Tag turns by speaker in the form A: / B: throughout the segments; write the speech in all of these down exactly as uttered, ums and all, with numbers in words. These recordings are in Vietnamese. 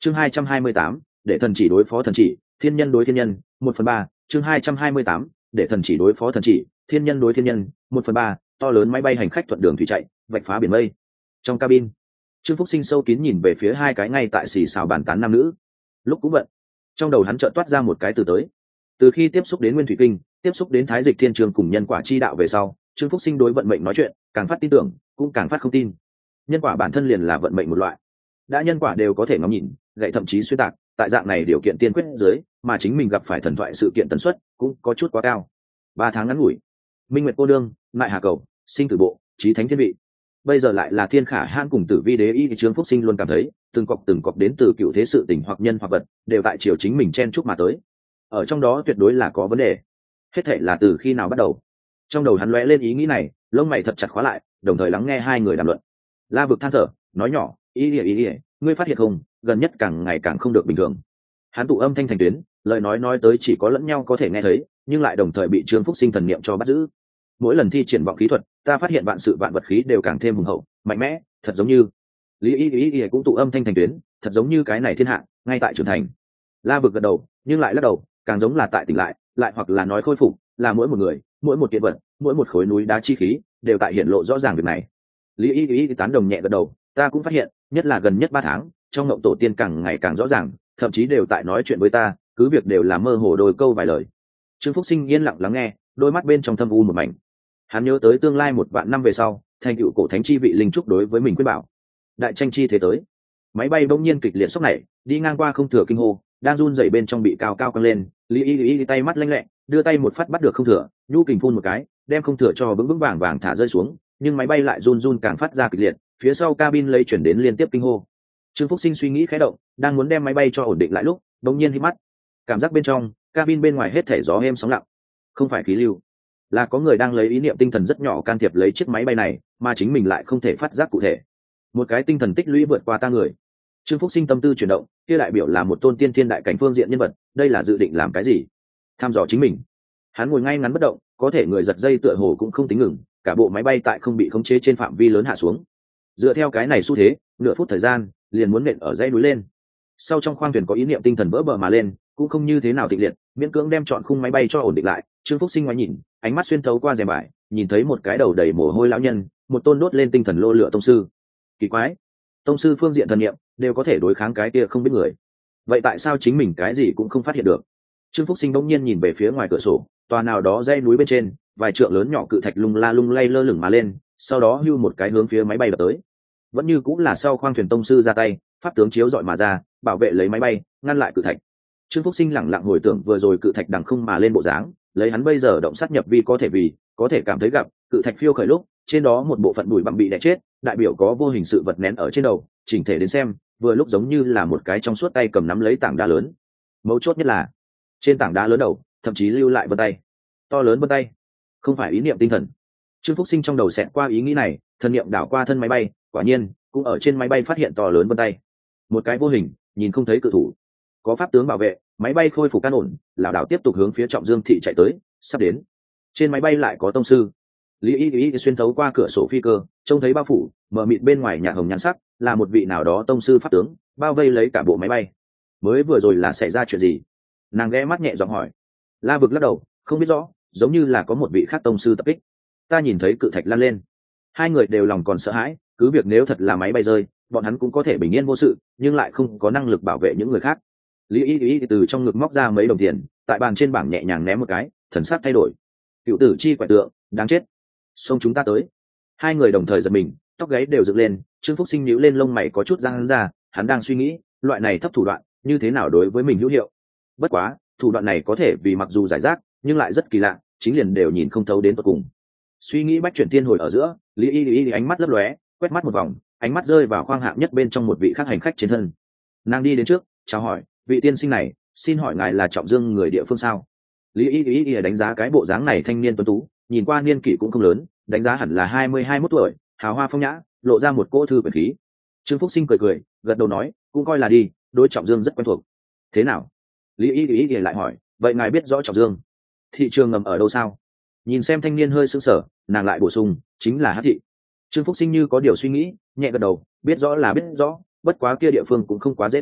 A: chương hai trăm hai mươi tám, để thần chỉ đối phó thần chỉ, thiên nhân đối thiên nhân, một phần ba. chương hai trăm hai mươi tám, để thần chỉ đối phó thần chỉ, thiên nhân đối thiên nhân, một phần ba. To lớn máy bay hành khách thuận đường thủy chạy, vạch phá biển mây. Trong cabin, Trương Phúc Sinh sâu kín nhìn về phía hai cái ngay tại xì xào bàn tán nam nữ. Lúc cũng vậy, trong đầu hắn chợt toát ra một cái từ tới. Từ khi tiếp xúc đến Nguyên Thủy Kinh, tiếp xúc đến Thái Dịch Thiên Trường cùng nhân quả chi đạo về sau, Trương Phúc Sinh đối vận mệnh nói chuyện, càng phát tin tưởng, cũng càng phát không tin. Nhân quả bản thân liền là vận mệnh một loại. Đã nhân quả đều có thể ngắm nhìn, gậy thậm chí xuyên tạc, tại dạng này điều kiện tiên quyết dưới, mà chính mình gặp phải thần thoại sự kiện tần suất cũng có chút quá cao. Ba tháng ngắn ngủi, Minh Nguyệt cô đương, Mại Hà cầu, Sinh tử bộ, Chí Thánh thiên vị. Bây giờ lại là Thiên Khả Hãn cùng Tử Vi đế y, Trương Phúc Sinh luôn cảm thấy, từng cọc từng cọc đến từ cựu thế sự tình hoặc nhân hoặc vật, đều tại chiều chính mình chen chúc mà tới. Ở trong đó tuyệt đối là có vấn đề. Hết thảy là từ khi nào bắt đầu? Trong đầu hắn lóe lên ý nghĩ này, lông mày thật chặt khóa lại, đồng thời lắng nghe hai người đàm luận. La Vực than thở, nói nhỏ, ý ỉa ý ỉa, ngươi phát hiện không, gần nhất càng ngày càng không được bình thường. Hắn tụ âm thanh thành tuyến, lời nói nói tới chỉ có lẫn nhau có thể nghe thấy, nhưng lại đồng thời bị Trương Phúc Sinh thần niệm cho bắt giữ. Mỗi lần thi triển vọng khí thuật, ta phát hiện vạn sự vạn vật khí đều càng thêm hùng hậu, mạnh mẽ, thật giống như Lý Y Y Y cũng tụ âm thanh thành tuyến, thật giống như cái này thiên hạ, ngay tại trưởng thành. La Vực gật đầu, nhưng lại lắc đầu, càng giống là tại tỉnh lại, lại hoặc là nói khôi phục, là mỗi một người, mỗi một kiện vật, mỗi một khối núi đá chi khí, đều tại hiện lộ rõ ràng việc này. Lý Y Y tán đồng nhẹ gật đầu, ta cũng phát hiện, nhất là gần nhất ba tháng, trong ngộng tổ tiên càng ngày càng rõ ràng, thậm chí đều tại nói chuyện với ta, cứ việc đều là mơ hồ đôi câu vài lời. Trương Phúc Sinh yên lặng lắng nghe, đôi mắt bên trong thâm u một mảnh. Hắn nhớ tới tương lai một vạn năm về sau, thành tựu cổ thánh chi vị linh trúc đối với mình quyết bảo. Đại tranh chi thế tới, máy bay bỗng nhiên kịch liệt sốc này, đi ngang qua không thừa kinh hô, đang run rẩy bên trong bị cao cao căng lên. Lý Y Y tay mắt lanh lẹ, đưa tay một phát bắt được không thừa, nhu kình phun một cái, đem không thừa cho vững vững vàng vàng thả rơi xuống, nhưng máy bay lại run run càng phát ra kịch liệt, phía sau cabin lấy chuyển đến liên tiếp kinh hô. Trương Phúc Sinh suy nghĩ khẽ động, đang muốn đem máy bay cho ổn định lại lúc, bỗng nhiên hít mắt, cảm giác bên trong cabin bên ngoài hết thảy gió êm sóng lặng, không phải khí lưu, là có người đang lấy ý niệm tinh thần rất nhỏ can thiệp lấy chiếc máy bay này, mà chính mình lại không thể phát giác cụ thể. Một cái tinh thần tích lũy vượt qua ta người. Trương Phúc Sinh tâm tư chuyển động, kia đại biểu là một tôn tiên thiên đại cảnh phương diện nhân vật, đây là dự định làm cái gì? Tham dò chính mình. Hắn ngồi ngay ngắn bất động, có thể người giật dây tựa hồ cũng không tính ngừng, cả bộ máy bay tại không bị khống chế trên phạm vi lớn hạ xuống. Dựa theo cái này xu thế, nửa phút thời gian, liền muốn nện ở dãy núi lên. Sau trong khoang thuyền có ý niệm tinh thần vỡ bờ mà lên, cũng không như thế nào tịch liệt, miễn cưỡng đem chọn khung máy bay cho ổn định lại. Trương Phúc Sinh ngoái nhìn, ánh mắt xuyên thấu qua rèm vải, nhìn thấy một cái đầu đầy mồ hôi lão nhân, một tôn đốt lên tinh thần lô lửa tông sư. Kỳ quái, tông sư phương diện thần niệm đều có thể đối kháng cái kia không biết người, vậy tại sao chính mình cái gì cũng không phát hiện được? Trương Phúc Sinh bỗng nhiên nhìn về phía ngoài cửa sổ, tòa nào đó dãy núi bên trên, vài trượng lớn nhỏ cự thạch lung la lung lay lơ lửng mà lên, sau đó hưu một cái hướng phía máy bay đập tới. Vẫn như cũng là sau khoang thuyền tông sư ra tay, pháp tướng chiếu dọi mà ra, bảo vệ lấy máy bay, ngăn lại cự thạch. Trương Phúc Sinh lẳng lặng hồi tưởng vừa rồi cự thạch đằng không mà lên bộ dáng, lấy hắn bây giờ động sát nhập vi có thể vì có thể cảm thấy gặp cự thạch phiêu khởi lúc, trên đó một bộ phận bụi bặm bị đè chết, đại biểu có vô hình sự vật nén ở trên đầu, chỉnh thể đến xem, vừa lúc giống như là một cái trong suốt tay cầm nắm lấy tảng đá lớn. Mấu chốt nhất là, trên tảng đá lớn đầu, thậm chí lưu lại vân tay, to lớn vân tay, không phải ý niệm tinh thần. Trương Phúc Sinh trong đầu xẹt qua ý nghĩ này, thần niệm đảo qua thân máy bay, quả nhiên, cũng ở trên máy bay phát hiện to lớn vân tay. Một cái vô hình, nhìn không thấy cự thủ, có pháp tướng bảo vệ, máy bay khôi phục căn ổn, lảo đảo tiếp tục hướng phía Trọng Dương thị chạy tới, sắp đến. Trên máy bay lại có tông sư. Lý Y Y xuyên thấu qua cửa sổ phi cơ, trông thấy bao phủ mờ mịt bên ngoài nhạt hồng nhan sắc, là một vị nào đó tông sư pháp tướng, bao vây lấy cả bộ máy bay. Mới vừa rồi là xảy ra chuyện gì? Nàng ghé mắt nhẹ giọng hỏi. La Vực lắc đầu, không biết rõ, giống như là có một vị khác tông sư tập kích. Ta nhìn thấy cự thạch lan lên. Hai người đều lòng còn sợ hãi, cứ việc nếu thật là máy bay rơi, bọn hắn cũng có thể bình yên vô sự, nhưng lại không có năng lực bảo vệ những người khác. Lý Y Y từ trong ngực móc ra mấy đồng tiền, tại bàn trên bảng nhẹ nhàng ném một cái, thần sắc thay đổi. Cựu tử chi quẻ tượng, đáng chết. Xông chúng ta tới. Hai người đồng thời giật mình, tóc gáy đều dựng lên. Trương Phúc Sinh nhíu lên lông mày có chút răng ra, hắn đang suy nghĩ, loại này thấp thủ đoạn, như thế nào đối với mình hữu hiệu. Bất quá, thủ đoạn này có thể vì mặc dù giải rác, nhưng lại rất kỳ lạ, chính liền đều nhìn không thấu đến tận cùng. Suy nghĩ bách chuyển thiên hồi ở giữa, Lý Y Y ánh mắt lấp lóe, quét mắt một vòng, ánh mắt rơi vào khoang hạng nhất bên trong một vị khác hành khách trên thân. Nàng đi đến trước, chào hỏi, vị tiên sinh này, xin hỏi ngài là Trọng Dương người địa phương sao? Lý Y Y đánh giá cái bộ dáng này thanh niên tuấn tú, nhìn qua niên kỷ cũng không lớn, đánh giá hẳn là hai mươi hai mốt tuổi, hào hoa phong nhã, lộ ra một cỗ thư quyền khí. Trương Phúc Sinh cười cười, gật đầu nói, cũng coi là đi, đối Trọng Dương rất quen thuộc. Thế nào? Lý Y Y lại hỏi, vậy ngài biết rõ Trọng Dương thị trường ngầm ở đâu sao? Nhìn xem thanh niên hơi sững sờ, nàng lại bổ sung, chính là Hắc thị. Trương Phúc Sinh như có điều suy nghĩ, nhẹ gật đầu, biết rõ là biết rõ, bất quá kia địa phương cũng không quá dễ tìm,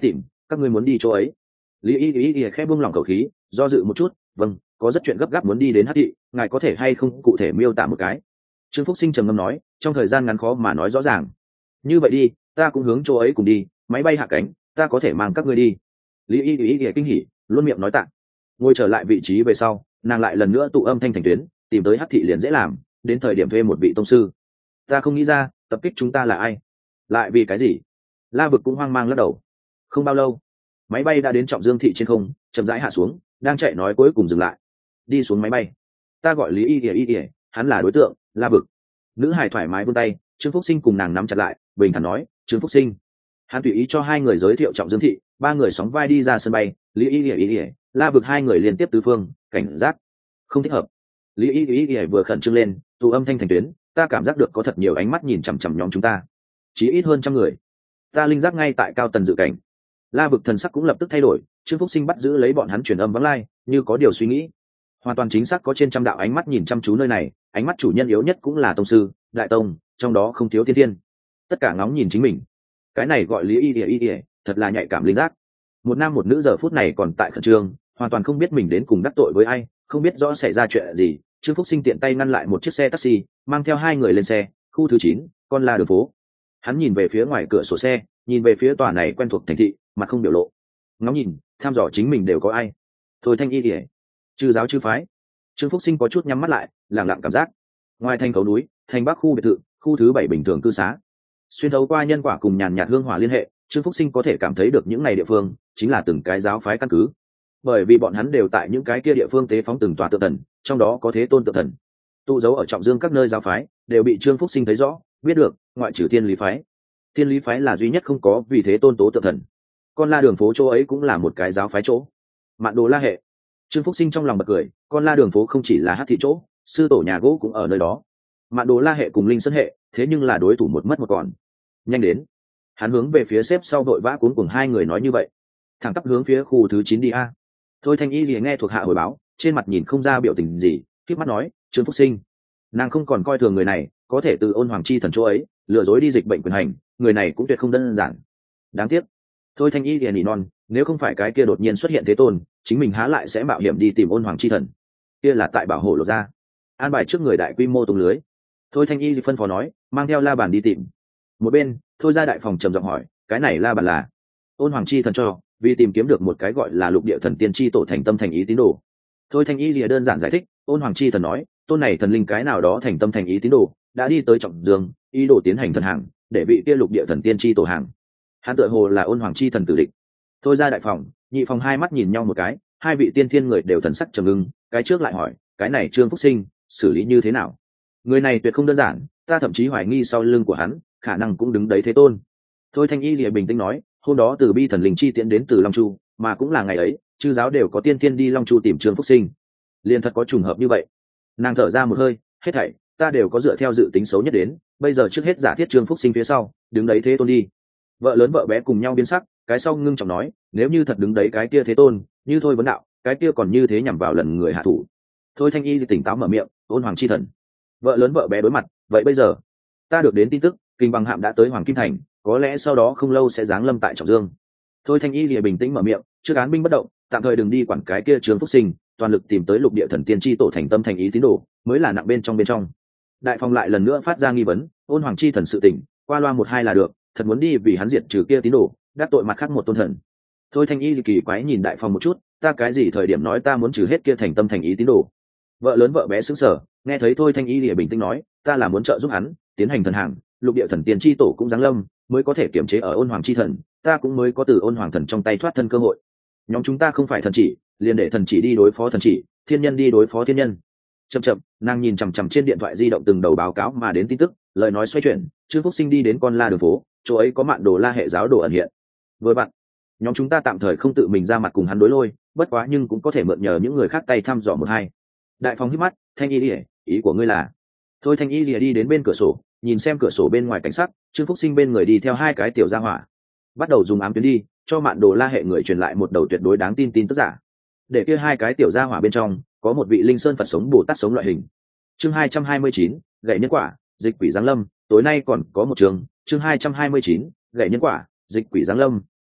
A: các ngươi muốn đi chỗ ấy? Lý y y y khẽ buông lỏng khẩu khí, do dự một chút. Vâng, có rất chuyện gấp gáp muốn đi đến Hắc thị, ngài có thể hay không cụ thể miêu tả một cái? Trương Phúc Sinh trầm ngâm nói, trong thời gian ngắn khó mà nói rõ ràng. Như vậy đi, ta cũng hướng chỗ ấy cùng đi, máy bay hạ cánh, ta có thể mang các ngươi đi. Lý y y y kinh hỉ, luôn miệng nói tạ. Ngồi trở lại vị trí về sau, nàng lại lần nữa tụ âm thanh thành tuyến, tìm tới Hắc thị liền dễ làm, đến thời điểm thuê một vị tông sư. Ta không nghĩ ra, tập kích chúng ta là ai? Lại vì cái gì? La Vực cũng hoang mang lắc đầu. Không bao lâu, máy bay đã đến Trọng Dương thị trên không, chậm rãi hạ xuống, đang chạy nói cuối cùng dừng lại. Đi xuống máy bay. Ta gọi Lý y y y, hắn là đối tượng. La Vực. Nữ hải thoải mái vươn tay, Trương Phúc Sinh cùng nàng nắm chặt lại, bình thản nói, Trương Phúc Sinh. Hắn tùy ý cho hai người giới thiệu Trọng Dương thị, ba người sóng vai đi ra sân bay. Lý y y y, La Vực hai người liên tiếp tứ phương, cảnh giác không thích hợp. Lý y y y vừa khẩn trương lên, tụ âm thanh thành tuyến, ta cảm giác được có thật nhiều ánh mắt nhìn chằm chằm nhóm chúng ta, chỉ ít hơn trăm người. Ta linh giác ngay tại cao tần dự cảnh. La Vực thần sắc cũng lập tức thay đổi, Trương Phúc Sinh bắt giữ lấy bọn hắn truyền âm vắng lai, như có điều suy nghĩ. Hoàn toàn chính xác có trên trăm đạo ánh mắt nhìn chăm chú nơi này, ánh mắt chủ nhân yếu nhất cũng là tông sư, đại tông, trong đó không thiếu thiên thiên. Tất cả ngóng nhìn chính mình. Cái này gọi Lý y y y, thật là nhạy cảm linh giác. Một nam một nữ giờ phút này còn tại khẩn trương, hoàn toàn không biết mình đến cùng đắc tội với ai, không biết rõ xảy ra chuyện gì. Trương Phúc Sinh tiện tay ngăn lại một chiếc xe taxi, mang theo hai người lên xe, khu thứ chín, con la đường phố. Hắn nhìn về phía ngoài cửa sổ xe, nhìn về phía tòa này quen thuộc thành thị, mặt không biểu lộ. Ngóng nhìn, tham dò chính mình đều có ai. Thôi Thanh y kìa, chư giáo chư phái. Trương Phúc Sinh có chút nhắm mắt lại, lẳng lặng cảm giác. Ngoài thành cầu núi, thành bắc khu biệt thự, khu thứ bảy bình thường cư xá. Xuyên thấu qua nhân quả cùng nhàn nhạt hương hỏa liên hệ, Trương Phúc Sinh có thể cảm thấy được những ngày địa phương chính là từng cái giáo phái căn cứ, bởi vì bọn hắn đều tại những cái kia địa phương tế phóng từng tòa tượng thần, trong đó có Thế Tôn tượng thần tụ dấu ở Trọng Dương các nơi giáo phái đều bị Trương Phúc Sinh thấy rõ, biết được, ngoại trừ Thiên Lý phái. Thiên Lý phái là duy nhất không có vì Thế Tôn tố tượng thần. Con la đường phố chỗ ấy cũng là một cái giáo phái chỗ. Mạn Đồ La hệ. Trương Phúc Sinh trong lòng bật cười, con la đường phố không chỉ là Hắc thị chỗ, sư tổ nhà gỗ cũng ở nơi đó. Mạn Đồ La hệ cùng Linh Sơn hệ, thế nhưng là đối thủ một mất một còn. Nhanh đến. Hắn hướng về phía xếp sau đội vã cuốn cùng hai người nói như vậy, thẳng tắp hướng phía khu thứ chín đi a. Thôi Thanh y gì nghe thuộc hạ hồi báo, trên mặt nhìn không ra biểu tình gì, khép mắt nói, Trương Phúc Sinh. Nàng không còn coi thường người này, có thể từ Ôn Hoàng chi thần chỗ ấy lừa dối đi dịch bệnh quyền hành, người này cũng tuyệt không đơn giản. Đáng tiếc. Thôi Thanh y liền nỉ non, nếu không phải cái kia đột nhiên xuất hiện Thế Tôn, chính mình há lại sẽ mạo hiểm đi tìm Ôn Hoàng chi thần. Kia là tại bảo hộ lộ ra, an bài trước người đại quy mô tung lưới. Thôi Thanh y phân phó nói, mang theo La Bàn đi tìm. Một bên, Thôi ra đại phòng trầm giọng hỏi, cái này La Bàn là? Ôn Hoàng chi thần cho, vì tìm kiếm được một cái gọi là Lục Địa Thần Tiên chi tổ thành tâm thành ý tín đồ. Thôi Thanh y lìa đơn giản giải thích, Ôn Hoàng chi thần nói, tôn này thần linh cái nào đó thành tâm thành ý tín đồ, đã đi tới Trọng Dương, ý đồ tiến hành thần hàng, để bị kia Lục Địa Thần Tiên chi tổ hàng. Hắn tựa hồ là Ôn Hoàng chi thần tử địch. Thôi ra đại phòng, nhị phòng hai mắt nhìn nhau một cái, hai vị tiên thiên người đều thần sắc trầm ngưng, cái trước lại hỏi, cái này Trương Phúc Sinh xử lý như thế nào? Người này tuyệt không đơn giản, ta thậm chí hoài nghi sau lưng của hắn khả năng cũng đứng đấy Thế Tôn. Thôi Thanh y lìa bình tĩnh nói, hôm đó từ bi thần linh chi tiễn đến từ Long Chu, mà cũng là ngày ấy, chư giáo đều có tiên tiên đi Long Chu tìm Trương Phúc Sinh. Liền thật có trùng hợp như vậy. Nàng thở ra một hơi, hết thảy ta đều có dựa theo dự tính xấu nhất đến, bây giờ trước hết giả thiết Trương Phúc Sinh phía sau đứng đấy Thế Tôn đi. Vợ lớn vợ bé cùng nhau biến sắc, cái sau ngưng trọng nói, nếu như thật đứng đấy cái kia Thế Tôn, như thôi vấn đạo, cái kia còn như thế nhằm vào lần người hạ thủ. Thôi Thanh y tỉnh táo mở miệng, Ôn Hoàng chi thần. Vợ lớn vợ bé đối mặt, vậy bây giờ ta được đến tin tức, Kinh Bằng hạm đã tới Hoàng Kim Thành, có lẽ sau đó không lâu sẽ giáng lâm tại Trọng Dương. Thôi Thanh y lìa bình tĩnh mở miệng, trước án binh bất động, tạm thời đừng đi quản cái kia Trương Phúc Sinh, toàn lực tìm tới Lục Địa Thần Tiên chi tổ thành tâm thành ý tín đồ, mới là nặng bên trong bên trong. Đại phòng lại lần nữa phát ra nghi vấn, Ôn Hoàng chi thần sự tình, qua loa một hai là được, thật muốn đi vì hắn diệt trừ kia tín đồ, đắc tội mặt khác một tôn thần. Thôi Thanh y kỳ quái nhìn đại phòng một chút, ta cái gì thời điểm nói ta muốn trừ hết kia thành tâm thành ý tín đồ? Vợ lớn vợ bé sững sờ, nghe thấy Thôi Thanh y lìa bình tĩnh nói, ta là muốn trợ giúp hắn tiến hành thần hàng, Lục Địa Thần Tiên chi tổ cũng giáng lâm, mới có thể kiểm chế ở Ôn Hoàng chi thần, ta cũng mới có từ Ôn Hoàng thần trong tay thoát thân cơ hội. Nhóm chúng ta không phải thần chỉ, liền để thần chỉ đi đối phó thần chỉ, thiên nhân đi đối phó thiên nhân. Chậm chậm, nàng nhìn chằm chằm trên điện thoại di động từng đầu báo cáo mà đến tin tức, lời nói xoay chuyển, Trương Phúc Sinh đi đến con la đường phố, chỗ ấy có Mạn Đồ La hệ giáo đồ ẩn hiện. Vừa bạn, nhóm chúng ta tạm thời không tự mình ra mặt cùng hắn đối lôi, bất quá nhưng cũng có thể mượn nhờ những người khác tay thăm dò một hai. Đại phòng hít mắt, Thanh y lìa, ý của ngươi là? Thôi Thanh y lìa đi đến bên cửa sổ, nhìn xem cửa sổ bên ngoài cảnh sắc, Trương Phúc Sinh bên người đi theo hai cái tiểu gia hỏa, bắt đầu dùng ám tuyến đi cho Mạn Đồ La hệ người truyền lại một đầu tuyệt đối đáng tin tin tức giả, để kia hai cái tiểu gia hỏa bên trong có một vị linh sơn Phật sống Bồ Tát sống loại hình. Chương hai trăm hai mươi chín, gậy nhân quả, dịch quỷ giáng lâm, tối nay còn có một trường. Chương hai trăm hai mươi chín, gậy nhân quả, dịch quỷ giáng lâm,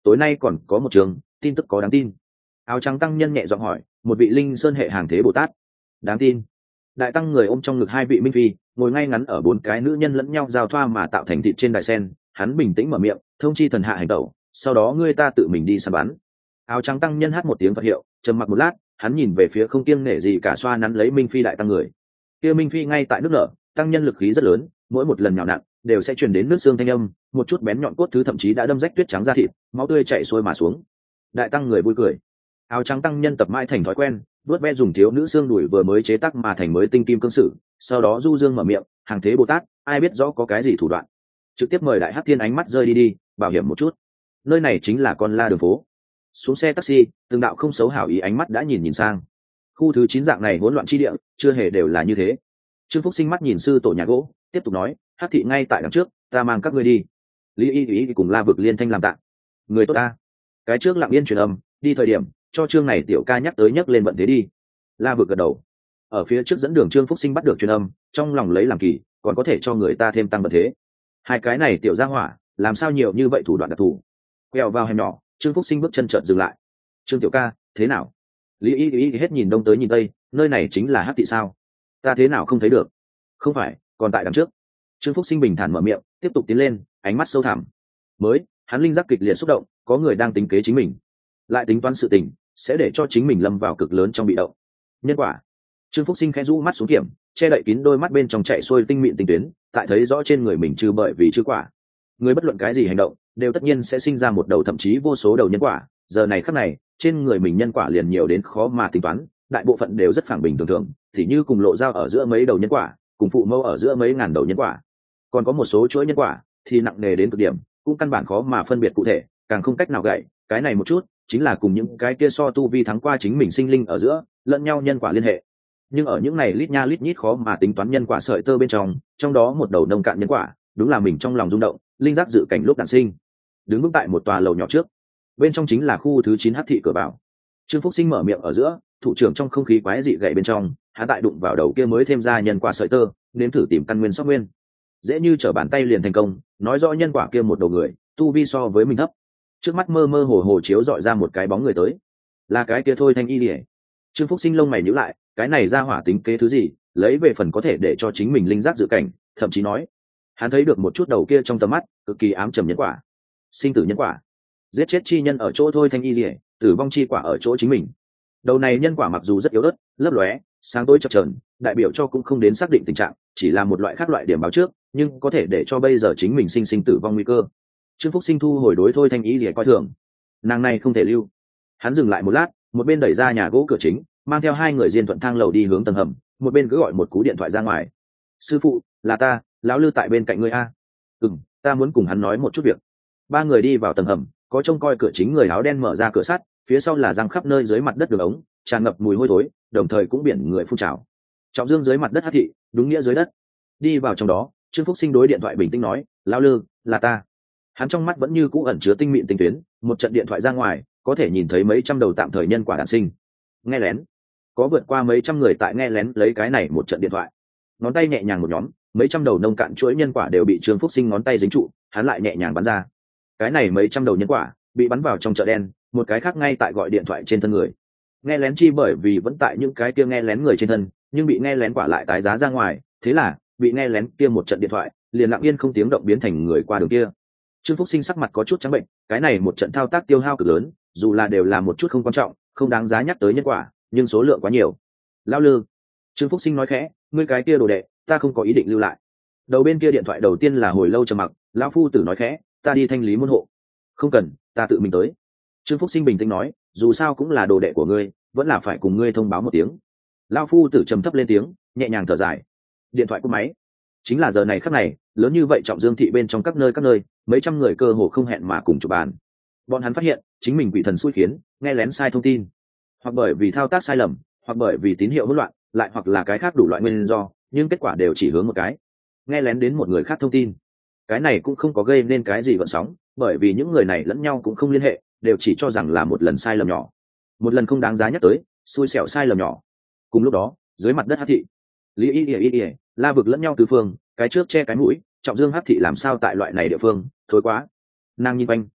A: tối nay còn có một trường tin tức có đáng tin. Áo trắng tăng nhân nhẹ giọng hỏi, một vị linh sơn hệ hàng thế bồ tát. Đáng tin. Đại tăng người ôm trong ngực hai vị minh phi, ngồi ngay ngắn ở bốn cái nữ nhân lẫn nhau giao thoa mà tạo thành thịt trên đài sen. Hắn bình tĩnh mở miệng, thông chi thần hạ hành tẩu, sau đó ngươi ta tự mình đi săn bắn. Áo trắng tăng nhân hát một tiếng Phật hiệu, trầm mặc một lát, hắn nhìn về phía không kiêng nể gì cả xoa nắn lấy minh phi đại tăng người. Kia minh phi ngay tại nước nở, tăng nhân lực khí rất lớn, mỗi một lần nhào nặn đều sẽ truyền đến nước xương thanh âm, một chút bén nhọn cốt thứ thậm chí đã đâm rách tuyết trắng da thịt, máu tươi chảy xuôi mà xuống. Đại tăng người vui cười. Áo trắng tăng nhân tập mãi thành thói quen, vuốt ve dùng thiếu nữ xương đùi vừa mới chế tác mà thành mới tinh kim cương sử, sau đó du dương mở miệng, hàng thế bồ tát, ai biết rõ có cái gì thủ đoạn. Trực tiếp mời đại hắc thiên ánh mắt rơi đi đi, bảo hiểm một chút. Nơi này chính là con la đường phố. Xuống xe taxi, từng đạo không xấu hảo ý ánh mắt đã nhìn nhìn sang. Khu thứ chín dạng này hỗn loạn chi địa, chưa hề đều là như thế. Trương Phúc Sinh mắt nhìn sư tổ nhà gỗ, tiếp tục nói, hắc thị ngay tại đằng trước, ta mang các ngươi đi. Lý y ý cùng la vực liên thanh làm tạng. Người tốt ta. Cái trước lặng yên truyền âm, đi thời điểm cho chương này tiểu ca nhắc tới nhắc lên bận thế đi. La vực gật đầu. Ở phía trước dẫn đường Trương Phúc Sinh bắt được truyền âm, trong lòng lấy làm kỳ, còn có thể cho người ta thêm tăng bận thế. Hai cái này tiểu gia hỏa, làm sao nhiều như vậy thủ đoạn đặc thù. Quẹo vào hẻm nhỏ, Trương Phúc Sinh bước chân chợt dừng lại. Trương tiểu ca, thế nào? Lý y y hết nhìn đông tới nhìn tây, nơi này chính là hắc thị sao? Ta thế nào không thấy được? Không phải, còn tại đằng trước. Trương Phúc Sinh bình thản mở miệng, tiếp tục tiến lên, ánh mắt sâu thẳm. Mới, hắn linh giác kịch liệt xúc động, có người đang tính kế chính mình, lại tính toán sự tình, sẽ để cho chính mình lâm vào cực lớn trong bị động. Nhân quả. Trương Phúc Sinh khẽ rũ mắt xuống kiểm, che đậy kín đôi mắt bên trong chạy xuôi tinh mịn tinh tuyến, tại thấy rõ trên người mình trừ bởi vì trừ quả. Người bất luận cái gì hành động, đều tất nhiên sẽ sinh ra một đầu thậm chí vô số đầu nhân quả. Giờ này khắc này, trên người mình nhân quả liền nhiều đến khó mà tính toán, đại bộ phận đều rất phản bình thường thường, thì như cùng lộ giao ở giữa mấy đầu nhân quả, cùng phụ mẫu ở giữa mấy ngàn đầu nhân quả. Còn có một số chuỗi nhân quả thì nặng nề đến cực điểm, cũng căn bản khó mà phân biệt cụ thể, càng không cách nào gậy. Cái này một chút chính là cùng những cái kia so tu vi thắng qua chính mình sinh linh ở giữa lẫn nhau nhân quả liên hệ. Nhưng ở những này lít nha lít nhít khó mà tính toán nhân quả sợi tơ bên trong, trong đó một đầu nông cạn nhân quả, đúng là mình trong lòng rung động, linh giác dự cảnh lúc đản sinh. Đứng vững tại một tòa lầu nhỏ trước, bên trong chính là khu thứ chín hắc thị cửa vào. Trương Phúc Sinh mở miệng ở giữa, thủ trưởng trong không khí quái dị gậy bên trong, hắn tại đụng vào đầu kia mới thêm ra nhân quả sợi tơ, nếm thử tìm căn nguyên sóc nguyên. Dễ như trở bàn tay liền thành công, nói rõ nhân quả kia một đầu người, tu vi so với mình thấp. Trước mắt mơ mơ hồ hồ chiếu dọi ra một cái bóng người tới, là cái kia thôi Thanh Y Lìa. Trương Phúc Sinh lông mày nhíu lại, cái này ra hỏa tính kế thứ gì, lấy về phần có thể để cho chính mình linh giác dự cảnh, thậm chí nói, hắn thấy được một chút đầu kia trong tầm mắt, cực kỳ ám trầm nhân quả, sinh tử nhân quả, giết chết chi nhân ở chỗ thôi Thanh Y Lìa, tử vong chi quả ở chỗ chính mình. Đầu này nhân quả mặc dù rất yếu ớt, lấp lóe, sáng tối chập chờn, đại biểu cho cũng không đến xác định tình trạng, chỉ là một loại khác loại điểm báo trước, nhưng có thể để cho bây giờ chính mình sinh sinh tử vong nguy cơ. Trương Phúc Sinh thu hồi đối thôi Thanh Y Lìa coi thường, nàng này không thể lưu. Hắn dừng lại một lát, một bên đẩy ra nhà gỗ cửa chính, mang theo hai người diên thuận thang lầu đi hướng tầng hầm, một bên cứ gọi một cú điện thoại ra ngoài. Sư phụ, là ta, lão Lư tại bên cạnh ngươi a. Ừm, ta muốn cùng hắn nói một chút việc. Ba người đi vào tầng hầm, có trông coi cửa chính người áo đen mở ra cửa sắt, phía sau là răng khắp nơi dưới mặt đất đường ống, tràn ngập mùi hôi thối, đồng thời cũng biển người phun trào. Trọng dương dưới mặt đất hắc thị, đúng nghĩa dưới đất. Đi vào trong đó, Trương Phúc Sinh đối điện thoại bình tĩnh nói, lão Lư, là ta. Hắn trong mắt vẫn như cũ ẩn chứa tinh mịn tinh tuyến, một trận điện thoại ra ngoài, có thể nhìn thấy mấy trăm đầu tạm thời nhân quả đản sinh. Nghe lén, có vượt qua mấy trăm người tại nghe lén lấy cái này một trận điện thoại. Ngón tay nhẹ nhàng một nhóm, mấy trăm đầu nông cạn chuỗi nhân quả đều bị Trương Phúc Sinh ngón tay dính trụ, hắn lại nhẹ nhàng bắn ra. Cái này mấy trăm đầu nhân quả bị bắn vào trong chợ đen, một cái khác ngay tại gọi điện thoại trên thân người. Nghe lén chi bởi vì vẫn tại những cái kia nghe lén người trên thân, nhưng bị nghe lén quả lại tái giá ra ngoài, thế là bị nghe lén kia một trận điện thoại, liền lặng yên không tiếng động biến thành người qua đường kia. Trương Phúc Sinh sắc mặt có chút trắng bệnh, cái này một trận thao tác tiêu hao cực lớn, dù là đều là một chút không quan trọng, không đáng giá nhắc tới nhân quả, nhưng số lượng quá nhiều. Lão Lư, Trương Phúc Sinh nói khẽ, ngươi cái kia đồ đệ, ta không có ý định lưu lại. Đầu bên kia điện thoại đầu tiên là hồi lâu trầm mặc, lão phu tử nói khẽ, ta đi thanh lý môn hộ. Không cần, ta tự mình tới. Trương Phúc Sinh bình tĩnh nói, dù sao cũng là đồ đệ của ngươi, vẫn là phải cùng ngươi thông báo một tiếng. Lão phu tử trầm thấp lên tiếng, nhẹ nhàng thở dài. Điện thoại cúp máy. Chính là giờ này khắc này, lớn như vậy trọng dương thị bên trong các nơi các nơi, mấy trăm người cơ hồ không hẹn mà cùng chụp bàn. Bọn hắn phát hiện, chính mình quỷ thần xui khiến, nghe lén sai thông tin, hoặc bởi vì thao tác sai lầm, hoặc bởi vì tín hiệu hỗn loạn, lại hoặc là cái khác đủ loại nguyên do, nhưng kết quả đều chỉ hướng một cái, nghe lén đến một người khác thông tin. Cái này cũng không có gây nên cái gì gợn sóng, bởi vì những người này lẫn nhau cũng không liên hệ, đều chỉ cho rằng là một lần sai lầm nhỏ, một lần không đáng giá nhắc tới, xui xẻo sai lầm nhỏ. Cùng lúc đó, dưới mặt đất hắc thị, Lý Y Y Y, la vực lẫn nhau tứ phương, cái trước che cái mũi, trọng dương hắc thị làm sao tại loại này địa phương, thối quá. Nàng nhìn quanh,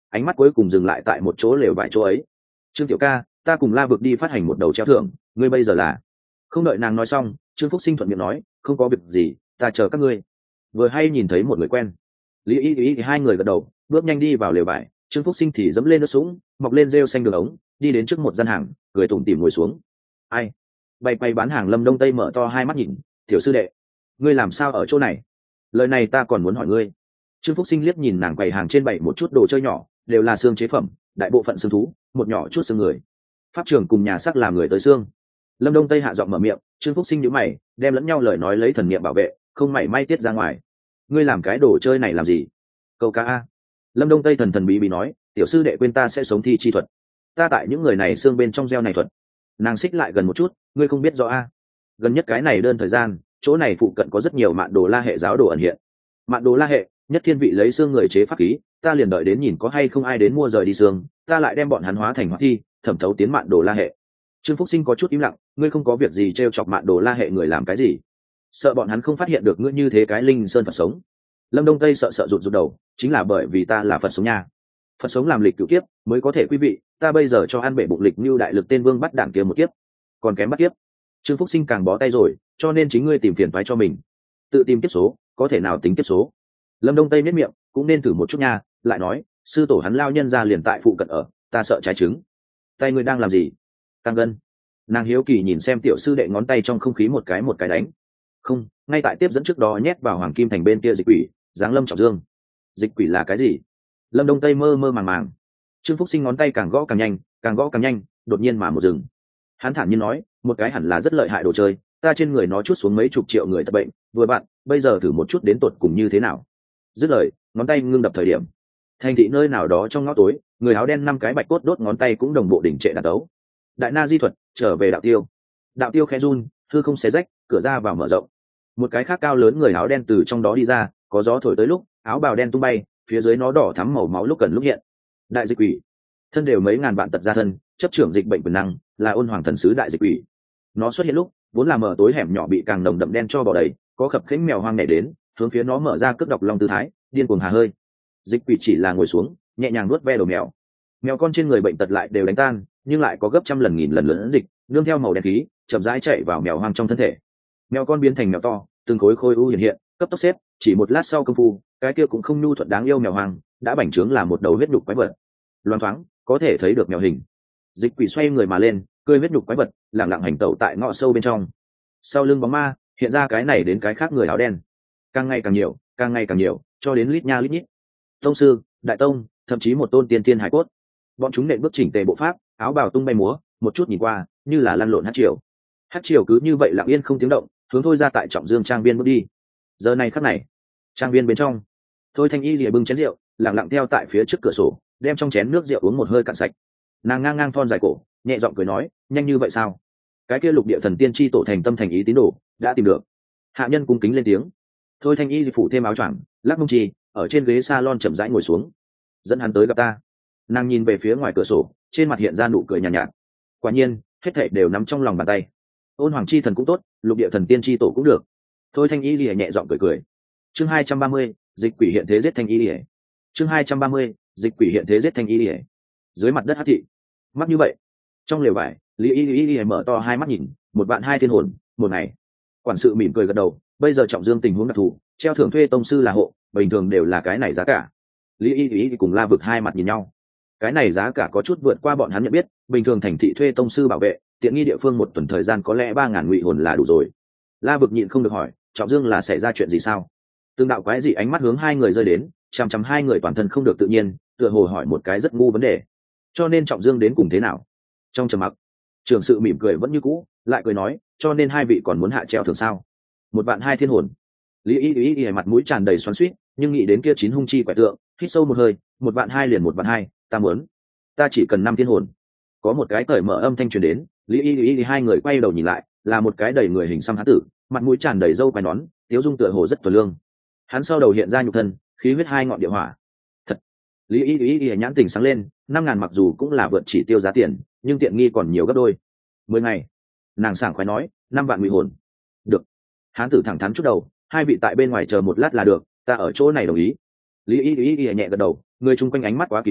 A: ánh mắt cuối cùng dừng lại tại một chỗ lều vải chỗ ấy. Trương tiểu ca, ta cùng La Vực đi phát hành một đầu treo thưởng, ngươi bây giờ là? Không đợi nàng nói xong, Trương Phúc Sinh thuận miệng nói, không có việc gì, ta chờ các ngươi. Vừa hay nhìn thấy một người quen. Lý Y Y thì hai người gật đầu, bước nhanh đi vào lều vải. Trương Phúc Sinh thì dẫm lên nước sũng, mọc lên rêu xanh đường ống, đi đến trước một gian hàng, cười tủm tỉm ngồi xuống. Ai? Bay quay bán hàng Lâm Đông Tây mở to hai mắt nhìn, tiểu sư đệ, ngươi làm sao ở chỗ này? Lời này ta còn muốn hỏi ngươi. Trương Phúc Sinh liếc nhìn nàng quầy hàng trên bảy một chút đồ chơi nhỏ, đều là xương chế phẩm, đại bộ phận xương thú, một nhỏ chút xương người. Pháp trưởng cùng nhà sắc làm người tới xương. Lâm Đông Tây hạ giọng mở miệng, Trương Phúc Sinh nhíu mày, đem lẫn nhau lời nói lấy thần niệm bảo vệ, không mảy may tiết ra ngoài. Ngươi làm cái đồ chơi này làm gì? Câu ca a. Lâm Đông Tây thần thần bí bí nói, tiểu sư đệ quên ta sẽ sống thi chi thuật. Ta tại những người này xương bên trong gieo này thuật. Nàng xích lại gần một chút, ngươi không biết rõ a? Gần nhất cái này đơn thời gian, chỗ này phụ cận có rất nhiều mạn đồ La hệ giáo đồ ẩn hiện. Mạn đồ La hệ, nhất thiên vị lấy xương người chế pháp khí, ta liền đợi đến nhìn có hay không ai đến mua rời đi xương, ta lại đem bọn hắn hóa thành hóa thi, thẩm thấu tiến mạn đồ La hệ. Trương Phúc Sinh có chút im lặng, ngươi không có việc gì trêu chọc mạn đồ La hệ người làm cái gì? Sợ bọn hắn không phát hiện được ngươi như thế cái linh sơn Phật sống. Lâm Đông Tây sợ sợ rụt rụt đầu, chính là bởi vì ta là Phật sống nha. Phật sống làm lịch cửu kiếp mới có thể quý vị, ta bây giờ cho ăn bể bụng lịch như đại lực tên vương bắt đảng kia một kiếp, còn kém bắt kiếp. Trương Phúc Sinh càng bó tay rồi, cho nên chính ngươi tìm phiền toái cho mình, tự tìm kiếp số, có thể nào tính kiếp số? Lâm Đông Tây miết miệng, cũng nên thử một chút nha, lại nói, sư tổ hắn lao nhân ra liền tại phụ cận ở, ta sợ trái trứng. Tay ngươi đang làm gì? Tăng gân. Nàng hiếu kỳ nhìn xem tiểu sư đệ ngón tay trong không khí một cái một cái đánh. Không, ngay tại tiếp dẫn trước đó nhét vào Hoàng Kim Thành bên kia dịch quỷ, giáng lâm trọng dương. Dịch quỷ là cái gì? Lâm Đông Tây mơ mơ màng màng. Trương Phúc Sinh ngón tay càng gõ càng nhanh, càng gõ càng nhanh, đột nhiên mà một dừng. Hắn thản nhiên nói, một cái hẳn là rất lợi hại đồ chơi, ta trên người nó chút xuống mấy chục triệu người tập bệnh, vừa bạn, bây giờ thử một chút đến tột cùng như thế nào. Dứt lời, ngón tay ngưng đập thời điểm. Thành thị nơi nào đó trong ngõ tối, người áo đen năm cái bạch cốt đốt ngón tay cũng đồng bộ đỉnh trệ đàn đấu. Đại na di thuật, trở về đạo tiêu. Đạo tiêu khẽ run, hư không xé rách, cửa ra vào mở rộng. Một cái khác cao lớn người áo đen từ trong đó đi ra, có gió thổi tới lúc, áo bào đen tung bay, phía dưới nó đỏ thắm màu máu lúc cần lúc hiện. Đại dịch quỷ, thân đều mấy ngàn vạn tật ra thân, chấp trưởng dịch bệnh quyền năng, là ôn hoàng thần sứ đại dịch quỷ. Nó xuất hiện lúc, vốn là mở tối hẻm nhỏ bị càng nồng đậm đen cho bỏ đầy, có khập khiễng mèo hoang nhảy đến, hướng phía nó mở ra cướp độc long tư thái, điên cuồng hà hơi. Dịch quỷ chỉ là ngồi xuống, nhẹ nhàng nuốt ve đầu mèo. Mèo con trên người bệnh tật lại đều đánh tan, nhưng lại có gấp trăm lần nghìn lần lớn dịch, nương theo màu đen khí, chậm rãi chạy vào mèo hoang trong thân thể. Mèo con biến thành mèo to, từng khối khối u hiện hiện, cấp tốc xếp, chỉ một lát sau công phu, cái kia cũng không nhu thuận đáng yêu mèo hoang, đã bành trướng là một đầu huyết nhục quái vật. Loan thoáng, có thể thấy được mèo hình. Dịch quỷ xoay người mà lên, cười huyết nhục quái vật, lẳng lặng hành tẩu tại ngõ sâu bên trong. Sau lưng bóng ma, hiện ra cái này đến cái khác người áo đen. Càng ngày càng nhiều, càng ngày càng nhiều, cho đến lít nha lít nhít. Tông sư, đại tông, thậm chí một tôn tiên tiên hải cốt. Bọn chúng nện bước chỉnh tề bộ pháp, áo bào tung bay múa, một chút nhìn qua, như là lăn lộn hát triều. Hát triều cứ như vậy lặng yên không tiếng động, hướng thôi ra tại trọng dương trang viên bước đi. Giờ này khắc này, trang viên bên trong, thôi thanh y lìa bưng chén rượu, lặng lặng theo tại phía trước cửa sổ, đem trong chén nước rượu uống một hơi cạn sạch. Nàng ngang ngang thon dài cổ, nhẹ giọng cười nói, nhanh như vậy sao? Cái kia lục địa thần tiên chi tổ thành tâm thành ý tín đồ đã tìm được. Hạ nhân cung kính lên tiếng. Thôi thanh y phủ thêm áo choàng, lắc mông chi, ở trên ghế salon chậm rãi ngồi xuống, dẫn hắn tới gặp ta. Nàng nhìn về phía ngoài cửa sổ, trên mặt hiện ra nụ cười nhàn nhạt, nhạt. Quả nhiên, hết thảy đều nắm trong lòng bàn tay. Ôn hoàng chi thần cũng tốt, lục địa thần tiên chi tổ cũng được. Thôi thanh y lìa nhẹ giọng cười cười. Chương hai trăm ba mươi, dịch quỷ hiện thế giết thanh y lìa. Chương hai trăm ba mươi, dịch quỷ hiện thế giết thanh y lìa. Dưới mặt đất hắc thị, mắt như vậy. Trong lều vải, Lý Y Y Y mở to hai mắt nhìn, một bạn hai thiên hồn, một ngày. Quản sự mỉm cười gật đầu, bây giờ trọng dương tình huống đặc thù, treo thưởng thuê tông sư là hộ, bình thường đều là cái này giá cả. Lý Y Y cùng La Vực hai mặt nhìn nhau. Cái này giá cả có chút vượt qua bọn hắn nhận biết, bình thường thành thị thuê tông sư bảo vệ, tiện nghi địa phương một tuần thời gian có lẽ ba ngàn ngụy hồn là đủ rồi. La Vực nhịn không được hỏi, trọng dương là xảy ra chuyện gì sao? Tương đạo quái dị ánh mắt hướng hai người rơi đến, chằm chằm hai người toàn thân không được tự nhiên, tựa hồ hỏi một cái rất ngu vấn đề. Cho nên trọng dương đến cùng thế nào? Trong trầm mặc, trưởng sự mỉm cười vẫn như cũ, lại cười nói, cho nên hai vị còn muốn hạ treo thường sao? Một bạn hai thiên hồn. Lý Y Y Y mặt mũi tràn đầy xoắn xuýt, nhưng nghĩ đến kia chín hung chi quẻ tượng, hít sâu một hơi, một bạn hai liền một bạn hai, ta muốn, ta chỉ cần năm thiên hồn. Có một cái cởi mở âm thanh truyền đến, Lý Y Y hai người quay đầu nhìn lại, là một cái đầy người hình xăm hán tử, mặt mũi tràn đầy râu quai nón, tiếu dung tựa hồ rất tuần lương. Hắn sau đầu hiện ra nhục thân, khí huyết hai ngọn địa hỏa. Thật. Lý Y Y Y nhãn tình sáng lên, năm ngàn mặc dù cũng là vượt chỉ tiêu giá tiền, nhưng tiện nghi còn nhiều gấp đôi. Mười ngày. Nàng sảng khoái nói, năm vạn ngụy hồn. Được. Hán tử thẳng thắn chút đầu, hai vị tại bên ngoài chờ một lát là được, ta ở chỗ này đồng ý. Lý Y Y Y nhẹ gật đầu, người chung quanh ánh mắt quá kỳ quái,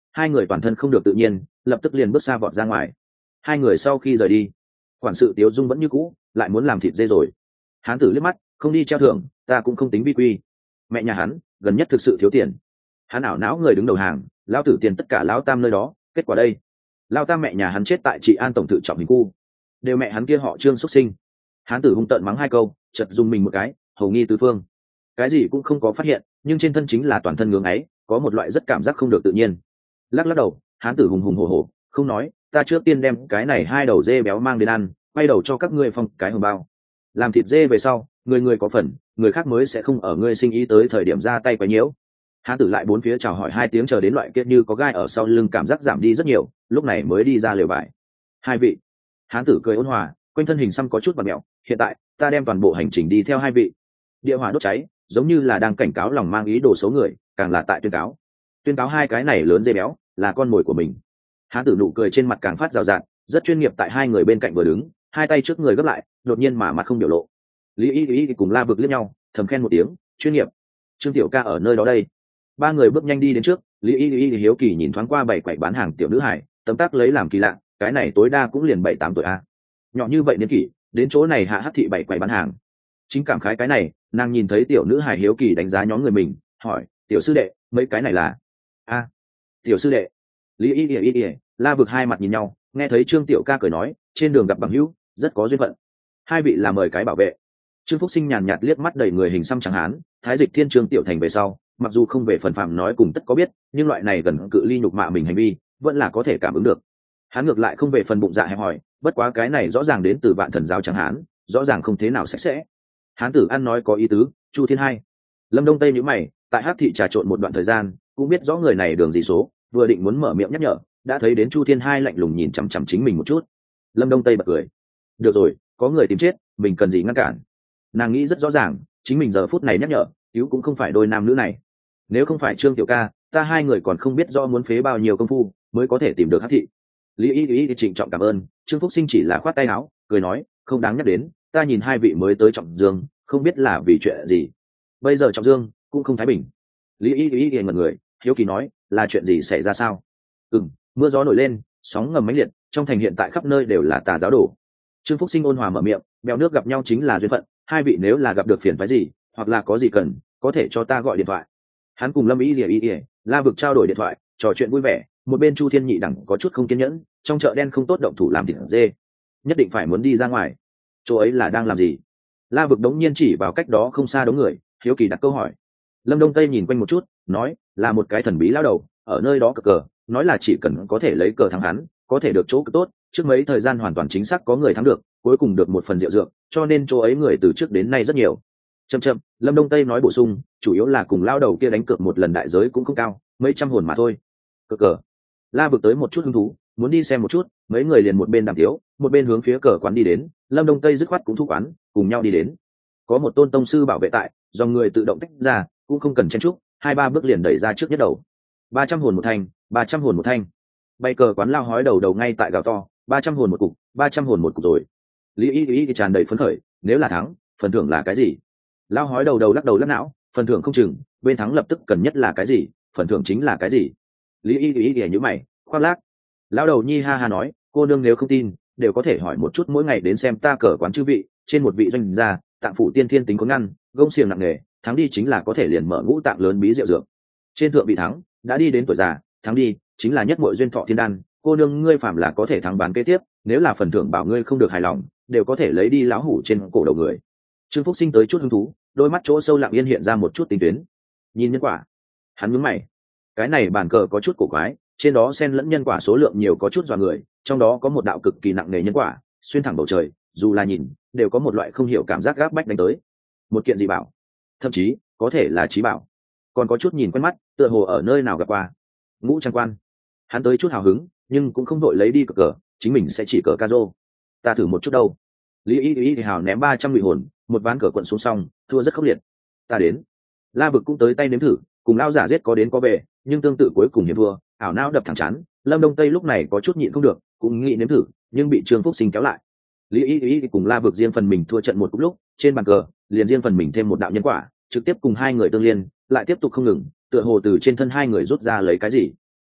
A: hai người toàn thân không được tự nhiên, lập tức liền bước xa vọt ra ngoài. Hai người sau khi rời đi, quản sự Tiếu Dung vẫn như cũ, lại muốn làm thịt dê rồi. Hán tử liếc mắt, không đi treo thưởng, ta cũng không tính vi quy. Mẹ nhà hắn gần nhất thực sự thiếu tiền. Hắn ảo não người đứng đầu hàng, lao tử tiền tất cả lão tam nơi đó, kết quả đây, lao tam mẹ nhà hắn chết tại trị an tổng tự trọng hình khu, đều mẹ hắn kia họ Trương xuất sinh. Hán tử hung tợn mắng hai câu, chợt dùng mình một cái, hầu nghi tứ phương, cái gì cũng không có phát hiện, nhưng trên thân chính là toàn thân ngưỡng ấy, có một loại rất cảm giác không được tự nhiên. Lắc lắc đầu, hán tử hùng hùng hổ hổ, không nói, ta trước tiên đem cái này hai đầu dê béo mang đến ăn, quay đầu cho các ngươi phong cái hồng bao. Làm thịt dê về sau, người người có phần, người khác mới sẽ không ở ngươi sinh ý tới thời điểm ra tay quấy nhiễu. Hán tử lại bốn phía chào hỏi hai tiếng, chờ đến loại kia như có gai ở sau lưng cảm giác giảm đi rất nhiều, lúc này mới đi ra lều vải. Hai vị. Hán tử cười ôn hòa, quanh thân hình xăm có chút bặm mẹo, hiện tại ta đem toàn bộ hành trình đi theo hai vị. Địa hỏa đốt cháy, giống như là đang cảnh cáo lòng mang ý đồ số người, càng là tại tuyên cáo. Tuyên cáo hai cái này lớn dê béo là con mồi của mình. Hán tử nụ cười trên mặt càng phát rào rạt, rất chuyên nghiệp, tại hai người bên cạnh vừa đứng, hai tay trước người gấp lại, đột nhiên mà mặt không biểu lộ. Lý Y Y cùng La Vực liếc nhau, thầm khen một tiếng, chuyên nghiệp. Trương Tiểu Ca ở nơi đó đây. Ba người bước nhanh đi đến trước, Lý Y Y hiếu kỳ nhìn thoáng qua bảy quầy bán hàng tiểu nữ hải, tấm tác lấy làm kỳ lạ, cái này tối đa cũng liền bảy tám tuổi a. Nhỏ như vậy niên kỷ, đến chỗ này hạ hắc thị bảy quầy bán hàng. Chính cảm khái cái này, nàng nhìn thấy tiểu nữ hải hiếu kỳ đánh giá nhóm người mình, hỏi, tiểu sư đệ, mấy cái này là? A, tiểu sư đệ. Lý Y Y Y, La Vực hai mặt nhìn nhau, nghe thấy Trương Tiểu Ca cười nói, trên đường gặp bằng hữu, rất có duyên phận. Hai vị là mời cái bảo vệ. Trương Phúc Sinh nhàn nhạt liếc mắt đầy người hình xăm trắng hán, thái dịch thiên Trương Tiểu Thành về sau, mặc dù không về phần phạm nói cùng tất có biết, nhưng loại này gần cự ly nhục mạ mình hành vi, vẫn là có thể cảm ứng được. Hắn ngược lại không về phần bụng dạ hẹp hỏi, bất quá cái này rõ ràng đến từ vạn thần giáo trắng hán, rõ ràng không thế nào sạch sẽ. Hán tử ăn nói có ý tứ, Chu Thiên hai. Lâm Đông Tây nhíu mày, tại hắc thị trà trộn một đoạn thời gian, cũng biết rõ người này đường gì số, vừa định muốn mở miệng nhắc nhở, đã thấy đến Chu Thiên hai lạnh lùng nhìn chằm chằm chính mình một chút. Lâm Đông Tây bật cười, được rồi, có người tìm chết, mình cần gì ngăn cản. Nàng nghĩ rất rõ ràng, chính mình giờ phút này nhắc nhở, cứu cũng không phải đôi nam nữ này. Nếu không phải Trương Tiểu Ca, ta hai người còn không biết rõ muốn phế bao nhiêu công phu mới có thể tìm được hắc thị. Lý Y Y trịnh trọng cảm ơn, Trương Phúc Sinh chỉ là khoát tay áo, cười nói, không đáng nhắc đến, ta nhìn hai vị mới tới Trọng Dương, không biết là vì chuyện gì. Bây giờ Trọng Dương cũng không thái bình. Lý Y Y ngẩn người, hiếu kỳ nói, là chuyện gì xảy ra sao? Ừm, mưa gió nổi lên, sóng ngầm mãnh liệt, trong thành hiện tại khắp nơi đều là tà giáo đồ. Trương Phúc Sinh ôn hòa mở miệng, bèo nước gặp nhau chính là duyên phận, hai vị nếu là gặp được phiền phức gì, hoặc là có gì cần, có thể cho ta gọi điện thoại. Hắn cùng Lâm Y Y Y, La Vực trao đổi điện thoại, trò chuyện vui vẻ, một bên Chu Thiên Nhị đẳng có chút không kiên nhẫn, trong chợ đen không tốt động thủ làm thịt dê, nhất định phải muốn đi ra ngoài. Chỗ ấy là đang làm gì? La Vực đống nhiên chỉ vào cách đó không xa đống người, hiếu kỳ đặt câu hỏi. Lâm Đông Tây nhìn quanh một chút, nói, là một cái thần bí lão đầu, ở nơi đó cờ cờ, nói là chỉ cần có thể lấy cờ thắng hắn, có thể được chỗ cực tốt, trước mấy thời gian hoàn toàn chính xác có người thắng được, cuối cùng được một phần rượu dược, cho nên chỗ ấy người từ trước đến nay rất nhiều. Chậm chậm, Lâm Đông Tây nói bổ sung, chủ yếu là cùng lão đầu kia đánh cược một lần đại giới cũng không cao, mấy trăm hồn mà thôi. Cờ cờ. La Vực tới một chút hứng thú, muốn đi xem một chút, mấy người liền một bên đàm tiếu, một bên hướng phía cờ quán đi đến. Lâm Đông Tây dứt khoát cũng thu quán, cùng nhau đi đến. Có một tôn tông sư bảo vệ tại, dòng người tự động tách ra, cũng không cần chen chúc, hai ba bước liền đẩy ra trước nhất đầu. Ba trăm hồn một thanh, ba trăm hồn một thanh. Bay cờ quán lao hói đầu đầu ngay tại gào to, ba trăm hồn một cục, ba trăm hồn một cục rồi. Lý Y Y tràn đầy phấn khởi, nếu là thắng, phần thưởng là cái gì? Lao hói đầu đầu lắc đầu lắc não, phần thưởng không chừng, bên thắng lập tức cần nhất là cái gì, phần thưởng chính là cái gì? Lý Y Y Y nhíu mày, khoác lác. Lão đầu nhi ha ha nói, cô nương nếu không tin, đều có thể hỏi một chút mỗi ngày đến xem ta cờ quán chư vị, trên một vị doanh gia, tạng phủ tiên thiên tính có ngăn, gông xiềng nặng nề, thắng đi chính là có thể liền mở ngũ tạng lớn bí rượu dược. Trên thượng vị thắng, đã đi đến tuổi già, thắng đi chính là nhất muội duyên thọ thiên đan, cô nương ngươi phạm là có thể thắng bán kế tiếp, nếu là phần thưởng bảo ngươi không được hài lòng, đều có thể lấy đi lão hủ trên cổ đầu người. Trương Phúc Sinh tới chút hứng thú, đôi mắt chỗ sâu lặng yên hiện ra một chút tinh tuyến. Nhìn nhân quả, hắn nhướng mày. Cái này bàn cờ có chút cổ quái, trên đó xen lẫn nhân quả số lượng nhiều có chút dọa người, trong đó có một đạo cực kỳ nặng nề nhân quả, xuyên thẳng bầu trời, dù là nhìn, đều có một loại không hiểu cảm giác gáp bách đánh tới. Một kiện dị bảo, thậm chí có thể là trí bảo, còn có chút nhìn quen mắt, tựa hồ ở nơi nào gặp qua. Ngũ Trang Quan, hắn tới chút hào hứng, nhưng cũng không đội lấy đi cờ cờ, chính mình sẽ chỉ cờ ca rô. Ta thử một chút đâu. Lý Y Y thì hào ném ba trăm ngụy hồn, một ván cờ quận xuống xong, thua rất khốc liệt. Ta đến. La Vực cũng tới tay nếm thử, cùng lao giả giết có đến có về, nhưng tương tự cuối cùng hiệp thua, ảo não đập thẳng chán. Lâm Đông Tây lúc này có chút nhịn không được, cũng nghĩ nếm thử, nhưng bị Trương Phúc Sinh kéo lại. Lý Y Y cùng La Vực riêng phần mình thua trận một lúc, trên bàn cờ liền riêng phần mình thêm một đạo nhân quả, trực tiếp cùng hai người tương liên, lại tiếp tục không ngừng, tựa hồ từ trên thân hai người rút ra lấy cái gì.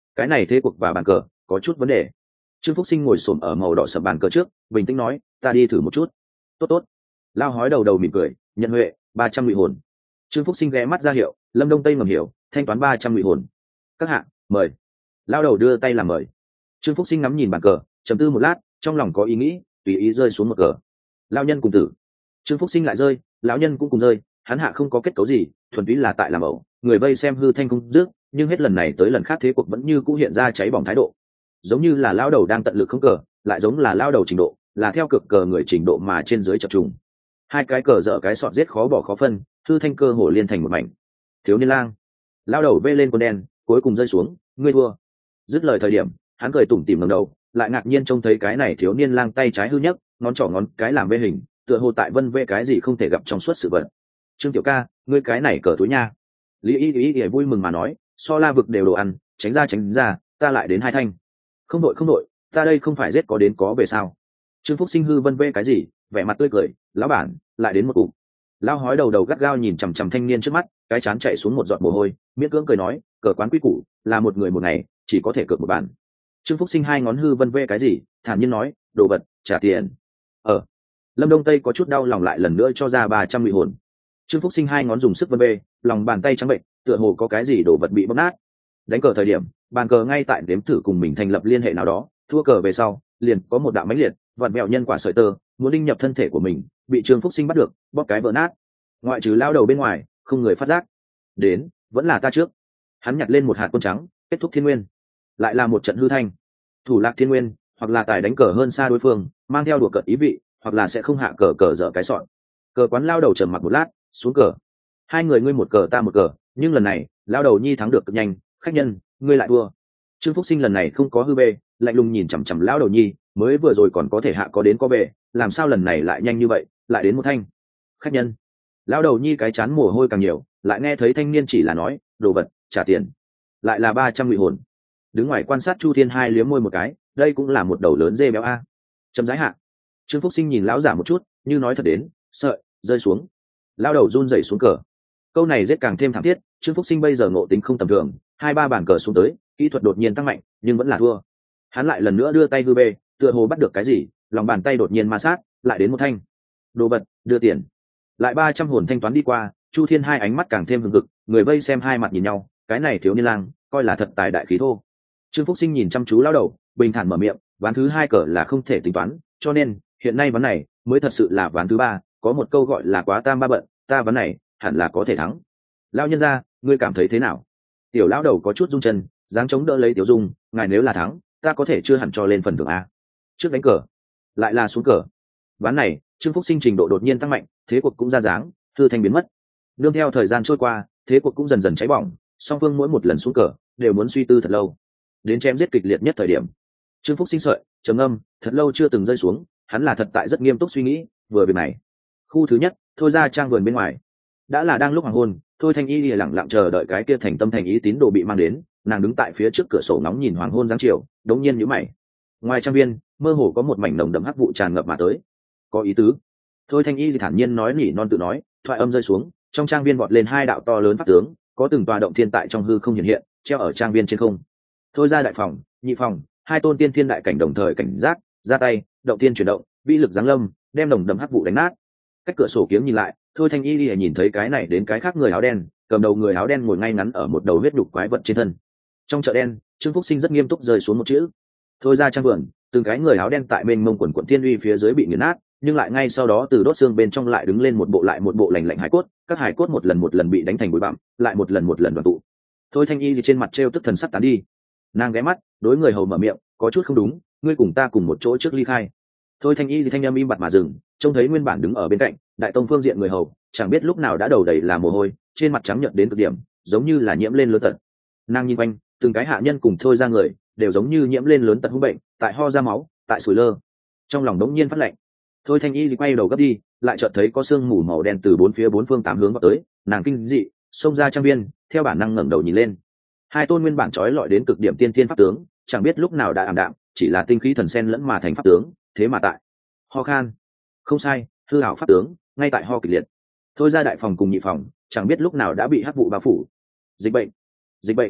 A: cái này thế cuộc và bàn cờ có chút vấn đề. Trương Phúc Sinh ngồi xổm ở màu đỏ sậm bàn cờ trước, bình tĩnh nói, ta đi thử một chút. Tốt tốt. Lao hói đầu đầu mỉm cười, nhận huệ, ba trăm ngụy hồn. Trương Phúc Sinh ghé mắt ra hiệu, Lâm Đông Tây ngầm hiểu, thanh toán ba trăm ngụy hồn. Các hạ, mời. Lao đầu đưa tay làm mời. Trương Phúc Sinh ngắm nhìn bàn cờ, trầm tư một lát, trong lòng có ý nghĩ, tùy ý rơi xuống một cờ. Lao nhân cùng tử. Trương Phúc Sinh lại rơi, lão nhân cũng cùng rơi, hắn hạ không có kết cấu gì, thuần túy là tại làm ẩu, người vây xem hư thanh không dứt, nhưng hết lần này tới lần khác thế cuộc vẫn như cũ hiện ra cháy bỏng thái độ. Giống như là lao đầu đang tận lực không cờ, lại giống là lao đầu trình độ, là theo cực cờ người trình độ mà trên dưới chập trùng. Hai cái cờ dở cái sọt giết khó bỏ khó phân, hư thanh cơ hồ liên thành một mảnh. Thiếu niên lang. Lao đầu vê lên con đen, cuối cùng rơi xuống, ngươi thua. Dứt lời thời điểm, hắn cười tủm tỉm ngẩng đầu, lại ngạc nhiên trông thấy cái này thiếu niên lang tay trái hư nhất, ngón trỏ ngón cái làm vê hình, tựa hồ tại vân vê cái gì không thể gặp trong suốt sự vật. Trương tiểu ca, ngươi cái này cờ túi nha. Lý y y y vui mừng mà nói, so la vực đều đồ ăn, tránh ra tránh ra, ta lại đến hai thanh. Không đội không đội, ta đây không phải giết có đến có về sao? Trương Phúc Sinh hư vân vê cái gì, vẻ mặt tươi cười, lão bản, lại đến một cục. Lão hói đầu đầu gắt gao nhìn chằm chằm thanh niên trước mắt, cái chán chạy xuống một giọt mồ hôi, miễn cưỡng cười nói, cờ quán quy củ, là một người một ngày, chỉ có thể cược một bàn. Trương Phúc Sinh hai ngón hư vân vê cái gì, thản nhiên nói, đồ vật, trả tiền. Ờ. Lâm Đông Tây có chút đau lòng lại lần nữa cho ra ba trăm ngụy hồn. Trương Phúc Sinh hai ngón dùng sức vân vê, lòng bàn tay trắng bệnh, tựa hồ có cái gì đồ vật bị bóp nát. Đánh cờ thời điểm, bàn cờ ngay tại đếm thử cùng mình thành lập liên hệ nào đó, thua cờ về sau, liền có một đạo mãnh liệt, vặn vẹo nhân quả sợi tơ, muốn đinh nhập thân thể của mình, bị Trương Phúc Sinh bắt được, bóp cái vỡ nát. Ngoại trừ lao đầu bên ngoài, không người phát giác. Đến, vẫn là ta trước. Hắn nhặt lên một hạt quân trắng, kết thúc thiên nguyên. Lại là một trận hư thanh. Thủ lạc thiên nguyên, hoặc là tài đánh cờ hơn xa đối phương, mang theo đùa cợt ý vị, hoặc là sẽ không hạ cờ cờ dở cái sọn. Cờ quán lao đầu trầm mặc một lát, xuống cờ. Hai người ngươi một cờ ta một cờ, nhưng lần này, lao đầu nhi thắng được cực nhanh, khách nhân, ngươi lại thua. Trương Phúc Sinh lần này không có hư bê, lạnh lùng nhìn chằm chằm lao đầu nhi, mới vừa rồi còn có thể hạ có đến có bê, làm sao lần này lại nhanh như vậy, lại đến một thanh. Khách nhân. Lao đầu nhi cái chán mồ hôi càng nhiều, lại nghe thấy thanh niên chỉ là nói, đồ vật, trả tiền. Lại là ba trăm ngụy hồn. Đứng ngoài quan sát Chu Thiên hai liếm môi một cái, đây cũng là một đầu lớn dê béo a. Chấm giải hạ. Trương Phúc Sinh nhìn lão giả một chút, như nói thật đến, sợi rơi xuống. Lao đầu run rẩy xuống cờ. Câu này giết càng thêm thảm thiết, Trương Phúc Sinh bây giờ ngộ tính không tầm thường, hai ba bàn cờ xuống tới, kỹ thuật đột nhiên tăng mạnh, nhưng vẫn là thua. Hắn lại lần nữa đưa tay hư bê, tựa hồ bắt được cái gì, lòng bàn tay đột nhiên ma sát, lại đến một thanh. Đồ vật, đưa tiền. Lại ba trăm hồn thanh toán đi qua, Chu Thiên hai ánh mắt càng thêm hừng hực, người vây xem hai mặt nhìn nhau, cái này thiếu niên lang, coi là thật tài đại khí thô. Trương Phúc Sinh nhìn chăm chú lao đầu, bình thản mở miệng, ván thứ hai cờ là không thể tính toán, cho nên hiện nay ván này mới thật sự là ván thứ ba, có một câu gọi là quá tam ba bận, ta ván này hẳn là có thể thắng. Lao nhân gia, ngươi cảm thấy thế nào? Tiểu lão đầu có chút rung chân, dáng chống đỡ lấy Tiểu Dung, ngài nếu là thắng, ta có thể chưa hẳn cho lên phần thưởng a. Trước đánh cờ, lại là xuống cờ. Ván này, Trương Phúc Sinh trình độ đột nhiên tăng mạnh, thế cuộc cũng ra dáng, hư thanh biến mất. Nương theo thời gian trôi qua, thế cuộc cũng dần dần cháy bỏng, song phương mỗi một lần xuống cờ đều muốn suy tư thật lâu. Đến chém giết kịch liệt nhất thời điểm, Trương Phúc Sinh sợi trầm âm, thật lâu chưa từng rơi xuống, hắn là thật tại rất nghiêm túc suy nghĩ, vừa việc này. Khu thứ nhất, thôi ra trang vườn bên ngoài. Đã là đang lúc hoàng hôn, thôi Thanh Y lìa lặng lặng chờ đợi cái kia thành tâm thành ý tín đồ bị mang đến, nàng đứng tại phía trước cửa sổ nóng nhìn hoàng hôn giáng chiều, đống nhiên nhíu mày. Ngoài trang viên, mơ hồ có một mảnh nồng đậm hắc vụ tràn ngập mà tới. Có ý tứ. Thôi Thanh Y thì thản nhiên nói nỉ non tự nói, thoại âm rơi xuống, trong trang viên vọt lên hai đạo to lớn pháp tướng, có từng tòa động thiên tại trong hư không hiện hiện, treo ở trang viên trên không. Thôi ra đại phòng, nhị phòng, hai tôn tiên thiên đại cảnh đồng thời cảnh giác, ra tay, động thiên chuyển động, vi lực giáng lâm, đem nồng đậm hắc vụ đánh nát. Cách cửa sổ kiếm nhìn lại, thôi Thanh Y lìa nhìn thấy cái này đến cái khác người áo đen, cầm đầu người áo đen ngồi ngay ngắn ở một đầu huyết đục quái vật trên thân. Trong chợ đen, Trương Phúc Sinh rất nghiêm túc rơi xuống một chữ. Thôi ra trang vườn, từng cái người áo đen tại bên mông quần quần thiên uy phía dưới bị nghiền nát, nhưng lại ngay sau đó từ đốt xương bên trong lại đứng lên một bộ lại một bộ lành lạnh hải cốt, các hải cốt một lần một lần bị đánh thành bụi bặm, lại một lần một lần đoàn tụ. Thôi Thanh Y thì trên mặt trêu tức thần sắc tán đi. Nàng ghé mắt, đối người hầu mở miệng, có chút không đúng, ngươi cùng ta cùng một chỗ trước ly khai. Thôi Thanh Y thì thanh âm im bặt mà dừng, trông thấy nguyên bản đứng ở bên cạnh đại tông phương diện người hầu, chẳng biết lúc nào đã đầu đầy là mồ hôi, trên mặt trắng nhợt đến cực điểm, giống như là nhiễm lên lớn tật. Nàng nhìn quanh, từng cái hạ nhân cùng thôi ra người đều giống như nhiễm lên lớn tật hung bệnh, tại ho ra máu, tại sủi lơ. Trong lòng đống nhiên phát lạnh. Thôi Thanh Y thì quay đầu gấp đi, lại chợt thấy có sương mù màu đen từ bốn phía bốn phương tám hướng vào tới, nàng kinh dị, xông ra trang viên, theo bản năng ngẩng đầu nhìn lên. Hai tôn nguyên bản trói lọi đến cực điểm tiên tiên pháp tướng, chẳng biết lúc nào đã ảm đạm, chỉ là tinh khí thần sen lẫn mà thành pháp tướng, thế mà tại ho khan. Không sai, hư ảo pháp tướng, ngay tại ho kịch liệt. Thôi ra đại phòng cùng nhị phòng, chẳng biết lúc nào đã bị hắc vụ bao phủ. Dịch bệnh, dịch bệnh.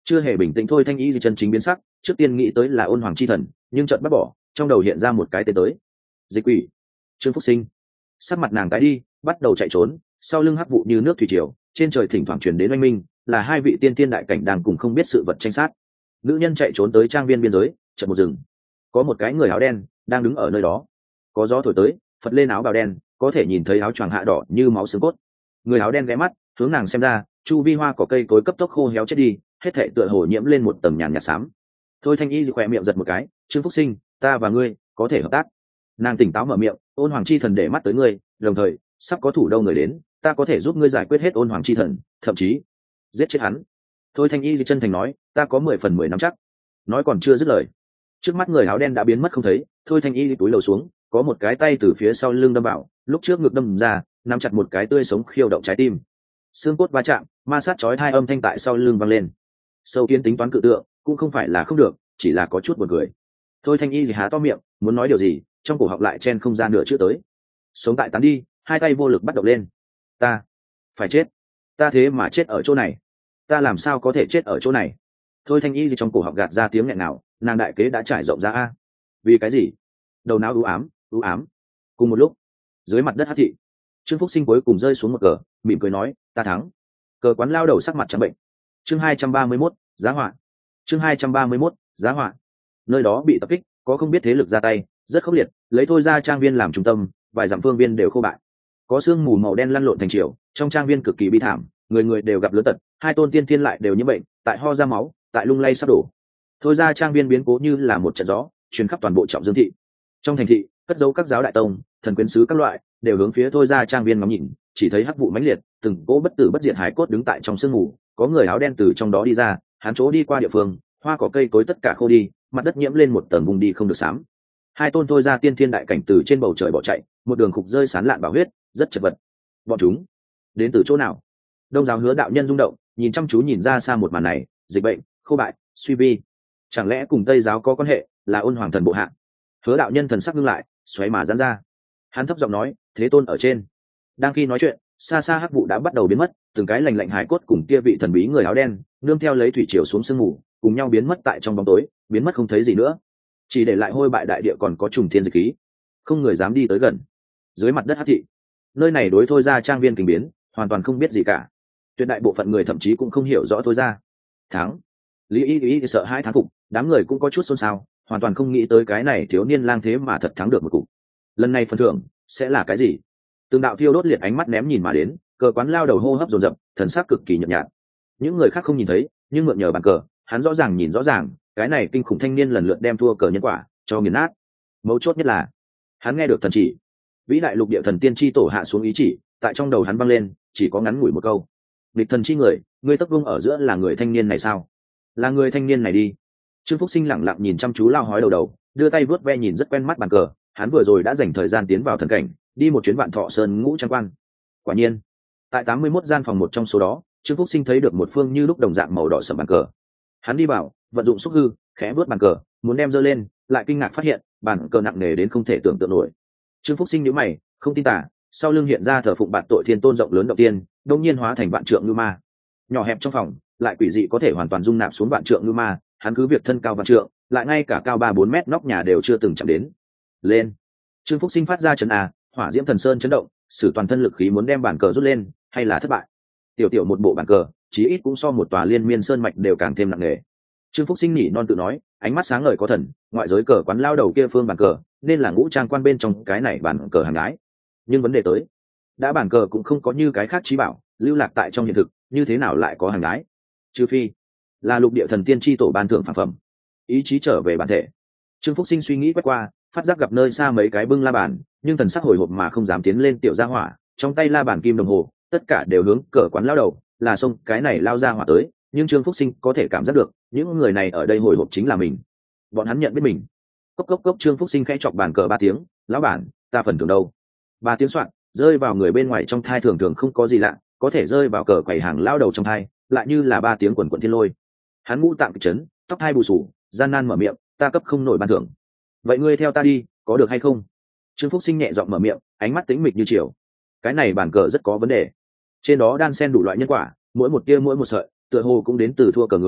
A: chưa hề bình tĩnh thôi thanh y chân chính biến sắc, trước tiên nghĩ tới là ôn hoàng chi thần, nhưng chợt bắt bỏ, trong đầu hiện ra một cái tên tới. Dịch quỷ. Trương Phúc Sinh. Sắc mặt nàng tái đi, bắt đầu chạy trốn, sau lưng hắc vụ như nước thủy triều, trên trời thỉnh thoảng truyền đến oanh minh, là hai vị tiên tiên đại cảnh đang cùng không biết sự vật tranh sát. Nữ nhân chạy trốn tới trang viên biên giới, chợt một rừng, có một cái người áo đen đang đứng ở nơi đó, có gió thổi tới, phật lên áo bào đen, có thể nhìn thấy áo choàng hạ đỏ như máu xương cốt. Người áo đen ghé mắt hướng nàng xem ra, chu vi hoa cỏ cây cối cấp tốc khô héo chết đi, hết thảy tựa hồ nhiễm lên một tầng nhàn nhạt xám. Thôi thanh y khỏe miệng giật một cái, Trương Phúc Sinh, ta và ngươi có thể hợp tác. Nàng tỉnh táo mở miệng, ôn hoàng chi thần để mắt tới ngươi, đồng thời sắp có thủ đâu người đến, ta có thể giúp ngươi giải quyết hết ôn hoàng chi thần, thậm chí giết chết hắn. Thôi thanh y chân thành nói, ta có mười phần mười nắm chắc. Nói còn chưa dứt lời, trước mắt người áo đen đã biến mất không thấy. Thôi thanh y túi lầu xuống, có một cái tay từ phía sau lưng đâm vào, lúc trước ngực đâm ra, nắm chặt một cái tươi sống khiêu động trái tim. Xương cốt va chạm, ma sát chói hai âm thanh tại sau lưng vang lên. Sâu Kiến tính toán cự tượng cũng không phải là không được, chỉ là có chút buồn cười. Thôi thanh y thì há to miệng muốn nói điều gì, trong cổ họng lại chen không ra nửa chữ tới. Sống tại tán đi, hai tay vô lực bắt động lên. Ta phải chết, ta thế mà chết ở chỗ này, ta làm sao có thể chết ở chỗ này. Thôi thanh y thì trong cổ họng gạt ra tiếng nghẹn nào, nàng đại kế đã trải rộng ra a. Vì cái gì? Đầu não u ám, u ám. Cùng một lúc, dưới mặt đất hắc thị, Trương Phúc Sinh cuối cùng rơi xuống một cờ, mỉm cười nói, ta thắng. Cờ quán lao đầu sắc mặt trắng bệnh. Chương hai trăm ba mươi mốt, giá họa. Chương hai trăm ba mươi mốt, giá họa. Nơi đó bị tập kích, có không biết thế lực ra tay, rất khốc liệt, lấy thôi ra trang viên làm trung tâm, vài dặm phương viên đều khô bại. Có sương mù màu đen lăn lộn thành triều, trong trang viên cực kỳ bi thảm, người người đều gặp lớn tật, hai tôn tiên thiên lại đều nhiễm bệnh, tại ho ra máu, tại lung lay sắp đổ. Thôi ra trang viên biến cố như là một trận gió, truyền khắp toàn bộ Trọng Dương thị. Trong thành thị, cất giấu các giáo đại tông, thần quyến sứ các loại, đều hướng phía thôi ra trang viên ngắm nhìn, chỉ thấy hắc vụ mãnh liệt, từng cỗ bất tử bất diệt hải cốt đứng tại trong sương mù, có người áo đen từ trong đó đi ra, hắn chỗ đi qua địa phương, hoa cỏ cây cối tất cả khô đi, mặt đất nhiễm lên một tầng vùng đi không được xám. Hai tôn thôi ra tiên thiên đại cảnh từ trên bầu trời bỏ chạy, một đường khục rơi sán lạn bảo huyết, rất chật vật. Bọn chúng đến từ chỗ nào? Đông giáo Hứa đạo nhân rung động, nhìn chăm chú nhìn ra xa một màn này, dịch bệnh, khô bại, suy vi, chẳng lẽ cùng Tây giáo có quan hệ, là ôn hoàng thần bộ hạ? Hứa đạo nhân thần sắc ngưng lại, xoáy mà giãn ra. Hắn thấp giọng nói, thế tôn ở trên. Đang khi nói chuyện, xa xa hắc vụ đã bắt đầu biến mất, từng cái lành lạnh hải cốt cùng kia vị thần bí người áo đen nương theo lấy thủy triều xuống sương mù, cùng nhau biến mất tại trong bóng tối, biến mất không thấy gì nữa, chỉ để lại hôi bại đại địa còn có trùng thiên dịch khí, không người dám đi tới gần. Dưới mặt đất hắc thị, nơi này đối thôi ra trang viên kinh biến, hoàn toàn không biết gì cả. Tuyệt đại bộ phận người thậm chí cũng không hiểu rõ thôi ra. Thắng. Lý Y Y sợ hãi thán phục, đám người cũng có chút xôn xao, hoàn toàn không nghĩ tới cái này thiếu niên lang thế mà thật thắng được một cục. Lần này phần thưởng sẽ là cái gì? Từng đạo thiêu đốt liệt ánh mắt ném nhìn mà đến, cờ quán lao đầu hô hấp dồn dập, thần sắc cực kỳ nhợt nhạt. Những người khác không nhìn thấy, nhưng mượn nhờ bàn cờ, hắn rõ ràng nhìn rõ ràng, cái này kinh khủng thanh niên lần lượt đem thua cờ nhân quả cho nghiền nát. Mấu chốt nhất là, hắn nghe được thần chỉ, vĩ đại lục địa thần tiên chi tổ hạ xuống ý chỉ, tại trong đầu hắn vang lên, chỉ có ngắn ngủi một câu: địch thần chi người, ngươi tấp vương ở giữa là người thanh niên này sao? Là người thanh niên này đi. Trương Phúc Sinh lẳng lặng nhìn chăm chú lao hói đầu đầu, đưa tay vuốt ve nhìn rất quen mắt bàn cờ, hắn vừa rồi đã dành thời gian tiến vào thần cảnh, đi một chuyến Vạn Thọ Sơn ngũ trang quan. Quả nhiên, tại tám mươi mốt gian phòng một trong số đó, Trương Phúc Sinh thấy được một phương như lúc đồng dạng màu đỏ sẫm bàn cờ. Hắn đi vào, vận dụng xúc hư, khẽ vuốt bàn cờ, muốn đem giơ lên, lại kinh ngạc phát hiện, bàn cờ nặng nề đến không thể tưởng tượng nổi. Trương Phúc Sinh nhíu mày, không tin tả, sau lưng hiện ra thờ phụng bạt tội thiên tôn rộng lớn động tiên, đột nhiên hóa thành vạn trượng lưu ma. Nhỏ hẹp trong phòng, lại quỷ dị có thể hoàn toàn dung nạp xuống vạn trượng lưu ma, hắn cứ việc thân cao vạn trượng, lại ngay cả cao ba bốn mét nóc nhà đều chưa từng chạm đến. Lên. Trương Phúc Sinh phát ra chấn a, hỏa diễm thần sơn chấn động, sử toàn thân lực khí muốn đem bàn cờ rút lên, hay là thất bại. Tiểu tiểu một bộ bàn cờ, chí ít cũng so một tòa liên miên sơn mạch đều càng thêm nặng nề. Trương Phúc Sinh nhỉ non tự nói, ánh mắt sáng ngời có thần, ngoại giới cờ quán lao đầu kia phương bàn cờ, nên là ngũ trang quan bên trong cái này bàn cờ hàng gái. Nhưng vấn đề tới, đã bàn cờ cũng không có như cái khác trí bảo, lưu lạc tại trong hiện thực, như thế nào lại có hàng gái? Trừ phi là lục địa thần tiên chi tổ ban thưởng phản phẩm. Ý chí trở về bản thể. Trương Phúc Sinh suy nghĩ quét qua, phát giác gặp nơi xa mấy cái bưng la bàn, nhưng thần sắc hồi hộp mà không dám tiến lên tiểu gia hỏa, trong tay la bàn kim đồng hồ, tất cả đều hướng cờ quán lao đầu, là xông cái này lao ra hỏa tới, nhưng Trương Phúc Sinh có thể cảm giác được, những người này ở đây hồi hộp chính là mình. Bọn hắn nhận biết mình. Cốc cốc cốc, Trương Phúc Sinh khẽ chọc bàn cờ ba tiếng, lão bản, ta phần thưởng đâu? Ba tiếng soạn, rơi vào người bên ngoài trong thai thường thường không có gì lạ, có thể rơi vào cờ quầy hàng lao đầu trong thai, lại như là ba tiếng quần quần thiên lôi. Hắn ngũ tạng kịch chấn, tóc hai bù sù, gian nan mở miệng, ta cấp không nổi ban thưởng. Vậy ngươi theo ta đi, có được hay không? Trương Phúc Sinh nhẹ giọng mở miệng, ánh mắt tĩnh mịch như chiều. Cái này bàn cờ rất có vấn đề, trên đó đan xen đủ loại nhân quả, mỗi một tia mỗi một sợi, tựa hồ cũng đến từ thua cờ người,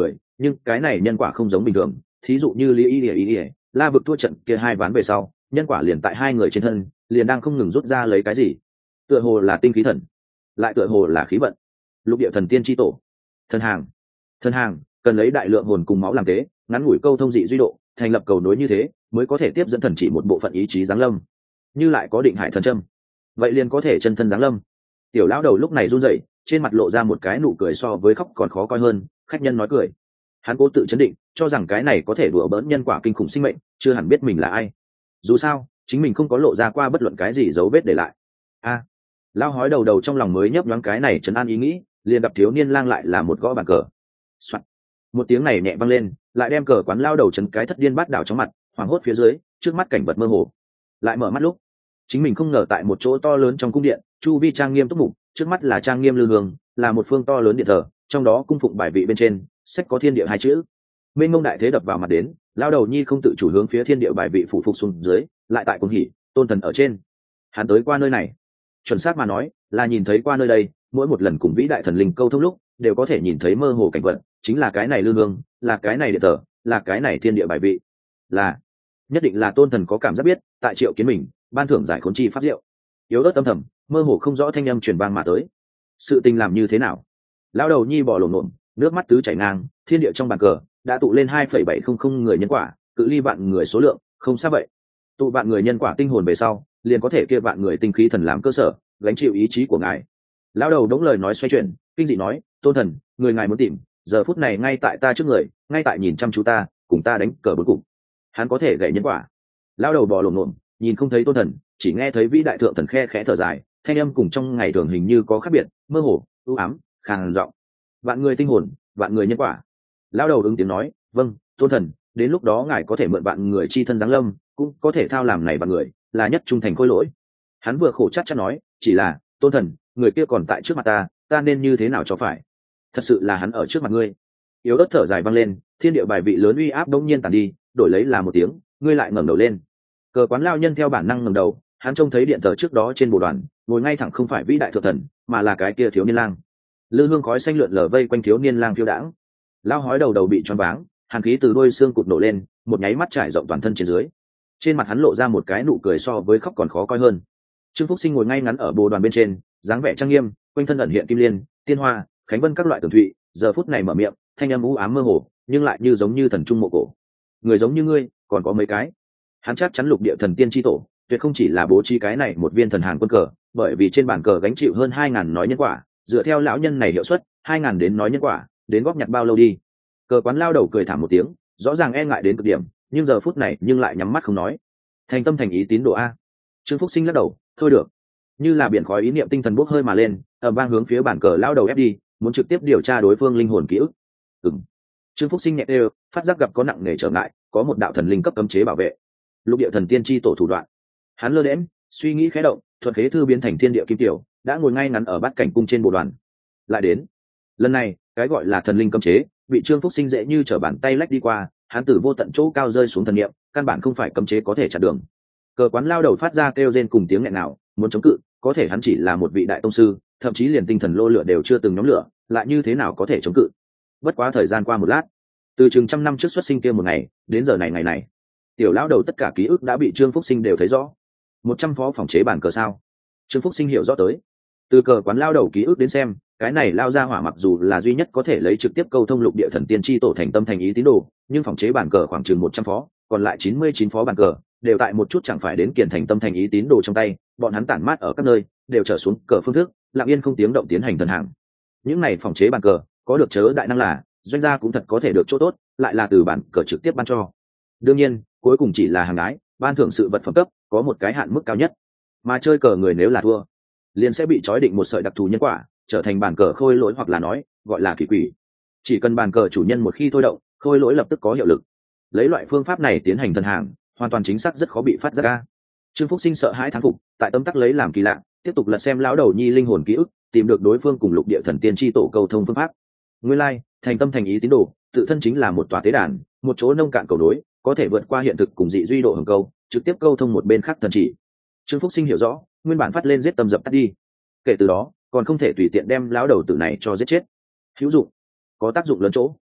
A: nhưng cái này nhân quả không giống bình thường, thí dụ như lý y ỉa ý ỉa la vực thua trận kia hai ván về sau, nhân quả liền tại hai người trên thân liền đang không ngừng rút ra lấy cái gì, tựa hồ là tinh khí thần, lại tựa hồ là khí vận. Lục địa thần tiên tri tổ, thần hàng thần hàng cần lấy đại lượng hồn cùng máu làm tế, ngắn ngủi câu thông dị duy độ, thành lập cầu nối như thế mới có thể tiếp dẫn thần chỉ một bộ phận ý chí giáng lâm. Như lại có định hải thần châm, vậy liền có thể chân thân giáng lâm. Tiểu lão đầu lúc này run rẩy, trên mặt lộ ra một cái nụ cười so với khóc còn khó coi hơn. Khách nhân nói cười, hắn cố tự chấn định, cho rằng cái này có thể đùa bỡn nhân quả kinh khủng sinh mệnh, chưa hẳn biết mình là ai. Dù sao chính mình không có lộ ra qua bất luận cái gì dấu vết để lại. A à, lão hói đầu đầu trong lòng mới nhấp nhoáng cái này trấn an ý nghĩ, liền gặp thiếu niên lang lại là một gõ bàn cờ. Soạn. Một tiếng này nhẹ vang lên, lại đem cờ quán lao đầu chấn cái thất điên bát đảo trong mặt, hoảng hốt phía dưới, trước mắt cảnh vật mơ hồ. Lại mở mắt lúc, chính mình không ngờ tại một chỗ to lớn trong cung điện, chu vi trang nghiêm túc mục, trước mắt là trang nghiêm lư hương, là một phương to lớn điện thờ, trong đó cung phụng bài vị bên trên sách có thiên địa hai chữ. Mênh mông đại thế đập vào mặt đến, lao đầu nhi không tự chủ hướng phía thiên địa bài vị phủ phục xuống dưới, lại tại cung hỉ tôn thần ở trên. Hắn tới qua nơi này, chuẩn xác mà nói là nhìn thấy qua nơi đây, mỗi một lần cùng vĩ đại thần linh câu thông lúc đều có thể nhìn thấy mơ hồ cảnh vật, chính là cái này lư hương, là cái này điện thờ, là cái này thiên địa bài vị, là nhất định là tôn thần có cảm giác biết tại triệu kiến mình, ban thưởng giải khốn chi pháp diệu. Yếu ớt âm thầm mơ hồ không rõ thanh âm truyền vang mà tới. Sự tình làm như thế nào? Lão đầu nhi bỏ lổm lổm, nước mắt tứ chảy ngang, thiên địa trong bàn cờ đã tụ lên hai phẩy bảy không không người nhân quả, cự ly vạn người số lượng không xa vậy. Tụ vạn người nhân quả tinh hồn về sau, liền có thể kia vạn người tinh khí thần làm cơ sở, gánh chịu ý chí của ngài. Lão đầu đống lời nói xoay chuyển, kinh dị nói, tôn thần, người ngài muốn tìm giờ phút này ngay tại ta trước người, ngay tại nhìn chăm chú ta, cùng ta đánh cờ bốn cục. Hắn có thể gậy nhân quả. Lão đầu bò lổm lổm, nhìn không thấy tôn thần, chỉ nghe thấy vĩ đại thượng thần khe khẽ thở dài, thanh âm cùng trong ngày thường hình như có khác biệt, mơ hồ, u ám, khàn giọng. Vạn người tinh hồn, vạn người nhân quả. Lão đầu ứng tiếng nói, vâng, tôn thần, đến lúc đó ngài có thể mượn vạn người chi thân giáng lâm, cũng có thể thao làm này vạn người, là nhất trung thành khôi lỗi. Hắn vừa khổ chắc chắn nói, chỉ là tôn thần, người kia còn tại trước mặt ta, ta nên như thế nào cho phải? Thật sự là hắn ở trước mặt ngươi. Yếu ớt thở dài vang lên, thiên địa bài vị lớn uy áp đông nhiên tàn đi, đổi lấy là một tiếng, ngươi lại ngẩng đầu lên. Cờ quán lao nhân theo bản năng ngẩng đầu, hắn trông thấy điện thờ trước đó trên bồ đoàn ngồi ngay thẳng không phải vĩ đại thượng thần, mà là cái kia thiếu niên lang. Lư hương khói xanh lượn lờ vây quanh thiếu niên lang phiêu đãng. Lao hói đầu đầu bị choáng váng, hàn khí từ đôi xương cụt nổ lên, một nháy mắt trải rộng toàn thân trên dưới. Trên mặt hắn lộ ra một cái nụ cười so với khóc còn khó coi hơn. Trương Phúc Sinh ngồi ngay ngắn ở bồ đoàn bên trên, dáng vẻ trang nghiêm, quanh thân ẩn hiện kim liên, tiên hoa, khánh vân các loại tường thụy, giờ phút này mở miệng, thanh âm u ám mơ hồ, nhưng lại như giống như thần trung mộ cổ. Người giống như ngươi, còn có mấy cái? Hắn chắc chắn lục địa thần tiên chi tổ, tuyệt không chỉ là bố trí cái này một viên thần hàng quân cờ, bởi vì trên bàn cờ gánh chịu hơn hai ngàn nói nhân quả, dựa theo lão nhân này hiệu suất, hai ngàn đến nói nhân quả, đến góp nhặt bao lâu đi? Cờ quán lao đầu cười thảm một tiếng, rõ ràng e ngại đến cực điểm, nhưng giờ phút này nhưng lại nhắm mắt không nói. Thành tâm thành ý tín đồ a. Trương Phúc Sinh lắc đầu, thôi được. Như là biển khói ý niệm tinh thần bốc hơi mà lên, ầm vang hướng phía bàn cờ lao đầu ép đi, muốn trực tiếp điều tra đối phương linh hồn ký ức. Ừm. Trương Phúc Sinh nhẹ đều, phát giác gặp có nặng nề trở ngại, có một đạo thần linh cấp cấm chế bảo vệ. Lục địa thần tiên chi tổ thủ đoạn. Hắn lơ đễnh, suy nghĩ khẽ động, thuật khế thư biến thành thiên địa kim tiểu, đã ngồi ngay ngắn ở bát cảnh cung trên bồ đoàn. Lại đến. Lần này, cái gọi là thần linh cấm chế, bị Trương Phúc Sinh dễ như trở bàn tay lách đi qua, hắn từ vô tận chỗ cao rơi xuống thần niệm, căn bản không phải cấm chế có thể chặn đường. Cờ quán lao đầu phát ra kêu rên cùng tiếng nghẹn nào, muốn chống cự, có thể hắn chỉ là một vị đại tông sư, thậm chí liền tinh thần lô lửa đều chưa từng nhóm lửa, lại như thế nào có thể chống cự? Bất quá thời gian qua một lát, từ chừng trăm năm trước xuất sinh kia một ngày, đến giờ này ngày này, tiểu lão đầu tất cả ký ức đã bị Trương Phúc Sinh đều thấy rõ. Một trăm phó phòng chế bản cờ sao? Trương Phúc Sinh hiểu rõ tới. Từ cờ quán lao đầu ký ức đến xem, cái này lao ra hỏa mặc dù là duy nhất có thể lấy trực tiếp câu thông lục địa thần tiên chi tổ thành tâm thành ý tín đồ, nhưng phòng chế bản cờ khoảng chừng một trăm phó, còn lại chín mươi chín phó bản cờ đều tại một chút chẳng phải đến kiền thành tâm thành ý tín đồ trong tay, bọn hắn tản mát ở các nơi, đều trở xuống cờ phương thức, lặng yên không tiếng động tiến hành thần hàng. Những này phòng chế bản cờ có được chớ đại năng là doanh gia cũng thật có thể được chỗ tốt, lại là từ bản cờ trực tiếp ban cho. Đương nhiên, cuối cùng chỉ là hàng ái, ban thưởng sự vật phẩm cấp, có một cái hạn mức cao nhất. Mà chơi cờ người nếu là thua, liền sẽ bị trói định một sợi đặc thù nhân quả, trở thành bản cờ khôi lỗi hoặc là nói, gọi là kỳ quỷ. Chỉ cần bản cờ chủ nhân một khi thôi động, khôi lỗi lập tức có hiệu lực. Lấy loại phương pháp này tiến hành thần hàng, hoàn toàn chính xác rất khó bị phát giác ra. Trương Phúc Sinh sợ hãi thán phục, tại tâm tắc lấy làm kỳ lạ, tiếp tục lật xem lão đầu nhi linh hồn ký ức, tìm được đối phương cùng lục địa thần tiên chi tổ cầu thông phương pháp. Nguyên lai, thành tâm thành ý tín đồ, tự thân chính là một tòa tế đàn, một chỗ nông cạn cầu đối, có thể vượt qua hiện thực cùng dị duy độ hồng câu, trực tiếp câu thông một bên khác thần chỉ. Trương Phúc Sinh hiểu rõ, nguyên bản phát lên giết tâm dập tắt đi. Kể từ đó, còn không thể tùy tiện đem lão đầu tử này cho giết chết. Hữu dụng, có tác dụng lớn chỗ.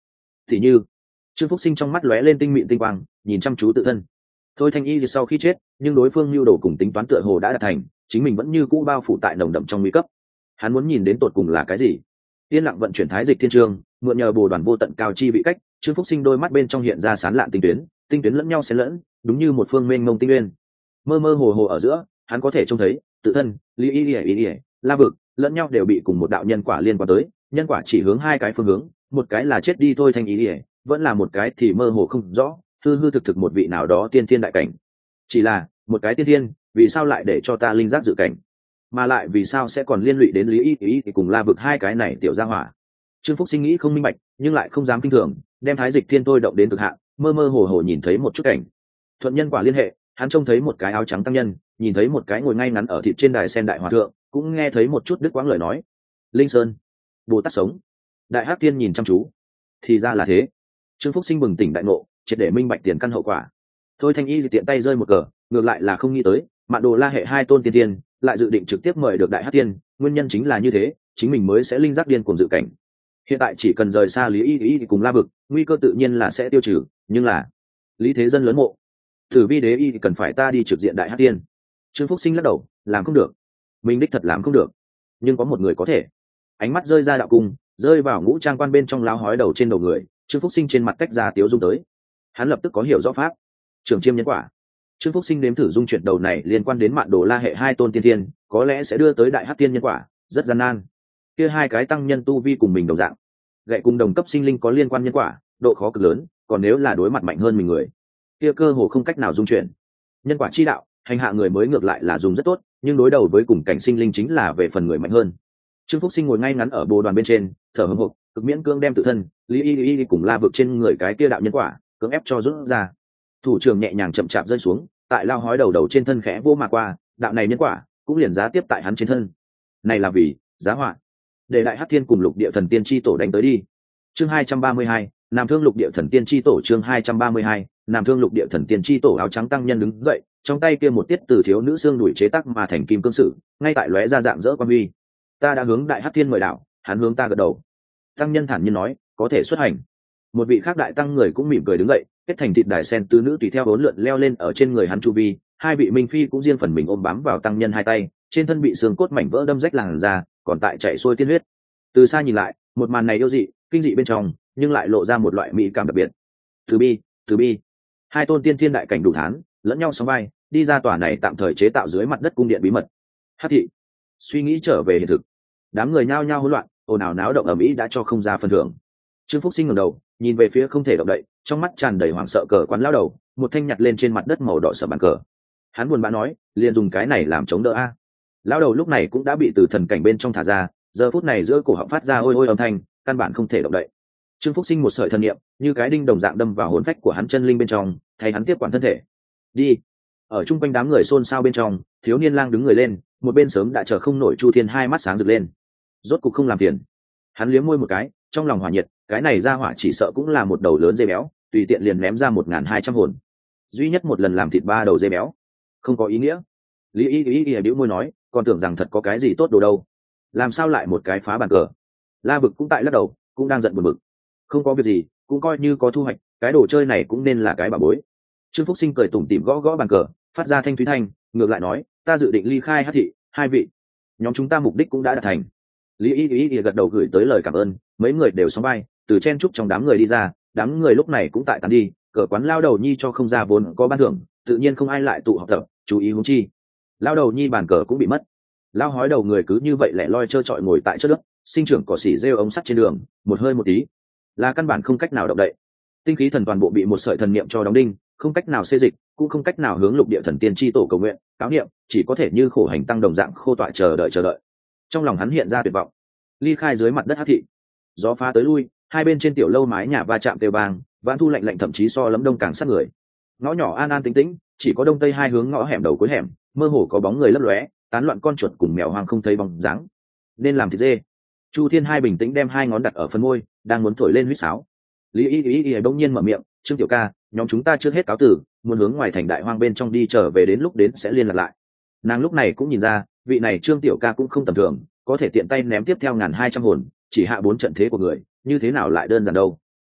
A: thì như trương phúc sinh trong mắt lóe lên tinh mịn tinh quang, nhìn chăm chú tự thân. Thôi thanh y thì sau khi chết, nhưng đối phương lưu đồ cùng tính toán tựa hồ đã đạt thành, chính mình vẫn như cũ bao phủ tại nồng đậm trong nguy cấp. Hắn muốn nhìn đến tột cùng là cái gì. Yên lặng vận chuyển thái dịch thiên trường, mượn nhờ bồ đoàn vô tận cao chi vị cách, trương phúc sinh đôi mắt bên trong hiện ra sán lạn tinh tuyến, tinh tuyến lẫn nhau xen lẫn, đúng như một phương mênh mông tinh nguyên. Mơ mơ hồ hồ ở giữa, hắn có thể trông thấy tự thân, lý y y y la vực lẫn nhau đều bị cùng một đạo nhân quả liên quan tới, nhân quả chỉ hướng hai cái phương hướng, một cái là chết đi thôi thanh y y, vẫn là một cái thì mơ hồ không rõ, hư hư thực thực một vị nào đó tiên thiên đại cảnh. Chỉ là một cái tiên thiên, vì sao lại để cho ta linh giác dự cảnh, mà lại vì sao sẽ còn liên lụy đến lý y y thì cùng la vực hai cái này tiểu gia hỏa. Trương Phúc Sinh nghĩ không minh bạch, nhưng lại không dám kinh thường, đem thái dịch thiên tôi động đến cực hạn, mơ mơ hồ hồ nhìn thấy một chút cảnh. Thuận nhân quả liên hệ, hắn trông thấy một cái áo trắng tăng nhân, nhìn thấy một cái ngồi ngay ngắn ở thịt trên đài sen đại hòa thượng, cũng nghe thấy một chút đứt quãng lời nói. Linh Sơn, Bồ Tát sống. Đại Hắc Tiên nhìn chăm chú, thì ra là thế. Trương Phúc Sinh bừng tỉnh đại ngộ, triệt để minh bạch tiền căn hậu quả. Thôi thanh y thì tiện tay rơi một cờ, ngược lại là không nghĩ tới, Mạn Đồ La hệ hai tôn tiên tiên, lại dự định trực tiếp mời được Đại Hắc Tiên, nguyên nhân chính là như thế, chính mình mới sẽ linh giác điên cuồng dự cảnh. Hiện tại chỉ cần rời xa Lý Y Y cùng La vực, nguy cơ tự nhiên là sẽ tiêu trừ, nhưng là Lý Thế Dân lớn mộ, Tử Vi Đế Y cần phải ta đi trực diện Đại Hắc Tiên. Trương Phúc Sinh lắc đầu, làm không được, mình đích thật làm không được, nhưng có một người có thể. Ánh mắt rơi ra đạo cung, rơi vào ngũ trang quan bên trong láo hói đầu trên đầu người, Trương Phúc Sinh trên mặt tách ra tiếu dung tới. Hắn lập tức có hiểu rõ pháp. Trường chiêm nhân quả. Trương Phúc Sinh nếm thử dung chuyển đầu này liên quan đến Mạn Đồ La hệ hai tôn tiên thiên, có lẽ sẽ đưa tới Đại Hắc Tiên nhân quả, rất gian nan. Kia hai cái tăng nhân tu vi cùng mình đồng dạng, gậy cùng đồng cấp sinh linh có liên quan nhân quả, độ khó cực lớn, còn nếu là đối mặt mạnh hơn mình người, kia cơ hồ không cách nào dung chuyển. Nhân quả chi đạo, hành hạ người mới ngược lại là dùng rất tốt, nhưng đối đầu với cùng cảnh sinh linh chính là về phần người mạnh hơn. Trương Phúc Sinh ngồi ngay ngắn ở bồ đoàn bên trên, thở hổn hộc, cực miễn cưỡng đem tự thân, Lý Y Y cùng La vực trên người cái kia đạo nhân quả, cưỡng ép cho rút ra. Thủ trưởng nhẹ nhàng chậm chạp rơi xuống, tại lao hói đầu đầu trên thân khẽ vô mà qua, đạo này nhân quả cũng liền giá tiếp tại hắn trên thân. Này là vì giá họa, để Đại Hắc Thiên cùng Lục Địa Thần Tiên chi tổ đánh tới đi. Chương hai trăm ba mươi hai, Nam Thương Lục Địa Thần Tiên chi tổ. Chương hai trăm ba mươi hai, Nam Thương Lục Địa Thần Tiên chi tổ. Áo trắng tăng nhân đứng dậy, trong tay kia một tiết từ thiếu nữ xương đuổi chế tác mà thành kim cương sử, ngay tại lóe ra dạng dỡ quan huy. Ta đã hướng Đại Hắc Thiên mời đạo, hắn hướng ta gật đầu. Tăng nhân thản nhiên nói, có thể xuất hành. Một vị khác đại tăng người cũng mỉm cười đứng dậy, kết thành thịt đài sen tứ nữ tùy theo bốn lượn leo lên ở trên người hắn chu vi. Hai vị minh phi cũng riêng phần mình ôm bám vào tăng nhân hai tay, trên thân bị xương cốt mảnh vỡ đâm rách làn ra, còn tại chảy xuôi tiên huyết. Từ xa nhìn lại, một màn này yêu dị, kinh dị bên trong, nhưng lại lộ ra một loại mỹ cảm đặc biệt. Từ bi, từ bi. Hai tôn tiên thiên đại cảnh đủ thán, lẫn nhau sóng vai, đi ra tòa này tạm thời chế tạo dưới mặt đất cung điện bí mật. Hắc thị, suy nghĩ trở về hiện thực. Đám người nhao nhao hỗn loạn, ồn ào náo động ầm ĩ đã cho không ra phần thưởng. Trương Phúc Sinh ngẩng đầu, nhìn về phía không thể động đậy, trong mắt tràn đầy hoảng sợ cờ quán lao đầu, một thanh nhặt lên trên mặt đất màu đỏ sợ bàn cờ. Hắn buồn bã nói, liền dùng cái này làm chống đỡ a. Lao đầu lúc này cũng đã bị từ thần cảnh bên trong thả ra, giờ phút này giữa cổ họng phát ra ôi ôi âm thanh, căn bản không thể động đậy. Trương Phúc Sinh một sợi thần niệm, như cái đinh đồng dạng đâm vào hồn phách của hắn chân linh bên trong, thay hắn tiếp quản thân thể. Đi. Ở chung quanh đám người xôn xao bên trong, thiếu niên lang đứng người lên, một bên sớm đã chờ không nổi Chu Thiên hai mắt sáng rực lên. Rốt cục không làm phiền. Hắn liếm môi một cái, trong lòng hỏa nhiệt, cái này ra hỏa chỉ sợ cũng là một đầu lớn dê béo, tùy tiện liền ném ra một ngàn hai trăm hồn. Duy nhất một lần làm thịt ba đầu dê béo, không có ý nghĩa. Lý Y Y Y bĩu môi nói, còn tưởng rằng thật có cái gì tốt đồ đâu, làm sao lại một cái phá bàn cờ. La Bực cũng tại lắc đầu, cũng đang giận buồn bực. Không có việc gì, cũng coi như có thu hoạch, cái đồ chơi này cũng nên là cái bà bối. Trương Phúc Sinh cười tủm tỉm gõ gõ bàn cờ, phát ra thanh thúy thanh, ngược lại nói, ta dự định ly khai Hắc thị, hai vị, nhóm chúng ta mục đích cũng đã đạt thành. Lý Y Y Y gật đầu gửi tới lời cảm ơn, mấy người đều sóng vai, từ chen trúc trong đám người đi ra, đám người lúc này cũng tại tán đi, cờ quán lao đầu nhi cho không ra vốn có ban thưởng, tự nhiên không ai lại tụ họp tập, chú ý huống chi. Lao đầu nhi bàn cờ cũng bị mất. Lao hói đầu người cứ như vậy lẻ loi trơ trọi ngồi tại trước đất, sinh trưởng cỏ xỉ rêu ống sắt trên đường, một hơi một tí, là căn bản không cách nào động đậy. Tinh khí thần toàn bộ bị một sợi thần niệm cho đóng đinh, không cách nào xê dịch, cũng không cách nào hướng Lục Địa Thần Tiên chi tổ cầu nguyện, cáo niệm, chỉ có thể như khổ hành tăng đồng dạng khô tọa chờ đợi chờ đợi. Trong lòng hắn hiện ra tuyệt vọng. Ly khai dưới mặt đất Hắc thị, gió phá tới lui, hai bên trên tiểu lâu mái nhà va chạm kêu bang, vãn thu lạnh lạnh thậm chí so lấm đông càng sát người. Ngõ nhỏ an an tĩnh tĩnh, chỉ có đông tây hai hướng ngõ hẻm đầu cuối hẻm, mơ hồ có bóng người lấp lóe, tán loạn con chuột cùng mèo hoang không thấy bóng dáng. Nên làm thịt dê. Chu Thiên hai bình tĩnh đem hai ngón đặt ở phần môi, đang muốn thổi lên huýt sáo. Lý Y Y Y bỗng nhiên mở miệng, Trương tiểu ca, nhóm chúng ta trước hết cáo tử, muốn hướng ngoài thành đại hoang bên trong đi, trở về đến lúc đến sẽ liên lạc lại. Nàng lúc này cũng nhìn ra, vị này Trương tiểu ca cũng không tầm thường, có thể tiện tay ném tiếp theo ngàn hai trăm hồn, chỉ hạ bốn trận thế của người, như thế nào lại đơn giản đâu.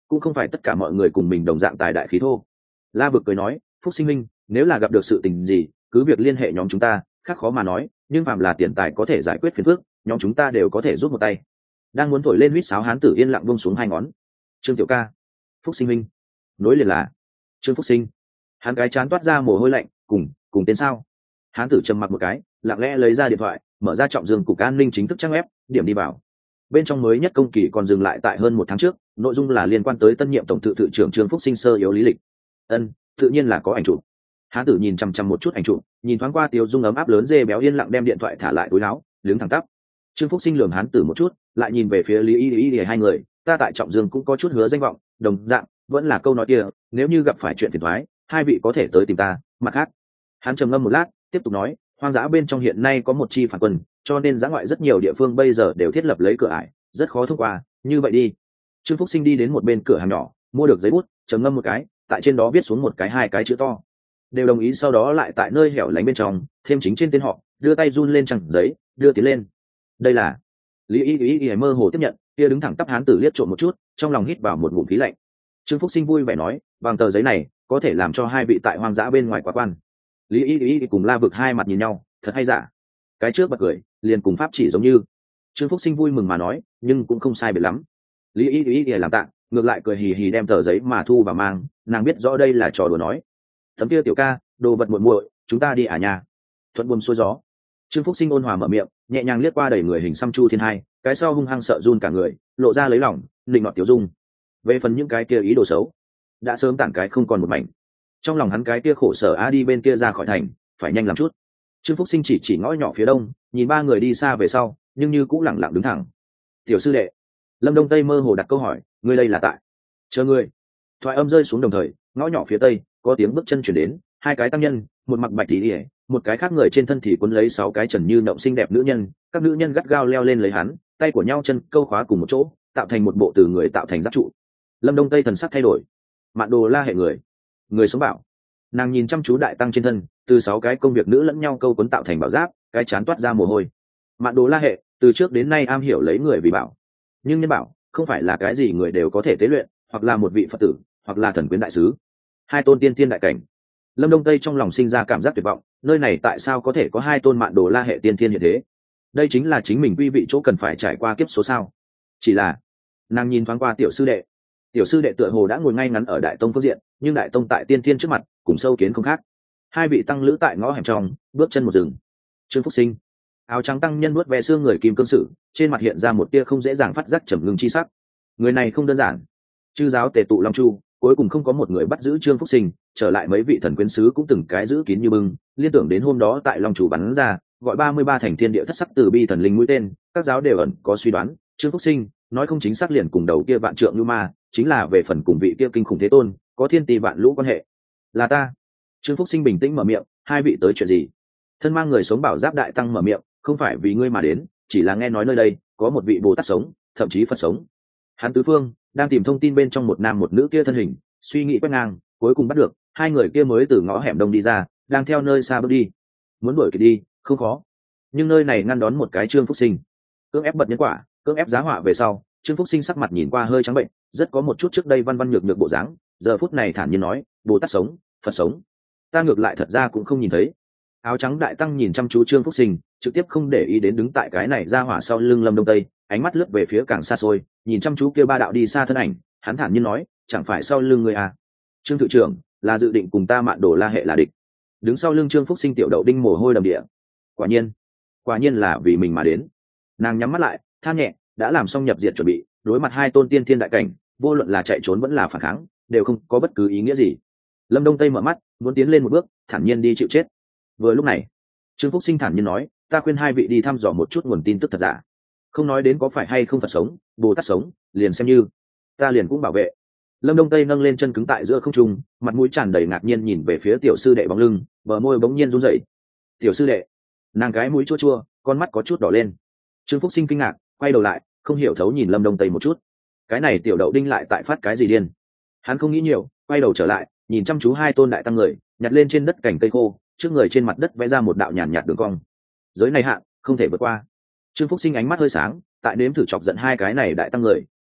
A: cũng không phải tất cả mọi người cùng mình đồng dạng tài đại khí thô. La Vực cười nói, Phúc Sinh minh, nếu là gặp được sự tình gì cứ việc liên hệ nhóm chúng ta, khác khó mà nói, nhưng phạm là tiền tài có thể giải quyết phiền phức, nhóm chúng ta đều có thể giúp một tay. Đang muốn thổi lên huýt sáo hán tử yên lặng buông xuống hai ngón. Trương Tiểu Ca, Phúc Sinh minh, nối liền là Trương Phúc Sinh. Hắn cái chán toát ra mồ hôi lạnh, cùng cùng tên sao? Hán tử trầm mặc một cái, lặng lẽ lấy ra điện thoại, mở ra trọng dương cục an ninh chính thức trang web, điểm đi vào. Bên trong mới nhất công kỳ còn dừng lại tại hơn một tháng trước, nội dung là liên quan tới tân nhiệm tổng tự tự trưởng Trương Phúc Sinh sơ yếu lý lịch. Ân, tự nhiên là có ảnh chụp. Hán tử nhìn chằm chằm một chút ảnh chụp, nhìn thoáng qua Tiêu Dung ấm áp lớn dê béo yên lặng đem điện thoại thả lại túi áo, đứng thẳng tắp. Trương Phúc Sinh lườm hán tử một chút, lại nhìn về phía Lý Y Y Y hai người, ta tại trọng dương cũng có chút hứa danh vọng, đồng dạng vẫn là câu nói kia, nếu như gặp phải chuyện phiền toái, hai vị có thể tới tìm ta. Mặt khác, hắn trầm ngâm một lát, tiếp tục nói, hoang dã bên trong hiện nay có một chi phản quân, cho nên dã ngoại rất nhiều địa phương bây giờ đều thiết lập lấy cửa ải, rất khó thông qua. Như vậy đi. Trương Phúc Sinh đi đến một bên cửa hàng nhỏ, mua được giấy bút, trầm ngâm một cái, tại trên đó viết xuống một cái hai cái chữ to, đều đồng ý. Sau đó lại tại nơi hẻo lánh bên trong thêm chính trên tên họ, đưa tay run lên trang giấy, đưa tiến lên. Đây là Lý Y Y Y mơ hồ tiếp nhận, kia đứng thẳng tắp hán tử liếc trộm một chút, trong lòng hít vào một ngụm khí lạnh. Trương Phúc Sinh vui vẻ nói, bằng tờ giấy này có thể làm cho hai vị tại hoang dã bên ngoài quá quan. Lý Y Y cùng La Vực hai mặt nhìn nhau, thật hay giả. Cái trước bật cười, liền cùng pháp chỉ giống như. Trương Phúc Sinh vui mừng mà nói, nhưng cũng không sai biệt lắm. Lý Y Y làm tạng, ngược lại cười hì hì đem tờ giấy mà thu và mang, nàng biết rõ đây là trò đùa nói. Tấm kia Tiểu Ca, đồ vật muội muội, chúng ta đi à nhà. Thuận buồm xuôi gió. Trương Phúc Sinh ôn hòa mở miệng, nhẹ nhàng liếc qua đầy người hình xăm Chu Thiên Hai, cái sau hung hăng sợ run cả người, lộ ra lấy lòng, định nọt Tiểu Dung. Về phần những cái kia ý đồ xấu, đã sớm tản cái không còn một mảnh. Trong lòng hắn cái kia khổ sở a đi bên kia ra khỏi thành, phải nhanh làm chút. Trương Phúc Sinh chỉ chỉ ngõ nhỏ phía đông, nhìn ba người đi xa về sau, nhưng như cũng lẳng lặng đứng thẳng. Tiểu sư đệ. Lâm Đông Tây mơ hồ đặt câu hỏi, ngươi đây là tại chờ ngươi. Thoại âm rơi xuống đồng thời, ngõ nhỏ phía tây có tiếng bước chân chuyển đến, hai cái tăng nhân, một mặc bạch tí ỉa, một cái khác người trên thân thì cuốn lấy sáu cái trần như nộng xinh đẹp nữ nhân, các nữ nhân gắt gao leo lên lấy hắn, tay của nhau chân câu khóa cùng một chỗ, tạo thành một bộ từ người tạo thành giáp trụ. Lâm Đông Tây thần sắc thay đổi, Mạn Đồ La hệ người, người sống bảo. Nàng nhìn chăm chú đại tăng trên thân, từ sáu cái công việc nữ lẫn nhau câu cuốn tạo thành bảo giáp, cái chán toát ra mồ hôi. Mạn Đồ La hệ từ trước đến nay am hiểu lấy người vì bảo, nhưng nhân bảo không phải là cái gì người đều có thể tế luyện, hoặc là một vị Phật tử, hoặc là thần quyến đại sứ. Hai tôn tiên tiên đại cảnh. Lâm Đông Tây trong lòng sinh ra cảm giác tuyệt vọng, nơi này tại sao có thể có hai tôn Mạn Đồ La hệ tiên tiên như thế? Đây chính là chính mình quy vị chỗ cần phải trải qua kiếp số sao? Chỉ là, nàng nhìn thoáng qua tiểu sư đệ. Tiểu sư đệ tựa hồ đã ngồi ngay ngắn ở đại tông phương diện, nhưng đại tông tại tiên tiên trước mặt, cùng sâu kiến không khác. Hai vị tăng lữ tại ngõ hẻm trong, bước chân một rừng. Trương Phúc Sinh, áo trắng tăng nhân nuốt ve xương người kim cương sử, trên mặt hiện ra một tia không dễ dàng phát giác trầm ngưng chi sắc. Người này không đơn giản. Chư giáo tề tụ long chu, cuối cùng không có một người bắt giữ Trương Phúc Sinh, trở lại mấy vị thần quyến sứ cũng từng cái giữ kín như bưng, liên tưởng đến hôm đó tại long chủ bắn ra, gọi ba mươi ba thành thiên địa thất sắc từ bi thần linh mũi tên, các giáo đều ẩn có suy đoán, Trương Phúc Sinh nói không chính xác liền cùng đầu kia vạn trượng như ma, chính là về phần cùng vị kia kinh khủng thế tôn, có thiên tỷ vạn lũ quan hệ. Là ta. Trương Phúc Sinh bình tĩnh mở miệng, hai vị tới chuyện gì? Thân mang người sống bảo giáp đại tăng mở miệng, không phải vì ngươi mà đến, chỉ là nghe nói nơi đây có một vị Bồ Tát sống, thậm chí Phật sống. Hắn tứ phương đang tìm thông tin bên trong một nam một nữ kia thân hình, suy nghĩ quét ngang, cuối cùng bắt được, hai người kia mới từ ngõ hẻm đông đi ra, đang theo nơi xa bước đi. Muốn đuổi kịp đi, không khó. Nhưng nơi này ngăn đón một cái Trương Phúc Sinh. Cưỡng ép bật nhân quả, cưỡng ép giá họa về sau, Trương Phúc Sinh sắc mặt nhìn qua hơi trắng bệnh, rất có một chút trước đây văn văn nhược nhược bộ dáng, giờ phút này thản nhiên nói, Bồ Tát sống, Phật sống. Ta ngược lại thật ra cũng không nhìn thấy. Áo trắng đại tăng nhìn chăm chú Trương Phúc Sinh, trực tiếp không để ý đến đứng tại cái này ra hỏa sau lưng Lâm Đông Tây, ánh mắt lướt về phía càng xa xôi, nhìn chăm chú kia ba đạo đi xa thân ảnh, hắn thản nhiên nói, chẳng phải sau lưng người à? Trương thự trưởng là dự định cùng ta Mạn Đồ La hệ là địch. Đứng sau lưng Trương Phúc Sinh tiểu đậu đinh mồ hôi đầm địa. Quả nhiên, quả nhiên là vì mình mà đến. Nàng nhắm mắt lại, than nhẹ, đã làm xong nhập diệt chuẩn bị, đối mặt hai tôn tiên thiên đại cảnh, vô luận là chạy trốn vẫn là phản kháng, đều không có bất cứ ý nghĩa gì. Lâm Đông Tây mở mắt, muốn tiến lên một bước, thản nhiên đi chịu chết. Vừa lúc này, Trương Phúc Sinh thản nhiên nói, ta khuyên hai vị đi thăm dò một chút nguồn tin tức thật giả. Không nói đến có phải hay không Phật sống, Bồ Tát sống, liền xem như ta liền cũng bảo vệ. Lâm Đông Tây nâng lên chân cứng tại giữa không trung, mặt mũi tràn đầy ngạc nhiên nhìn về phía tiểu sư đệ bóng lưng, bờ môi bỗng nhiên run rẩy. Tiểu sư đệ, nàng cái mũi chua chua, con mắt có chút đỏ lên. Trương Phúc Sinh kinh ngạc, quay đầu lại, không hiểu thấu nhìn Lâm Đông Tây một chút. Cái này tiểu đậu đinh lại tại phát cái gì điên? Hắn không nghĩ nhiều, quay đầu trở lại, nhìn chăm chú hai tôn đại tăng người, nhặt lên trên đất cành cây khô, trước người trên mặt đất vẽ ra một đạo nhàn nhạt đường cong. Giới này hạn, không thể vượt qua. Trương Phúc Sinh ánh mắt hơi sáng, tại nếm thử chọc giận hai cái này đại tăng người,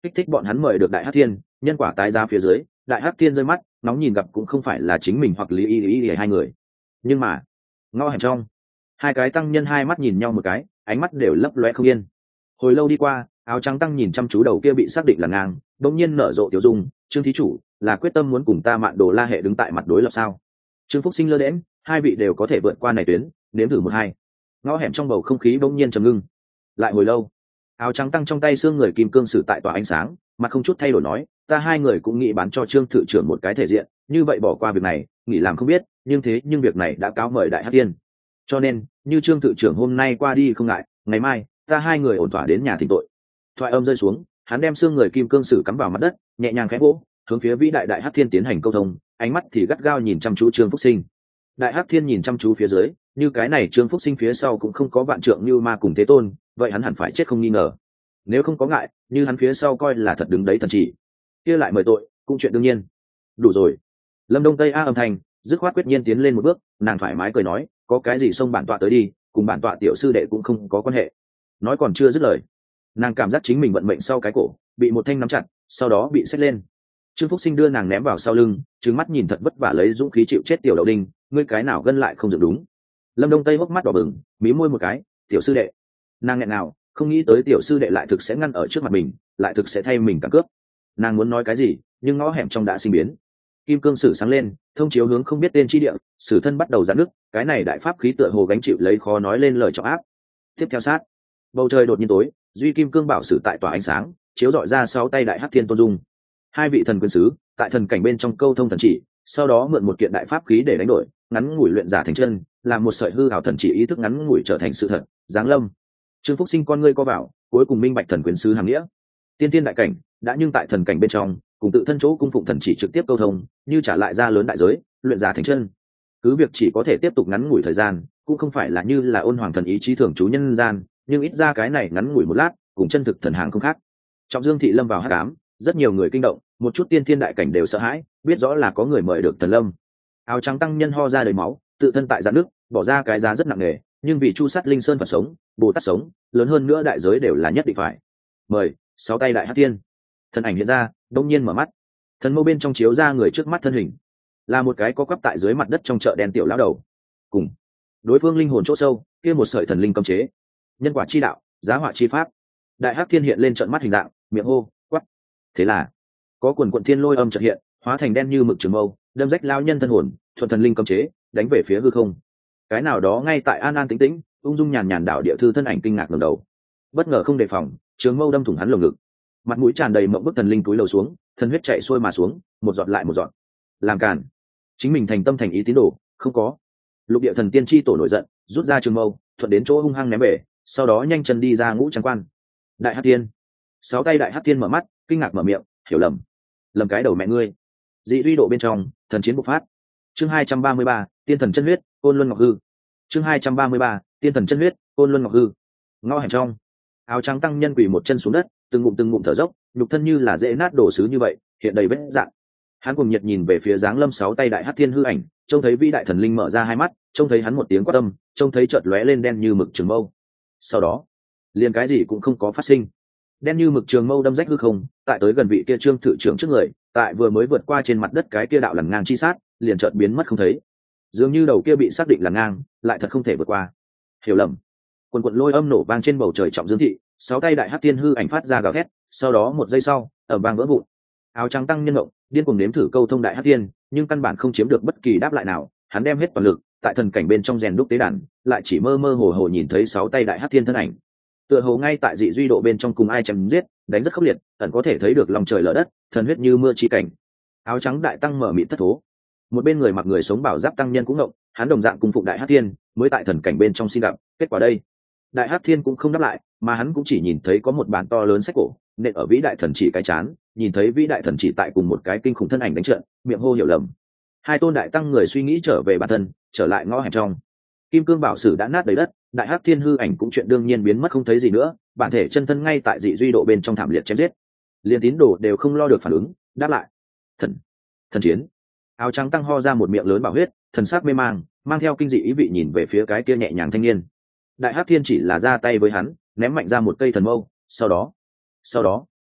A: kích thích bọn hắn mời được đại hắc thiên. Nhân quả tái ra phía dưới, đại hắc thiên rơi mắt nóng nhìn gặp cũng không phải là chính mình hoặc lý y y y hai người, nhưng mà ngõ hẻm trong hai cái tăng nhân hai mắt nhìn nhau một cái, ánh mắt đều lấp loe không yên. Hồi lâu đi qua, áo trắng tăng nhìn chăm chú đầu kia bị xác định là ngang, bỗng nhiên nở rộ tiểu dung. Trương thí chủ là quyết tâm muốn cùng ta Mạn Đồ La hệ đứng tại mặt đối lập sao? Trương Phúc Sinh lơ đễnh, hai vị đều có thể vượt qua này tuyến, nếm thử một hai. Ngõ hẻm trong bầu không khí bỗng nhiên trầm ngưng. Lại hồi lâu, áo trắng tăng trong tay xương người kim cương sử tại tỏa ánh sáng, mặt không chút thay đổi nói, ta hai người cũng nghĩ bán cho Trương thự trưởng một cái thể diện, như vậy bỏ qua việc này, nghĩ làm không biết, nhưng thế nhưng việc này đã cáo mời đại hắc tiên, cho nên như Trương thự trưởng hôm nay qua đi không ngại, ngày mai ta hai người ổn thỏa đến nhà thỉnh tội. Thoại âm rơi xuống, hắn đem xương người kim cương sử cắm vào mặt đất, nhẹ nhàng khẽ vỗ, hướng phía vĩ đại đại hắc thiên tiến hành câu thông, ánh mắt thì gắt gao nhìn chăm chú Trương Phúc Sinh. Đại hắc thiên nhìn chăm chú phía dưới, như cái này Trương Phúc Sinh phía sau cũng không có vạn trượng như ma cùng thế tôn, vậy hắn hẳn phải chết không nghi ngờ. Nếu không có ngại, như hắn phía sau coi là thật đứng đấy thần chỉ, kia lại mời tội, cũng chuyện đương nhiên. Đủ rồi. Lâm Đông Tây a âm thanh, dứt khoát quyết nhiên tiến lên một bước, nàng thoải mái cười nói, có cái gì xông bản tọa tới đi, cùng bản tọa tiểu sư đệ cũng không có quan hệ. Nói còn chưa dứt lời, nàng cảm giác chính mình vận mệnh sau cái cổ bị một thanh nắm chặt, sau đó bị xách lên. Trương Phúc Sinh đưa nàng ném vào sau lưng, trừng mắt nhìn thật vất vả lấy dũng khí chịu chết tiểu đậu đinh, ngươi cái nào gân lại không dựng đúng. Lâm Đông Tây hốc mắt đỏ bừng, mí môi một cái, tiểu sư đệ. Nàng nghẹn nào, không nghĩ tới tiểu sư đệ lại thực sẽ ngăn ở trước mặt mình, lại thực sẽ thay mình cả cướp. Nàng muốn nói cái gì, nhưng ngõ hẻm trong đã sinh biến. Kim cương sử sáng lên, thông chiếu hướng không biết tên chi địa, sử thân bắt đầu giãn nước, cái này đại pháp khí tựa hồ gánh chịu lấy khó nói lên lời trọng áp. Tiếp theo sát, bầu trời đột nhiên tối, duy kim cương bảo sử tại tỏa ánh sáng, chiếu rọi ra sáu tay đại hắc thiên tôn dung. Hai vị thần quyền sứ tại thần cảnh bên trong câu thông thần chỉ, sau đó mượn một kiện đại pháp khí để đánh đổi, ngắn ngủi luyện giả thành chân, làm một sợi hư hảo thần chỉ ý thức ngắn ngủi trở thành sự thật. Giáng lâm. Trương Phúc Sinh con ngươi co vào, cuối cùng minh bạch thần quyền sứ hàm nghĩa. Tiên tiên đại cảnh đã, nhưng tại thần cảnh bên trong cùng tự thân chỗ cung phụng thần chỉ trực tiếp câu thông, như trả lại ra lớn đại giới, luyện giả thành chân. Cứ việc chỉ có thể tiếp tục ngắn ngủi thời gian, cũng không phải là như là ôn hoàng thần ý chí thường trú nhân gian, nhưng ít ra cái này ngắn ngủi một lát, cùng chân thực thần hàng không khác. Trọng Dương thị lâm vào hắc ám, rất nhiều người kinh động, một chút tiên thiên đại cảnh đều sợ hãi, biết rõ là có người mời được thần lâm. Áo trắng tăng nhân ho ra đầy máu, tự thân tại giãn nước, bỏ ra cái giá rất nặng nề, nhưng vì chu sát linh sơn Phật sống, Bồ Tát sống, lớn hơn nữa đại giới đều là nhất định phải. Mời, sáu tay đại hắc tiên. Thân ảnh hiện ra, đông nhiên mở mắt. Thần mâu bên trong chiếu ra người trước mắt thân hình, là một cái có quắp tại dưới mặt đất trong chợ đen tiểu lão đầu. Cùng đối phương linh hồn chỗ sâu, kia một sợi thần linh cấm chế, nhân quả chi đạo, giá họa chi pháp. Đại hắc thiên hiện lên trận mắt hình dạng, miệng hô quắp. Thế là có quần quận thiên lôi âm chợt hiện, hóa thành đen như mực trường mâu, đâm rách lao nhân thân hồn, thuận thần linh cấm chế, đánh về phía hư không. Cái nào đó ngay tại an an tĩnh tĩnh, ung dung nhàn nhàn đảo địa thư thân ảnh kinh ngạc ngẩng đầu, bất ngờ không đề phòng, trường mâu đâm thủng hắn lồng ngực, mặt mũi tràn đầy mộng bức thần linh túi lầu xuống, thần huyết chạy xuôi mà xuống, một giọt lại một giọt. Làm cản, chính mình thành tâm thành ý tín đồ, không có. Lục địa thần tiên chi tổ nổi giận, rút ra trường mâu, thuận đến chỗ hung hăng ném về, sau đó nhanh chân đi ra ngũ trắng quan. Đại hắc tiên, sáu tay đại hắc tiên mở mắt, kinh ngạc mở miệng, hiểu lầm, lầm cái đầu mẹ ngươi. Dị duy độ bên trong, thần chiến bộc phát. Chương hai trăm ba mươi ba, tiên thần chân huyết, côn luân ngọc hư. Chương hai trăm ba mươi ba, tiên thần chân huyết, côn luân ngọc hư. Ngõ hẻm trong, áo trắng tăng nhân quỳ một chân xuống đất, từng ngụm từng ngụm thở dốc, nhục thân như là dễ nát đổ sứ như vậy, hiện đầy vết rạn. Hắn cùng nhiệt nhìn về phía dáng lâm sáu tay đại hắc thiên hư ảnh, trông thấy vĩ đại thần linh mở ra hai mắt, trông thấy hắn một tiếng quát âm, trông thấy chợt lóe lên đen như mực trường mâu. Sau đó, liền cái gì cũng không có phát sinh. Đen như mực trường mâu đâm rách hư không, tại tới gần vị kia Trương thự trưởng trước người, tại vừa mới vượt qua trên mặt đất cái kia đạo lằn ngang chi sát, liền chợt biến mất không thấy. Dường như đầu kia bị xác định là ngang, lại thật không thể vượt qua. Hiểu lầm. Quần quần lôi âm nổ vang trên bầu trời Trọng Dương thị, sáu tay đại hắc tiên hư ảnh phát ra gào thét, sau đó một giây sau, ầm vang vỡ vụn. Áo trắng tăng nhân ngộng, điên cuồng nếm thử câu thông đại hắc tiên, nhưng căn bản không chiếm được bất kỳ đáp lại nào. Hắn đem hết toàn lực, tại thần cảnh bên trong rèn đúc tế đàn, lại chỉ mơ mơ hồ hồ nhìn thấy sáu tay đại hắc tiên thân ảnh. Tựa hồ ngay tại dị duy độ bên trong cùng ai chém giết, đánh rất khốc liệt, ẩn có thể thấy được lòng trời lở đất, thần huyết như mưa chi cảnh. Áo trắng đại tăng mở mịt thất thố. Một bên người mặc người sống bảo giáp tăng nhân cũng ngộng, hắn đồng dạng cùng phục đại hắc thiên, mới tại thần cảnh bên trong xin gặp, kết quả đây, đại hắc thiên cũng không đáp lại, mà hắn cũng chỉ nhìn thấy có một bàn to lớn sách cổ nện ở vĩ đại thần chỉ cái chán, nhìn thấy vĩ đại thần chỉ tại cùng một cái kinh khủng thân ảnh đánh trận, miệng hô hiểu lầm. Hai tôn đại tăng người suy nghĩ trở về bản thân, trở lại ngõ hẻm trong. Kim cương bảo sử đã nát đầy đất, đại hắc thiên hư ảnh cũng chuyện đương nhiên biến mất không thấy gì nữa, bản thể chân thân ngay tại dị duy độ bên trong thảm liệt chém giết, liền tín đồ đều không lo được phản ứng đáp lại. Thần, thần chiến. Áo trắng tăng ho ra một miệng lớn bảo huyết, thần sắc mê mang, mang theo kinh dị ý vị nhìn về phía cái kia nhẹ nhàng thanh niên. Đại hắc thiên chỉ là ra tay với hắn, ném mạnh ra một cây thần mâu, sau đó, sau đó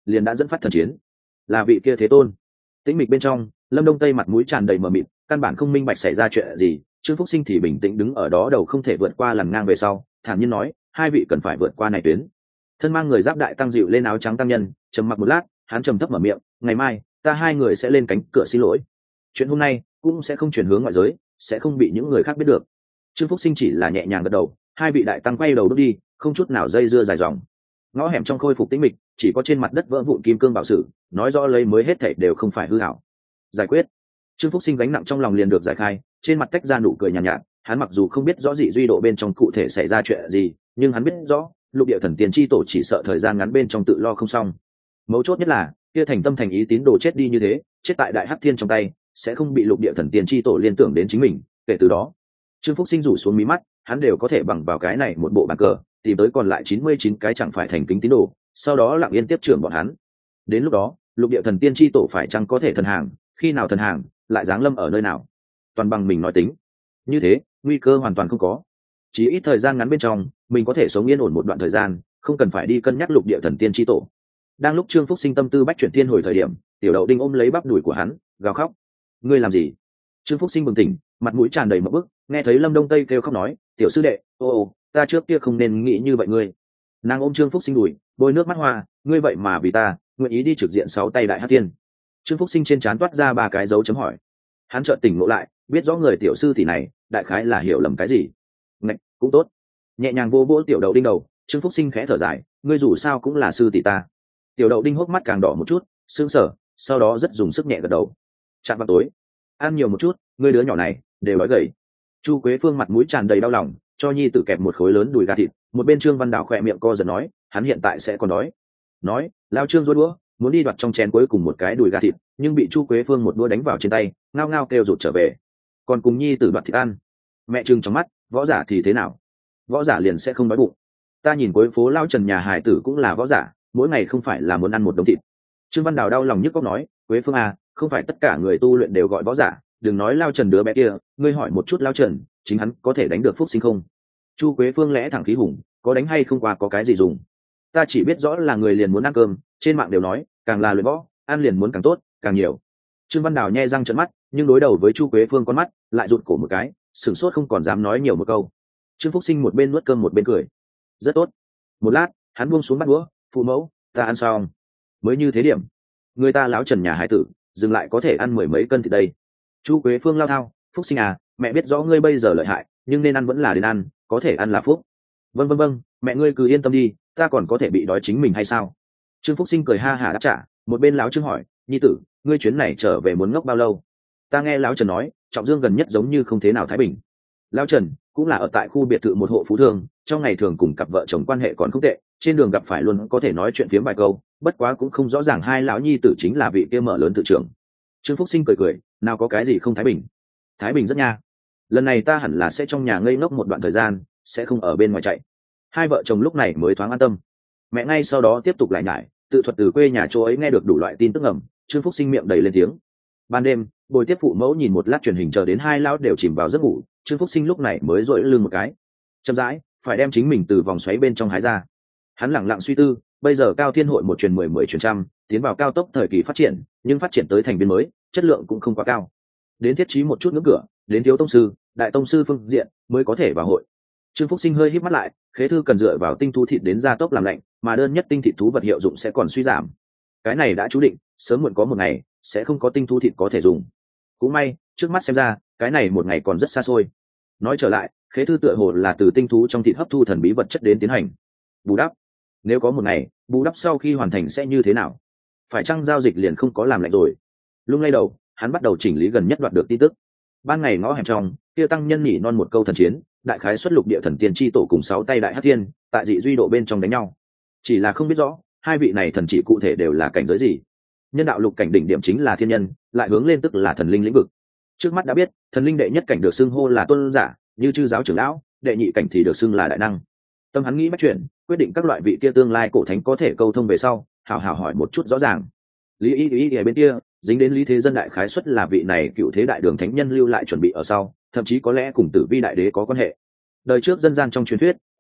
A: liền đã dẫn phát thần chiến, là vị kia thế tôn. Tĩnh mịch bên trong, Lâm Đông Tây mặt mũi tràn đầy mờ mịt, căn bản không minh bạch xảy ra chuyện gì. Trương Phúc Sinh thì bình tĩnh đứng ở đó, đầu không thể vượt qua lằn ngang về sau, thản nhiên nói, hai vị cần phải vượt qua này tuyến. Thân mang người giáp đại tăng dịu lên áo trắng tăng nhân, trầm mặc một lát, hắn trầm thấp mở miệng, ngày mai ta hai người sẽ lên cánh cửa xin lỗi. Chuyện hôm nay cũng sẽ không chuyển hướng ngoại giới, sẽ không bị những người khác biết được. Trương Phúc Sinh chỉ là nhẹ nhàng gật đầu, hai vị đại tăng quay đầu bước đi, không chút nào dây dưa dài dòng. Ngõ hẻm trong khôi phục tĩnh mịch, chỉ có trên mặt đất vỡ vụn kim cương bảo sử, nói rõ lấy mới hết thảy đều không phải hư ảo. Giải quyết. Trương Phúc Sinh gánh nặng trong lòng liền được giải khai, trên mặt tách ra nụ cười nhàn nhạt, nhạt, hắn mặc dù không biết rõ dị duy độ bên trong cụ thể xảy ra chuyện gì, nhưng hắn biết rõ, lục địa thần tiên chi tổ chỉ sợ thời gian ngắn bên trong tự lo không xong. Mấu chốt nhất là, kia thành tâm thành ý tín đồ chết đi như thế, chết tại đại hắc thiên trong tay, sẽ không bị lục địa thần tiên chi tổ liên tưởng đến chính mình, kể từ đó, Trương Phúc Sinh rủ xuống mí mắt, hắn đều có thể bằng vào cái này một bộ bàn cờ, tìm tới còn lại chín mươi chín cái chẳng phải thành kính tín đồ, sau đó lặng yên tiếp trưởng bọn hắn. Đến lúc đó, lục địa thần tiên chi tổ phải chăng có thể thần hàng, khi nào thần hàng, lại giáng lâm ở nơi nào, toàn bằng mình nói tính. Như thế, nguy cơ hoàn toàn không có. Chỉ ít thời gian ngắn bên trong, mình có thể sống yên ổn một đoạn thời gian, không cần phải đi cân nhắc lục địa thần tiên chi tổ. Đang lúc Trương Phúc Sinh tâm tư bách chuyển thiên hồi thời điểm, tiểu đậu đinh ôm lấy bắp đùi của hắn, gào khóc. Ngươi làm gì? Trương Phúc Sinh bừng tỉnh, mặt mũi tràn đầy mộng bức, nghe thấy Lâm Đông Tây kêu khóc nói, tiểu sư đệ, ô ô, ta trước kia không nên nghĩ như vậy ngươi. Nàng ôm Trương Phúc Sinh đùi, bôi nước mắt hoa, ngươi vậy mà vì ta, nguyện ý đi trực diện sáu tay đại hắc thiên. Trương Phúc Sinh trên trán toát ra ba cái dấu chấm hỏi. Hắn chợt tỉnh ngộ lại, biết rõ người tiểu sư tỷ này, đại khái là hiểu lầm cái gì. Ngạch, cũng tốt. Nhẹ nhàng vô vỗ tiểu đậu đinh đầu, Trương Phúc Sinh khẽ thở dài, ngươi dù sao cũng là sư tỷ ta. Tiểu đậu đinh hốc mắt càng đỏ một chút, sững sờ, sau đó rất dùng sức nhẹ gật đầu. Chạm vào tối, ăn nhiều một chút, ngươi đứa nhỏ này đều đói gầy. Chu Quế Phương mặt mũi tràn đầy đau lòng, cho nhi tử kẹp một khối lớn đùi gà thịt. Một bên Trương Văn Đào khỏe miệng co giật nói, hắn hiện tại sẽ còn đói. Nói, lao Trương rối đũa, muốn đi đoạt trong chén cuối cùng một cái đùi gà thịt, nhưng bị Chu Quế Phương một đũa đánh vào trên tay, ngao ngao kêu rụt trở về. Còn cùng nhi tử đoạt thịt ăn. Mẹ Trương trong mắt, võ giả thì thế nào? Võ giả liền sẽ không đói bụng. Ta nhìn cuối phố lao Trần nhà hải tử cũng là võ giả, mỗi ngày không phải là muốn ăn một đống thịt. Trương Văn Đào đau lòng nhức óc nói, Quế Phương à, không phải tất cả người tu luyện đều gọi võ giả, đừng nói lao Trần đứa bé kia, ngươi hỏi một chút lao Trần, chính hắn có thể đánh được Phúc Sinh không? Chu Quế Phương lẽ thẳng khí hùng, có đánh hay không qua có cái gì dùng? Ta chỉ biết rõ là người liền muốn ăn cơm, trên mạng đều nói, càng là luyện võ, ăn liền muốn càng tốt, càng nhiều. Trương Văn Đào nhe răng trợn mắt, nhưng đối đầu với Chu Quế Phương con mắt, lại rụt cổ một cái, sửng sốt không còn dám nói nhiều một câu. Trương Phúc Sinh một bên nuốt cơm một bên cười, rất tốt. Một lát, hắn buông xuống bát đũa, phụ mẫu, ta ăn xong. Mới như thế điểm, người ta láo Trần nhà hải tử, dừng lại có thể ăn mười mấy cân thịt đây. Chu Quế Phương lao thao, Phúc Sinh à, mẹ biết rõ ngươi bây giờ lợi hại, nhưng nên ăn vẫn là đến ăn, có thể ăn là phúc. Vâng vâng vâng, mẹ ngươi cứ yên tâm đi, ta còn có thể bị đói chính mình hay sao? Trương Phúc Sinh cười ha hả đáp trả. Một bên láo Trương hỏi, nhi tử, ngươi chuyến này trở về muốn ngốc bao lâu? Ta nghe láo Trần nói, Trọng Dương gần nhất giống như không thế nào thái bình. Láo Trần cũng là ở tại khu biệt thự một hộ phú thương, trong ngày thường cùng cặp vợ chồng quan hệ còn không tệ, trên đường gặp phải luôn có thể nói chuyện phiếm vài câu, bất quá cũng không rõ ràng hai lão nhi tử chính là vị kia mở lớn tự trưởng. Trương Phúc Sinh cười cười, nào có cái gì không thái bình? Thái bình rất nha. Lần này ta hẳn là sẽ trong nhà ngây ngốc một đoạn thời gian, sẽ không ở bên ngoài chạy. Hai vợ chồng lúc này mới thoáng an tâm. Mẹ ngay sau đó tiếp tục lại nhải, tự thuật từ quê nhà chỗ ấy nghe được đủ loại tin tức ngầm. Trương Phúc Sinh miệng đầy lên tiếng. Ban đêm, bồi tiếp phụ mẫu nhìn một lát truyền hình chờ đến hai lão đều chìm vào giấc ngủ, Trương Phúc Sinh lúc này mới dội lưng một cái, chậm rãi phải đem chính mình từ vòng xoáy bên trong hái ra. Hắn lẳng lặng suy tư, bây giờ Cao Thiên Hội một truyền mười mười truyền trăm, tiến vào cao tốc thời kỳ phát triển, nhưng phát triển tới thành viên mới, chất lượng cũng không quá cao. Đến thiết trí một chút ngưỡng cửa, đến thiếu tông sư, đại tông sư phương diện mới có thể vào hội. Trương Phúc Sinh hơi híp mắt lại, khế thư cần dựa vào tinh thú thịt đến gia tốc làm lạnh, mà đơn nhất tinh thịt thú vật hiệu dụng sẽ còn suy giảm. Cái này đã chú định, sớm muộn có một ngày sẽ không có tinh thú thịt có thể dùng. Cũng may, trước mắt xem ra, cái này một ngày còn rất xa xôi. Nói trở lại, khế thư tựa hồ là từ tinh thú trong thịt hấp thu thần bí vật chất đến tiến hành bù đắp. Nếu có một ngày, bù đắp sau khi hoàn thành sẽ như thế nào? Phải chăng giao dịch liền không có làm lạnh rồi? Lung lay đầu, hắn bắt đầu chỉnh lý gần nhất đoạt được tin tức. Ban ngày ngõ hẻm trong, kia tăng nhân nhỉ non một câu thần chiến, đại khái xuất lục địa thần tiên chi tổ cùng sáu tay đại hắc thiên, tại dị duy độ bên trong đánh nhau. Chỉ là không biết rõ, hai vị này thần chỉ cụ thể đều là cảnh giới gì. Nhân đạo lục cảnh đỉnh điểm chính là thiên nhân, lại hướng lên tức là thần linh lĩnh vực. Trước mắt đã biết, thần linh đệ nhất cảnh được xưng hô là tôn giả, như chư giáo trưởng lão, đệ nhị cảnh thì được xưng là đại năng. Tâm hắn nghĩ bắt chuyện, quyết định các loại vị kia tương lai cổ thánh có thể câu thông về sau, hào hào hỏi một chút rõ ràng. Lý y y ở bên kia, dính đến Lý Thế Dân đại khái xuất là vị này cựu thế đại đường thánh nhân lưu lại chuẩn bị ở sau, thậm chí có lẽ cùng Tử Vi đại đế có quan hệ. Đời trước dân gian trong truyền thuyết,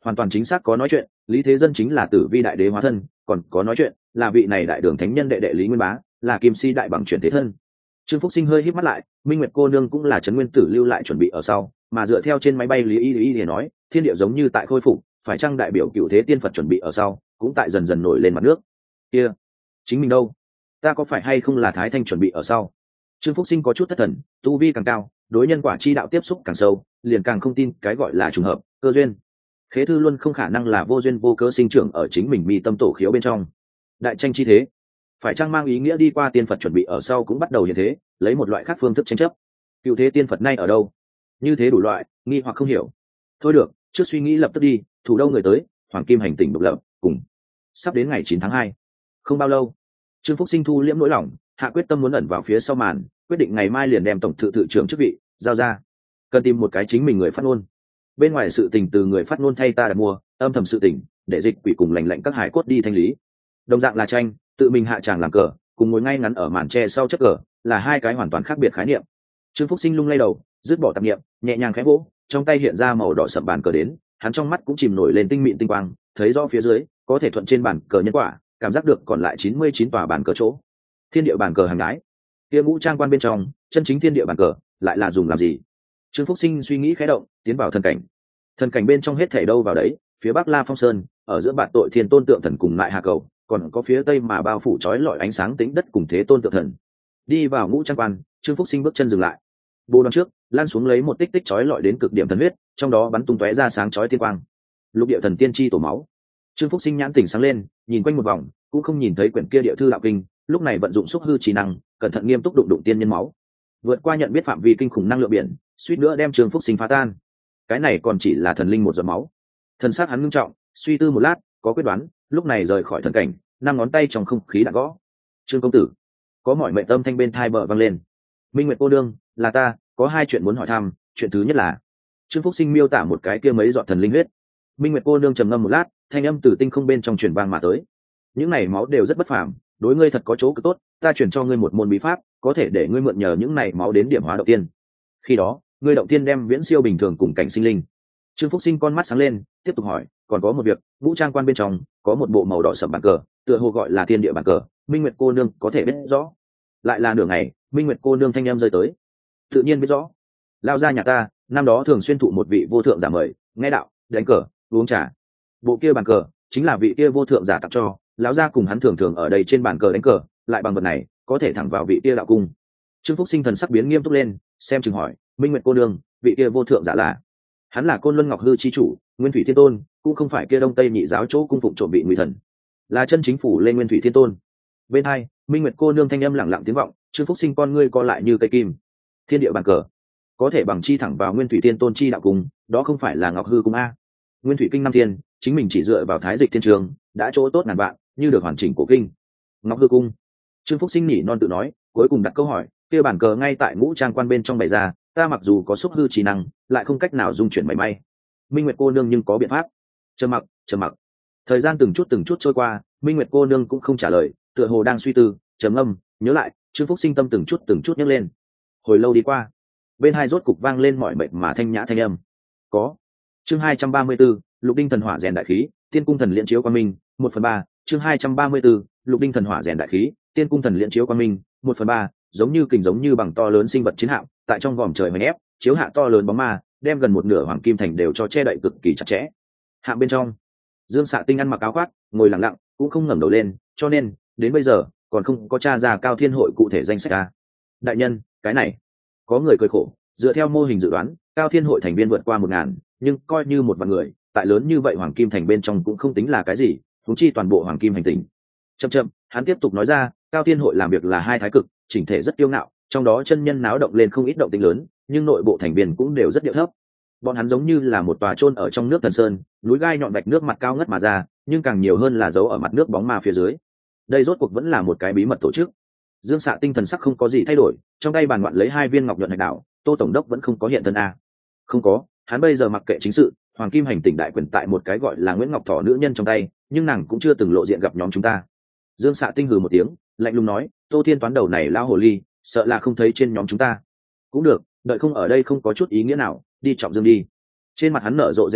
A: hoàn toàn chính xác có nói chuyện. Lý Thế Dân chính là Tử Vi đại đế hóa thân, còn có nói chuyện là vị này đại đường thánh nhân đệ đệ Lý Nguyên Bá, là kim si đại bằng chuyển thế thân. Trương Phúc Sinh hơi híp mắt lại, Minh Nguyệt cô nương cũng là Trấn Nguyên Tử lưu lại chuẩn bị ở sau, mà dựa theo trên máy bay Lý Y Y để nói, thiên địa giống như tại khôi phục, phải chăng đại biểu cựu thế tiên Phật chuẩn bị ở sau, cũng tại dần dần nổi lên mặt nước. Kia, chính mình đâu? Ta có phải hay không là Thái Thanh chuẩn bị ở sau? Trương Phúc Sinh có chút thất thần, tu vi càng cao, đối nhân quả chi đạo tiếp xúc càng sâu, liền càng không tin cái gọi là trùng hợp, cơ duyên. Khế thư luôn không khả năng là vô duyên vô cớ sinh trưởng ở chính mình mi tâm tổ khiếu bên trong. Đại tranh chi thế, phải chăng mang ý nghĩa đi qua tiên Phật chuẩn bị ở sau cũng bắt đầu như thế, lấy một loại khác phương thức tranh chấp. Cựu thế tiên Phật nay ở đâu? Như thế đủ loại, nghi hoặc không hiểu. Thôi được, trước suy nghĩ lập tức đi, thủ đâu người tới, Hoàng Kim hành tỉnh độc lập, cùng. Sắp đến ngày chín tháng hai, không bao lâu, Trương Phúc Sinh thu liễm nỗi lòng, hạ quyết tâm muốn ẩn vào phía sau màn, quyết định ngày mai liền đem tổng thự tự trưởng chức vị giao ra, cần tìm một cái chính mình người phát ngôn. Bên ngoài sự tình từ người phát ngôn thay ta đặt mua, âm thầm sự tình để dịch quỷ cùng lành lạnh các hải cốt đi thanh lý. Đồng dạng là tranh, tự mình hạ tràng làm cờ, cùng ngồi ngay ngắn ở màn tre sau chất cờ, là hai cái hoàn toàn khác biệt khái niệm. Trương Phúc Sinh lung lay đầu, dứt bỏ tạp niệm, nhẹ nhàng khẽ vỗ, trong tay hiện ra màu đỏ sậm bàn cờ đến, hắn trong mắt cũng chìm nổi lên tinh mịn tinh quang, thấy rõ phía dưới có thể thuận trên bàn cờ nhân quả, cảm giác được còn lại chín mươi chín tòa bàn cờ chỗ. Thiên địa bàn cờ hàng gái, kia ngũ trang quan bên trong, chân chính thiên địa bàn cờ lại là dùng làm gì? Trương Phúc Sinh suy nghĩ khẽ động, tiến vào thần cảnh. Thần cảnh bên trong hết thảy đâu vào đấy, phía bắc La Phong Sơn, ở giữa Bạt Tội Thiên Tôn tượng thần cùng lại Hà Cầu, còn có phía tây mà bao phủ chói lọi ánh sáng tĩnh đất cùng Thế Tôn tượng thần. Đi vào ngũ trang quan, Trương Phúc Sinh bước chân dừng lại. Bồ đón trước, lan xuống lấy một tích tích chói lọi đến cực điểm thần huyết, trong đó bắn tung tóe ra sáng chói tiên quang. Lục địa thần tiên chi tổ máu. Trương Phúc Sinh nhãn tỉnh sáng lên, nhìn quanh một vòng, cũng không nhìn thấy quyển kia địa thư đạo kinh, lúc này vận dụng xúc hư trí năng, cẩn thận nghiêm túc đụng đụng tiên nhân máu. Vượt qua nhận biết phạm vi kinh khủng năng lượng biển, suýt nữa đem Trương Phúc Sinh phá tan. Cái này còn chỉ là thần linh một giọt máu. Thần sắc hắn ngưng trọng, suy tư một lát, có quyết đoán, lúc này rời khỏi thần cảnh, năm ngón tay trong không khí đã gõ. Trương công tử, có mọi mệnh tâm thanh bên thai bờ vang lên. Minh Nguyệt cô đương, là ta, có hai chuyện muốn hỏi thăm. Chuyện thứ nhất là Trương Phúc Sinh miêu tả một cái kia mấy giọt thần linh huyết. Minh Nguyệt cô nương trầm ngâm một lát, thanh âm từ tinh không bên trong truyền vang mà tới. Những này máu đều rất bất phàm, đối ngươi thật có chỗ cực tốt, ta chuyển cho ngươi một môn bí pháp, có thể để ngươi mượn nhờ những này máu đến điểm hóa động tiên. Khi đó, ngươi động tiên đem viễn siêu bình thường cùng cảnh sinh linh. Trương Phúc Sinh con mắt sáng lên, tiếp tục hỏi, còn có một việc, vũ trang quan bên trong có một bộ màu đỏ sẫm bàn cờ, tựa hồ gọi là thiên địa bàn cờ, Minh Nguyệt cô nương có thể biết rõ? Lại là nửa ngày, Minh Nguyệt cô nương thanh em rơi tới. Tự nhiên biết rõ. Lao ra nhà ta, năm đó thường xuyên thụ một vị vô thượng giả mời, nghe đạo, đánh cờ, uống trà. Bộ kia bàn cờ chính là vị kia vô thượng giả tặng cho, lão gia cùng hắn thường thường ở đây trên bàn cờ đánh cờ, lại bằng vật này có thể thẳng vào vị kia đạo cung. Trương Phúc Sinh thần sắc biến nghiêm túc lên, xem chừng hỏi, Minh Nguyệt cô nương, vị kia vô thượng giả là? Hắn là Côn Luân Ngọc Hư chi chủ, Nguyên Thủy Thiên Tôn, cũng không phải kia Đông Tây nhị giáo chỗ cung phụng trộm vị nguy thần, là chân chính phủ lên Nguyên Thủy Thiên Tôn. Bên hai, Minh Nguyệt cô nương thanh âm lặng lặng tiếng vọng, Trương Phúc Sinh con ngươi co lại như cây kim. Thiên địa bàn cờ có thể bằng chi thẳng vào Nguyên Thủy Thiên Tôn chi đạo cung, đó không phải là Ngọc Hư cung a? Nguyên Thủy kinh năm thiên, chính mình chỉ dựa vào Thái Dịch Thiên Trường đã chỗ tốt ngàn vạn, như được hoàn chỉnh cổ kinh. Ngọc Hư cung. Trương Phúc Sinh nhỉ non tự nói, cuối cùng đặt câu hỏi, kia bản cờ ngay tại ngũ trang quan bên trong bày ra, ta mặc dù có xúc hư trí năng, lại không cách nào dung chuyển mảy may. Minh Nguyệt cô nương nhưng có biện pháp? Trầm mặc, trầm mặc. Thời gian từng chút từng chút trôi qua, Minh Nguyệt cô nương cũng không trả lời, tựa hồ đang suy tư, trầm ngâm, nhớ lại, Trương Phúc Sinh tâm từng chút từng chút nhấc lên. Hồi lâu đi qua, bên hai rốt cục vang lên mọi mệnh mà thanh nhã thanh âm. Có. Chương hai trăm ba mươi 34, Lục Đinh thần hỏa rèn đại khí, Tiên cung thần liễn chiếu quang minh, một phần ba. Chương hai trăm ba mươi 34, Lục Đinh thần hỏa rèn đại khí, Tiên cung thần liễn chiếu quang minh, một phần ba. Giống như kình giống như bằng to lớn sinh vật chiến hạm, tại trong vòm trời hoành ép, chiếu hạ to lớn bóng ma, đem gần một nửa hoàng kim thành đều cho che đậy cực kỳ chặt chẽ. Hạm bên trong, Dương Xạ Tinh ăn mặc áo khoác, ngồi lặng lặng, cũng không ngẩng đầu lên, cho nên đến bây giờ còn không có tra ra Cao Thiên hội cụ thể danh sách a. Đại nhân, cái này, có người cười khổ, dựa theo mô hình dự đoán, Cao Thiên hội thành viên vượt qua một ngàn, nhưng coi như một vạn người, tại lớn như vậy hoàng kim thành bên trong cũng không tính là cái gì, huống chi toàn bộ hoàng kim hành tinh. Chậm chậm, hắn tiếp tục nói ra, Cao Thiên hội làm việc là hai thái cực, chỉnh thể rất kiêu ngạo, trong đó chân nhân náo động lên không ít động tĩnh lớn, nhưng nội bộ thành viên cũng đều rất điệu thấp. Bọn hắn giống như là một tòa chôn ở trong nước thần sơn, núi gai nhọn vạch nước mặt cao ngất mà ra, nhưng càng nhiều hơn là giấu ở mặt nước bóng ma phía dưới. Đây rốt cuộc vẫn là một cái bí mật tổ chức. Dương Xạ Tinh thần sắc không có gì thay đổi, trong tay bàn ngoạn lấy hai viên ngọc nhuận hạch đảo, Tô tổng đốc vẫn không có hiện thân a. Không có, hắn bây giờ mặc kệ chính sự, hoàng kim hành tỉnh đại quyền tại một cái gọi là Nguyễn Ngọc Thỏ nữ nhân trong tay, nhưng nàng cũng chưa từng lộ diện gặp nhóm chúng ta. Dương Xạ Tinh hừ một tiếng, lạnh lùng nói, Tô Thiên toán đầu này lao hồ ly, sợ là không thấy trên nhóm chúng ta. Cũng được, đợi không ở đây không có chút ý nghĩa nào, đi Trọng Dương đi. Trên mặt hắn nở rộ giễu cận,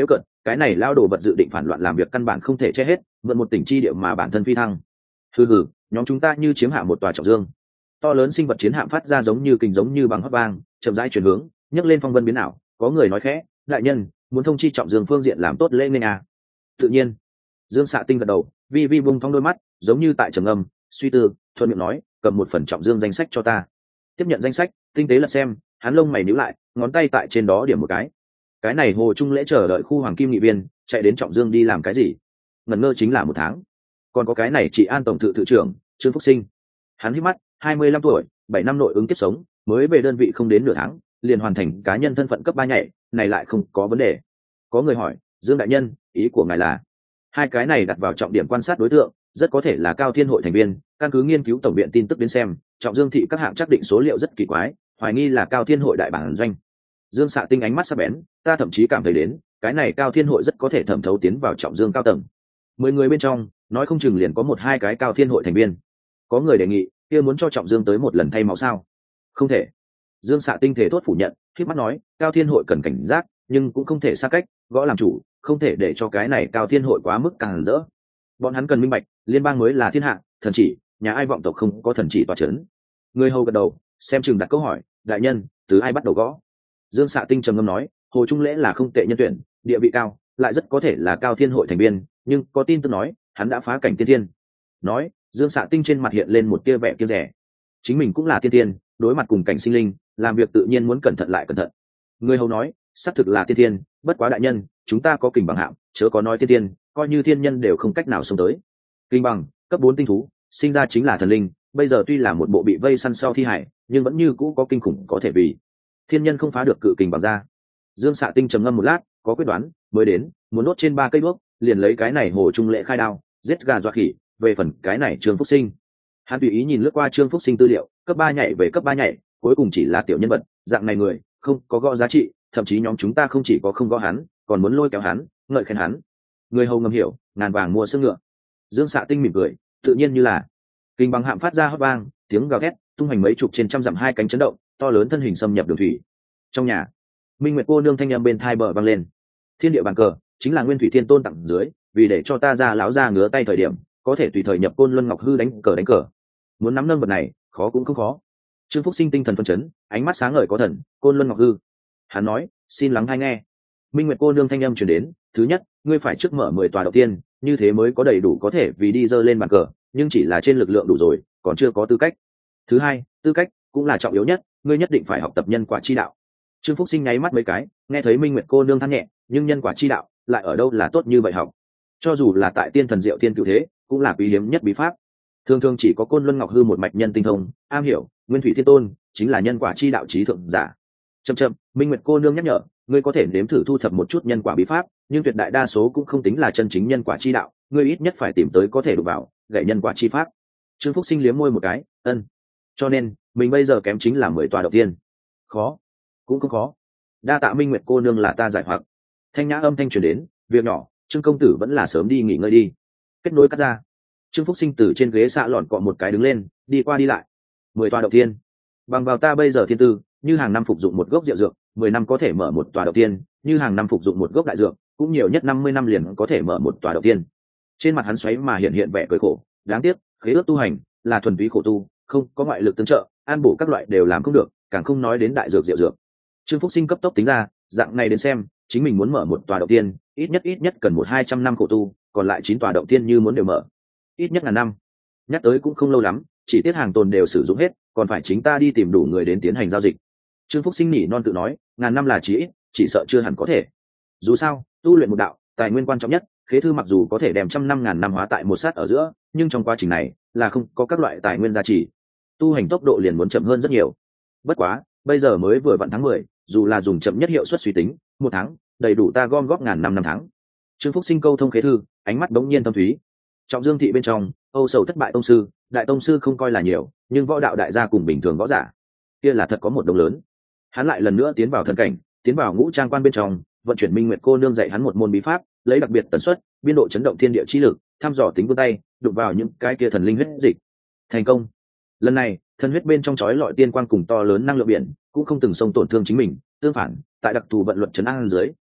A: cái này lao đồ vật dự định phản loạn làm việc căn bản không thể che hết, mượn một tỉnh chi địa mà bản thân phi thăng. hừ hừ, nhóm chúng ta như chiếm hạ một tòa trọng dương. To lớn sinh vật chiến hạm phát ra giống như kình giống như bằng hót vang, chậm rãi chuyển hướng, nhấc lên phong vân biến ảo. Có người nói khẽ, đại nhân muốn thông chi trọng dương phương diện làm tốt lễ nên à. Tự nhiên. Dương Xạ Tinh gật đầu, vi vi bung thong đôi mắt, giống như tại trầm ngâm suy tư, thuận miệng nói, cầm một phần trọng dương danh sách cho ta. Tiếp nhận danh sách, tinh tế lật xem, hắn lông mày nhíu lại, ngón tay tại trên đó điểm một cái. Cái này Hồ Trung lễ chờ đợi khu hoàng kim nghị viên, chạy đến trọng dương đi làm cái gì? Ngẩn ngơ chính là một tháng. Còn có cái này chị An tổng thự thự trưởng Trương Phúc Sinh, hắn hít mắt, hai mươi lăm tuổi, bảy năm nội ứng kiếp sống, mới về đơn vị không đến nửa tháng, liền hoàn thành cá nhân thân phận cấp ba nhảy, này lại không có vấn đề. Có người hỏi, Dương đại nhân, ý của ngài là? Hai cái này đặt vào trọng điểm quan sát đối tượng, rất có thể là Cao Thiên hội thành viên, căn cứ nghiên cứu tổng viện tin tức đến xem, trọng dương thị các hạng chắc định số liệu rất kỳ quái, hoài nghi là Cao Thiên hội đại bản doanh. Dương Xạ Tinh ánh mắt sắc bén, ta thậm chí cảm thấy đến, cái này Cao Thiên hội rất có thể thẩm thấu tiến vào trọng dương cao tầng. Mười người bên trong, nói không chừng liền có một hai cái Cao Thiên hội thành viên. Có người đề nghị, kia muốn cho trọng dương tới một lần thay máu sao? Không thể. Dương Xạ Tinh thể thốt phủ nhận, khép mắt nói, Cao Thiên hội cần cảnh giác, nhưng cũng không thể xa cách, gõ làm chủ, không thể để cho cái này Cao Thiên hội quá mức càng rỡ. Bọn hắn cần minh bạch, liên bang mới là thiên hạ, thần chỉ, nhà ai vọng tộc không có thần chỉ tọa chấn. Người hầu gật đầu, xem chừng đặt câu hỏi, đại nhân, từ ai bắt đầu gõ? Dương Xạ Tinh trầm ngâm nói, Hồ Trung lễ là không tệ nhân tuyển, địa vị cao, lại rất có thể là Cao Thiên hội thành viên, nhưng có tin tức nói, hắn đã phá cảnh tiên thiên. Nói, Dương Xạ Tinh trên mặt hiện lên một tia vẻ kiêu rẻ. Chính mình cũng là tiên thiên, đối mặt cùng cảnh sinh linh, làm việc tự nhiên muốn cẩn thận lại cẩn thận. Người hầu nói, xác thực là tiên thiên, bất quá đại nhân, chúng ta có kình bằng hạm, chớ có nói tiên thiên, coi như thiên nhân đều không cách nào xông tới. Kình bằng, cấp bốn tinh thú, sinh ra chính là thần linh, bây giờ tuy là một bộ bị vây săn sau thi hải, nhưng vẫn như cũ có kinh khủng có thể vì thiên nhân không phá được cự kình bằng ra. Dương Xạ Tinh trầm ngâm một lát, có quyết đoán, mới đến, muốn đốt trên ba cây đuốc, liền lấy cái này Hồ Trung lễ khai đao, giết gà dọa khỉ. Về phần cái này Trương Phúc Sinh, hắn tùy ý nhìn lướt qua Trương Phúc Sinh tư liệu, cấp ba nhảy về cấp ba nhảy, cuối cùng chỉ là tiểu nhân vật, dạng này người không có gõ giá trị, thậm chí nhóm chúng ta không chỉ có không gõ hắn, còn muốn lôi kéo hắn, ngợi khen hắn. Người hầu ngầm hiểu, ngàn vàng mua xương ngựa. Dương Xạ Tinh mỉm cười, tự nhiên như là kinh bằng hạm phát ra hót vang, tiếng gào thét tung hành mấy chục trên trăm dặm, hai cánh chấn động, to lớn thân hình xâm nhập đường thủy. Trong nhà, Minh Nguyệt cô nương thanh âm bên thai bờ vang lên, thiên địa bàn cờ chính là Nguyên Thủy Thiên Tôn tặng dưới, vì để cho ta ra láo ra ngứa tay thời điểm, có thể tùy thời nhập Côn Luân Ngọc Hư đánh cờ đánh cờ. Muốn nắm nâng vật này, khó cũng không khó. Trương Phúc Sinh tinh thần phân chấn, ánh mắt sáng ngời có thần, Côn Luân Ngọc Hư. Hắn nói, xin lắng hay nghe. Minh Nguyệt cô nương thanh âm truyền đến, thứ nhất, ngươi phải trước mở mười tòa đầu tiên, như thế mới có đầy đủ có thể vì đi dơ lên bàn cờ, nhưng chỉ là trên lực lượng đủ rồi, còn chưa có tư cách. Thứ hai, tư cách cũng là trọng yếu nhất, ngươi nhất định phải học tập nhân quả chi đạo. Trương Phúc Sinh nháy mắt mấy cái, nghe thấy Minh Nguyệt cô nương than nhẹ, nhưng nhân quả chi đạo lại ở đâu là tốt như vậy học? Cho dù là tại Tiên Thần Diệu Thiên Cửu Thế, cũng là quý hiếm nhất bí pháp. Thường thường chỉ có Côn Luân Ngọc Hư một mạch nhân tinh thông, am hiểu, Nguyên Thủy Thiên Tôn chính là nhân quả chi đạo trí thượng giả. Chậm chậm, Minh Nguyệt cô nương nhắc nhở, ngươi có thể nếm thử thu thập một chút nhân quả bí pháp, nhưng tuyệt đại đa số cũng không tính là chân chính nhân quả chi đạo, ngươi ít nhất phải tìm tới có thể đụng vào, gậy nhân quả chi pháp. Trương Phúc Sinh liếm môi một cái, ân. Cho nên, mình bây giờ kém chính là mười tòa đầu tiên. Khó, cũng không khó. Đa tạ Minh Nguyệt cô nương là ta giải hoặc. Thanh nhã âm thanh truyền đến, việc nhỏ, Trương công tử vẫn là sớm đi nghỉ ngơi đi. Kết nối cắt ra. Trương Phúc Sinh từ trên ghế xạ lọn cọ một cái đứng lên, đi qua đi lại. Mười tòa đầu tiên. Bằng vào ta bây giờ thiên tư, như hàng năm phục dụng một gốc rượu dược, mười năm có thể mở một tòa đầu tiên, như hàng năm phục dụng một gốc đại dược, cũng nhiều nhất năm mươi năm liền có thể mở một tòa đầu tiên. Trên mặt hắn xoáy mà hiện hiện vẻ cười khổ, đáng tiếc, khế ước tu hành là thuần túy khổ tu, không có ngoại lực tương trợ, an bổ các loại đều làm không được, càng không nói đến đại dược rượu dược. Trương Phúc Sinh cấp tốc tính ra, dạng này đến xem, chính mình muốn mở một tòa đầu tiên, ít nhất ít nhất cần một hai trăm năm khổ tu, còn lại chín tòa động tiên như muốn đều mở, ít nhất là năm. Nhắc tới cũng không lâu lắm, chỉ tiết hàng tồn đều sử dụng hết, còn phải chính ta đi tìm đủ người đến tiến hành giao dịch. Trương Phúc Sinh nhỉ non tự nói, ngàn năm là chỉ ít, chỉ sợ chưa hẳn có thể. Dù sao, tu luyện một đạo, tài nguyên quan trọng nhất, khế thư mặc dù có thể đem trăm năm ngàn năm hóa tại một sát ở giữa, nhưng trong quá trình này là không có các loại tài nguyên gia trì, tu hành tốc độ liền muốn chậm hơn rất nhiều. Bất quá, bây giờ mới vừa vặn tháng mười, dù là dùng chậm nhất hiệu suất suy tính, một tháng đầy đủ ta gom góp ngàn năm năm tháng. Trương Phúc Sinh câu thông khế thư, ánh mắt bỗng nhiên thâm thúy. Trọng Dương thị bên trong, Âu Sầu thất bại tông sư, đại tông sư không coi là nhiều, nhưng võ đạo đại gia cùng bình thường võ giả, kia là thật có một đồng lớn. Hắn lại lần nữa tiến vào thần cảnh, tiến vào ngũ trang quan bên trong, vận chuyển Minh Nguyệt cô nương dạy hắn một môn bí pháp, lấy đặc biệt tần suất, biên độ chấn động thiên địa chi lực, thăm dò tính vươn tay, đụng vào những cái kia thần linh huyết dịch. Thành công. Lần này, thần huyết bên trong chói lọi tiên quang cùng to lớn năng lượng biển, cũng không từng xông tổn thương chính mình, tương phản, tại đặc thù vận luật trấn an dưới,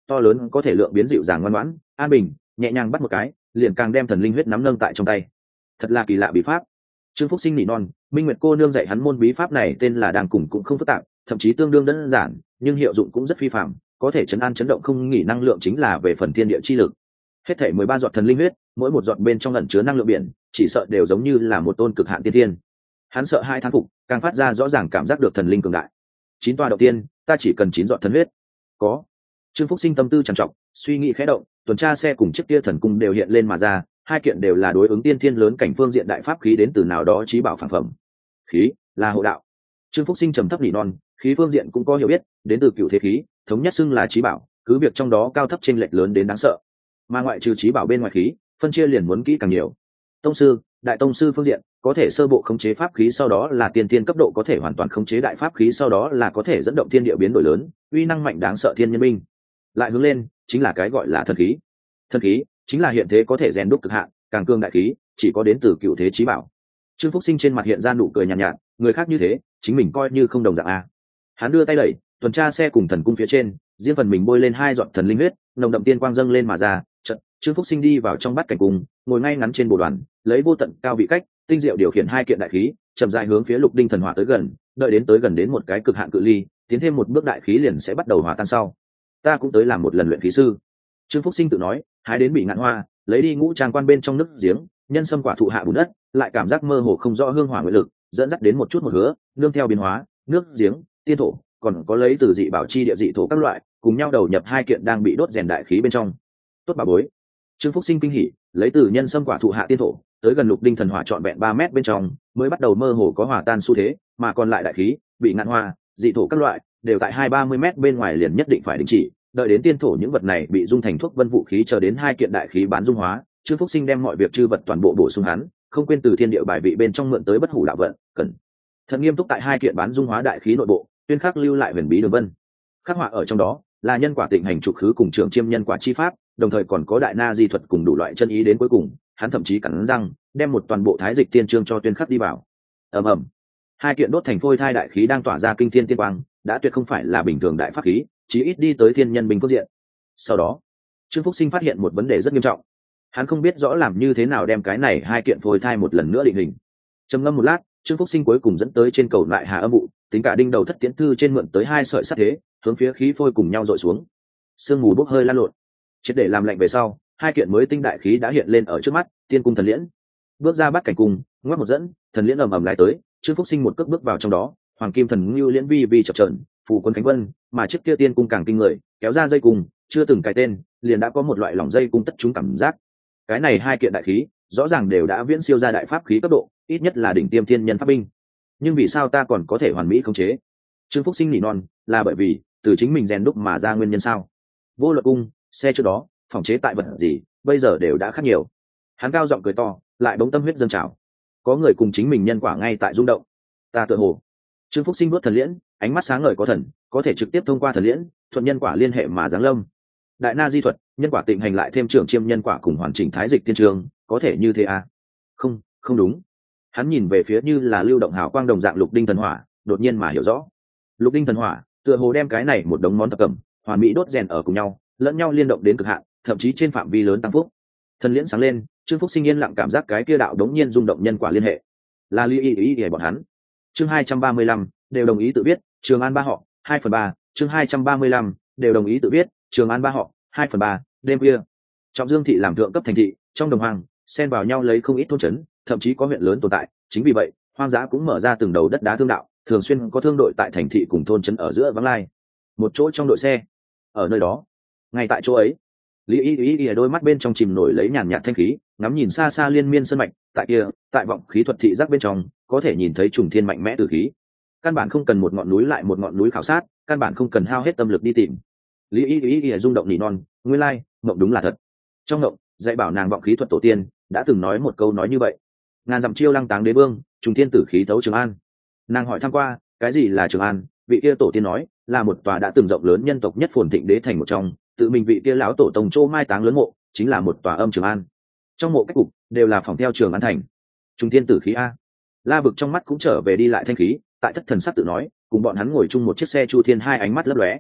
A: to lớn có thể lượng biến dịu dàng ngoan ngoãn an bình, nhẹ nhàng bắt một cái liền càng đem thần linh huyết nắm nâng tại trong tay. Thật là kỳ lạ bí pháp. Trương Phúc Sinh nỉ non, Minh Nguyệt cô nương dạy hắn môn bí pháp này tên là Đang Cùng cũng không phức tạp, thậm chí tương đương đơn giản, nhưng hiệu dụng cũng rất phi phàm, có thể chấn an chấn động không nghỉ năng lượng chính là về phần thiên địa chi lực. Hết thảy mười ba giọt thần linh huyết, mỗi một giọt bên trong ẩn chứa năng lượng biển, chỉ sợ đều giống như là một tôn cực hạn tiên thiên. Hắn sợ hai thán phục, càng phát ra rõ ràng cảm giác được thần linh cường đại. Chín tòa đầu tiên, ta chỉ cần chín giọt thần huyết. Có. Trương Phúc Sinh tâm tư trằn trọc, suy nghĩ khẽ động, tuần tra xe cùng chiếc kia thần cung đều hiện lên mà ra, hai kiện đều là đối ứng tiên thiên lớn cảnh phương diện đại pháp khí đến từ nào đó chí bảo phản phẩm. Khí là hộ đạo. Trương Phúc Sinh trầm thấp nỉ non, khí phương diện cũng có hiểu biết, đến từ cựu thế khí, thống nhất xưng là chí bảo, cứ việc trong đó cao thấp chênh lệch lớn đến đáng sợ. Mà ngoại trừ chí bảo bên ngoài khí, phân chia liền muốn kỹ càng nhiều. Tông sư, đại tông sư phương diện, có thể sơ bộ khống chế pháp khí, sau đó là tiên tiên cấp độ có thể hoàn toàn khống chế đại pháp khí, sau đó là có thể dẫn động thiên địa biến đổi lớn, uy năng mạnh đáng sợ thiên nhân binh. Lại hướng lên, chính là cái gọi là thần khí. Thần khí chính là hiện thế có thể rèn đúc cực hạn, càng cương đại khí, chỉ có đến từ cựu thế chí bảo. Trương Phúc Sinh trên mặt hiện ra nụ cười nhàn nhạt, nhạt, người khác như thế, chính mình coi như không đồng dạng a. Hắn đưa tay đẩy, tuần tra xe cùng thần cung phía trên, riêng phần mình bôi lên hai giọt thần linh huyết, nồng đậm tiên quang dâng lên mà ra. Chợt, Trương Phúc Sinh đi vào trong bát cảnh cung, ngồi ngay ngắn trên bồ đoàn, lấy vô tận cao vị cách, tinh diệu điều khiển hai kiện đại khí, chậm rãi hướng phía Lục Đinh thần hỏa tới gần, đợi đến tới gần đến một cái cực hạn cự ly, tiến thêm một bước đại khí liền sẽ bắt đầu hòa tan sau. Ta cũng tới làm một lần luyện khí sư. Trương Phúc Sinh tự nói, hái đến bị ngạn hoa, lấy đi ngũ trang quan bên trong nước giếng, nhân sâm quả thụ hạ bùn đất, lại cảm giác mơ hồ không rõ hương hỏa nguyện lực, dẫn dắt đến một chút một hứa, nương theo biến hóa, nước giếng, tiên thổ, còn có lấy từ dị bảo chi địa dị thổ các loại, cùng nhau đầu nhập hai kiện đang bị đốt rèn đại khí bên trong. Tốt bà bối. Trương Phúc Sinh kinh hỉ, lấy từ nhân sâm quả thụ hạ tiên thổ, tới gần Lục Đinh thần hỏa trọn vẹn ba mét bên trong, mới bắt đầu mơ hồ có hòa tan xu thế, mà còn lại đại khí, bị ngạn hoa, dị thổ các loại, đều tại hai ba mươi mét bên ngoài liền nhất định phải đình chỉ, đợi đến tiên thổ những vật này bị dung thành thuốc vân vũ khí, chờ đến hai kiện đại khí bán dung hóa, Trương Phúc Sinh đem mọi việc chư vật toàn bộ bổ sung hắn, không quên từ thiên địa bài vị bên trong mượn tới bất hủ đạo vận, cần thật nghiêm túc tại hai kiện bán dung hóa đại khí nội bộ, tuyên khắc lưu lại huyền bí đường vân. Khắc họa ở trong đó là nhân quả tịnh hành trục khứ cùng trưởng chiêm nhân quả chi pháp, đồng thời còn có đại na di thuật cùng đủ loại chân ý, đến cuối cùng, hắn thậm chí cắn răng đem một toàn bộ thái dịch tiên chương cho tuyên khắc đi vào. Ầm ầm, hai kiện đốt thành phôi thai đại khí đang tỏa ra kinh thiên tiên quang, đã tuyệt không phải là bình thường đại pháp khí, chí ít đi tới thiên nhân bình phương diện. Sau đó, Trương Phúc Sinh phát hiện một vấn đề rất nghiêm trọng. Hắn không biết rõ làm như thế nào đem cái này hai kiện phôi thai một lần nữa định hình. Trầm ngâm một lát, Trương Phúc Sinh cuối cùng dẫn tới trên cầu lại hà âm vụ, tính cả đinh đầu thất tiễn thư trên mượn tới hai sợi sắt thế, hướng phía khí phôi cùng nhau dội xuống. Sương mù bốc hơi lan lộn. Triệt để làm lạnh về sau, hai kiện mới tinh đại khí đã hiện lên ở trước mắt, tiên cung thần liễn. Bước ra bắt cảnh cung, ngoắc một dẫn, thần liễn ầm ầm lại tới, Trương Phúc Sinh một cước bước vào trong đó, hoàng kim thần ngưu liễn vi vi chập chờn, phù quân cánh vân, mà chiếc kia tiên cung càng kinh người, kéo ra dây cung, chưa từng cái tên, liền đã có một loại lỏng dây cung tất chúng cảm giác. Cái này hai kiện đại khí, rõ ràng đều đã viễn siêu ra đại pháp khí cấp độ, ít nhất là đỉnh tiêm thiên nhân pháp binh. Nhưng vì sao ta còn có thể hoàn mỹ khống chế? Trương Phúc Sinh nỉ non, là bởi vì từ chính mình rèn đúc mà ra nguyên nhân sao? Vô luật cung, xe trước đó, phòng chế tại vật gì, bây giờ đều đã khác nhiều. Hắn cao giọng cười to, lại bỗng tâm huyết dâng trào. Có người cùng chính mình nhân quả ngay tại rung động. Ta tựa hồ. Trương Phúc Sinh nuốt thần liễn, ánh mắt sáng ngời có thần, có thể trực tiếp thông qua thần liễn, thuận nhân quả liên hệ mà giáng lâm. Đại na di thuật, nhân quả tịnh hành lại thêm trưởng chiêm nhân quả cùng hoàn chỉnh thái dịch tiên trường, có thể như thế à? Không, không đúng. Hắn nhìn về phía như là lưu động hào quang đồng dạng Lục Đinh thần hỏa, đột nhiên mà hiểu rõ. Lục Đinh thần hỏa, tựa hồ đem cái này một đống món thập cẩm, hoàn mỹ đốt rèn ở cùng nhau, lẫn nhau liên động đến cực hạn, thậm chí trên phạm vi lớn tăng phúc. Thần liễn sáng lên, Trương Phúc Sinh yên lặng cảm giác cái kia đạo đống nhiên rung động nhân quả liên hệ. Là ly ý ý ý bọn hắn. Chương hai trăm ba mươi lăm, đều đồng ý tự biết, Trường An ba họ, hai phần ba, chương hai trăm ba mươi lăm, đều đồng ý tự biết, Trường An ba họ, hai phần ba, đêm khuya. Trọng Dương thị làm thượng cấp thành thị, trong đồng hoang, xen vào nhau lấy không ít thôn trấn, thậm chí có huyện lớn tồn tại, chính vì vậy, hoang dã cũng mở ra từng đầu đất đá thương đạo, thường xuyên có thương đội tại thành thị cùng thôn trấn ở giữa vắng lai. Một chỗ trong đội xe, ở nơi đó, ngay tại chỗ ấy, Lý Y Y Y đôi mắt bên trong chìm nổi lấy nhàn nhạt thanh khí, ngắm nhìn xa xa liên miên sơn mạch, tại kia, tại vọng khí thuật thị giác bên trong, có thể nhìn thấy trùng thiên mạnh mẽ từ khí. Căn bản không cần một ngọn núi lại một ngọn núi khảo sát, căn bản không cần hao hết tâm lực đi tìm. Lý Y Y Y rung động nỉ non, nguyên lai, mộng đúng là thật. Trong mộng, dạy bảo nàng vọng khí thuật tổ tiên đã từng nói một câu nói như vậy. Ngàn dặm chiêu lăng táng đế vương, trùng thiên tử khí tấu Trường An. Nàng hỏi thăm qua, cái gì là Trường An, vị kia tổ tiên nói, là một tòa đã từng rộng lớn nhân tộc nhất phồn thịnh đế thành một trong, tự mình vị kia lão tổ tông châu mai táng lớn mộ, chính là một tòa âm Trường An. Trong mộ cách cục đều là phòng theo Trường An thành. Trùng thiên tử khí a. La Vực trong mắt cũng trở về đi lại thanh khí, tại thất thần sắc tự nói, cùng bọn hắn ngồi chung một chiếc xe Chu Thiên, hai ánh mắt lấp lóe.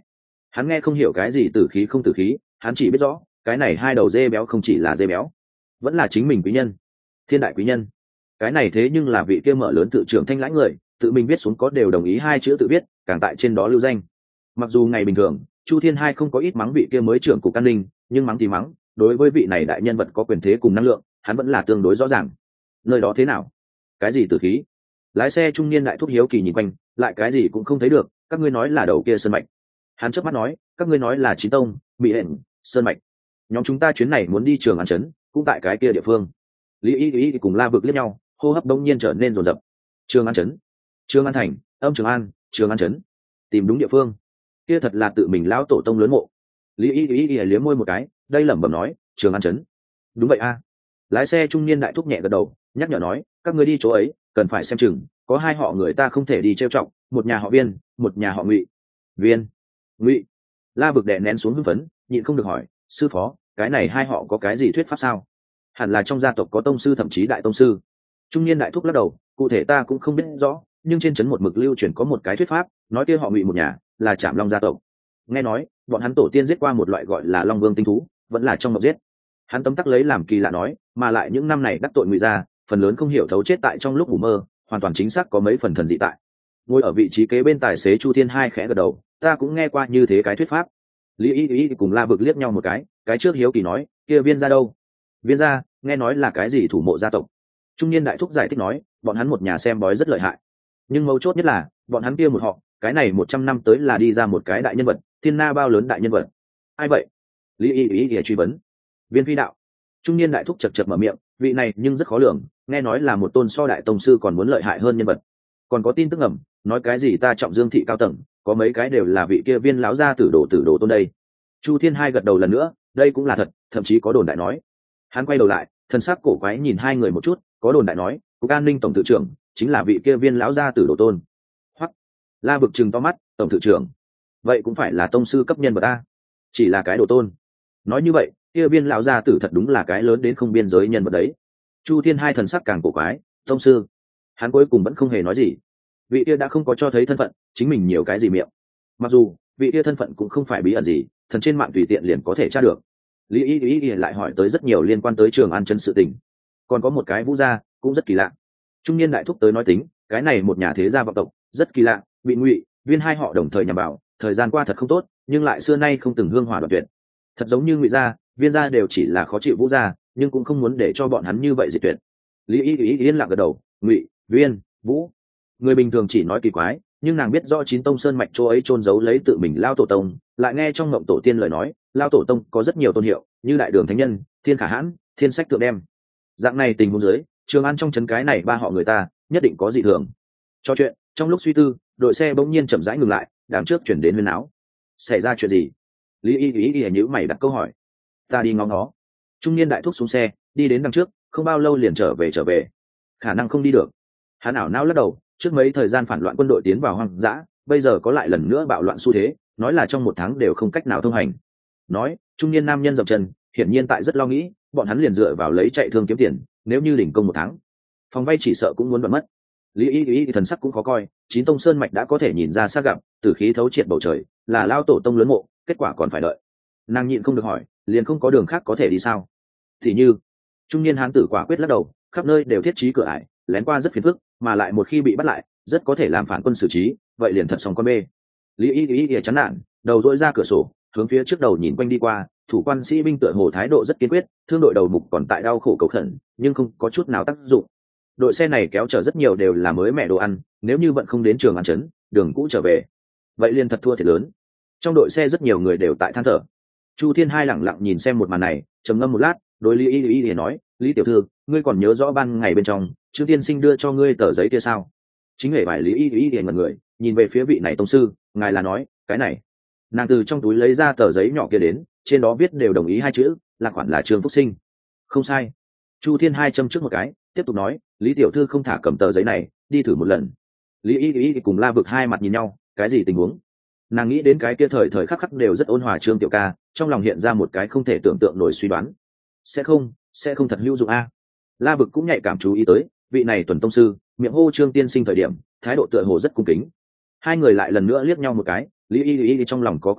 A: Hắn nghe không hiểu cái gì tử khí không tử khí, hắn chỉ biết rõ cái này hai đầu dê béo không chỉ là dê béo, vẫn là chính mình quý nhân, thiên đại quý nhân. Cái này thế nhưng là vị kia mở lớn tự trưởng thanh lãnh người, tự mình viết xuống có đều đồng ý hai chữ tự viết, càng tại trên đó lưu danh. Mặc dù ngày bình thường Chu Thiên Hai không có ít mắng vị kia mới trưởng cục an ninh, nhưng mắng thì mắng, đối với vị này đại nhân vật có quyền thế cùng năng lượng, hắn vẫn là tương đối rõ ràng. Nơi đó thế nào? Cái gì tử khí? Lái xe trung niên đại thúc hiếu kỳ nhìn quanh, lại cái gì cũng không thấy được. Các ngươi nói là đầu kia sơn mạch. Hắn chớp mắt nói, các ngươi nói là Chí Tông, Bị Hẹn, sơn mạch. Nhóm chúng ta chuyến này muốn đi Trường An trấn, cũng tại cái kia địa phương. Lý Y Y cùng La Vực liếc nhau, hô hấp đông nhiên trở nên rồn rập. Trường An trấn, Trường An thành, âm Trường An, Trường An trấn, tìm đúng địa phương. Kia thật là tự mình lão tổ tông lớn mộ. Lý Y Y liếm môi một cái, đây lẩm bẩm nói, Trường An trấn. Đúng vậy a. Lái xe trung niên đại thúc nhẹ gật đầu, nhắc nhở nói, các ngươi đi chỗ ấy cần phải xem chừng, có hai họ người ta không thể đi trêu chọc, một nhà họ Viên, một nhà họ Ngụy. Viên, Ngụy. La Vực đè nén xuống hưng phấn, nhịn không được hỏi, sư phó, cái này hai họ có cái gì thuyết pháp sao? Hẳn là trong gia tộc có tông sư thậm chí đại tông sư. Trung niên đại thúc lắc đầu, cụ thể ta cũng không biết rõ, nhưng trên trấn một mực lưu truyền có một cái thuyết pháp, nói kia họ Ngụy một nhà là Trảm Long gia tộc. Nghe nói bọn hắn tổ tiên giết qua một loại gọi là Long Vương tinh thú, vẫn là trong mộng giết. Hắn tấm tắc lấy làm kỳ lạ nói, mà lại những năm này đắc tội Ngụy gia, phần lớn không hiểu thấu chết tại trong lúc ngủ mơ, hoàn toàn chính xác có mấy phần thần dị tại. Ngồi ở vị trí kế bên tài xế Chu Thiên Hai khẽ gật đầu, ta cũng nghe qua như thế cái thuyết pháp. Lý Y Y cùng La Vực liếc nhau một cái, cái trước hiếu kỳ nói, kia Viên gia đâu? Viên gia, nghe nói là cái gì thủ mộ gia tộc. Trung niên đại thúc giải thích nói, bọn hắn một nhà xem bói rất lợi hại, nhưng mấu chốt nhất là bọn hắn kia một họ, cái này một trăm năm tới là đi ra một cái đại nhân vật, thiên na bao lớn đại nhân vật. Ai vậy? Lý Y Y Y truy vấn. Viên Phi đạo. Trung niên đại thúc chật chật mở miệng, vị này nhưng rất khó lường, nghe nói là một tôn so đại tông sư còn muốn lợi hại hơn nhân vật. Còn có tin tức ẩm, nói cái gì ta trọng dương thị cao tầng, có mấy cái đều là vị kia Viên lão gia tử đồ tử đồ tôn đây. Chu Thiên Hai gật đầu lần nữa, đây cũng là thật, thậm chí có đồn đại nói. Hắn quay đầu lại, thân sắc cổ quái nhìn hai người một chút, có đồn đại nói, cục an ninh tổng tự trưởng chính là vị kia Viên lão gia tử đồ tôn. Hoặc La Vực trừng to mắt, tổng tự trưởng, vậy cũng phải là tông sư cấp nhân vật a, chỉ là cái đồ tôn. Nói như vậy, kia Viên lão gia tử thật đúng là cái lớn đến không biên giới nhân vật đấy. Chu Thiên Hai thần sắc càng cổ quái, tông sư. Hắn cuối cùng vẫn không hề nói gì. Vị kia đã không có cho thấy thân phận, chính mình nhiều cái gì miệng. Mặc dù vị kia thân phận cũng không phải bí ẩn gì, thần trên mạng tùy tiện liền có thể tra được. Lý Y Y lại hỏi tới rất nhiều liên quan tới Trường An trấn sự tình. Còn có một cái Vũ gia cũng rất kỳ lạ. Trung niên đại thúc tới nói tính, cái này một nhà thế gia vọng tộc rất kỳ lạ, bị Ngụy, Viên hai họ đồng thời nhằm vào, thời gian qua thật không tốt, nhưng lại xưa nay không từng hương hỏa đoạn tuyệt. Thật giống như Ngụy gia, Viên gia đều chỉ là khó chịu Vũ gia, nhưng cũng không muốn để cho bọn hắn như vậy diệt tuyệt. Lý Y Y yên lặng gật đầu, Ngụy, Viên, Vũ. Người bình thường chỉ nói kỳ quái, nhưng nàng biết rõ chín tông sơn mạch chỗ ấy trôn giấu lấy tự mình lao tổ tông, lại nghe trong ngộng tổ tiên lời nói, lao tổ tông có rất nhiều tôn hiệu, như đại đường thánh nhân, thiên khả hãn, thiên sách tượng đem. Dạng này tình huống dưới, Trường An trong trấn cái này ba họ người ta nhất định có dị thường. Cho chuyện trong lúc suy tư, đội xe bỗng nhiên chậm rãi ngừng lại, đằng trước chuyển đến huyên áo. Xảy ra chuyện gì? Lý Y Y Y nhíu mày đặt câu hỏi. Ta đi ngó ngó. Trung niên đại thúc xuống xe, đi đến đằng trước, không bao lâu liền trở về trở về. Khả năng không đi được. Hắn ảo não lắc đầu, trước mấy thời gian phản loạn quân đội tiến vào hoang dã, bây giờ có lại lần nữa bạo loạn xu thế, nói là trong một tháng đều không cách nào thông hành. Nói, trung niên nam nhân dậm chân, hiển nhiên tại rất lo nghĩ, bọn hắn liền dựa vào lấy chạy thương kiếm tiền, nếu như đỉnh công một tháng, phòng vay chỉ sợ cũng muốn đoạn mất. Lý Y Y thần sắc cũng khó coi, chín tông sơn mạch đã có thể nhìn ra xa gặp, tử khí thấu triệt bầu trời, là lao tổ tông lớn mộ, kết quả còn phải đợi. Nàng nhịn không được hỏi, liền không có đường khác có thể đi sao? Thì như, trung niên hán tử quả quyết lắc đầu, khắp nơi đều thiết trí cửa ải, lén qua rất phiền phức, mà lại một khi bị bắt lại, rất có thể làm phản quân xử trí, vậy liền thật xong con bê. Lý Y Y Y chán nản, đầu dỗi ra cửa sổ, hướng phía trước đầu nhìn quanh đi qua, thủ quan sĩ binh tựa hồ thái độ rất kiên quyết, thương đội đầu mục còn tại đau khổ cầu khẩn, nhưng không có chút nào tác dụng. Đội xe này kéo chở rất nhiều đều là mới mẻ đồ ăn, nếu như vẫn không đến Trường An trấn, đường cũ trở về, vậy liền thật thua thiệt lớn. Trong đội xe rất nhiều người đều tại than thở. Chu Thiên Hai lẳng lặng nhìn xem một màn này, trầm ngâm một lát, đối Lý Y Y Y nói, Lý tiểu thư, ngươi còn nhớ rõ ban ngày bên trong Trương tiên sinh đưa cho ngươi tờ giấy kia sao? Chính hệ bài Lý Y Y Y ngẩn người, nhìn về phía vị này tông sư, ngài là nói cái này? Nàng từ trong túi lấy ra tờ giấy nhỏ kia đến, trên đó viết đều đồng ý hai chữ, là khoản là Trương Phúc Sinh. Không sai. Chu Thiên Hai châm trước một cái, tiếp tục nói, Lý tiểu thư không thả cầm tờ giấy này, đi thử một lần. Lý Y Y cùng La Vực hai mặt nhìn nhau, cái gì tình huống? Nàng nghĩ đến cái kia thời thời khắc khắc đều rất ôn hòa Trương tiểu ca, trong lòng hiện ra một cái không thể tưởng tượng nổi suy đoán. Sẽ không, sẽ không thật hữu dụng a. La Vực cũng nhạy cảm chú ý tới, vị này tuần tông sư, miệng hô Trương tiên sinh thời điểm, thái độ tựa hồ rất cung kính. Hai người lại lần nữa liếc nhau một cái, Lý Y Y trong lòng có quyết đoán,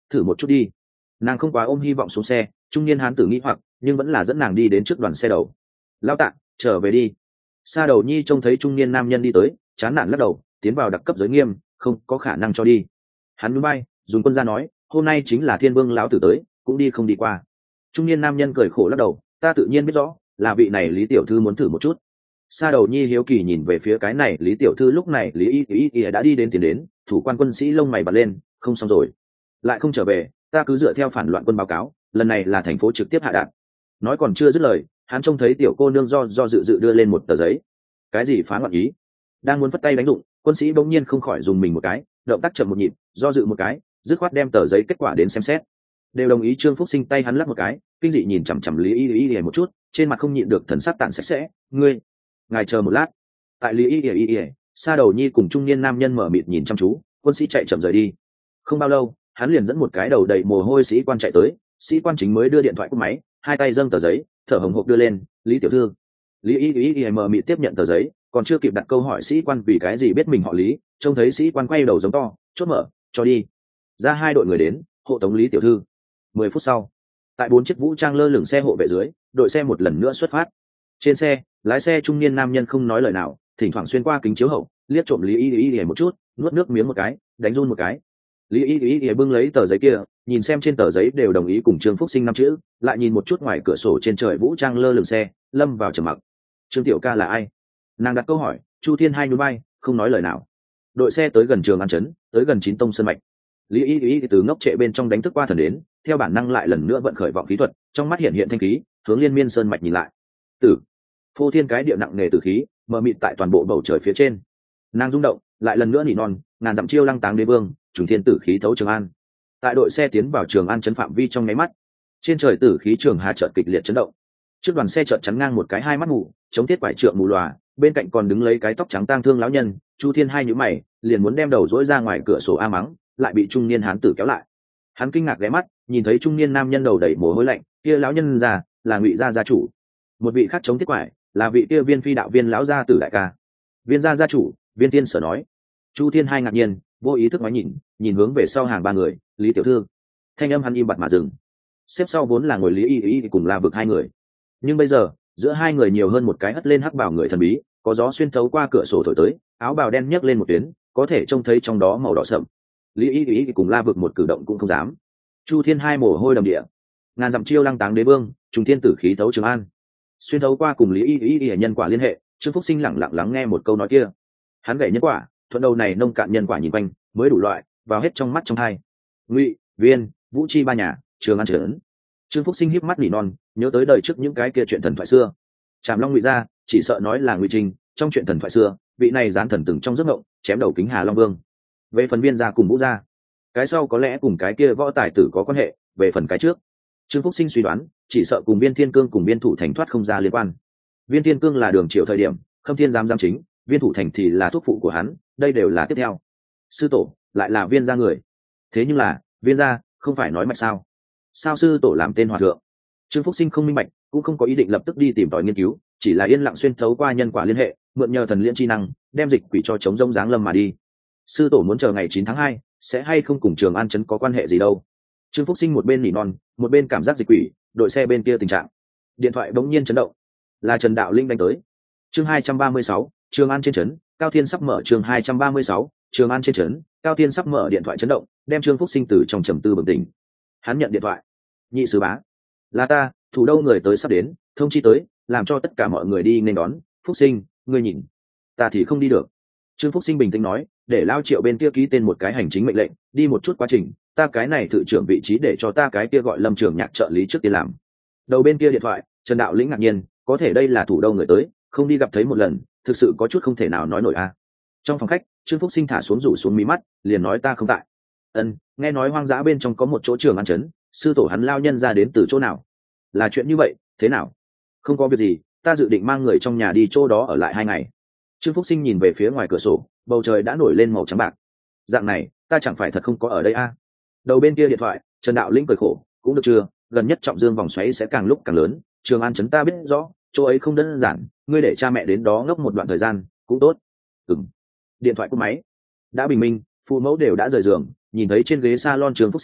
A: thử một chút đi. Nàng không quá ôm hy vọng xuống xe, trung niên hán tử nghĩ hoặc nhưng vẫn là dẫn nàng đi đến trước đoàn xe đầu. Lao tạ, trở về đi. Sa đầu nhi trông thấy trung niên nam nhân đi tới, chán nản lắc đầu, tiến vào đặc cấp giới nghiêm, không có khả năng cho đi. Hắn núi bay dùng quân gia nói, hôm nay chính là thiên vương lão tử tới, cũng đi không đi qua. Trung niên nam nhân cười khổ lắc đầu, ta tự nhiên biết rõ là vị này Lý tiểu thư muốn thử một chút. Sa đầu nhi hiếu kỳ nhìn về phía cái này Lý tiểu thư, lúc này Lý y y y đã đi đến tiền đến, thủ quan quân sĩ lông mày bật lên, không xong rồi, lại không trở về, ta cứ dựa theo phản loạn quân báo cáo, lần này là thành phố trực tiếp hạ đạn. Nói còn chưa dứt lời, hắn trông thấy tiểu cô nương do do dự dự đưa lên một tờ giấy. Cái gì phá loạn ý? Đang muốn phất tay đánh dụng, quân sĩ bỗng nhiên không khỏi dùng mình một cái, động tác chậm một nhịp, do dự một cái, dứt khoát đem tờ giấy kết quả đến xem xét. Đều đồng ý. Trương Phúc Sinh tay hắn lắc một cái, kinh dị nhìn chằm chằm Lý y y y một chút, trên mặt không nhịn được thần sắc tàn sạch sẽ. Ngươi, ngài chờ một lát. Tại Lý y y y, Sa đầu nhi cùng trung niên nam nhân mở mịt nhìn chăm chú, quân sĩ chạy chậm rời đi. Không bao lâu, hắn liền dẫn một cái đầu đầy mồ hôi sĩ quan chạy tới, sĩ quan chính mới đưa điện thoại cúp máy, hai tay dâng tờ giấy, thở hổn hộc đưa lên. Lý tiểu thư. Lý y y y mở mịt tiếp nhận tờ giấy, còn chưa kịp đặt câu hỏi sĩ quan vì cái gì biết mình họ Lý, trông thấy sĩ quan quay đầu giống to, chốt mở, cho đi. Ra hai đội người đến, hộ tống Lý tiểu thư. Mười phút sau, tại bốn chiếc vũ trang lơ lửng xe hộ vệ dưới, đội xe một lần nữa xuất phát. Trên xe, lái xe trung niên nam nhân không nói lời nào, thỉnh thoảng xuyên qua kính chiếu hậu, liếc trộm Lý y y y một chút, nuốt nước miếng một cái, đánh run một cái. Lý y y y bưng lấy tờ giấy kia, nhìn xem trên tờ giấy đều đồng ý cùng Trương Phúc Sinh năm chữ, lại nhìn một chút ngoài cửa sổ trên trời vũ trang lơ lửng xe, lâm vào trầm mặc. Trương tiểu ca là ai? Nàng đặt câu hỏi. Chu Thiên hai nhún vai, không nói lời nào. Đội xe tới gần Trường An trấn, tới gần Chín Tông sơn mạch. Lý y y từ ngốc trệ bên trong đánh thức qua thần đến, theo bản năng lại lần nữa vận khởi vọng khí thuật, trong mắt hiện hiện thanh khí, hướng liên miên sơn mạch nhìn lại. Tử, phô thiên cái địa nặng nề tử khí, mờ mịt tại toàn bộ bầu trời phía trên. Nàng rung động, lại lần nữa nỉ non, ngàn dặm chiêu lăng táng đế vương, trùng thiên tử khí thấu Trường An. Tại đội xe tiến vào Trường An trấn phạm vi trong nháy mắt, trên trời tử khí trường hà chợt kịch liệt chấn động. Trước đoàn xe chợt chắn ngang một cái hai mắt mù, chống thiết quải trượng mù lòa, bên cạnh còn đứng lấy cái tóc trắng tang thương lão nhân. Chu Thiên hai nhíu mày, liền muốn đem đầu dỗi ra ngoài cửa sổ a mắng, lại bị trung niên hán tử kéo lại. Hắn kinh ngạc ghé mắt, nhìn thấy trung niên nam nhân đầu đầy mồ hôi lạnh, kia lão nhân già là Ngụy gia gia chủ. Một vị khác chống thiết quải là vị kia Viên phi đạo viên lão gia tử đại ca. Viên gia gia chủ, Viên Tiên Sở nói. Chu Thiên hai ngạc nhiên, vô ý thức ngoái nhìn, nhìn hướng về sau hàng ba người. Lý tiểu thư. Thanh âm hắn im bặt mà dừng. Xếp sau vốn là ngồi Lý y y cùng La Vực hai người, nhưng bây giờ giữa hai người nhiều hơn một cái hất lên hắc bào người thần bí, có gió xuyên thấu qua cửa sổ thổi tới, áo bào đen nhấc lên một tuyến, có thể trông thấy trong đó màu đỏ sậm. Lý y y cùng La Vực một cử động cũng không dám. Chu Thiên hai mồ hôi đầm địa, ngàn dặm chiêu lăng táng đế vương, trùng thiên tử khí thấu Trường An. Xuyên thấu qua cùng Lý y y y nhân quả liên hệ, Trương Phúc Sinh lặng lặng lắng nghe một câu nói kia. Hắn gậy nhân quả, thuận đầu này nông cạn nhân quả nhìn quanh, mới đủ loại vào hết trong mắt trong hai. Ngụy, Viên, Vũ Chi ba nhà, Trường An trấn. Trương Phúc Sinh híp mắt nỉ non, nhớ tới đời trước những cái kia chuyện thần thoại xưa. Trảm Long Ngụy gia, chỉ sợ nói là Ngụy Trinh, trong chuyện thần thoại xưa, vị này gián thần từng trong giấc mộng, chém đầu Kính Hà Long Vương. Về phần Viên gia cùng Vũ gia, cái sau có lẽ cùng cái kia võ tài tử có quan hệ, về phần cái trước, Trương Phúc Sinh suy đoán, chỉ sợ cùng Viên Thiên Cương cùng Viên Thủ Thành thoát không ra liên quan. Viên Thiên Cương là đường triệu thời điểm, Khâm Thiên giám giám chính, Viên Thủ Thành thì là thuốc phụ của hắn, đây đều là tiếp theo. Sư tổ lại là Viên gia người. Thế nhưng là, Viên gia không phải nói mạch sao? Sao sư tổ làm tên hòa thượng? Trương Phúc Sinh không minh bạch, cũng không có ý định lập tức đi tìm tòi nghiên cứu, chỉ là yên lặng xuyên thấu qua nhân quả liên hệ, mượn nhờ thần liên chi năng, đem dịch quỷ cho chống rông giáng lâm mà đi. Sư tổ muốn chờ ngày chín tháng hai, sẽ hay không cùng Trường An trấn có quan hệ gì đâu? Trương Phúc Sinh một bên nỉ non, một bên cảm giác dịch quỷ, đội xe bên kia tình trạng. Điện thoại bỗng nhiên chấn động, là Trần Đạo Linh đánh tới. Chương hai trăm ba mươi sáu, Trường An trên trấn, Cao Thiên sắp mở. Chương hai trăm ba mươi sáu, Trường An trên trấn, Cao Thiên sắp mở. Điện thoại chấn động, đem Trương Phúc Sinh từ trong trầm tư bừng tỉnh. Hắn nhận điện thoại. Nhị sứ bá, là ta, thủ đô người tới sắp đến, thông chi tới, làm cho tất cả mọi người đi nên đón. Phúc Sinh, ngươi nhìn, ta thì không đi được. Trương Phúc Sinh bình tĩnh nói, để Lao Triệu bên kia ký tên một cái hành chính mệnh lệnh, đi một chút quá trình, ta cái này thự trưởng vị trí để cho ta cái kia gọi Lâm trưởng nhạc trợ lý trước tiên làm. Đầu bên kia điện thoại, Trần Đạo Lĩnh ngạc nhiên, có thể đây là thủ đô người tới, không đi gặp thấy một lần, thực sự có chút không thể nào nói nổi a. À. Trong phòng khách, Trương Phúc Sinh thả xuống rủ xuống mí mắt, liền nói ta không tại. Ân, nghe nói hoang dã bên trong có một chỗ Trường An trấn, sư tổ hắn lao nhân ra đến từ chỗ nào? Là chuyện như vậy, thế nào? Không có việc gì, ta dự định mang người trong nhà đi chỗ đó ở lại hai ngày. Trương Phúc Sinh nhìn về phía ngoài cửa sổ, bầu trời đã nổi lên màu trắng bạc. Dạng này, ta chẳng phải thật không có ở đây a? À? Đầu bên kia điện thoại, Trần Đạo Lĩnh cười khổ, cũng được chưa, gần nhất trọng dương vòng xoáy sẽ càng lúc càng lớn, Trường An trấn ta biết rõ, chỗ ấy không đơn giản, ngươi để cha mẹ đến đó ngốc một đoạn thời gian, cũng tốt. Ừm. Điện thoại cúp máy. Đã bình minh, phụ mẫu đều đã rời giường, nhìn thấy trên ghế salon Trương Phúc Sinh,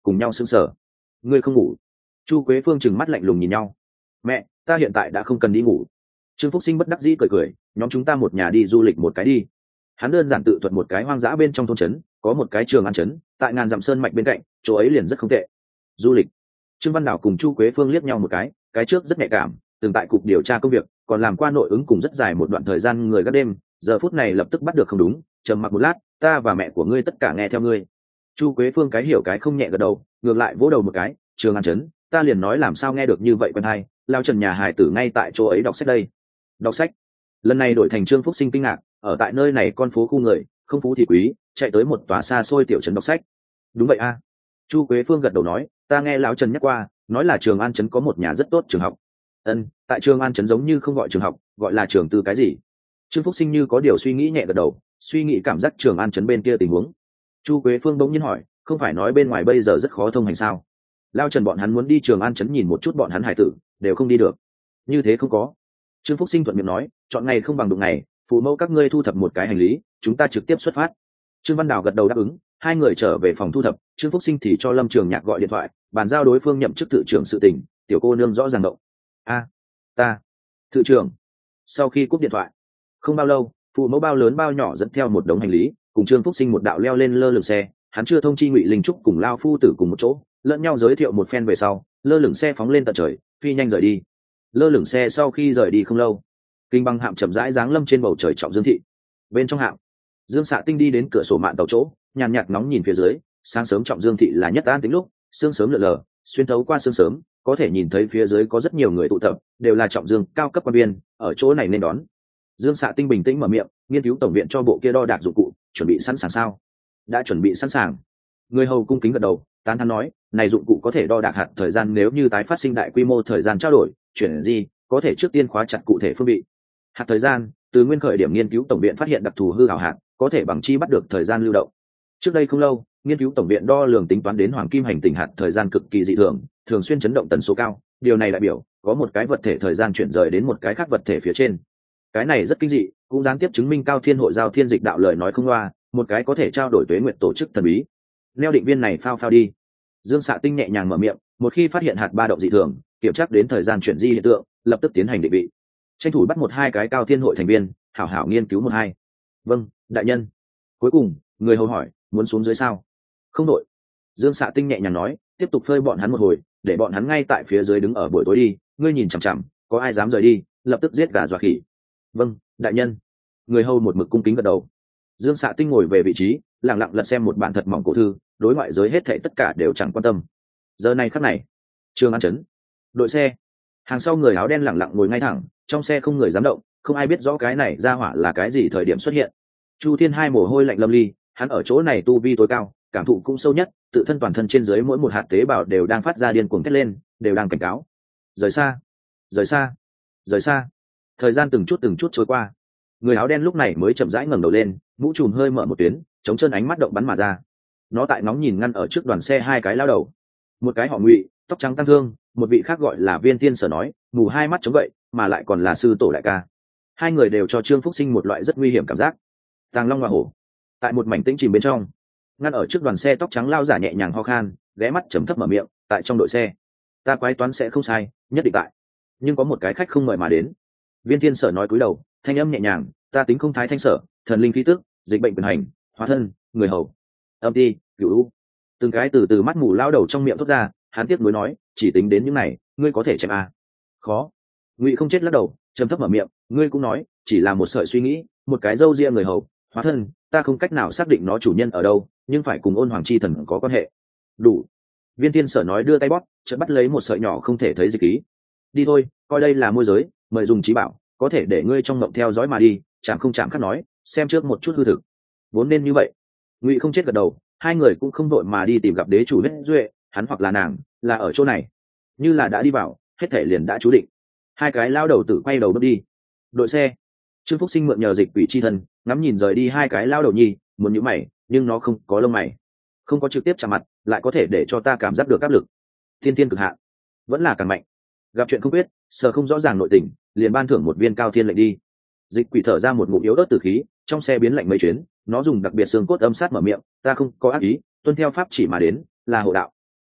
A: cùng nhau sững sờ. Ngươi không ngủ? Chu Quế Phương trừng mắt lạnh lùng nhìn nhau. Mẹ, ta hiện tại đã không cần đi ngủ. Trương Phúc Sinh bất đắc dĩ cười cười, nhóm chúng ta một nhà đi du lịch một cái đi. Hắn đơn giản tự thuật một cái hoang dã bên trong thôn trấn, có một cái trường ăn trấn, tại ngàn dặm sơn mạch bên cạnh, chỗ ấy liền rất không tệ. Du lịch. Trương Văn Đảo cùng Chu Quế Phương liếc nhau một cái, cái trước rất nhạy cảm, từng tại cục điều tra công việc, còn làm qua nội ứng cùng rất dài một đoạn thời gian người gác đêm, giờ phút này lập tức bắt được không đúng, trầm mặc một lát, ta và mẹ của ngươi tất cả nghe theo ngươi. Chu Quế Phương cái hiểu cái không nhẹ gật đầu, ngược lại vỗ đầu một cái, trường ăn trấn, ta liền nói làm sao nghe được như vậy quen hay, lao Trần nhà hài tử ngay tại chỗ ấy đọc sách đây. Đọc sách. Lần này đổi thành Trương Phúc Sinh kinh ngạc, ở tại nơi này con phố khu người, không phú thì quý, chạy tới một tòa xa xôi tiểu trấn đọc sách. Đúng vậy a. Chu Quế Phương gật đầu nói, ta nghe lão Trần nhắc qua, nói là trường An trấn có một nhà rất tốt trường học. Ân, tại trường An trấn giống như không gọi trường học, gọi là trường tư cái gì. Trương Phúc Sinh như có điều suy nghĩ nhẹ gật đầu, suy nghĩ cảm giác trường An trấn bên kia tình huống. Chu Quế Phương bỗng nhiên hỏi, không phải nói bên ngoài bây giờ rất khó thông hành sao? Lao Trần bọn hắn muốn đi trường An trấn nhìn một chút bọn hắn hải tử, đều không đi được. Như thế không có. Trương Phúc Sinh thuận miệng nói, chọn ngày không bằng đụng ngày, phụ mẫu các ngươi thu thập một cái hành lý, chúng ta trực tiếp xuất phát. Trương Văn Đào gật đầu đáp ứng, hai người trở về phòng thu thập, Trương Phúc Sinh thì cho Lâm Trường Nhạc gọi điện thoại, bàn giao đối phương nhậm chức thự trưởng sự tình, tiểu cô nương rõ ràng động. A, ta, thự trưởng. Sau khi cúp điện thoại, không bao lâu, phụ mẫu bao lớn bao nhỏ dẫn theo một đống hành lý, cùng Trương Phúc Sinh một đạo leo lên lơ lửng xe, hắn chưa thông chi Ngụy Linh Trúc cùng Lao phu tử cùng một chỗ, lẫn nhau giới thiệu một phen về sau, lơ lửng xe phóng lên tận trời, phi nhanh rời đi. Lơ lửng xe sau khi rời đi không lâu, kinh băng hạm chậm rãi giáng lâm trên bầu trời trọng dương thị. Bên trong hạm, Dương Xạ Tinh đi đến cửa sổ mạn tàu chỗ, nhàn nhạt nóng nhìn phía dưới. Sáng sớm trọng dương thị là nhất an tính lúc, sương sớm lượn lờ, xuyên thấu qua sương sớm, có thể nhìn thấy phía dưới có rất nhiều người tụ tập, đều là trọng dương cao cấp quan viên, ở chỗ này nên đón. Dương Xạ Tinh bình tĩnh mở miệng, nghiên cứu tổng viện cho bộ kia đo đạc dụng cụ, chuẩn bị sẵn sàng sao? Đã chuẩn bị sẵn sàng. Người hầu cung kính gật đầu, tán thán nói, này dụng cụ có thể đo đạc hạt thời gian nếu như tái phát sinh đại quy mô thời gian trao đổi, chuyển gì, có thể trước tiên khóa chặt cụ thể phương vị. Hạt thời gian, từ nguyên khởi điểm nghiên cứu tổng viện phát hiện đặc thù hư ảo hạt, có thể bằng chi bắt được thời gian lưu động. Trước đây không lâu, nghiên cứu tổng viện đo lường tính toán đến hoàng kim hành tinh hạt thời gian cực kỳ dị thường, thường xuyên chấn động tần số cao, điều này đại biểu có một cái vật thể thời gian chuyển rời đến một cái khác vật thể phía trên. Cái này rất kinh dị, cũng gián tiếp chứng minh Cao Thiên Hội giao thiên dịch đạo lời nói không loa, một cái có thể trao đổi tuế nguyệt tổ chức thần bí. Neo định viên này phao phao đi. Dương Xạ Tinh nhẹ nhàng mở miệng, một khi phát hiện hạt ba động dị thường, kiểm tra đến thời gian chuyển di hiện tượng, lập tức tiến hành định vị. Tranh thủ bắt một hai cái Cao Thiên Hội thành viên, hảo hảo nghiên cứu một hai. Vâng, đại nhân. Cuối cùng, người hầu hỏi, muốn xuống dưới sao? Không đội. Dương Xạ Tinh nhẹ nhàng nói, tiếp tục phơi bọn hắn một hồi, để bọn hắn ngay tại phía dưới đứng ở buổi tối đi, ngươi nhìn chằm chằm, có ai dám rời đi, lập tức giết gà dọa khỉ. Vâng, đại nhân. Người hầu một mực cung kính gật đầu. Dương Xạ Tinh ngồi về vị trí, lặng lặng lật xem một bản thật mỏng cổ thư, đối ngoại giới hết thảy tất cả đều chẳng quan tâm. Giờ này khắc này, Trường An trấn, đội xe, hàng sau người áo đen lặng lặng ngồi ngay thẳng, trong xe không người dám động, không ai biết rõ cái này ra hỏa là cái gì thời điểm xuất hiện. Chu Thiên hai mồ hôi lạnh lâm ly, hắn ở chỗ này tu vi tối cao, cảm thụ cũng sâu nhất, tự thân toàn thân trên dưới mỗi một hạt tế bào đều đang phát ra điên cuồng thét lên, đều đang cảnh cáo. Rời xa, rời xa, rời xa. Thời gian từng chút từng chút trôi qua, người áo đen lúc này mới chậm rãi ngẩng đầu lên, mũ trùm hơi mở một tuyến, chống chân ánh mắt động bắn mà ra. Nó tại nóng nhìn ngăn ở trước đoàn xe hai cái lao đầu, một cái họ Ngụy, tóc trắng tăng thương, một vị khác gọi là Viên Thiên Sở nói, mù hai mắt chống gậy, mà lại còn là sư tổ đại ca. Hai người đều cho Trương Phúc Sinh một loại rất nguy hiểm cảm giác. Tàng Long Hoa Hổ, tại một mảnh tĩnh chìm bên trong, ngăn ở trước đoàn xe tóc trắng lao giả nhẹ nhàng ho khan, ghé mắt trầm thấp mở miệng, tại trong đội xe, ta quái toán sẽ không sai, nhất định tại. Nhưng có một cái khách không mời mà đến. Viên Thiên Sở nói cúi đầu, thanh âm nhẹ nhàng, ta tính không thái thanh sở, thần linh khí tức, dịch bệnh quyền hành, hóa thân, người hầu, âm ti, cửu u. Từng cái từ từ mắt mù lao đầu trong miệng thốt ra, hắn tiếc nuối nói, chỉ tính đến những này, ngươi có thể chém à? Khó. Ngụy không chết lắc đầu, trầm thấp mở miệng, ngươi cũng nói, chỉ là một sợi suy nghĩ, một cái râu ria người hầu, hóa thân, ta không cách nào xác định nó chủ nhân ở đâu, nhưng phải cùng ôn hoàng chi thần có quan hệ. Đủ. Viên Thiên Sở nói đưa tay bóp, chợt bắt lấy một sợi nhỏ không thể thấy dịch ý. Đi thôi, coi đây là môi giới, mời dùng trí bảo, có thể để ngươi trong mộng theo dõi mà đi, chẳng không chẳng khác nói, xem trước một chút hư thực. Vốn nên như vậy. Ngụy không chết gật đầu, hai người cũng không đội mà đi tìm gặp đế chủ huyết duệ, hắn hoặc là nàng, là ở chỗ này. Như là đã đi vào, hết thể liền đã chú định. Hai cái lao đầu tử quay đầu bước đi. Đội xe. Trương Phúc Sinh mượn nhờ dịch quỷ chi thân, ngắm nhìn rời đi hai cái lao đầu nhi, muốn nhíu mày, nhưng nó không có lông mày, không có trực tiếp chạm mặt, lại có thể để cho ta cảm giác được áp lực. Thiên thiên cực hạn, vẫn là càng mạnh. Gặp chuyện không biết, sợ không rõ ràng nội tình, liền ban thưởng một viên cao thiên lệnh đi. Dịch quỷ thở ra một ngụm yếu ớt tử khí, trong xe biến lạnh mấy chuyến, nó dùng đặc biệt xương cốt âm sát mở miệng, ta không có ác ý, tuân theo pháp chỉ mà đến, là hộ đạo.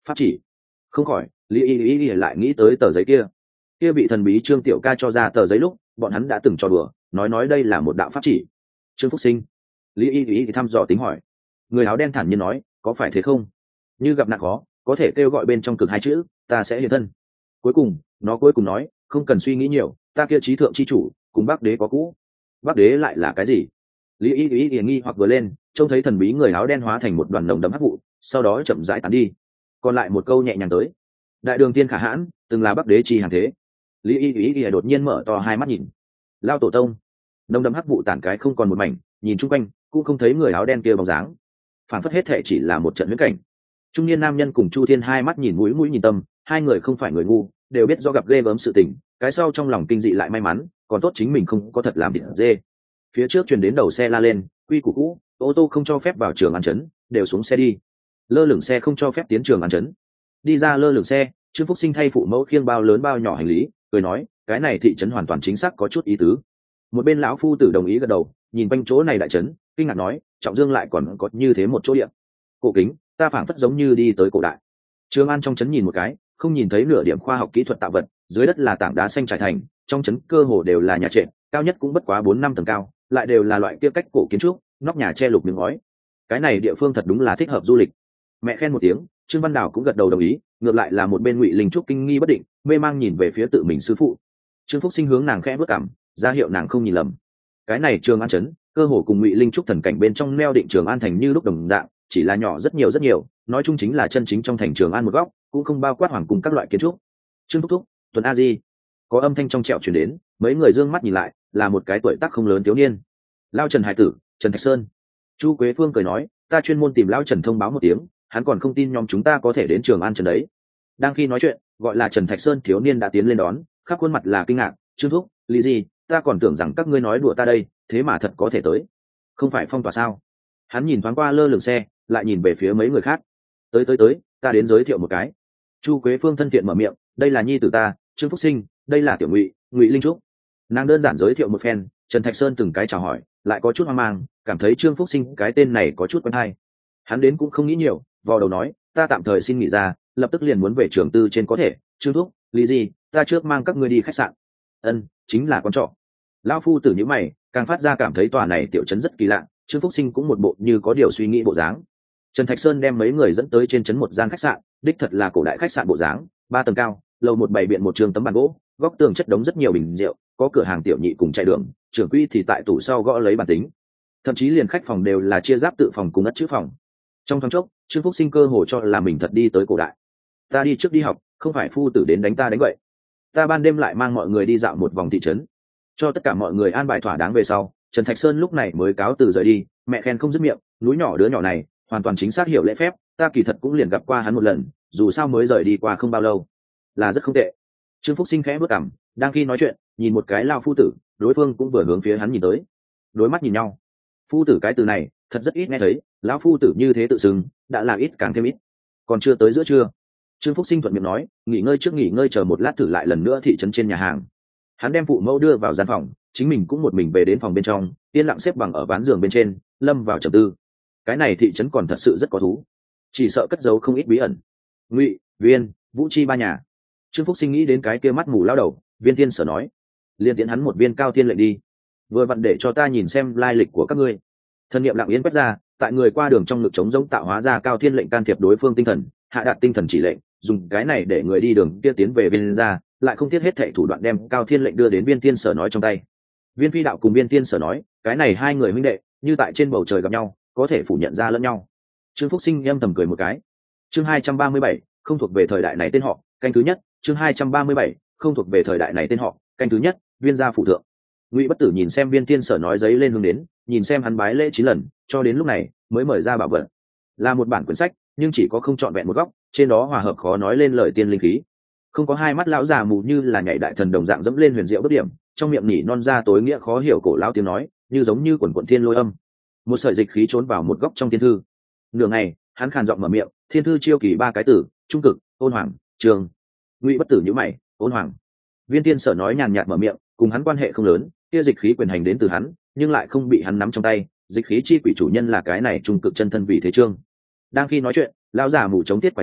A: pháp chỉ. Không khỏi lý y y y lại nghĩ tới tờ giấy kia kia bị thần bí Trương Tiểu Ca cho ra tờ giấy lúc bọn hắn đã từng trò đùa nói nói đây là một đạo pháp chỉ. Trương Phúc Sinh. Lý y y thăm dò tính hỏi. Người áo đen thản nhiên nói, có phải thế không? Như gặp nạn khó có thể kêu gọi bên trong cực hai chữ, ta sẽ hiện thân. Cuối cùng nó cuối cùng nói, không cần suy nghĩ nhiều, ta kia trí thượng chi chủ cùng Bắc Đế có cũ. Bắc Đế lại là cái gì? Lý y y y nghi hoặc vừa lên, trông thấy thần bí người áo đen hóa thành một đoàn nồng đấm hắc vụ, sau đó chậm rãi tán đi. Còn lại một câu nhẹ nhàng tới, đại đường tiên khả hãn từng là Bắc Đế chi hàng thế. Lý y y y đột nhiên mở to hai mắt nhìn. Lao tổ tông. Nồng đấm hắc vụ tản cái không còn một mảnh, nhìn chung quanh cũng không thấy người áo đen kia bóng dáng, phản phất hết thể chỉ là một trận huyễn cảnh. Trung niên nam nhân cùng Chu Thiên hai mắt nhìn mũi mũi nhìn tâm, hai người không phải người ngu, đều biết do gặp ghê gớm sự tình, cái sau trong lòng kinh dị lại may mắn, còn tốt chính mình không có thật làm thịt dê. Phía trước truyền đến đầu xe la lên, quy củ cũ, ô tô không cho phép vào trường an trấn, đều xuống xe đi. Lơ lửng xe không cho phép tiến trường an trấn. Đi ra lơ lửng xe, Trương Phúc Sinh thay phụ mẫu khiêng bao lớn bao nhỏ hành lý, cười nói, cái này thị trấn hoàn toàn chính xác có chút ý tứ. Một bên lão phu tử đồng ý gật đầu, nhìn quanh chỗ này đại trấn, kinh ngạc nói, Trọng Dương lại còn có như thế một chỗ địa. Cổ kính, ta phảng phất giống như đi tới cổ đại. Trường An trong trấn nhìn một cái, không nhìn thấy nửa điểm khoa học kỹ thuật tạo vật, dưới đất là tảng đá xanh trải thành, trong trấn cơ hồ đều là nhà trệt, cao nhất cũng bất quá bốn năm tầng cao, lại đều là loại kia cách cổ kiến trúc, nóc nhà che lục miếng ngói. Cái này địa phương thật đúng là thích hợp du lịch. Mẹ khen một tiếng, Trương Văn Đào cũng gật đầu đồng ý, ngược lại là một bên Ngụy Linh Trúc kinh nghi bất định, mê mang nhìn về phía tự mình sư phụ. Trương Phúc Sinh hướng nàng khẽ bước cằm, ra hiệu nàng không nhìn lầm. Cái này Trường An trấn, cơ hồ cùng Ngụy Linh Trúc thần cảnh bên trong neo định Trường An thành như lúc đồng dạng, chỉ là nhỏ rất nhiều rất nhiều, nói chung chính là chân chính trong thành Trường An một góc, cũng không bao quát hoàng cung các loại kiến trúc. Trương thúc thúc, Tuấn A Di. Có âm thanh trong trẻo truyền đến, mấy người dương mắt nhìn lại, là một cái tuổi tác không lớn thiếu niên. Lao Trần hải tử, Trần Thạch Sơn. Chu Quế Phương cười nói, ta chuyên môn tìm Lao Trần thông báo một tiếng, hắn còn không tin nhóm chúng ta có thể đến Trường An trấn đấy. Đang khi nói chuyện, gọi là Trần Thạch Sơn thiếu niên đã tiến lên đón, khắp khuôn mặt là kinh ngạc, Trương thúc, lý gì, ta còn tưởng rằng các ngươi nói đùa ta đây, thế mà thật có thể tới. Không phải phong tỏa sao? Hắn nhìn thoáng qua lơ lửng xe, lại nhìn về phía mấy người khác. Tới tới tới, ta đến giới thiệu một cái. Chu Quế Phương thân thiện mở miệng, đây là nhi tử ta, Trương Phúc Sinh, đây là tiểu Ngụy, Ngụy Linh Trúc. Nàng đơn giản giới thiệu một phen, Trần Thạch Sơn từng cái chào hỏi, lại có chút hoang mang, cảm thấy Trương Phúc Sinh cái tên này có chút quen hay. Hắn đến cũng không nghĩ nhiều, vò đầu nói, ta tạm thời xin nghỉ ra, lập tức liền muốn về trường tư trên có thể. Trương thúc, lý gì, ta trước mang các ngươi đi khách sạn. Ân, chính là con trọ. Lão phu tử nhíu mày, càng phát ra cảm thấy tòa này tiểu trấn rất kỳ lạ. Trương Phúc Sinh cũng một bộ như có điều suy nghĩ bộ dáng. Trần Thạch Sơn đem mấy người dẫn tới trên trấn một gian khách sạn, đích thật là cổ đại khách sạn bộ dáng, ba tầng cao, lầu một bày biện một trường tấm bàn gỗ, góc tường chất đống rất nhiều bình rượu, có cửa hàng tiểu nhị cùng chạy đường, trưởng quỹ thì tại tủ sau gõ lấy bàn tính. Thậm chí liền khách phòng đều là chia giáp tự phòng cùng ất chữ phòng. Trong thoáng chốc, Trương Phúc Sinh cơ hồ cho là mình thật đi tới cổ đại. Ta đi trước đi học, không phải phu tử đến đánh ta đánh vậy. Ta ban đêm lại mang mọi người đi dạo một vòng thị trấn, cho tất cả mọi người an bài thỏa đáng về sau, Trần Thạch Sơn lúc này mới cáo từ rời đi. Mẹ khen không dứt miệng, núi nhỏ đứa nhỏ này hoàn toàn chính xác hiểu lễ phép, ta kỳ thật cũng liền gặp qua hắn một lần, dù sao mới rời đi qua không bao lâu, là rất không tệ. Trương Phúc Sinh khẽ bước cằm, đang khi nói chuyện, nhìn một cái lao phu tử, đối phương cũng vừa hướng phía hắn nhìn tới, đối mắt nhìn nhau. Phu tử cái từ này thật rất ít nghe thấy, lão phu tử như thế tự xưng, đã là ít càng thêm ít. Còn chưa tới giữa trưa, Trương Phúc Sinh thuận miệng nói, nghỉ ngơi trước nghỉ ngơi chờ một lát thử lại lần nữa thị trấn trên nhà hàng. Hắn đem phụ mẫu đưa vào gian phòng, chính mình cũng một mình về đến phòng bên trong, yên lặng xếp bằng ở ván giường bên trên, lâm vào trầm tư. Cái này thị trấn còn thật sự rất có thú, chỉ sợ cất giấu không ít bí ẩn. Ngụy, Viên, Vũ Chi ba nhà. Trương Phúc Sinh nghĩ đến cái kia mắt mù lao đầu, Viên Tiên Sở nói, liên tiễn hắn một viên cao thiên lệnh đi, vừa vặn để cho ta nhìn xem lai lịch của các ngươi. Thân niệm lặng yên quét ra, tại người qua đường trong ngực trống giống tạo hóa ra cao thiên lệnh can thiệp đối phương tinh thần, hạ đạt tinh thần chỉ lệnh, dùng cái này để người đi đường kia tiến về Viên ra, lại không thiết hết thệ thủ đoạn đem cao thiên lệnh đưa đến Viên Tiên Sở nói trong tay. Viên Phi đạo cùng Viên Tiên Sở nói, cái này hai người huynh đệ như tại trên bầu trời gặp nhau, có thể phủ nhận ra lẫn nhau. Trương Phúc Sinh âm thầm cười một cái. Chương hai trăm ba mươi bảy, không thuộc về thời đại này tên họ, canh thứ nhất. Chương hai trăm ba mươi bảy, không thuộc về thời đại này tên họ, canh thứ nhất. Viên gia phụ thượng. Ngụy Bất Tử nhìn xem Viên Tiên Sở nói giấy lên hướng đến, nhìn xem hắn bái lễ chín lần, cho đến lúc này mới mời ra bảo vật. Là một bản quyển sách, nhưng chỉ có không trọn vẹn một góc, trên đó hòa hợp khó nói lên lời tiên linh khí. Không có hai mắt lão già mù như là nhảy đại thần đồng dạng dẫm lên huyền diệu bất điểm, trong miệng nhỉ non ra tối nghĩa khó hiểu cổ lão tiếng nói, như giống như quần quần thiên lôi âm. Một sợi dịch khí trốn vào một góc trong thiên thư. Nửa ngày, hắn khàn giọng mở miệng, thiên thư chiêu kỳ ba cái tử, trung cực, ôn hoàng, trường. Ngụy Bất Tử nhíu mày, ôn hoàng. Viên Tiên Sở nói nhàn nhạt mở miệng, cùng hắn quan hệ không lớn, kia dịch khí quyền hành đến từ hắn, nhưng lại không bị hắn nắm trong tay, dịch khí chi quỷ chủ nhân là cái này trung cực chân thân vị thế trương. Đang khi nói chuyện, lão già mù chống tiết quả trượng,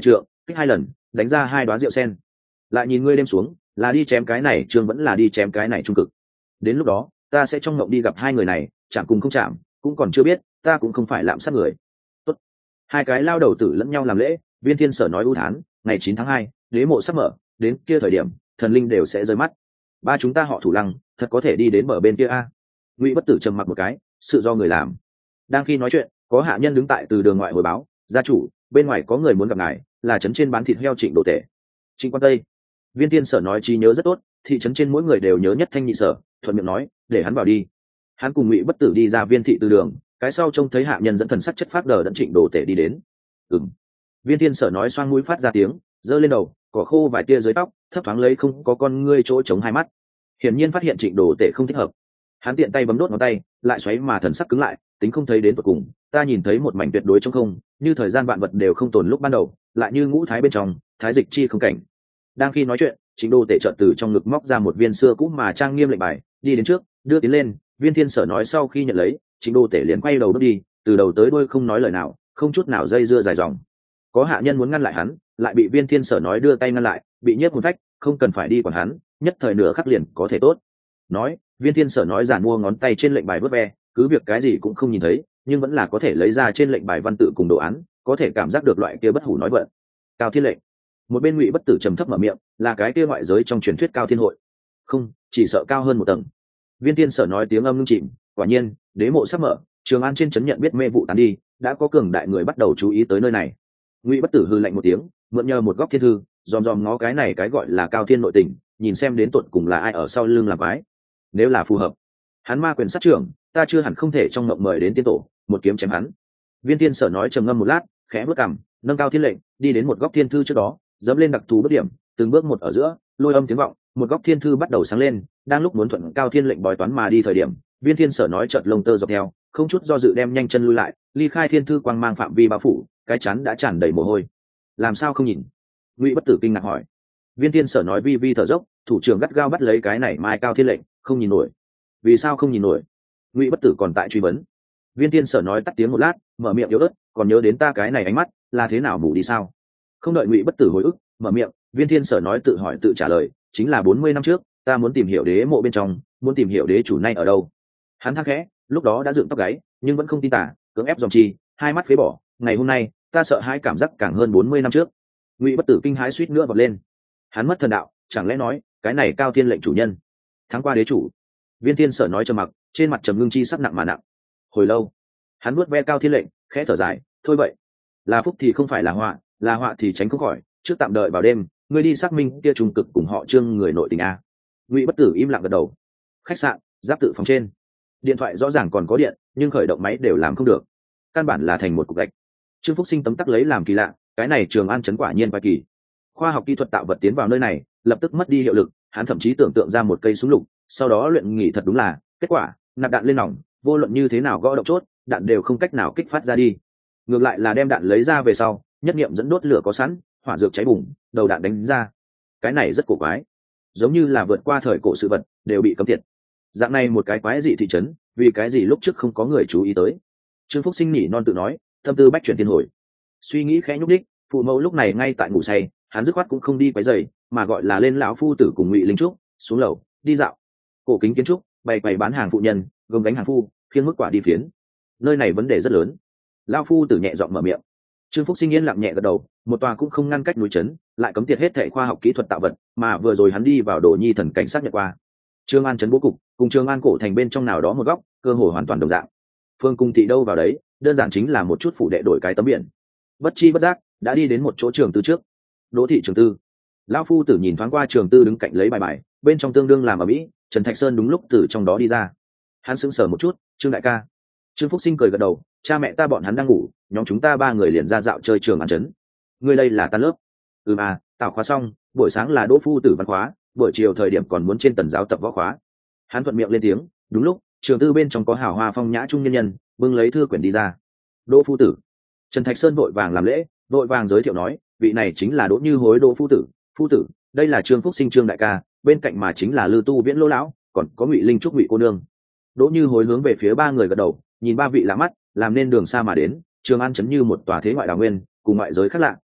A: kích hai lần đánh ra hai đoá rượu sen. Lại nhìn ngươi đêm xuống, là đi chém cái này trường vẫn là đi chém cái này trung cực. Đến lúc đó ta sẽ trong mộng đi gặp hai người này, chạm cùng không chạm cũng còn chưa biết, ta cũng không phải lạm sát người. Tốt. Hai cái lao đầu tử lẫn nhau làm lễ. Viên Thiên Sở nói ưu thán, ngày chín tháng hai, đế mộ sắp mở, đến kia thời điểm thần linh đều sẽ rơi mắt. Ba chúng ta họ Thủ Lăng thật có thể đi đến bờ bên kia a? Ngụy Bất Tử trầm mặc một cái, sự do người làm. Đang khi nói chuyện, có hạ nhân đứng tại từ đường ngoại hồi báo, gia chủ, bên ngoài có người muốn gặp ngài, là trấn trên bán thịt heo Trịnh Đồ Tể. Trịnh Quan Tây. Viên Thiên Sở nói trí nhớ rất tốt, thị trấn trên mỗi người đều nhớ nhất thanh nhị sở, thuận miệng nói, để hắn vào đi. Hắn cùng Ngụy Bất Tử đi ra viên thị từ đường, cái sau trông thấy hạ nhân dẫn thần sắc chất phác đờ đẫn Trịnh Đồ Tể đi đến. Ừm. Viên Thiên Sở nói xoang mũi phát ra tiếng, giơ lên đầu, cỏ khô vài tia dưới tóc, thấp thoáng lấy không có con ngươi chỗ chống hai mắt. Hiển nhiên phát hiện Trịnh Đồ Tể không thích hợp. Hắn tiện tay bấm đốt ngón tay, lại xoáy mà thần sắc cứng lại, tính không thấy đến tận cùng, ta nhìn thấy một mảnh tuyệt đối trong không, như thời gian vạn vật đều không tồn lúc ban đầu, lại như ngũ thái bên trong, thái dịch chi không cảnh. Đang khi nói chuyện, Trịnh Đô Tể chợt từ trong ngực móc ra một viên xưa cũ mà trang nghiêm lệnh bài, đi đến trước, đưa tiến lên. Viên Thiên Sở nói sau khi nhận lấy, Trịnh Đô Tể liền quay đầu bước đi, từ đầu tới đuôi không nói lời nào, không chút nào dây dưa dài dòng. Có hạ nhân muốn ngăn lại hắn, lại bị Viên Thiên Sở nói đưa tay ngăn lại, bị nhiếp một phách, không cần phải đi quản hắn, nhất thời nửa khắc liền có thể tốt. Nói, Viên Thiên Sở nói giản mua ngón tay trên lệnh bài vớt ve, cứ việc cái gì cũng không nhìn thấy, nhưng vẫn là có thể lấy ra trên lệnh bài văn tự cùng đồ án, có thể cảm giác được loại kia bất hủ nói vận. Cao Thiên lệnh. Một bên Ngụy Bất Tử trầm thấp mở miệng, là cái kia ngoại giới trong truyền thuyết Cao Thiên hội. Không, chỉ sợ cao hơn một tầng. Viên Thiên Sở nói tiếng âm ngưng chìm, quả nhiên, đế mộ sắp mở, Trường An trên trấn nhận biết mê vụ tán đi, đã có cường đại người bắt đầu chú ý tới nơi này. Ngụy Bất Tử hừ lạnh một tiếng, mượn nhờ một góc thiên thư, dòm dòm ngó cái này cái gọi là Cao Thiên nội tình, nhìn xem đến tận cùng là ai ở sau lưng làm quái. Nếu là phù hợp, hắn ma quyền sát trưởng, ta chưa hẳn không thể trong mộng mời đến tiên tổ, một kiếm chém hắn. Viên Thiên Sở nói trầm ngâm một lát, khẽ bước cằm, nâng cao thiên lệnh, đi đến một góc thiên thư trước đó, dẫm lên đặc thù bước điểm, từng bước một ở giữa, lôi âm tiếng vọng, một góc thiên thư bắt đầu sáng lên. Đang lúc muốn thuận cao thiên lệnh bói toán mà đi thời điểm, Viên Thiên Sở nói chợt lông tơ dọc theo, không chút do dự đem nhanh chân lui lại, ly khai thiên thư quang mang phạm vi bao phủ, cái chắn đã tràn đầy mồ hôi. Làm sao không nhìn? Ngụy Bất Tử kinh ngạc hỏi. Viên Thiên Sở nói vi vi thở dốc, thủ trưởng gắt gao bắt lấy cái này mai cao thiên lệnh, không nhìn nổi. Vì sao không nhìn nổi? Ngụy Bất Tử còn tại truy vấn. Viên Thiên Sở nói tắt tiếng một lát, mở miệng yếu ớt, còn nhớ đến ta cái này ánh mắt là thế nào mù đi sao? Không đợi Ngụy Bất Tử hồi ức, mở miệng, Viên Thiên Sở nói tự hỏi tự trả lời, chính là bốn mươi năm trước, ta muốn tìm hiểu đế mộ bên trong, muốn tìm hiểu đế chủ nay ở đâu. Hắn thắc khẽ, lúc đó đã dựng tóc gáy, nhưng vẫn không tin tả, cưỡng ép dòng chi, hai mắt phế bỏ. Ngày hôm nay, ta sợ hãi cảm giác càng hơn bốn mươi năm trước. Ngụy Bất Tử kinh hãi suýt nữa vọt lên. Hắn mất thần đạo, chẳng lẽ nói, cái này Cao Thiên lệnh chủ nhân, tháng qua đế chủ? Viên Thiên Sở nói trầm mặc, trên mặt trầm ngưng chi sắc nặng mà nặng. Hồi lâu, hắn nuốt ve Cao Thiên lệnh, khẽ thở dài, thôi vậy, là phúc thì không phải là họa, là họa thì tránh không khỏi, trước tạm đợi vào đêm, ngươi đi xác minh kia trùng cực cùng họ Trương người nội tình a. Ngụy Bất Tử im lặng gật đầu. Khách sạn, giáp tự phòng trên, điện thoại rõ ràng còn có điện, nhưng khởi động máy đều làm không được, căn bản là thành một cục gạch. Trương Phúc Sinh tấm tắc lấy làm kỳ lạ, cái này Trường An trấn quả nhiên quái kỳ. Khoa học kỹ thuật tạo vật tiến vào nơi này, lập tức mất đi hiệu lực, hắn thậm chí tưởng tượng ra một cây súng lục, sau đó luyện nghỉ thật đúng là, kết quả, nạp đạn lên nòng, vô luận như thế nào gõ động chốt, đạn đều không cách nào kích phát ra đi. Ngược lại là đem đạn lấy ra về sau, nhất niệm dẫn đốt lửa có sẵn, hỏa dược cháy bùng, đầu đạn đánh ra. Cái này rất cổ quái, giống như là vượt qua thời cổ sự vật, đều bị cấm tiệt. Dạng này một cái quái dị thị trấn, vì cái gì lúc trước không có người chú ý tới? Trương Phúc Sinh nhỉ non tự nói, tâm tư bách chuyển thiên hồi. Suy nghĩ khẽ nhúc đích, phụ mẫu lúc này ngay tại ngủ say, hắn dứt khoát cũng không đi quấy rầy, mà gọi là lên lão phu tử cùng Ngụy Linh Trúc xuống lầu đi dạo. Cổ kính kiến trúc, bày bày bán hàng phụ nhân, gồng gánh hàng phu, khiêng mức quả đi phiến. Nơi này vấn đề rất lớn. Lão phu tử nhẹ giọng mở miệng. Trương Phúc Sinh yên lặng nhẹ gật đầu, một tòa cũng không ngăn cách núi trấn, lại cấm tiệt hết thảy khoa học kỹ thuật tạo vật, mà vừa rồi hắn đi vào Đồ Nhi thần cảnh sát nhận qua. Trương An trấn bố cục, cùng Trương An cổ thành bên trong nào đó một góc, cơ hội hoàn toàn đồng dạng. Phương cung thị đâu vào đấy, đơn giản chính là một chút phủ đệ đổi cái tấm biển. Bất chi bất giác, đã đi đến một chỗ trường tư trước. Đỗ thị trường tư. Lão phu tử nhìn thoáng qua trường tư đứng cạnh lấy bài bài, bên trong tương đương làm ở mỹ, Trần Thạch Sơn đúng lúc từ trong đó đi ra. Hắn sững sờ một chút, Trương đại ca. Trương Phúc Sinh cười gật đầu, cha mẹ ta bọn hắn đang ngủ, nhóm chúng ta ba người liền ra dạo chơi trường An trấn. Ngươi đây là tan lớp? Ừm à, tảo khóa xong, buổi sáng là Đỗ phu tử văn khóa, buổi chiều thời điểm còn muốn trên tần giáo tập võ khóa. Hắn thuận miệng lên tiếng, đúng lúc, trường tư bên trong có hào hoa phong nhã trung nhân nhân, bưng lấy thư quyển đi ra. Đỗ phu tử. Trần Thạch Sơn vội vàng làm lễ, vội vàng giới thiệu nói, vị này chính là Đỗ Như Hối Đỗ phu tử. Phu tử, đây là Trương Phúc Sinh Trương đại ca, bên cạnh mà chính là Lư Tu Viễn Lỗ lão, còn có Ngụy Linh Trúc Ngụy cô nương. Đỗ Như Hối hướng về phía ba người gật đầu, nhìn ba vị lạ mắt, làm nên đường xa mà đến, Trường An trấn như một tòa thế ngoại đào nguyên, cùng ngoại giới khác lạ,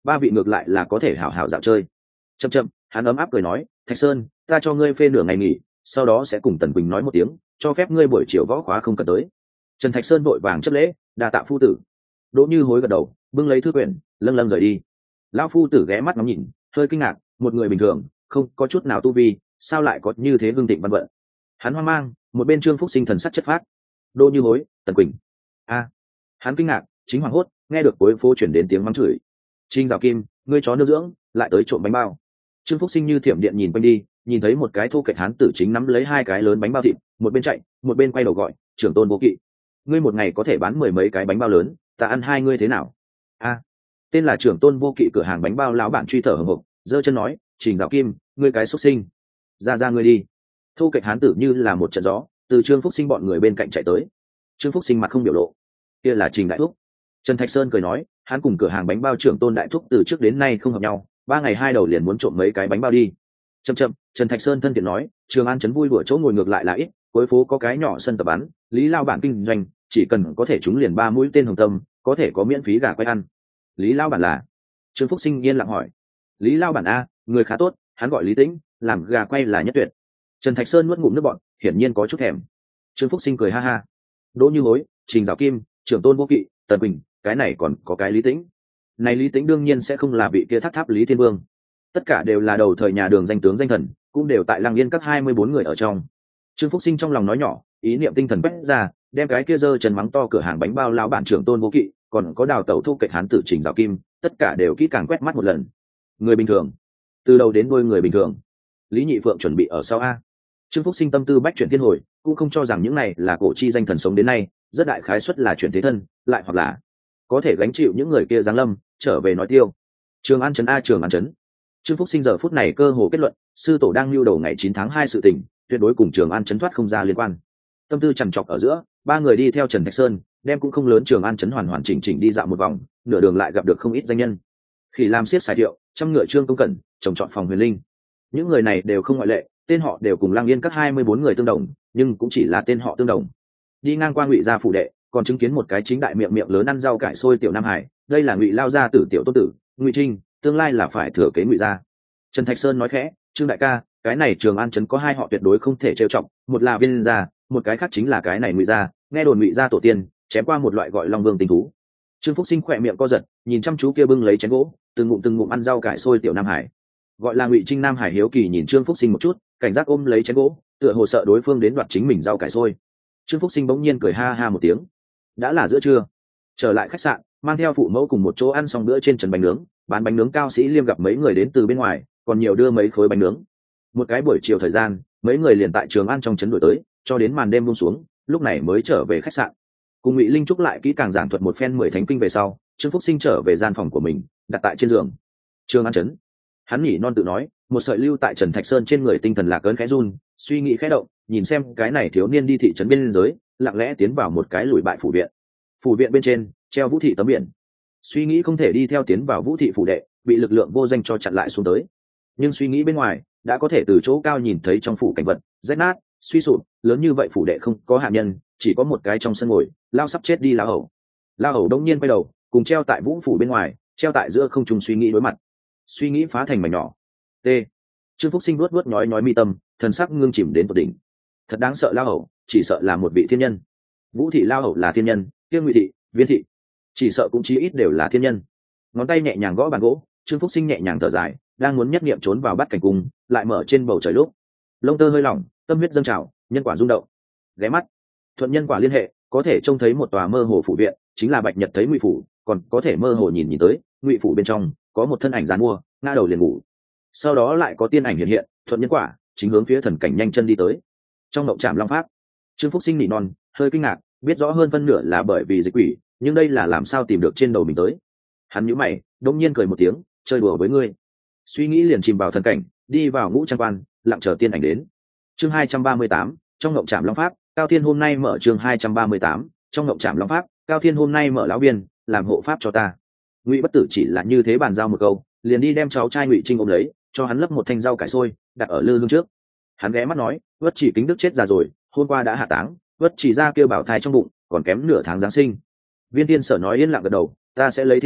A: ba vị ngược lại là có thể hảo hảo dạo chơi. Chậm chậm, hắn ấm áp cười nói, Thạch Sơn, ta cho ngươi phê nửa ngày nghỉ, sau đó sẽ cùng Tần Quỳnh nói một tiếng, cho phép ngươi buổi chiều võ khóa không cần tới. Trần Thạch Sơn vội vàng chấp lễ, đa tạ phu tử. Đỗ Như Hối gật đầu, bưng lấy thư quyển, lâng lâng rời đi. Lão phu tử ghé mắt ngắm nhìn, hơi kinh ngạc, một người bình thường, không có chút nào tu vi, sao lại có như thế hương thịnh văn vận. Hắn hoang mang, một bên Trương Phúc Sinh thần sắc chất phát. Đỗ Như Hối, Tần Quỳnh. A. Hắn kinh ngạc, chính hoảng hốt, nghe được cuối phố chuyển đến tiếng mắng chửi. Trinh Dạo Kim, ngươi chó nước dưỡng, lại tới trộm bánh bao. Trương Phúc Sinh như thiểm điện nhìn quanh đi, nhìn thấy một cái thô kệch hán tử chính nắm lấy hai cái lớn bánh bao thịt, một bên chạy, một bên quay đầu gọi, trưởng tôn vô kỵ, ngươi một ngày có thể bán mười mấy cái bánh bao lớn, ta ăn hai ngươi thế nào? A. Tên là trưởng tôn vô kỵ cửa hàng bánh bao lão bản truy thở hổn hộc, giơ chân nói, Trình Dạo Kim, ngươi cái xuất sinh, ra ra ngươi đi. Thô kệch hán tử như là một trận gió, từ Trương Phúc Sinh bọn người bên cạnh chạy tới. Trương Phúc Sinh mặt không biểu lộ, kia là Trình đại thúc. Trần Thạch Sơn cười nói, hắn cùng cửa hàng bánh bao trưởng tôn đại thúc từ trước đến nay không hợp nhau, ba ngày hai đầu liền muốn trộm mấy cái bánh bao đi. Chậm chậm, Trần Thạch Sơn thân thiện nói, Trường An trấn vui đùa chỗ ngồi ngược lại là ít, cuối phố có cái nhỏ sân tập bắn, Lý Lao bản kinh doanh, chỉ cần có thể trúng liền ba mũi tên hồng tâm, có thể có miễn phí gà quay ăn. Lý Lao bản là? Trương Phúc Sinh yên lặng hỏi. Lý Lao bản a, người khá tốt, hắn gọi Lý Tĩnh, làm gà quay là nhất tuyệt. Trần Thạch Sơn nuốt ngụm nước bọt, hiển nhiên có chút thèm. Trương Phúc Sinh cười ha ha. Đỗ Như Hối, Trình Dạo Kim, trưởng tôn vô kỵ, Tần Quỳnh, cái này còn có cái Lý Tĩnh. Này Lý Tĩnh đương nhiên sẽ không là vị kia tháp tháp Lý Thiên Vương. Tất cả đều là đầu thời nhà Đường danh tướng danh thần, cũng đều tại Lăng Yên các hai mươi bốn người ở trong. Trương Phúc Sinh trong lòng nói nhỏ, ý niệm tinh thần quét ra, đem cái kia giơ chân mắng to cửa hàng bánh bao lão bản trưởng tôn vô kỵ, còn có đào tẩu thu kệch hán tử Trình Dạo Kim, tất cả đều kỹ càng quét mắt một lần. Người bình thường, từ đầu đến đuôi người bình thường. Lý Nhị Phượng chuẩn bị ở sau a. Trương Phúc Sinh tâm tư bách chuyển thiên hồi, cũng không cho rằng những này là cổ chi danh thần sống đến nay, rất đại khái suất là chuyển thế thân, lại hoặc là có thể gánh chịu những người kia giáng lâm, trở về nói tiêu. Trường An trấn a Trường An trấn. Trương Phúc Sinh giờ phút này cơ hồ kết luận, sư tổ đang lưu đầu ngày chín tháng hai sự tình, tuyệt đối cùng Trường An trấn thoát không ra liên quan. Tâm tư trằn trọc ở giữa, ba người đi theo Trần Thạch Sơn, đem cũng không lớn Trường An trấn hoàn hoàn chỉnh chỉnh đi dạo một vòng, nửa đường lại gặp được không ít danh nhân. Khỉ Lam Xiết Sài Thiệu, trăm ngựa Trương Công Cẩn, trồng trọt phòng Huyền Linh. Những người này đều không ngoại lệ, tên họ đều cùng Lăng Yên các hai mươi bốn người tương đồng, nhưng cũng chỉ là tên họ tương đồng. Đi ngang qua Ngụy gia phủ đệ, còn chứng kiến một cái chính đại miệng miệng lớn ăn rau cải xôi tiểu Nam Hải, đây là Ngụy lao gia tử tiểu tôn tử, Ngụy Trinh, tương lai là phải thừa kế Ngụy gia. Trần Thạch Sơn nói khẽ, Trương đại ca, cái này Trường An trấn có hai họ tuyệt đối không thể trêu chọc, một là Viên gia, một cái khác chính là cái này Ngụy gia, nghe đồn Ngụy gia tổ tiên chém qua một loại gọi Long Vương tinh thú. Trương Phúc Sinh khỏe miệng co giật, nhìn chăm chú kia bưng lấy chén gỗ, từng ngụm từng ngụm ăn rau cải xôi tiểu Nam Hải. Gọi là Ngụy Trinh Nam Hải hiếu kỳ nhìn Trương Phúc Sinh một chút, cảnh giác ôm lấy chén gỗ, tựa hồ sợ đối phương đến đoạt chính mình rau cải xôi. Trương Phúc Sinh bỗng nhiên cười ha ha một tiếng. Đã là giữa trưa, trở lại khách sạn, mang theo phụ mẫu cùng một chỗ ăn xong bữa trên trần bánh nướng, bán bánh nướng Cao Sĩ Liêm gặp mấy người đến từ bên ngoài, còn nhiều đưa mấy khối bánh nướng. Một cái buổi chiều thời gian, mấy người liền tại Trường An trong trấn đổi tới, cho đến màn đêm buông xuống, lúc này mới trở về khách sạn. Cùng Ngụy Linh Trúc lại kỹ càng giảng thuật một phen mười thánh kinh về sau, Trương Phúc Sinh trở về gian phòng của mình, đặt tại trên giường. Trường An trấn, hắn nhỉ non tự nói, một sợi lưu tại Trần Thạch Sơn trên người tinh thần lạc ớn khẽ run, suy nghĩ khẽ động, nhìn xem cái này thiếu niên đi thị trấn biên giới, lặng lẽ tiến vào một cái lùi bại phủ viện. Phủ viện bên trên treo Vũ thị tấm biển, suy nghĩ không thể đi theo tiến vào Vũ thị phủ đệ, bị lực lượng vô danh cho chặn lại xuống tới. Nhưng suy nghĩ bên ngoài, đã có thể từ chỗ cao nhìn thấy trong phủ cảnh vật rách nát, suy sụp, lớn như vậy phủ đệ không có hạ nhân, chỉ có một cái trong sân ngồi, lao sắp chết đi lão hầu. Lao hầu đông nhiên quay đầu, cùng treo tại Vũ phủ bên ngoài, treo tại giữa không trung suy nghĩ đối mặt. Suy nghĩ phá thành mảnh nhỏ. T. Trương Phúc Sinh luốt luốt nhói nhói mi tâm, thần sắc ngưng chìm đến tột đỉnh. Thật đáng sợ lao hầu, chỉ sợ là một vị thiên nhân. Vũ thị lao hầu là thiên nhân, Tiêu Ngụy thị, Viên thị, chỉ sợ cũng chí ít đều là thiên nhân. Ngón tay nhẹ nhàng gõ bàn gỗ, Trương Phúc Sinh nhẹ nhàng thở dài, đang muốn nhất niệm trốn vào bắt cảnh cung, lại mở trên bầu trời lúc, lông tơ hơi lỏng, tâm huyết dâng trào, nhân quả rung động. Ghé mắt, thuận nhân quả liên hệ, có thể trông thấy một tòa mơ hồ phủ viện, chính là Bạch Nhật thấy Ngụy phủ, còn có thể mơ hồ nhìn nhìn tới, Ngụy phủ bên trong có một thân ảnh giàn mua, ngã đầu liền ngủ. Sau đó lại có tiên ảnh hiện hiện, thuận nhân quả, chính hướng phía thần cảnh nhanh chân đi tới. Trong mộng trảm long pháp, Trương Phúc Sinh nỉ non, hơi kinh ngạc, biết rõ hơn phân nửa là bởi vì dịch quỷ, nhưng đây là làm sao tìm được trên đầu mình tới. Hắn nhíu mày, đột nhiên cười một tiếng, chơi đùa với ngươi. Suy nghĩ liền chìm vào thần cảnh, đi vào ngũ trang quan, lặng chờ tiên ảnh đến. Chương hai trăm ba mươi tám, trong ngộng trảm long pháp, Cao Thiên hôm nay mở chương hai trăm ba mươi tám, trong ngộng trảm long pháp, Cao Thiên hôm nay mở lão biên, làm hộ pháp cho ta. Ngụy Bất Tử chỉ là như thế bàn giao một câu, liền đi đem cháu trai Ngụy Trinh ôm lấy, cho hắn lấp một thanh rau cải xôi, đặt ở lư hương trước. Hắn ghé mắt nói, Vất Chỉ Kính Đức chết già rồi, hôm qua đã hạ táng, Vất Chỉ ra kêu bảo thai trong bụng, còn kém nửa tháng giáng sinh. Viên Tiên Sở nói yên lặng gật đầu, ta sẽ lấy thiên thư,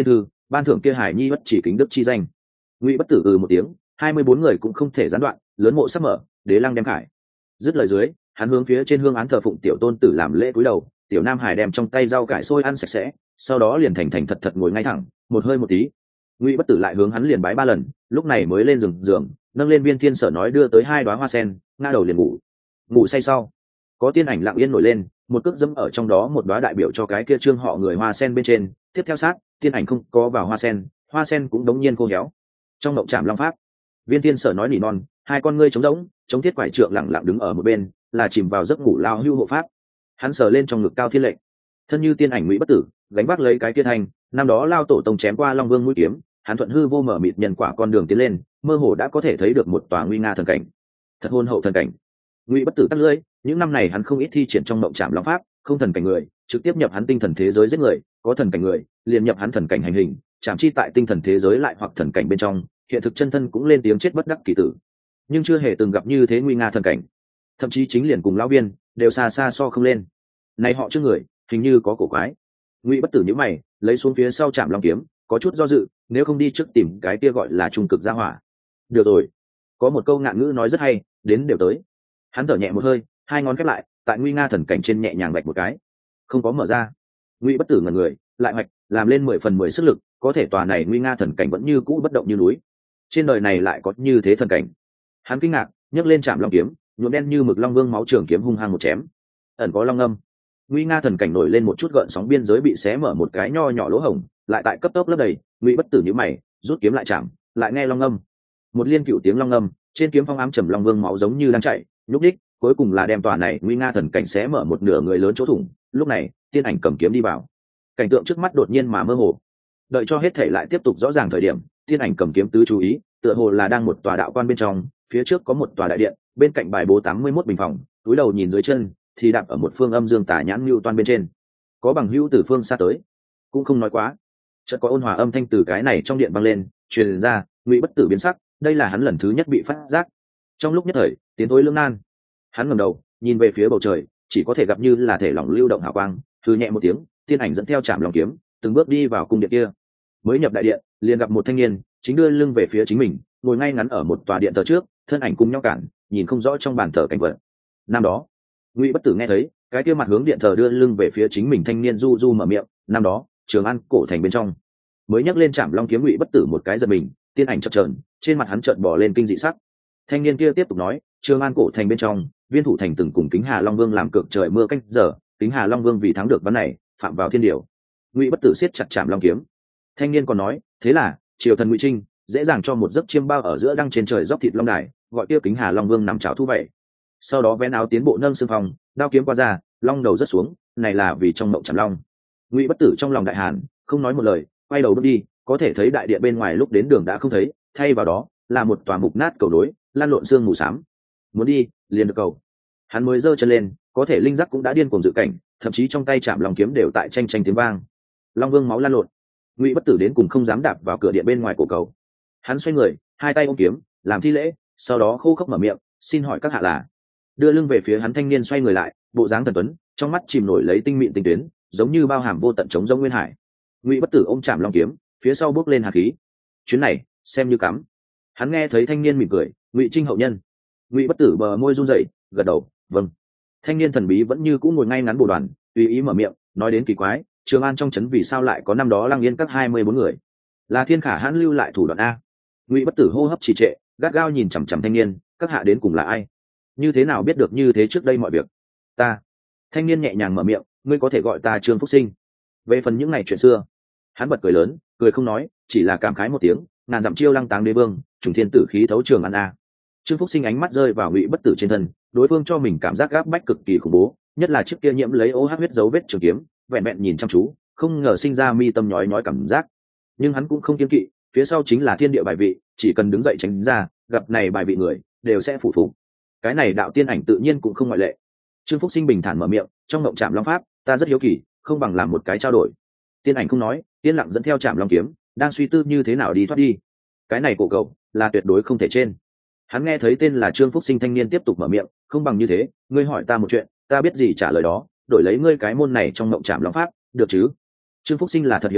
A: ban thưởng kia hải nhi bất chỉ kính đức chi danh. Ngụy Bất Tử ừ một tiếng, hai mươi bốn người cũng không thể gián đoạn, lớn mộ sắp mở, đế lăng đem khải. Dứt lời dưới, hắn hướng phía trên hương án thờ phụng tiểu tôn tử làm lễ cúi đầu, tiểu nam hải đem trong tay rau cải sôi ăn sạch sẽ, sau đó liền thành thành thật thật ngồi ngay thẳng, một hơi một tí. Ngụy Bất Tử lại hướng hắn liền bái ba lần, lúc này mới lên giường giường, nâng lên viên thiên sở nói đưa tới hai đóa hoa sen, ngã đầu liền ngủ. Ngủ say sau, có tiên ảnh lặng yên nổi lên, một cước dẫm ở trong đó một đóa đại biểu cho cái kia trương họ người hoa sen bên trên, tiếp theo sát, tiên ảnh không có vào hoa sen, hoa sen cũng đống nhiên khô héo. Trong mộng trảm long pháp, viên thiên sở nói nỉ non, hai con ngươi trống rỗng, chống thiết quải trượng lặng lặng đứng ở một bên, là chìm vào giấc ngủ lao hưu hộ pháp. Hắn sờ lên trong ngực cao thiên lệnh, thân như tiên ảnh Ngụy Bất Tử, gánh vác lấy cái kia thành, năm đó lao tổ tông chém qua long vương mũi kiếm, hắn thuận hư vô mở mịt nhân quả con đường tiến lên, mơ hồ đã có thể thấy được một tòa nguy nga thần cảnh, thật hôn hậu thần cảnh. Ngụy Bất Tử tắt lưỡi, những năm này hắn không ít thi triển trong mộng trảm long pháp, không thần cảnh người trực tiếp nhập hắn tinh thần thế giới giết người, có thần cảnh người liền nhập hắn thần cảnh hành hình, chạm chi tại tinh thần thế giới lại hoặc thần cảnh bên trong, hiện thực chân thân cũng lên tiếng chết bất đắc kỳ tử, nhưng chưa hề từng gặp như thế nguy nga thần cảnh, thậm chí chính liền cùng lão viên đều xa xa so không lên. Này họ trước người hình như có cổ quái. Ngụy Bất Tử nhíu mày, lấy xuống phía sau trảm long kiếm, có chút do dự, nếu không đi trước tìm cái kia gọi là trung cực gia hỏa. Được rồi, có một câu ngạn ngữ nói rất hay, đến đều tới. Hắn thở nhẹ một hơi, hai ngón khép lại, tại nguy nga thần cảnh trên nhẹ nhàng vạch một cái, không có mở ra. Ngụy Bất Tử ngẩn người, lại hoạch làm lên mười phần mười sức lực, có thể tòa này nguy nga thần cảnh vẫn như cũ bất động như núi. Trên đời này lại có như thế thần cảnh. Hắn kinh ngạc, nhấc lên trảm long kiếm, nhuộm đen như mực long vương máu trường kiếm hung hăng một chém. Ẩn có long âm. Nguy nga thần cảnh nổi lên một chút gợn sóng, biên giới bị xé mở một cái nho nhỏ lỗ hổng, lại tại cấp tốc lấp đầy. Ngụy Bất Tử nhíu mày, rút kiếm lại chạm, lại nghe long âm. Một liên cựu tiếng long âm, trên kiếm phong ám trầm long vương máu giống như đang chạy, nhúc đích, cuối cùng là đem tòa này nguy nga thần cảnh xé mở một nửa người lớn chỗ thủng. Lúc này, tiên ảnh cầm kiếm đi vào. Cảnh tượng trước mắt đột nhiên mà mơ hồ. Đợi cho hết thể lại tiếp tục rõ ràng thời điểm, tiên ảnh cầm kiếm tứ chú ý, tựa hồ là đang một tòa đạo quan bên trong, phía trước có một tòa đại điện, bên cạnh bài bố tám mươi mốt bình phòng, túi đầu nhìn dưới chân thì đạp ở một phương âm dương tà nhãn lưu toan bên trên. Có bằng hữu từ phương xa tới, cũng không nói quá. Chợt có ôn hòa âm thanh từ cái này trong điện vang lên, truyền ra. Ngụy Bất Tử biến sắc, đây là hắn lần thứ nhất bị phát giác. Trong lúc nhất thời, tiến thối lưỡng nan. Hắn ngẩng đầu, nhìn về phía bầu trời, chỉ có thể gặp như là thể lỏng lưu động hào quang, thư nhẹ một tiếng, tiên ảnh dẫn theo trảm long kiếm, từng bước đi vào cung điện kia. Mới nhập đại điện, liền gặp một thanh niên, chính đưa lưng về phía chính mình, ngồi ngay ngắn ở một tòa điện thờ trước, thân ảnh cùng nhau cản, nhìn không rõ trong bàn thờ cảnh vật. Năm đó, Ngụy Bất Tử nghe thấy, cái kia mặt hướng điện thờ đưa lưng về phía chính mình thanh niên du du mở miệng, năm đó, Trường An cổ thành bên trong. Mới nhắc lên trảm long kiếm, Ngụy Bất Tử một cái giật mình, tiên ảnh chập chờn, trên mặt hắn chợt bỏ lên kinh dị sắc. Thanh niên kia tiếp tục nói, Trường An cổ thành bên trong, Viên Thủ thành từng cùng Kính Hà Long Vương làm cược trời mưa cách giờ, Kính Hà Long Vương vì thắng được ván này, phạm vào thiên điều. Ngụy Bất Tử siết chặt trảm long kiếm. Thanh niên còn nói, thế là triều thần Ngụy Trinh dễ dàng cho một giấc chiêm bao ở giữa đăng trên trời dốc thịt long đài, gọi kia Kính Hà Long Vương nằm chảo thu vậy. Sau đó vén áo tiến bộ nâng xương phòng, đao kiếm qua ra, long đầu rớt xuống, này là vì trong mộng chạm long. Ngụy Bất Tử trong lòng đại hàn, không nói một lời, quay đầu bước đi, có thể thấy đại điện bên ngoài lúc đến đường đã không thấy, thay vào đó là một tòa mục nát cầu đối, lan lộn xương mù xám. Muốn đi, liền được cầu. Hắn mới giơ chân lên, có thể linh giác cũng đã điên cuồng dự cảnh, thậm chí trong tay chạm long kiếm đều tại tranh tranh tiếng vang. Long Vương máu lan lộn. Ngụy Bất Tử đến cùng không dám đạp vào cửa điện bên ngoài cổ cầu. Hắn xoay người, hai tay ôm kiếm, làm thi lễ, sau đó khô khốc mở miệng, xin hỏi các hạ là. Đưa lưng về phía hắn thanh niên xoay người lại, bộ dáng thần tuấn, trong mắt chìm nổi lấy tinh mịn tinh tuyến, giống như bao hàm vô tận trống rỗng nguyên hải. Ngụy Bất Tử ôm chạm long kiếm, phía sau bước lên hạt khí. Chuyến này xem như cắm. Hắn nghe thấy thanh niên mỉm cười, Ngụy Trinh hậu nhân. Ngụy Bất Tử bờ môi run rẩy, gật đầu, vâng. Thanh niên thần bí vẫn như cũ ngồi ngay ngắn bộ đoàn, tùy ý mở miệng, nói đến kỳ quái, Trường An trong trấn vì sao lại có năm đó Lăng Yên các hai mươi bốn người? Là Thiên Khả Hãn lưu lại thủ đoạn a? Ngụy Bất Tử hô hấp trì trệ, gắt gao nhìn chằm chằm thanh niên, các hạ đến cùng là ai? Như thế nào biết được như thế trước đây mọi việc? Ta. Thanh niên nhẹ nhàng mở miệng, ngươi có thể gọi ta Trương Phúc Sinh. Về phần những ngày chuyện xưa, hắn bật cười lớn, cười không nói, chỉ là cảm khái một tiếng, ngàn dặm chiêu lăng táng đế vương, trùng thiên tử khí thấu Trường An a. Trương Phúc Sinh ánh mắt rơi vào Ngụy Bất Tử trên thân, đối phương cho mình cảm giác gáp bách cực kỳ khủng bố, nhất là chiếc kia nhiễm lấy ô hát huyết dấu vết trường kiếm, vẹn vẹn nhìn chăm chú, không ngờ sinh ra mi tâm nhói nhói cảm giác. Nhưng hắn cũng không kiêng kỵ, phía sau chính là thiên địa bài vị, chỉ cần đứng dậy tránh ra, gặp này bài vị người đều sẽ phủ phục. Cái này đạo tiên ảnh tự nhiên cũng không ngoại lệ. Trương Phúc Sinh bình thản mở miệng, trong ngộng trạm long pháp, ta rất hiếu kỳ, không bằng làm một cái trao đổi. Tiên ảnh không nói, tiên lặng dẫn theo trạm long kiếm, đang suy tư như thế nào đi thoát đi. Cái này cổ cậu là tuyệt đối không thể trên. Hắn nghe thấy tên là Trương Phúc Sinh thanh niên tiếp tục mở miệng, không bằng như thế, ngươi hỏi ta một chuyện, ta biết gì trả lời đó, đổi lấy ngươi cái môn này trong mộng trạm long pháp, được chứ? Trương Phúc Sinh là thật hiếu kỳ,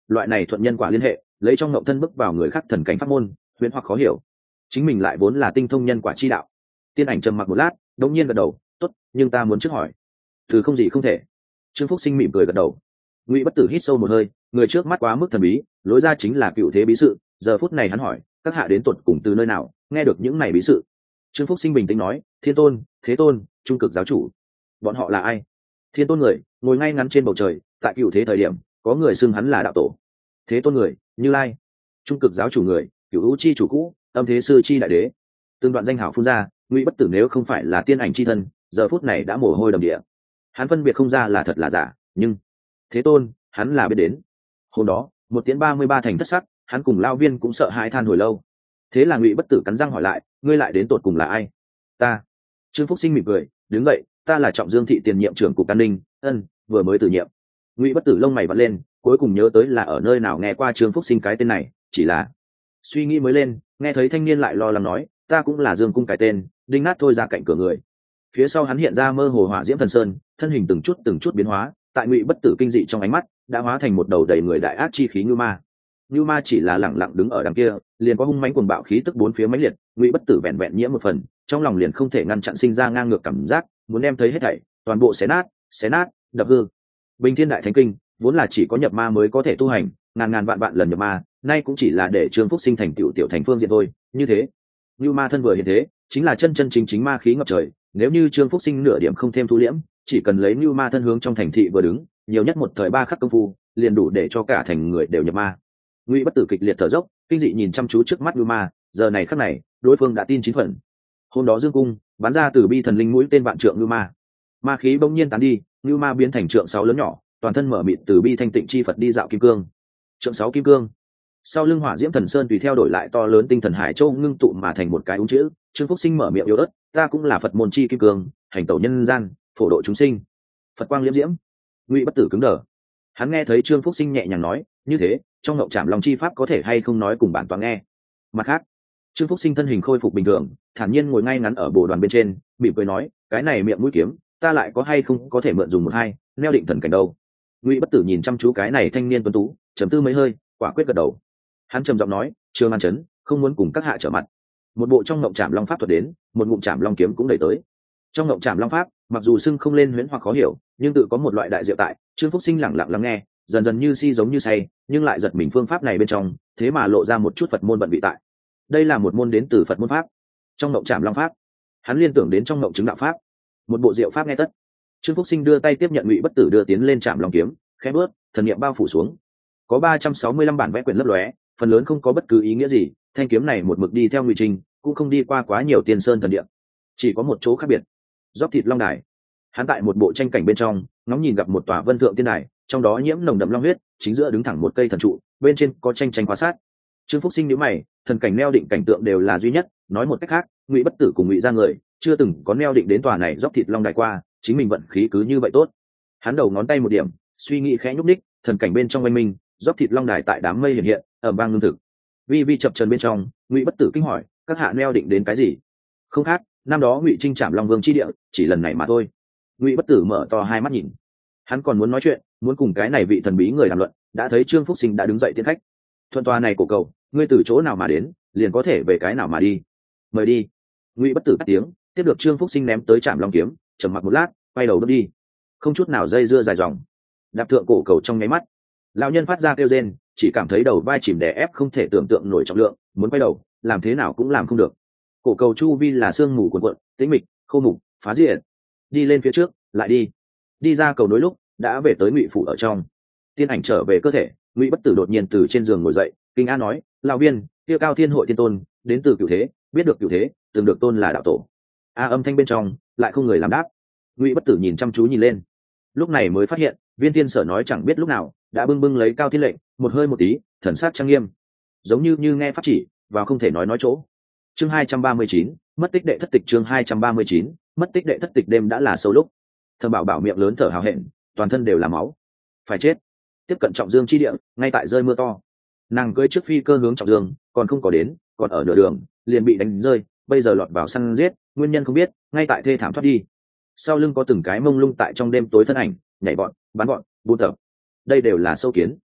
A: loại này thuận nhân quả liên hệ lấy trong ngậu thân bước vào người khác thần cảnh pháp môn huyễn hoặc khó hiểu, chính mình lại vốn là tinh thông nhân quả chi đạo. Tiên ảnh trầm mặc một lát đống nhiên gật đầu, tốt, nhưng ta muốn trước hỏi. Từ không gì không thể. Trương Phúc Sinh mỉm cười gật đầu. Ngụy Bất Tử hít sâu một hơi, người trước mắt quá mức thần bí, lối ra chính là cựu thế bí sự. Giờ phút này hắn hỏi, các hạ đến tuột cùng từ nơi nào nghe được những này bí sự? Trương Phúc Sinh bình tĩnh nói, Thiên Tôn, Thế Tôn, Trung Cực giáo chủ. Bọn họ là ai? Thiên Tôn người ngồi ngay ngắn trên bầu trời, tại cựu thế thời điểm có người xưng hắn là đạo tổ. Thế Tôn người Như Lai. Trung Cực giáo chủ người Cửu U chi chủ cũ, Âm Thế sư chi đại đế. Từng đoạn danh hảo phun ra, Ngụy Bất Tử nếu không phải là tiên ảnh chi thân, giờ phút này đã mồ hôi đầm địa. Hắn phân biệt không ra là thật là giả, nhưng Thế Tôn hắn là biết đến. Hôm đó một tiếng ba mươi ba thành thất sắc, hắn cùng Lao Viên cũng sợ hãi than hồi lâu. Thế là Ngụy Bất Tử cắn răng hỏi lại, ngươi lại đến tột cùng là ai? Ta. Trương Phúc Sinh mỉm cười đứng dậy, ta là Trọng Dương thị tiền nhiệm trưởng cục an ninh, ân vừa mới từ nhiệm. Ngụy Bất Tử lông mày vặn lên, cuối cùng nhớ tới là ở nơi nào nghe qua Trương Phúc Sinh cái tên này, chỉ là suy nghĩ mới lên, nghe thấy thanh niên lại lo lắng nói, ta cũng là Dương cung cái tên, đinh nát thôi ra cạnh cửa người. Phía sau hắn hiện ra mơ hồ hỏa diễm thần sơn, thân hình từng chút từng chút biến hóa, tại Ngụy Bất Tử kinh dị trong ánh mắt đã hóa thành một đầu đầy người đại ác chi khí như ma. Như ma chỉ là lẳng lặng đứng ở đằng kia, liền có hung mãnh cuồng bạo khí tức bốn phía mãnh liệt. Ngụy Bất Tử vẹn vẹn nhiễm một phần, trong lòng liền không thể ngăn chặn sinh ra ngang ngược cảm giác, muốn đem thấy hết thảy toàn bộ xé nát, xé nát, đập hư. Bình Thiên Đại Thánh Kinh vốn là chỉ có nhập ma mới có thể tu hành, ngàn ngàn vạn vạn lần nhập ma, nay cũng chỉ là để Trương Phúc Sinh thành tiểu tiểu thành phương diện thôi. Như thế, như ma thân vừa hiện thế, chính là chân chân chính chính ma khí ngập trời. Nếu như Trương Phúc Sinh nửa điểm không thêm thu liễm, chỉ cần lấy như ma thân hướng trong thành thị vừa đứng, nhiều nhất một thời ba khắc công phu, liền đủ để cho cả thành người đều nhập ma. Ngụy Bất Tử kịch liệt thở dốc, kinh dị nhìn chăm chú trước mắt như ma, giờ này khắc này, đối phương đã tin chín phần. Hôm đó Dương cung bắn ra từ bi thần linh mũi tên vạn trượng như ma, ma khí bỗng nhiên tán đi, như ma biến thành trượng sáu lớn nhỏ, toàn thân mở mịt từ bi thanh tịnh chi Phật đi dạo kim cương. Trượng sáu kim cương. Sau lưng hỏa diễm thần sơn tùy theo đổi lại to lớn tinh thần hải châu ngưng tụ mà thành một cái úng chữ. Trương Phúc Sinh mở miệng yếu ớt, ta cũng là Phật môn chi kim cương, hành tẩu nhân gian, phổ độ chúng sinh. Phật quang liễm diễm. Ngụy Bất Tử cứng đờ. Hắn nghe thấy Trương Phúc Sinh nhẹ nhàng nói, như thế, trong ngộ trảm lòng chi pháp có thể hay không nói cùng bản toán nghe. Mặt khác, Trương Phúc Sinh thân hình khôi phục bình thường, thản nhiên ngồi ngay ngắn ở bồ đoàn bên trên, mỉm cười nói, cái này miệng mũi kiếm, ta lại có hay không có thể mượn dùng một hai, neo định thần cảnh đâu. Ngụy Bất Tử nhìn chăm chú cái này thanh niên tuấn tú, trầm tư mấy hơi, quả quyết gật đầu. Hắn trầm giọng nói, Trương An Chấn, không muốn cùng các hạ trở mặt. Một bộ trong ngộng trảm long pháp thuật đến, một ngụm trảm long kiếm cũng đẩy tới. Trong ngộng trảm long pháp, mặc dù xưng không lên huyễn hoặc khó hiểu, nhưng tự có một loại đại diệu tại. Trương Phúc Sinh lặng lặng lắng nghe, dần dần như si giống như say, nhưng lại giật mình phương pháp này bên trong, thế mà lộ ra một chút Phật môn vận vị tại. Đây là một môn đến từ Phật môn pháp. Trong ngộng trảm long pháp, hắn liên tưởng đến trong ngộng chứng đạo pháp, một bộ diệu pháp nghe tất. Trương Phúc Sinh đưa tay tiếp nhận Ngụy Bất Tử đưa tiến lên trảm long kiếm, khẽ bước, thần niệm bao phủ xuống. Có ba trăm sáu mươi lăm bản vẽ quyển lấp lóe, phần lớn không có bất cứ ý nghĩa gì, thanh kiếm này một mực đi theo Ngụy Trình, cũng không đi qua quá nhiều tiên sơn thần địa. Chỉ có một chỗ khác biệt. Dốc thịt long đài. Hắn tại một bộ tranh cảnh bên trong, ngóng nhìn gặp một tòa vân thượng tiên đài, trong đó nhiễm nồng đậm long huyết, chính giữa đứng thẳng một cây thần trụ, bên trên có tranh tranh khóa sát. Trương Phúc Sinh nhíu mày, thần cảnh neo định cảnh tượng đều là duy nhất, nói một cách khác, Ngụy Bất Tử cùng Ngụy gia người, chưa từng có neo định đến tòa này dốc thịt long đài qua, chính mình vận khí cứ như vậy tốt. Hắn đầu ngón tay một điểm, suy nghĩ khẽ nhúc nhích, thần cảnh bên trong quanh mình, dốc thịt long đài tại đám mây hiện hiện, ầm vang ngưng thực. Vi vi chập chờn bên trong, Ngụy Bất Tử kinh hỏi, các hạ neo định đến cái gì? Không khác, năm đó Ngụy Trinh chạm Long Vương chi địa, chỉ lần này mà thôi. Ngụy Bất Tử mở to hai mắt nhìn, hắn còn muốn nói chuyện, muốn cùng cái này vị thần bí người đàm luận, đã thấy Trương Phúc Sinh đã đứng dậy tiến khách. Thuận tòa này cổ cầu, ngươi từ chỗ nào mà đến, liền có thể về cái nào mà đi. Mời đi. Ngụy Bất Tử cất tiếng, tiếp được Trương Phúc Sinh ném tới trạm long kiếm, trầm mặc một lát, quay đầu bước đi, không chút nào dây dưa dài dòng. Đạp thượng cổ cầu trong nháy mắt, lão nhân phát ra kêu rên, chỉ cảm thấy đầu vai chìm đè ép không thể tưởng tượng nổi trọng lượng, muốn quay đầu, làm thế nào cũng làm không được. Cổ cầu chu vi là sương mù cuồn cuộn, tĩnh mịch, khô mục, phá diệt. Đi lên phía trước, lại đi. Đi ra cầu nối lúc, đã về tới Ngụy phủ ở trong. Tiên ảnh trở về cơ thể, Ngụy Bất Tử đột nhiên từ trên giường ngồi dậy, kinh a nói, lão viên, kia Cao Thiên hội tiên tôn, đến từ cửu thế, biết được cửu thế, từng được tôn là đạo tổ. A âm thanh bên trong, lại không người làm đáp. Ngụy Bất Tử nhìn chăm chú nhìn lên, lúc này mới phát hiện, Viên Thiên Sở nói chẳng biết lúc nào đã bưng bưng lấy Cao Thiên lệnh, một hơi một tí, thần sắc trang nghiêm, giống như như nghe pháp chỉ, vào không thể nói nói chỗ. Chương hai trăm ba mươi chín, mất tích đệ thất tịch. Chương hai trăm ba mươi chín, mất tích đệ thất tịch. Đêm đã là sâu lúc, Thẩm Bảo Bảo miệng lớn thở hào hẹn, toàn thân đều là máu, phải chết. Tiếp cận Trọng Dương chi địa, ngay tại rơi mưa to, nàng cưỡi trước phi cơ hướng Trọng Dương, còn không có đến, còn ở nửa đường liền bị đánh rơi, bây giờ lọt vào săn giết, nguyên nhân không biết, ngay tại thê thảm thoát đi. Sau lưng có từng cái mông lung tại trong đêm tối thân ảnh, nhảy bọn, bắn bọn, buôn tập, đây đều là sâu kiến.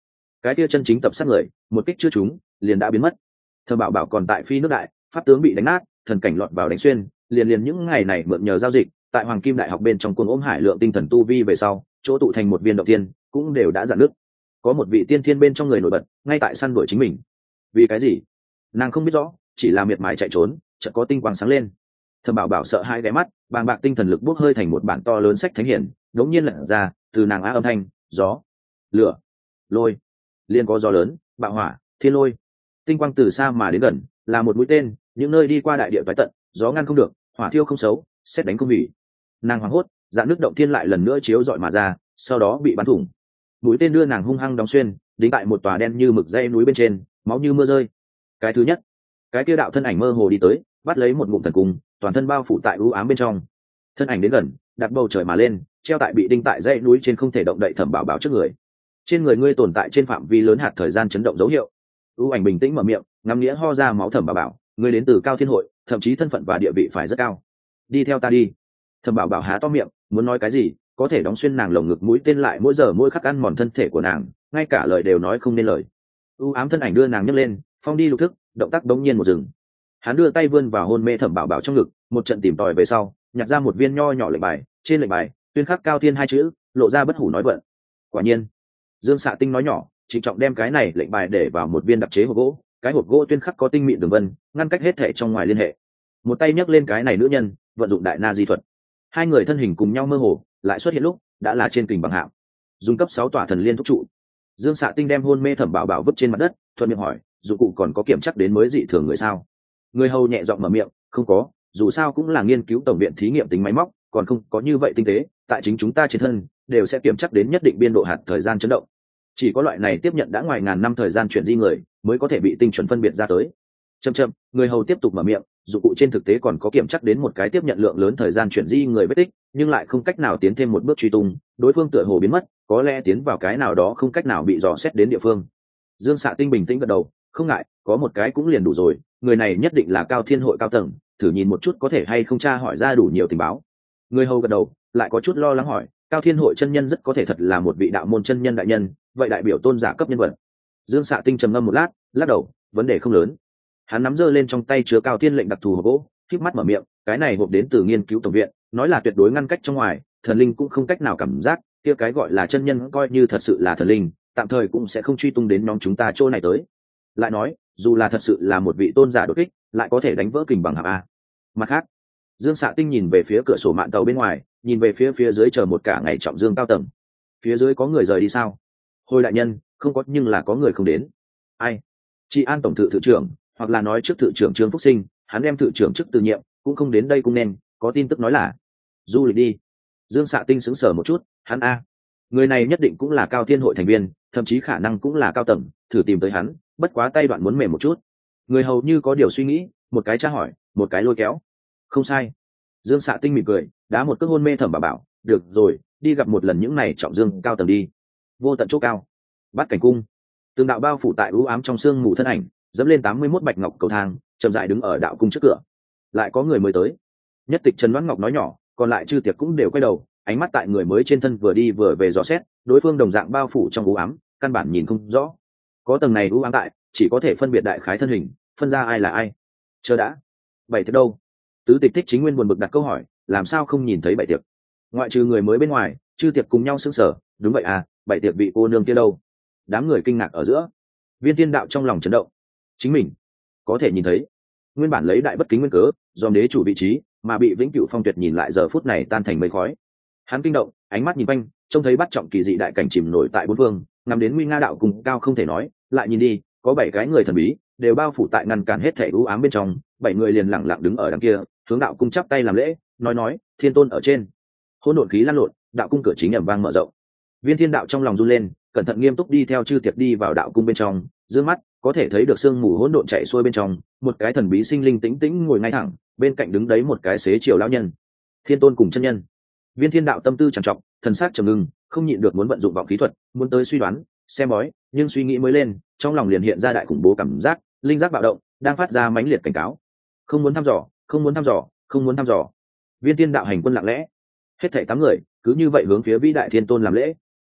A: cái kia chân chính tập sát người một kích chưa trúng liền đã biến mất. Thẩm Bảo Bảo còn tại phi nước đại, pháp tướng bị đánh nát, thần cảnh lọt vào đánh xuyên, liền liền những ngày này mượn nhờ giao dịch tại Hoàng Kim Đại học bên trong cuồng ôm hải lượng tinh thần tu vi về sau, chỗ tụ thành một viên động tiên cũng đều đã dạn nước. Có một vị tiên thiên bên trong người nổi bật ngay tại săn đuổi chính mình. Vì cái gì nàng không biết rõ, chỉ là miệt mài chạy trốn, chợt có tinh quang sáng lên. Thẩm Bảo Bảo sợ hai ghé mắt, bàng bạc tinh thần lực bốc hơi thành một bản to lớn sách thánh hiển, đống nhiên lật ra, từ nàng á âm thanh, gió, lửa, lôi, liên có gió lớn, bạo hỏa, thiên lôi. Tinh quang từ xa mà đến gần, là một mũi tên, những nơi đi qua đại địa toái tận, gió ngăn không được, hỏa thiêu không xấu, xét đánh không hủy. Nàng hoảng hốt, dạn nước động thiên lại lần nữa chiếu dọi mà ra, sau đó bị bắn thủng. Mũi tên đưa nàng hung hăng đóng xuyên, đính tại một tòa đen như mực dãy núi bên trên, máu như mưa rơi. Cái thứ nhất, cái kia đạo thân ảnh mơ hồ đi tới, bắt lấy một ngụm thần cung, toàn thân bao phủ tại u ám bên trong. Thân ảnh đến gần, đặt bầu trời mà lên, treo tại bị đinh tại dãy núi trên không thể động đậy Thẩm Bảo Bảo trước người. Trên người ngươi tồn tại trên phạm vi lớn hạt thời gian chấn động dấu hiệu. U ảnh bình tĩnh mở miệng, ngắm nghĩa ho ra máu. Thẩm Bảo Bảo, ngươi đến từ Cao Thiên hội, thậm chí thân phận và địa vị phải rất cao. Đi theo ta đi. Thẩm Bảo Bảo há to miệng, muốn nói cái gì, có thể đóng xuyên nàng lồng ngực mũi tên lại mỗi giờ mỗi khắc ăn mòn thân thể của nàng, ngay cả lời đều nói không nên lời. U ám thân ảnh đưa nàng nhấc lên, phong đi lục thức, động tác đống nhiên một dừng. Hắn đưa tay vươn vào hôn mê Thẩm Bảo Bảo trong ngực, một trận tìm tòi về sau, nhặt ra một viên nho nhỏ lệnh bài, trên lệnh bài tuyên khắc Cao Thiên hai chữ, lộ ra bất hủ nói vận. Quả nhiên, Dương Xạ Tinh nói nhỏ, trịnh trọng đem cái này lệnh bài để vào một viên đặc chế hộp gỗ, cái hộp gỗ tuyên khắc có tinh mịn đường vân, ngăn cách hết thể trong ngoài liên hệ. Một tay nhấc lên cái này nữ nhân, vận dụng đại na di thuật, hai người thân hình cùng nhau mơ hồ, lại xuất hiện lúc đã là trên kình bằng hạng, dùng cấp sáu tỏa thần liên thúc trụ. Dương Xạ Tinh đem hôn mê Thẩm Bảo Bảo vứt trên mặt đất, thuận miệng hỏi, dụng cụ còn có kiểm chắc đến mới dị thường người sao? Người hầu nhẹ giọng mở miệng, không có, dù sao cũng là nghiên cứu tổng viện thí nghiệm tính máy móc, còn không có như vậy tinh tế, tại chính chúng ta trên thân đều sẽ kiểm chắc đến nhất định biên độ hạt thời gian chấn động. Chỉ có loại này tiếp nhận đã ngoài ngàn năm thời gian chuyển di người mới có thể bị tinh chuẩn phân biệt ra tới. Chậm chậm, người hầu tiếp tục mở miệng, dụng cụ trên thực tế còn có kiểm chắc đến một cái tiếp nhận lượng lớn thời gian chuyển di người vết tích, nhưng lại không cách nào tiến thêm một bước truy tung, đối phương tựa hồ biến mất, có lẽ tiến vào cái nào đó không cách nào bị dò xét đến địa phương. Dương Xạ Tinh bình tĩnh gật đầu, không ngại, có một cái cũng liền đủ rồi, người này nhất định là Cao Thiên hội cao tầng, thử nhìn một chút có thể hay không tra hỏi ra đủ nhiều tình báo. Người hầu gật đầu, lại có chút lo lắng hỏi, Cao Thiên hội chân nhân rất có thể thật là một vị đạo môn chân nhân đại nhân, vậy đại biểu tôn giả cấp nhân vật. Dương Xạ Tinh trầm ngâm một lát, lắc đầu, vấn đề không lớn. Hắn nắm giơ lên trong tay chứa Cao Thiên lệnh đặc thù hộp gỗ, khép mắt mở miệng, cái này hộp đến từ nghiên cứu tổng viện, nói là tuyệt đối ngăn cách trong ngoài, thần linh cũng không cách nào cảm giác, kia cái gọi là chân nhân coi như thật sự là thần linh, tạm thời cũng sẽ không truy tung đến nhóm chúng ta chỗ này tới. Lại nói, dù là thật sự là một vị tôn giả đột kích, lại có thể đánh vỡ kình bằng hạp a. Mặt khác, Dương Xạ Tinh nhìn về phía cửa sổ mạn tàu bên ngoài, nhìn về phía phía dưới chờ một cả ngày trọng dương cao tầng. Phía dưới có người rời đi sao? Hồi đại nhân, không có, nhưng là có người không đến. Ai? Chị An tổng thự thự trưởng, hoặc là nói trước thự trưởng Trương Phúc Sinh, hắn đem thự trưởng chức từ nhiệm, cũng không đến đây cũng nên, có tin tức nói là du lịch đi. Dương Xạ Tinh sững sờ một chút, hắn a, người này nhất định cũng là Cao Thiên hội thành viên, thậm chí khả năng cũng là cao tầng, thử tìm tới hắn, bất quá tay đoạn muốn mềm một chút. Người hầu như có điều suy nghĩ, một cái tra hỏi, một cái lôi kéo. Không sai. Dương Xạ Tinh mỉm cười, đá một cước hôn mê Thẩm Bảo Bảo, được rồi, đi gặp một lần những này trọng dương cao tầng đi. Vô tận chỗ cao, Bát Cảnh cung, từng đạo bao phủ tại u ám trong sương mù thân ảnh, dẫm lên tám mươi mốt bạch ngọc cầu thang, chậm rãi đứng ở đạo cung trước cửa. Lại có người mới tới. Nhất Tịch Trần Loan Ngọc nói nhỏ, còn lại chư tiệc cũng đều quay đầu, ánh mắt tại người mới trên thân vừa đi vừa về dò xét, đối phương đồng dạng bao phủ trong u ám, căn bản nhìn không rõ. Có tầng này u ám tại, chỉ có thể phân biệt đại khái thân hình, phân ra ai là ai. Chờ đã, bảy tiệc đâu? Tứ Tịch Thích Chính Nguyên buồn bực đặt câu hỏi, làm sao không nhìn thấy bảy tiệc? Ngoại trừ người mới bên ngoài, chư tiệc cùng nhau sững sờ, đúng vậy à, bảy tiệc vị cô nương kia đâu? Đám người kinh ngạc ở giữa, Viên Thiên Đạo trong lòng chấn động, chính mình có thể nhìn thấy. Nguyên bản lấy đại bất kính nguyên cớ, dòm đế chủ vị trí, mà bị Vĩnh Cửu Phong Tuyệt nhìn lại giờ phút này tan thành mây khói. Hắn kinh động, ánh mắt nhìn quanh, trông thấy bắt trọng kỳ dị đại cảnh chìm nổi tại bốn phương, nằm đến nguy nga đạo cùng cao không thể nói, lại nhìn đi, có bảy cái người thần bí, đều bao phủ tại ngăn cản hết thảy u ám bên trong, bảy người liền lặng lặng đứng ở đằng kia, hướng đạo cung chắp tay làm lễ, nói nói, thiên tôn ở trên. Hỗn độn khí lan lộn, đạo cung cửa chính ầm vang mở rộng. Viên Thiên Đạo trong lòng run lên, cẩn thận nghiêm túc đi theo chư tiệc đi vào đạo cung bên trong, dương mắt có thể thấy được sương mù hỗn độn chạy xuôi bên trong, một cái thần bí sinh linh tĩnh tĩnh ngồi ngay thẳng, bên cạnh đứng đấy một cái xế chiều lão nhân. Thiên tôn cùng chân nhân. Viên Thiên Đạo tâm tư trằn trọc, thần sắc trầm ngưng, không nhịn được muốn vận dụng vọng khí thuật, muốn tới suy đoán, xem bói, nhưng suy nghĩ mới lên, trong lòng liền hiện ra đại khủng bố cảm giác, linh giác bạo động, đang phát ra mãnh liệt cảnh cáo. Không muốn thăm dò, không muốn thăm dò, không muốn thăm dò. Viên Thiên Đạo hành quân lặng lẽ, hết thảy tám người cứ như vậy hướng phía vĩ đại thiên tôn làm lễ.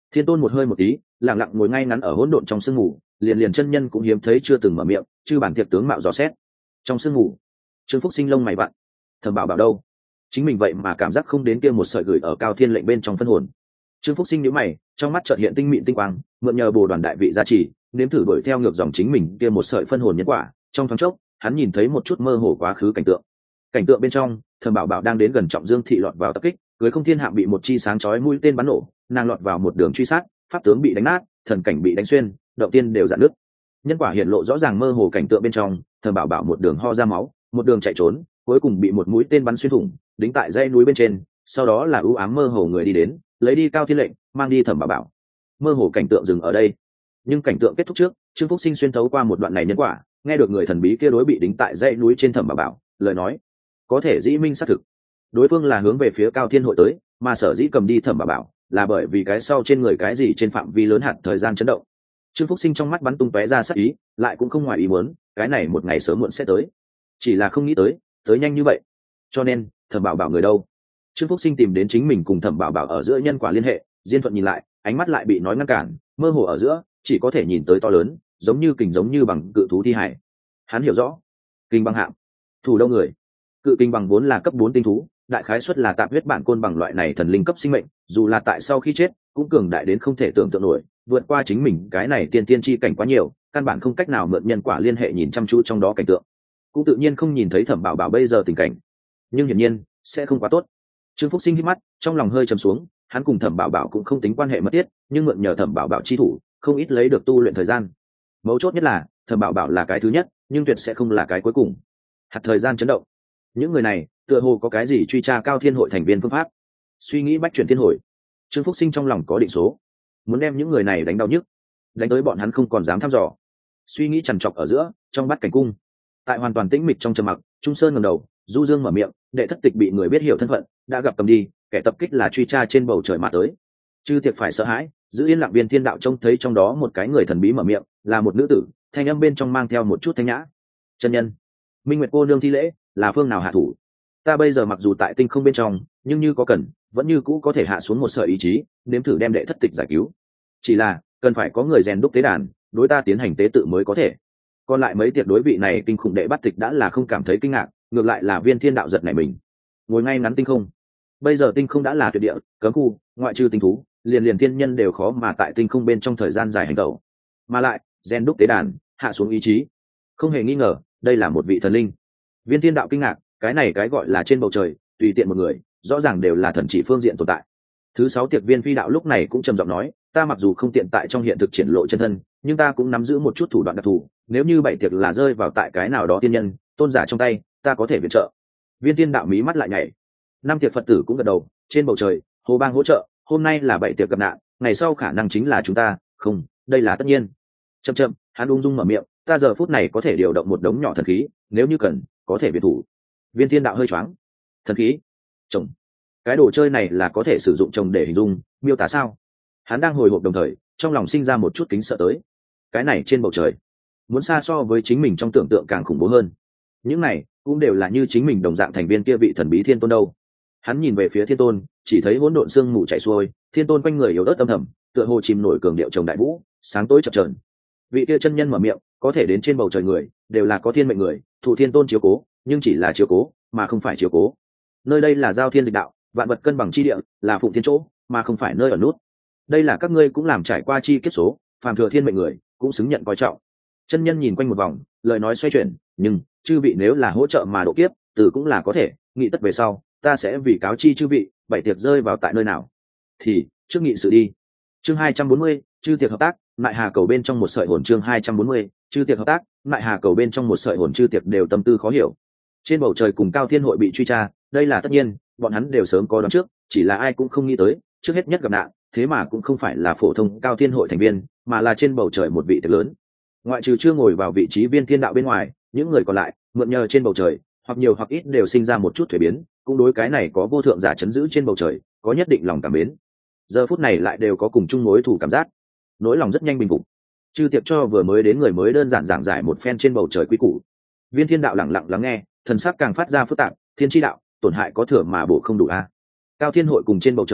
A: Thiên tôn một hơi một tí, lặng lặng ngồi ngay ngắn ở hỗn độn trong sương mù, liền liền chân nhân cũng hiếm thấy chưa từng mở miệng, chư bản tiệp tướng mạo dò xét. Trong sương mù, Trương Phúc Sinh lông mày vặn, thầm bảo bảo đâu? Chính mình vậy mà cảm giác không đến kia một sợi gửi ở cao thiên lệnh bên trong phân hồn. Trương Phúc Sinh nhíu mày, trong mắt chợt hiện tinh mịn tinh quang, mượn nhờ bồ đoàn đại vị gia trì, nếm thử đuổi theo ngược dòng chính mình kia một sợi phân hồn nhân quả. Trong thoáng chốc, hắn nhìn thấy một chút mơ hồ quá khứ cảnh tượng. Cảnh tượng bên trong, Thẩm Bảo Bảo đang đến gần Trọng Dương thị lọt vào tập kích, cưới Không Thiên Hạm bị một chi sáng chói mũi tên bắn nổ, nàng lọt vào một đường truy sát, pháp tướng bị đánh nát, thần cảnh bị đánh xuyên, động tiên đều rạn nứt. Nhân quả hiện lộ rõ ràng mơ hồ cảnh tượng bên trong, Thẩm Bảo Bảo một đường ho ra máu, một đường chạy trốn, cuối cùng bị một mũi tên bắn xuyên thủng, đính tại dãy núi bên trên, sau đó là ưu ám mơ hồ người đi đến, lấy đi Cao Thiên lệnh, mang đi Thẩm Bảo Bảo. Mơ hồ cảnh tượng dừng ở đây, nhưng cảnh tượng kết thúc trước, Trương Phúc Sinh xuyên thấu qua một đoạn này nhân quả, nghe được người thần bí kia đối bị đính tại dãy núi trên Thẩm Bảo Bảo, lời nói có thể dĩ minh xác thực, đối phương là hướng về phía Cao Thiên hội tới, mà sở dĩ cầm đi Thẩm Bảo Bảo là bởi vì cái sau trên người cái gì trên phạm vi lớn hạt thời gian chấn động. Trương Phúc Sinh trong mắt bắn tung tóe ra sắc ý, lại cũng không ngoài ý muốn, cái này một ngày sớm muộn sẽ tới, chỉ là không nghĩ tới, tới nhanh như vậy. Cho nên, Thẩm Bảo Bảo người đâu? Trương Phúc Sinh tìm đến chính mình cùng Thẩm Bảo Bảo ở giữa nhân quả liên hệ, Diên Thuận nhìn lại, ánh mắt lại bị nói ngăn cản, mơ hồ ở giữa, chỉ có thể nhìn tới to lớn, giống như kình giống như bằng cự thú thi hải. Hắn hiểu rõ, kình băng hạm, thủ đâu người? Cự kình bằng vốn là cấp bốn tinh thú, đại khái suất là tạm huyết bản côn bằng loại này thần linh cấp sinh mệnh, dù là tại sau khi chết, cũng cường đại đến không thể tưởng tượng nổi, vượt qua chính mình cái này tiên tiên chi cảnh quá nhiều, căn bản không cách nào mượn nhân quả liên hệ nhìn chăm chú trong đó cảnh tượng, cũng tự nhiên không nhìn thấy Thẩm Bảo Bảo bây giờ tình cảnh. Nhưng hiển nhiên sẽ không quá tốt. Trương Phúc Sinh hít mắt, trong lòng hơi trầm xuống, hắn cùng Thẩm Bảo Bảo cũng không tính quan hệ mật thiết, nhưng mượn nhờ Thẩm Bảo Bảo chi thủ, không ít lấy được tu luyện thời gian. Mấu chốt nhất là, Thẩm Bảo Bảo là cái thứ nhất, nhưng tuyệt sẽ không là cái cuối cùng. Hạt thời gian chấn động. Những người này, tựa hồ có cái gì truy tra Cao Thiên hội thành viên phương pháp. Suy nghĩ bách chuyển thiên hồi. Trương Phúc Sinh trong lòng có định số, muốn đem những người này đánh đau nhức, đánh tới bọn hắn không còn dám thăm dò. Suy nghĩ trằn trọc ở giữa, trong bát cảnh cung, tại hoàn toàn tĩnh mịch trong trầm mặc, Trung Sơn ngẩng đầu, du dương mở miệng, đệ thất tịch bị người biết hiểu thân phận, đã gặp cầm đi, kẻ tập kích là truy tra trên bầu trời mà tới. Chư Tiệc phải sợ hãi, giữ yên lặng. Viên Thiên Đạo trông thấy trong đó một cái người thần bí mở miệng, là một nữ tử, thanh âm bên trong mang theo một chút thanh nhã. Chân nhân, Minh Nguyệt cô nương thi lễ, là phương nào hạ thủ? Ta bây giờ mặc dù tại tinh không bên trong, nhưng như có cần, vẫn như cũ có thể hạ xuống một sợi ý chí, nếm thử đem đệ thất tịch giải cứu. Chỉ là cần phải có người rèn đúc tế đàn, đối ta tiến hành tế tự mới có thể. Còn lại mấy tiệc đối vị này kinh khủng đệ bắt tịch đã là không cảm thấy kinh ngạc, ngược lại là Viên Thiên Đạo giật nảy mình, ngồi ngay ngắn tinh không. Bây giờ tinh không đã là tuyệt địa cấm khu, ngoại trừ tinh thú, liền liền thiên nhân đều khó mà tại tinh không bên trong thời gian dài hành tẩu. Mà lại rèn đúc tế đàn, hạ xuống ý chí, không hề nghi ngờ đây là một vị thần linh. Viên Thiên Đạo kinh ngạc, cái này cái gọi là trên bầu trời tùy tiện một người, rõ ràng đều là thần chỉ phương diện tồn tại. Thứ sáu tiệc Viên Phi Đạo lúc này cũng trầm giọng nói, ta mặc dù không tiện tại trong hiện thực triển lộ chân thân, nhưng ta cũng nắm giữ một chút thủ đoạn đặc thù, nếu như bảy tiệc là rơi vào tại cái nào đó tiên nhân tôn giả trong tay, ta có thể viện trợ. Viên Thiên Đạo mí mắt lại nhảy. Năm tiệc Phật tử cũng gật đầu, trên bầu trời Hồ Bang hỗ trợ, hôm nay là bảy tiệc gặp nạn, ngày sau khả năng chính là chúng ta, không, đây là tất nhiên. Chậm chậm, hắn ung dung mở miệng, ta giờ phút này có thể điều động một đống nhỏ thần khí, nếu như cần, có thể viện thủ. Viên Thiên Đạo hơi choáng. Thần khí? Trồng? Cái đồ chơi này là có thể sử dụng trồng để hình dung, miêu tả sao? Hắn đang hồi hộp đồng thời, trong lòng sinh ra một chút kính sợ tới. Cái này trên bầu trời, muốn xa so với chính mình trong tưởng tượng càng khủng bố hơn. Những này cũng đều là như chính mình đồng dạng thành viên kia vị thần bí Thiên Tôn đâu. Hắn nhìn về phía Thiên Tôn, chỉ thấy hỗn độn sương mù chảy xuôi, Thiên Tôn quanh người yếu ớt âm thầm, tựa hồ chìm nổi cường điệu trồng đại vũ, sáng tối chập chờn. Vị kia chân nhân mở miệng, có thể đến trên bầu trời người, đều là có thiên mệnh người, thụ Thiên Tôn chiếu cố, nhưng chỉ là chiếu cố, mà không phải chiếu cố. Nơi đây là giao thiên dịch đạo, vạn vật cân bằng chi địa, là phụng thiên chỗ, mà không phải nơi ở nút. Đây là các ngươi cũng làm trải qua chi kiếp số, phàm thừa thiên mệnh người, cũng xứng nhận coi trọng. Chân nhân nhìn quanh một vòng, lời nói xoay chuyển, nhưng chư vị nếu là hỗ trợ mà độ kiếp, từ cũng là có thể, nghị tất về sau, ta sẽ vì cáo chi chư vị, bảy tiệc rơi vào tại nơi nào, thì trước nghị sự đi. Chương hai trăm bốn mươi, chư tiệc hợp tác, lại hà cầu bên trong một sợi hồn. Chương hai trăm bốn mươi, chư tiệc hợp tác, lại hà cầu bên trong một sợi hồn. Chư tiệc đều tâm tư khó hiểu. Trên bầu trời cùng Cao Thiên hội bị truy tra, đây là tất nhiên, bọn hắn đều sớm có đoán trước, chỉ là ai cũng không nghĩ tới, trước hết nhất gặp nạn, thế mà cũng không phải là phổ thông Cao Thiên hội thành viên, mà là trên bầu trời một vị tiệc lớn. Ngoại trừ chưa ngồi vào vị trí Viên Thiên Đạo bên ngoài, những người còn lại, mượn nhờ trên bầu trời, hoặc nhiều hoặc ít đều sinh ra một chút thuế biến, cũng đối cái này có vô thượng giả chấn giữ trên bầu trời, có nhất định lòng cảm mến. Giờ phút này lại đều có cùng chung mối thù cảm giác, nỗi lòng rất nhanh bình phục. Chư tiệc cho vừa mới đến người mới đơn giản giảng giải một phen trên bầu trời quy củ. Viên Thiên Đạo lặng lặng lắng nghe, thần sắc càng phát ra phức tạp. Thiên chi đạo, tổn hại có thừa mà bổ không đủ a. Cao Thiên hội cùng trên bầu trời,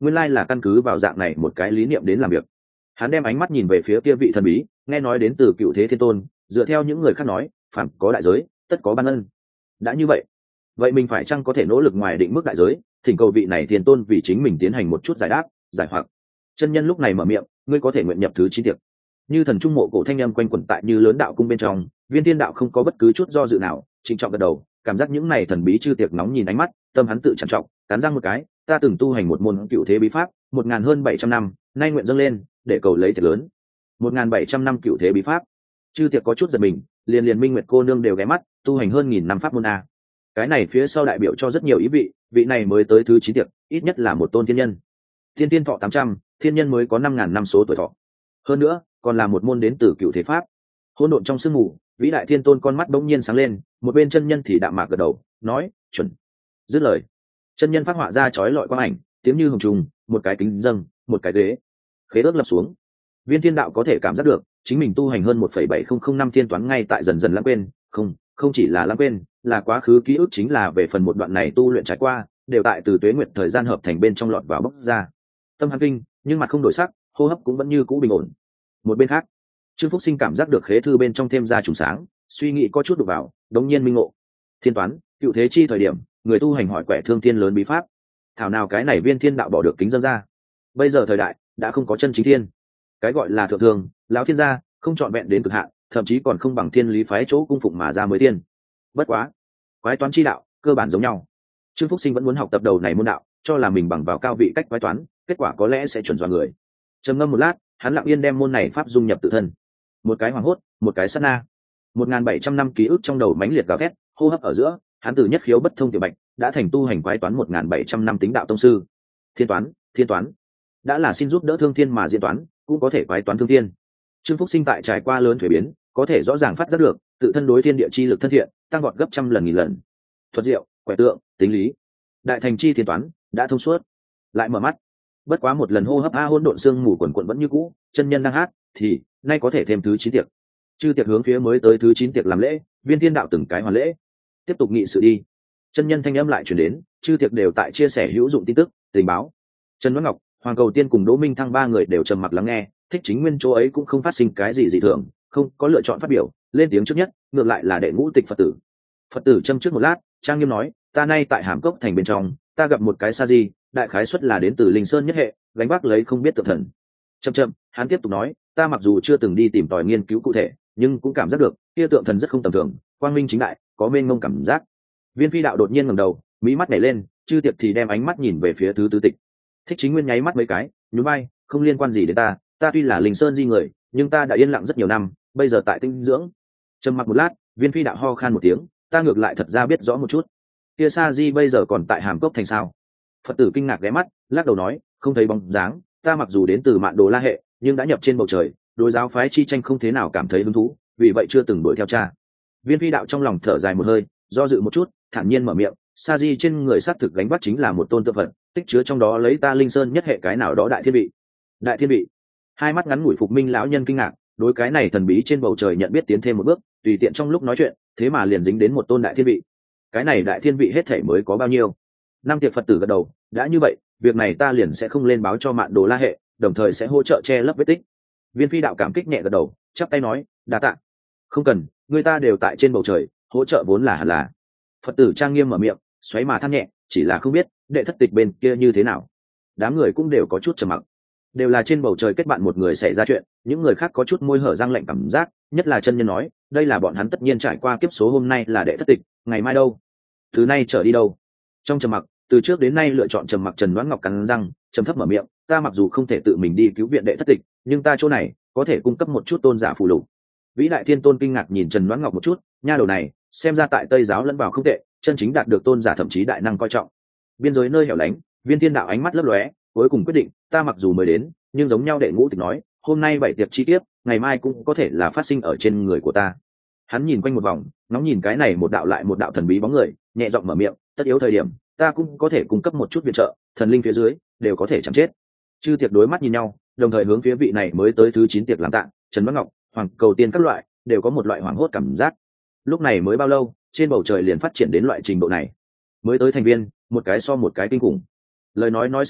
A: nguyên lai là căn cứ vào dạng này một cái lý niệm đến làm việc. Hắn đem ánh mắt nhìn về phía kia vị thần bí, nghe nói đến từ cựu thế thiên tôn, dựa theo những người khác nói, phàm có đại giới tất có ban ân. Đã như vậy vậy mình phải chăng có thể nỗ lực ngoài định mức đại giới, thỉnh cầu vị này thiên tôn vì chính mình tiến hành một chút giải đáp giải hoặc. Chân nhân lúc này mở miệng, ngươi có thể nguyện nhập thứ chín tiệc. Như thần trung mộ cổ thanh âm quanh quẩn tại như lớn đạo cung bên trong, Viên Thiên Đạo không có bất cứ chút do dự nào, trịnh trọng gật đầu, cảm giác những này thần bí chư tiệc nóng nhìn ánh mắt, tâm hắn tự trằn trọng, cắn răng một cái, ta từng tu hành một môn cựu thế bí pháp, một ngàn hơn bảy trăm năm, nay nguyện dâng lên, để cầu lấy tiệc lớn. Một ngàn bảy trăm năm cựu thế bí pháp. Chư tiệc có chút giật mình, liền liền Minh Nguyệt cô nương đều ghé mắt, tu hành hơn nghìn năm pháp môn a. Cái này phía sau đại biểu cho rất nhiều ý vị, vị này mới tới thứ chín tiệc, ít nhất là một tôn thiên nhân. Thiên tiên thọ tám trăm, thiên nhân mới có năm ngàn năm số tuổi thọ. Hơn nữa, còn là một môn đến từ cựu thế pháp. Hỗn độn trong sương mù, vĩ đại thiên tôn con mắt bỗng nhiên sáng lên, một bên chân nhân thì đạm mạc gật đầu, nói, chuẩn. Dứt lời, chân nhân phát họa ra chói lọi quang ảnh, tiếng như hồng trùng, một cái kính dâng, một cái ghế. Khế ước lập xuống. Viên Thiên Đạo có thể cảm giác được, chính mình tu hành hơn một phẩy bảy không không năm thiên toán ngay tại dần dần lãng quên, không, không chỉ là lãng quên, là quá khứ ký ức chính là về phần một đoạn này tu luyện trải qua, đều tại từ tuế nguyệt thời gian hợp thành bên trong lọt vào bốc ra. Tâm hắn kinh, nhưng mặt không đổi sắc, hô hấp cũng vẫn như cũ bình ổn. Một bên khác, Trương Phúc Sinh cảm giác được khế thư bên trong thêm ra trùng sáng, suy nghĩ có chút đụng vào, đống nhiên minh ngộ. Thiên toán, cựu thế chi thời điểm, người tu hành hỏi quẻ thương thiên lớn bí pháp. Thảo nào cái này Viên Thiên Đạo bỏ được kính dân ra. Bây giờ thời đại đã không có chân chính thiên. Cái gọi là thượng thường, lão thiên gia, không chọn vẹn đến cực hạn, thậm chí còn không bằng thiên lý phái chỗ cung phụng mà ra mới tiên. Bất quá, quái toán chi đạo, cơ bản giống nhau. Trương Phúc Sinh vẫn muốn học tập đầu này môn đạo, cho là mình bằng vào cao vị cách quái toán, kết quả có lẽ sẽ chuẩn dọa người. Trầm ngâm một lát, hắn lặng yên đem môn này pháp dung nhập tự thân. Một cái hoàng hốt, một cái sát na. Một ngàn bảy trăm năm ký ức trong đầu mãnh liệt gào thét, hô hấp ở giữa, hắn từ nhất khiếu bất thông tiểu bạch, đã thành tu hành quái toán một ngàn bảy trăm năm tính đạo tông sư. Thiên toán, thiên toán, đã là xin giúp đỡ thương thiên mà diễn toán, cũng có thể quái toán thương thiên. Trương Phúc Sinh tại trải qua lớn thuế biến, có thể rõ ràng phát giác được, tự thân đối thiên địa chi lực thân thiện, tăng vọt gấp trăm lần nghìn lần. Thuật diệu, quẻ tượng, tính lý, đại thành chi thiên toán, đã thông suốt. Lại mở mắt, bất quá một lần hô hấp a hỗn độn xương mù quần quần vẫn như cũ, chân nhân đang hát, thì nay có thể thêm thứ chín tiệc. Chư tiệc hướng phía mới tới thứ chín tiệc làm lễ, Viên Thiên Đạo từng cái hoàn lễ, tiếp tục nghị sự đi. Chân nhân thanh âm lại truyền đến, chư tiệc đều tại chia sẻ hữu dụng tin tức, tình báo. Trần Văn Ngọc, Hoàng Cầu Tiên cùng Đỗ Minh Thăng ba người đều trầm mặc lắng nghe, thích chính nguyên chỗ ấy cũng không phát sinh cái gì dị thường, không có lựa chọn phát biểu, lên tiếng trước nhất, ngược lại là đệ ngũ tịch Phật tử. Phật tử châm trước một lát, trang nghiêm nói, ta nay tại Hàm Cốc thành bên trong, ta gặp một cái sa di, đại khái xuất là đến từ Linh Sơn nhất hệ, gánh vác lấy không biết tự thần. Chậm chậm, hắn tiếp tục nói, ta mặc dù chưa từng đi tìm tòi nghiên cứu cụ thể, nhưng cũng cảm giác được, kia tượng thần rất không tầm thường, quang minh chính đại, có mênh mông cảm giác. Viên Phi Đạo đột nhiên ngẩng đầu, mí mắt nhảy lên, chư tiệp thì đem ánh mắt nhìn về phía thứ tứ tịch. Thích chính nguyên nháy mắt mấy cái, nhún vai, không liên quan gì đến ta, ta tuy là Linh Sơn di người, nhưng ta đã yên lặng rất nhiều năm, bây giờ tại tinh dưỡng. Trầm mặc một lát, Viên Phi Đạo ho khan một tiếng, ta ngược lại thật ra biết rõ một chút. Kia sa di bây giờ còn tại Hàm Cốc thành sao? Phật tử kinh ngạc ghé mắt, lắc đầu nói, không thấy bóng dáng, ta mặc dù đến từ Mạn Đồ La hệ, nhưng đã nhập trên bầu trời, đối giáo phái chi tranh không thế nào cảm thấy hứng thú, vì vậy chưa từng đuổi theo cha. Viên Phi Đạo trong lòng thở dài một hơi, do dự một chút, thản nhiên mở miệng, sa di trên người xác thực gánh vác chính là một tôn tượng Phật, tích chứa trong đó lấy ta Linh Sơn nhất hệ cái nào đó đại thiên vị. Đại thiên vị. Hai mắt ngắn ngủi Phục Minh lão nhân kinh ngạc, đối cái này thần bí trên bầu trời nhận biết tiến thêm một bước, tùy tiện trong lúc nói chuyện, thế mà liền dính đến một tôn đại thiên vị. Cái này đại thiên vị hết thể mới có bao nhiêu? Năm tiệp Phật tử gật đầu, đã như vậy, việc này ta liền sẽ không lên báo cho Mạn Đồ La hệ, đồng thời sẽ hỗ trợ che lấp vết tích. Viên Phi Đạo cảm kích nhẹ gật đầu, chắp tay nói, đa tạ. Không cần, người ta đều tại trên bầu trời, hỗ trợ vốn là hẳn là. Phật tử trang nghiêm mở miệng, xoáy mà than nhẹ, chỉ là không biết đệ thất tịch bên kia như thế nào. Đám người cũng đều có chút trầm mặc, đều là trên bầu trời kết bạn một người xảy ra chuyện, những người khác có chút môi hở răng lạnh cảm giác, nhất là chân nhân nói, đây là bọn hắn tất nhiên trải qua kiếp số hôm nay là đệ thất tịch, ngày mai đâu? Từ nay trở đi đâu? Trong trầm mặc, từ trước đến nay lựa chọn trầm mặc Trần Đoán Ngọc cắn răng, trầm thấp mở miệng, ta mặc dù không thể tự mình đi cứu viện đệ thất tịch, nhưng ta chỗ này có thể cung cấp một chút tôn giả phù lục. Vĩ đại thiên tôn kinh ngạc nhìn Trần Đoán Ngọc một chút, nha đầu này xem ra tại Tây giáo lẫn vào không tệ, chân chính đạt được tôn giả thậm chí đại năng coi trọng. Biên giới nơi hẻo lánh, Viên Thiên Đạo ánh mắt lấp lóe, cuối cùng quyết định, ta mặc dù mới đến, nhưng giống nhau đệ ngũ tịch nói, hôm nay bảy tiệc chi tiết, ngày mai cũng có thể là phát sinh ở trên người của ta. Hắn nhìn quanh một vòng, ngóng nhìn cái này một đạo lại một đạo thần bí bóng người, nhẹ giọng mở miệng, tất yếu thời điểm, ta cũng có thể cung cấp một chút viện trợ, thần linh phía dưới đều có thể chạm chết. Chư tiệc đối mắt nhìn nhau, đồng thời hướng phía vị này mới tới thứ chín tiệc làm tạ, Trần Văn Ngọc, Hoàng Cầu Tiên các loại, đều có một loại hoảng hốt cảm giác. Lúc này mới bao lâu, trên bầu trời liền phát triển đến loại trình độ này. Mới tới thành viên, một cái so một cái kinh khủng. Lời nói nói sự vật,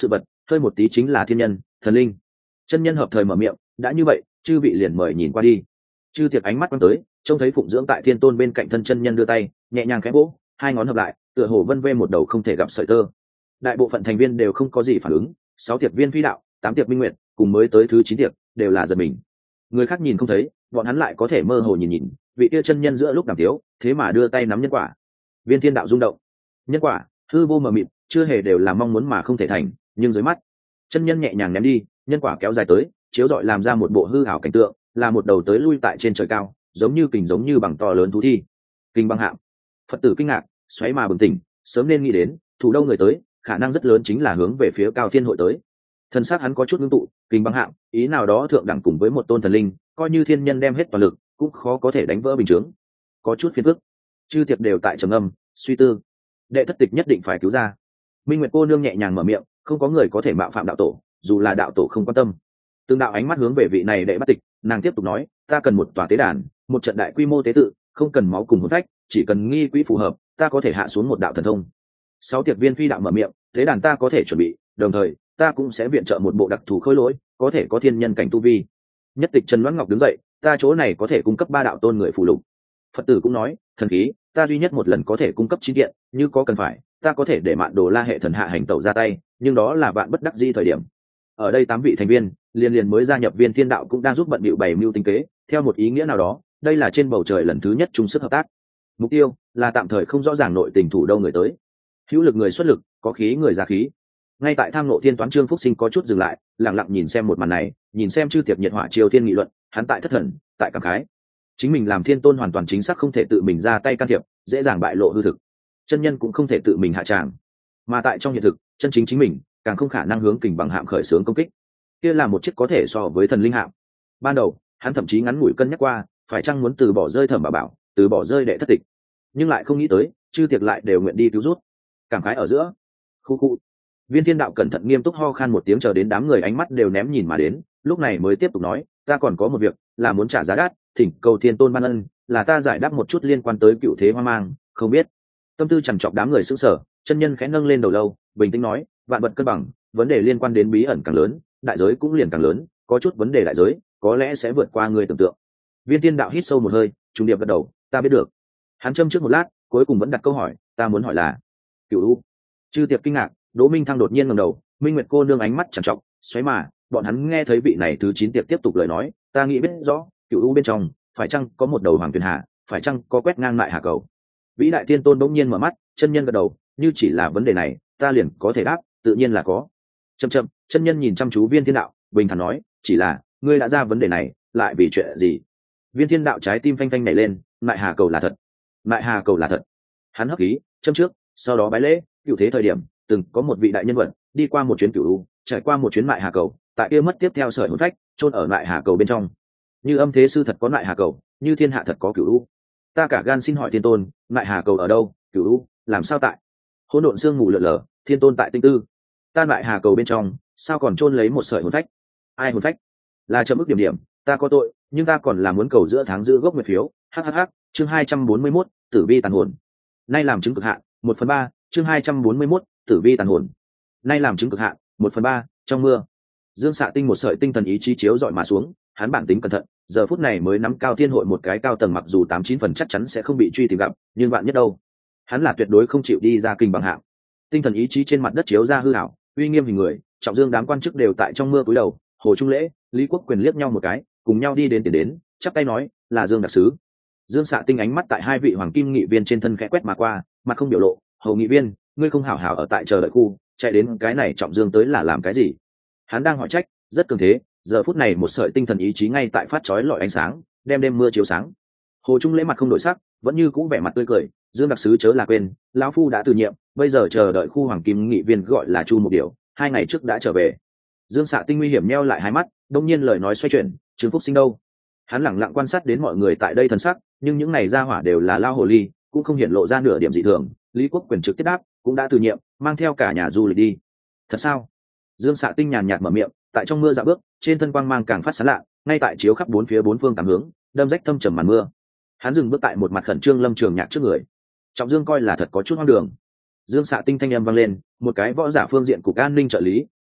A: hơi một tí chính là thiên nhân thần linh. Chân nhân hợp thời mở miệng, đã như vậy chư vị liền mời nhìn qua đi. Chư Tiệp ánh mắt quăng tới, trông thấy phụng dưỡng tại thiên tôn bên cạnh thân chân nhân đưa tay nhẹ nhàng khẽ vỗ, hai ngón hợp lại tựa hồ vân vê một đầu không thể gặp sợi tơ. Đại bộ phận thành viên đều không có gì phản ứng, sáu tiệp viên phi đạo, tám tiệp minh nguyệt, cùng mới tới thứ chín tiệp đều là giật mình. Người khác nhìn không thấy, bọn hắn lại có thể mơ hồ nhìn nhìn, vị kia chân nhân giữa lúc đàm tiếu thế mà đưa tay nắm nhân quả. Viên thiên đạo rung động. Nhân quả hư vô mờ mịt, chưa hề đều là mong muốn mà không thể thành, nhưng dưới mắt chân nhân nhẹ nhàng ném đi, nhân quả kéo dài tới, chiếu rọi làm ra một bộ hư ảo cảnh tượng, là một đầu tới lui tại trên trời cao, giống như kình giống như bằng to lớn thú thi. Kinh băng hạm. Phật tử kinh ngạc, xoáy mà bừng tỉnh, sớm nên nghĩ đến, thủ đâu người tới, khả năng rất lớn chính là hướng về phía Cao Thiên hội tới. Thân xác hắn có chút ngưng tụ, kinh băng hạm, ý nào đó thượng đẳng cùng với một tôn thần linh, coi như thiên nhân đem hết toàn lực, cũng khó có thể đánh vỡ bình chướng. Có chút phiền phức. Chư Tiệp đều tại trầm âm, suy tư. Đệ thất tịch nhất định phải cứu ra. Minh Nguyệt cô nương nhẹ nhàng mở miệng, không có người có thể mạo phạm đạo tổ, dù là đạo tổ không quan tâm. Từng đạo ánh mắt hướng về vị này đệ bắt tịch, nàng tiếp tục nói, ta cần một tòa tế đàn, một trận đại quy mô tế tự, không cần máu cùng hồn phách, chỉ cần nghi quỹ phù hợp, ta có thể hạ xuống một đạo thần thông. Sáu tiệp viên phi đạo mở miệng, tế đàn ta có thể chuẩn bị, đồng thời ta cũng sẽ viện trợ một bộ đặc thù khối lỗi, có thể có thiên nhân cảnh tu vi. Nhất tịch Trần Loan Ngọc đứng dậy, ta chỗ này có thể cung cấp ba đạo tôn người phụ lục. Phật tử cũng nói, thần khí ta duy nhất một lần có thể cung cấp chín kiện, như có cần phải ta có thể để Mạn Đồ La hệ thần hạ hành tẩu ra tay, nhưng đó là bạn bất đắc di thời điểm. Ở đây tám vị thành viên liên liên mới gia nhập viên thiên đạo cũng đang giúp bận bịu bày mưu tính kế, theo một ý nghĩa nào đó đây là trên bầu trời lần thứ nhất chung sức hợp tác. Mục tiêu là tạm thời không rõ ràng nội tình thủ đâu người tới, hữu lực người xuất lực, có khí người ra khí. Ngay tại tham nộ thiên toán Trương Phúc Sinh có chút dừng lại, lặng lặng nhìn xem một màn này, nhìn xem chư tiệp nhiệt hỏa triều thiên nghị luận, hắn tại thất thần, tại cảm khái chính mình làm thiên tôn hoàn toàn chính xác không thể tự mình ra tay can thiệp, dễ dàng bại lộ hư thực. Chân nhân cũng không thể tự mình hạ tràng, mà tại trong hiện thực chân chính chính mình càng không khả năng hướng kình bằng hạm khởi xướng công kích, kia là một chiếc có thể so với thần linh hạm. Ban đầu hắn thậm chí ngắn ngủi cân nhắc qua phải chăng muốn từ bỏ rơi Thẩm Bảo Bảo, từ bỏ rơi đệ thất tịch, nhưng lại không nghĩ tới chư tiệc lại đều nguyện đi cứu rút. Cảm khái ở giữa, khu khu viên thiên đạo cẩn thận nghiêm túc ho khan một tiếng, chờ đến đám người ánh mắt đều ném nhìn mà đến, lúc này mới tiếp tục nói, ta còn có một việc là muốn trả giá đắt, thỉnh cầu thiên tôn ban ân, là ta giải đáp một chút liên quan tới cựu thế hoang mang, không biết. Tâm tư trằn trọc đám người sững sờ, chân nhân khẽ nâng lên đầu lâu, bình tĩnh nói, vạn vật cân bằng, vấn đề liên quan đến bí ẩn càng lớn, đại giới cũng liền càng lớn, có chút vấn đề đại giới có lẽ sẽ vượt qua người tưởng tượng. Viên thiên đạo hít sâu một hơi, trùng điệp gật đầu, ta biết được. Hắn châm trước một lát, cuối cùng vẫn đặt câu hỏi, ta muốn hỏi là cựu u. Chư tiệp kinh ngạc, Đỗ Minh Thăng đột nhiên ngẩng đầu, Minh Nguyệt cô nương ánh mắt trằn trọc, xoáy mà, bọn hắn nghe thấy vị này thứ chín tiệp tiếp tục lời nói, ta nghĩ biết rõ, cựu u bên trong phải chăng có một đầu hoàng tuyền hà, phải chăng có quét ngang lại hà cầu. Vĩ đại thiên tôn bỗng nhiên mở mắt, chân nhân gật đầu, như chỉ là vấn đề này, ta liền có thể đáp, tự nhiên là có. Chậm chậm, chân nhân nhìn chăm chú viên thiên đạo, bình thản nói, chỉ là ngươi đã ra vấn đề này, lại vì chuyện gì? Viên thiên đạo trái tim phanh phanh nảy lên, lại hà cầu là thật, lại hà cầu là thật. Hắn hấp khí, châm trước, sau đó bái lễ, cựu thế thời điểm từng có một vị đại nhân vật đi qua một chuyến cựu u, trải qua một chuyến lại hà cầu, tại kia mất tiếp theo sợi hồn phách chôn ở lại hà cầu bên trong. Như âm thế sư thật có lại hà cầu, như thiên hạ thật có cựu u. Ta cả gan xin hỏi thiên tôn, lại hà cầu ở đâu? Cựu u làm sao tại hỗn độn sương mù lượn lờ, thiên tôn tại tinh tư, ta lại hà cầu bên trong sao còn chôn lấy một sợi hồn phách? Ai hồn phách? Là chậm ức điểm điểm, ta có tội, nhưng ta còn là muốn cầu giữa tháng giữ gốc nguyệt phiếu. Hhh. Chương hai trăm bốn mươi mốt, tử vi tàn hồn. Nay làm chứng cực hạn, một phần ba. Chương hai trăm bốn mươi mốt, tử vi tàn hồn. Nay làm chứng cực hạn, một phần ba. Trong mưa, Dương Xạ Tinh một sợi tinh thần ý chí chiếu dọi mà xuống, hắn bản tính cẩn thận, giờ phút này mới nắm Cao Thiên hội một cái cao tầng, mặc dù tám chín phần chắc chắn sẽ không bị truy tìm gặp, nhưng bạn nhất đâu, hắn là tuyệt đối không chịu đi ra kinh bằng hạng. Tinh thần ý chí trên mặt đất chiếu ra hư ảo, uy nghiêm hình người, trọng dương đám quan chức đều tại trong mưa cúi đầu. Hồ Trung Lễ, Lý Quốc Quyền liếc nhau một cái, cùng nhau đi đến tiền đến, chắp tay nói, là Dương đặc sứ. Dương Xạ Tinh ánh mắt tại hai vị hoàng kim nghị viên trên thân khẽ quét mà qua, mặt không biểu lộ, hầu nghị viên, ngươi không hảo hảo ở tại chờ đợi khu, chạy đến cái này trọng dương tới là làm cái gì? Hắn đang hỏi trách, rất cường thế, giờ phút này một sợi tinh thần ý chí ngay tại phát chói lọi ánh sáng, đem đêm mưa chiếu sáng. Hồ Trung Lễ mặt không đổi sắc, vẫn như cũ vẻ mặt tươi cười, Dương đặc sứ chớ là quên, lão phu đã từ nhiệm, bây giờ chờ đợi khu hoàng kim nghị viên gọi là Chu một điều, hai ngày trước đã trở về. Dương Xạ Tinh nguy hiểm nheo lại hai mắt, đông nhiên lời nói xoay chuyển, Trương Phúc Sinh đâu? Hắn lẳng lặng quan sát đến mọi người tại đây thần sắc, nhưng những này ra hỏa đều là lao hồ ly, cũng không hiện lộ ra nửa điểm dị thường. Lý Quốc Quyền trực tiếp đáp, cũng đã từ nhiệm, mang theo cả nhà du lịch đi. Thật sao? Dương Xạ Tinh nhàn nhạt mở miệng, tại trong mưa dạo bước, trên thân quang mang càng phát sáng lạ, ngay tại chiếu khắp bốn phía bốn phương tám hướng, đâm rách thâm trầm màn mưa. Hắn dừng bước tại một mặt khẩn trương Lâm Trường Nhạc trước người. Trọng Dương coi là thật có chút hoang đường. Dương Xạ Tinh thanh âm vang lên, một cái võ giả phương diện cục an ninh trợ lý,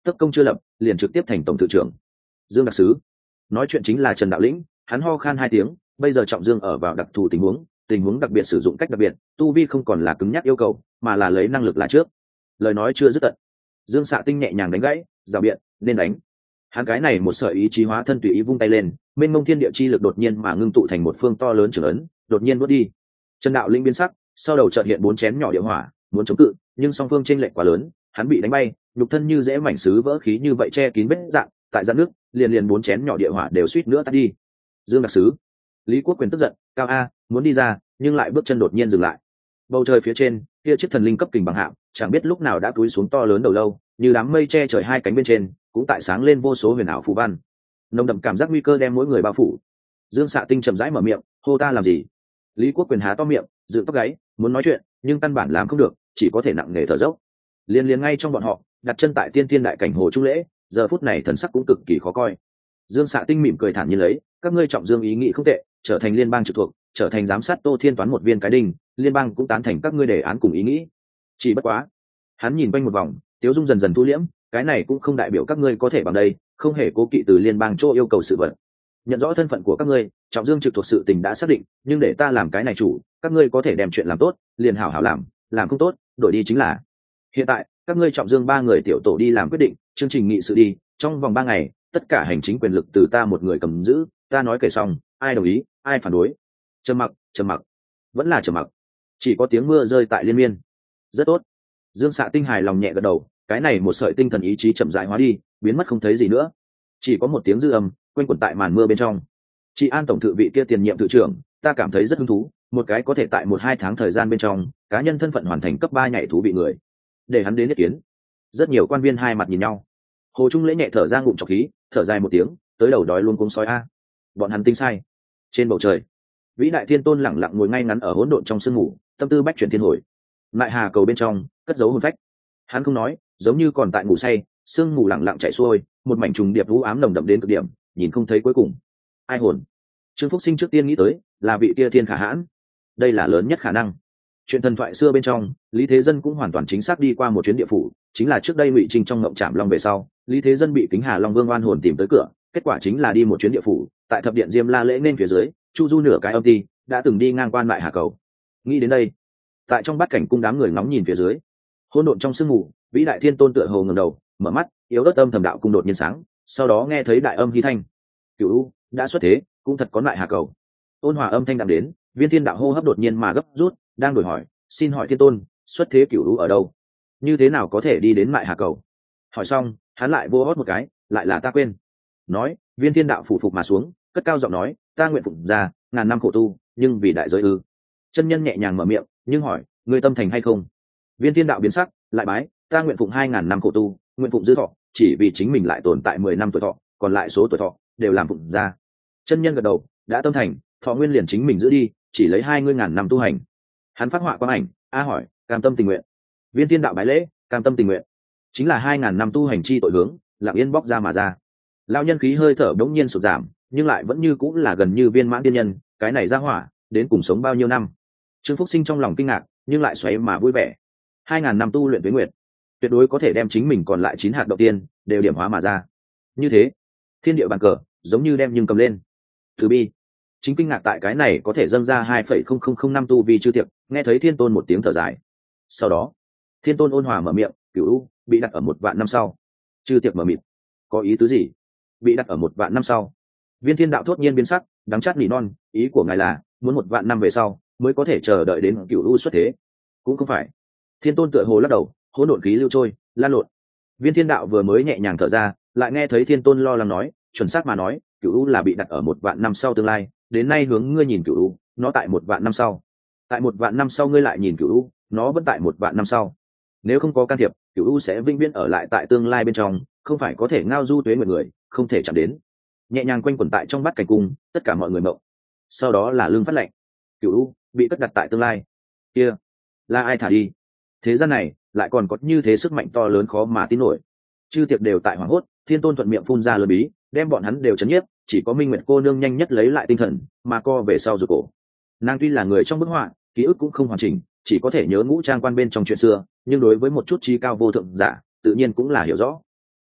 A: tất công chưa lập liền trực tiếp thành tổng tự trưởng. Dương đặc sứ. Nói chuyện chính là Trần Đạo Lĩnh, hắn ho khan hai tiếng, bây giờ Trọng Dương ở vào đặc thù tình huống, tình huống đặc biệt sử dụng cách đặc biệt, tu vi không còn là cứng nhắc yêu cầu, mà là lấy năng lực là trước. Lời nói chưa dứt tận, Dương Xạ Tinh nhẹ nhàng đánh gãy, rào biện, nên đánh. Hắn cái này một sợi ý chí hóa thân tùy ý vung tay lên, mênh mông thiên địa chi lực đột nhiên mà ngưng tụ thành một phương to lớn trưởng ấn, đột nhiên nuốt đi. Trần Đạo Lĩnh biến sắc, sau đầu chợt hiện bốn chén nhỏ địa hỏa, muốn chống cự, nhưng song phương chênh lệch quá lớn, hắn bị đánh bay, nhục thân như dễ mảnh sứ vỡ khí như vậy che kín vết dạn, tại dạn nước, liền liền bốn chén nhỏ địa hỏa đều suýt nữa tắt đi. Dương đặc sứ. Lý Quốc Quyền tức giận, cao a, muốn đi ra, nhưng lại bước chân đột nhiên dừng lại. Bầu trời phía trên, kia chiếc thần linh cấp kình bằng hạm, chẳng biết lúc nào đã cúi xuống to lớn đầu lâu, như đám mây che trời hai cánh bên trên, cũng tại sáng lên vô số huyền ảo phù văn. Nồng đậm cảm giác nguy cơ đem mỗi người bao phủ. Dương Xạ Tinh chậm rãi mở miệng, hô ta làm gì? Lý Quốc Quyền há to miệng, dựng tóc gáy, muốn nói chuyện, nhưng căn bản làm không được, chỉ có thể nặng nề thở dốc. Liên liên ngay trong bọn họ, đặt chân tại tiên thiên đại cảnh hồ trung lễ, giờ phút này thần sắc cũng cực kỳ khó coi. Dương Xạ Tinh mỉm cười thản nhiên lấy, các ngươi Trọng Dương ý nghĩ không tệ, trở thành liên bang trực thuộc, trở thành giám sát Tô Thiên Toán một viên cái đinh, liên bang cũng tán thành các ngươi đề án cùng ý nghĩ. Chỉ bất quá, hắn nhìn quanh một vòng, Tiếu Dung dần dần thu liễm, cái này cũng không đại biểu các ngươi có thể bằng đây, không hề cố kỵ từ liên bang chỗ yêu cầu sự vật. Nhận rõ thân phận của các ngươi, Trọng Dương trực thuộc sự tình đã xác định, nhưng để ta làm cái này chủ, các ngươi có thể đem chuyện làm tốt, liền hảo hảo làm, làm không tốt, đổi đi chính là. Hiện tại, các ngươi Trọng Dương ba người tiểu tổ đi làm quyết định, chương trình nghị sự đi, trong vòng ba ngày, tất cả hành chính quyền lực từ ta một người cầm giữ, ta nói kể xong, ai đồng ý, ai phản đối. Trầm mặc, trầm mặc, vẫn là trầm mặc. Chỉ có tiếng mưa rơi tại liên miên. Rất tốt. Dương Xạ Tinh hài lòng nhẹ gật đầu, cái này một sợi tinh thần ý chí chậm rãi hóa đi, biến mất không thấy gì nữa. Chỉ có một tiếng dư âm quanh quẩn tại màn mưa bên trong. Chị An tổng thự vị kia tiền nhiệm thự trưởng, ta cảm thấy rất hứng thú, một cái có thể tại một hai tháng thời gian bên trong, cá nhân thân phận hoàn thành cấp ba nhảy thú vị người. Để hắn đến ý kiến. Rất nhiều quan viên hai mặt nhìn nhau. Hồ Trung Lễ nhẹ thở ra ngụm trọc khí, thở dài một tiếng, tới đầu đói luôn cuống sói a. Bọn hắn tính sai. Trên bầu trời, vĩ đại thiên tôn lẳng lặng ngồi ngay ngắn ở hỗn độn trong sương mù, tâm tư bách chuyển thiên hồi. Lại hà cầu bên trong, cất giấu hồn phách. Hắn không nói, giống như còn tại ngủ say, sương mù lẳng lặng chảy xuôi, một mảnh trùng điệp vũ ám nồng đậm đến cực điểm, nhìn không thấy cuối cùng. Ai hồn? Trương Phúc Sinh trước tiên nghĩ tới, là vị kia thiên khả hãn. Đây là lớn nhất khả năng. Chuyện thần thoại xưa bên trong, Lý Thế Dân cũng hoàn toàn chính xác đi qua một chuyến địa phủ, chính là trước đây Ngụy Trinh trong ngộng trảm long về sau, Lý Thế Dân bị Kính Hà Long Vương oan hồn tìm tới cửa, kết quả chính là đi một chuyến địa phủ, tại thập điện Diêm La lễ nên phía dưới, chu du nửa cái âm ti, đã từng đi ngang qua lại hà cầu. Nghĩ đến đây, tại trong bát cảnh cung đám người ngóng nhìn phía dưới, hỗn độn trong sương mù, vĩ đại thiên tôn tựa hồ ngẩng đầu, mở mắt, yếu ớt âm thầm đạo cung đột nhiên sáng, sau đó nghe thấy đại âm hí thanh. Cửu U đã xuất thế, cũng thật có lại hà cầu. Ôn hòa âm thanh đạm đến, Viên Thiên đạo hô hấp đột nhiên mà gấp rút, đang đổi hỏi, xin hỏi thiên tôn, xuất thế Cửu U ở đâu? Như thế nào có thể đi đến lại hà cầu? Hỏi xong, hắn lại vô hót một cái, lại là ta quên. Nói, Viên Thiên đạo phủ phục mà xuống, cất cao giọng nói, ta nguyện phụng ra ngàn năm khổ tu, nhưng vì đại giới ư? Chân nhân nhẹ nhàng mở miệng, nhưng hỏi, ngươi tâm thành hay không? Viên Thiên đạo biến sắc, lại bái, ta nguyện phụng hai ngàn năm khổ tu, nguyện phụng dư thọ, chỉ vì chính mình lại tồn tại mười năm tuổi thọ, còn lại số tuổi thọ đều làm phụng ra. Chân nhân gật đầu, đã tâm thành, thọ nguyên liền chính mình giữ đi, chỉ lấy hai mươi ngàn năm tu hành. Hắn phát họa quang ảnh, a hỏi, cam tâm tình nguyện. Viên Thiên đạo bái lễ, cam tâm tình nguyện, chính là hai ngàn năm tu hành chi tội hướng, lặng yên bóc ra mà ra. Lão nhân khí hơi thở đống nhiên sụt giảm, nhưng lại vẫn như cũng là gần như viên mãn tiên nhân, cái này ra hỏa, đến cùng sống bao nhiêu năm? Trương Phúc Sinh trong lòng kinh ngạc, nhưng lại xoáy mà vui vẻ. Hai ngàn năm tu luyện tuế nguyệt, tuyệt đối có thể đem chính mình còn lại chín hạt đầu tiên đều điểm hóa mà ra. Như thế, thiên địa bàn cờ giống như đem nhưng cầm lên. Từ bi, chính kinh ngạc tại cái này có thể dâng ra hai phẩy không không không năm tu vi chư tiệc, nghe thấy thiên tôn một tiếng thở dài. Sau đó, thiên tôn ôn hòa mở miệng, Cửu U bị đặt ở một vạn năm sau. Chư tiệc mở mịt, có ý tứ gì? Bị đặt ở một vạn năm sau? Viên Thiên đạo thốt nhiên biến sắc, đắng chát nỉ non, ý của ngài là muốn một vạn năm về sau mới có thể chờ đợi đến Cửu U xuất thế? Cũng không phải. Thiên tôn tựa hồ lắc đầu, hỗn độn khí lưu trôi, lan lộn. Viên Thiên đạo vừa mới nhẹ nhàng thở ra, lại nghe thấy thiên tôn lo lắng nói, chuẩn xác mà nói, Cửu U là bị đặt ở một vạn năm sau tương lai, đến nay hướng ngươi nhìn Cửu U, nó tại một vạn năm sau. Tại một vạn năm sau ngươi lại nhìn Cửu U, nó vẫn tại một vạn năm sau. Nếu không có can thiệp, Cửu U sẽ vĩnh viễn ở lại tại tương lai bên trong, không phải có thể ngao du tuế nguyệt người, không thể chạm đến. Nhẹ nhàng quanh quẩn tại trong bát cảnh cung, tất cả mọi người mộng. Sau đó là lương phát lệnh, Cửu U bị cất đặt tại tương lai. Kia, là ai thả đi? Thế gian này lại còn có như thế sức mạnh to lớn khó mà tin nổi. Chư tiệc đều tại hoảng hốt, thiên tôn thuận miệng phun ra lời bí, đem bọn hắn đều chấn nhiếp, chỉ có Minh Nguyệt cô nương nhanh nhất lấy lại tinh thần, mà co về sau rụt cổ. Nàng tuy là người trong bức họa, ký ức cũng không hoàn chỉnh, chỉ có thể nhớ ngũ trang quan bên trong chuyện xưa, nhưng đối với một chút trí cao vô thượng giả, tự nhiên cũng là hiểu rõ.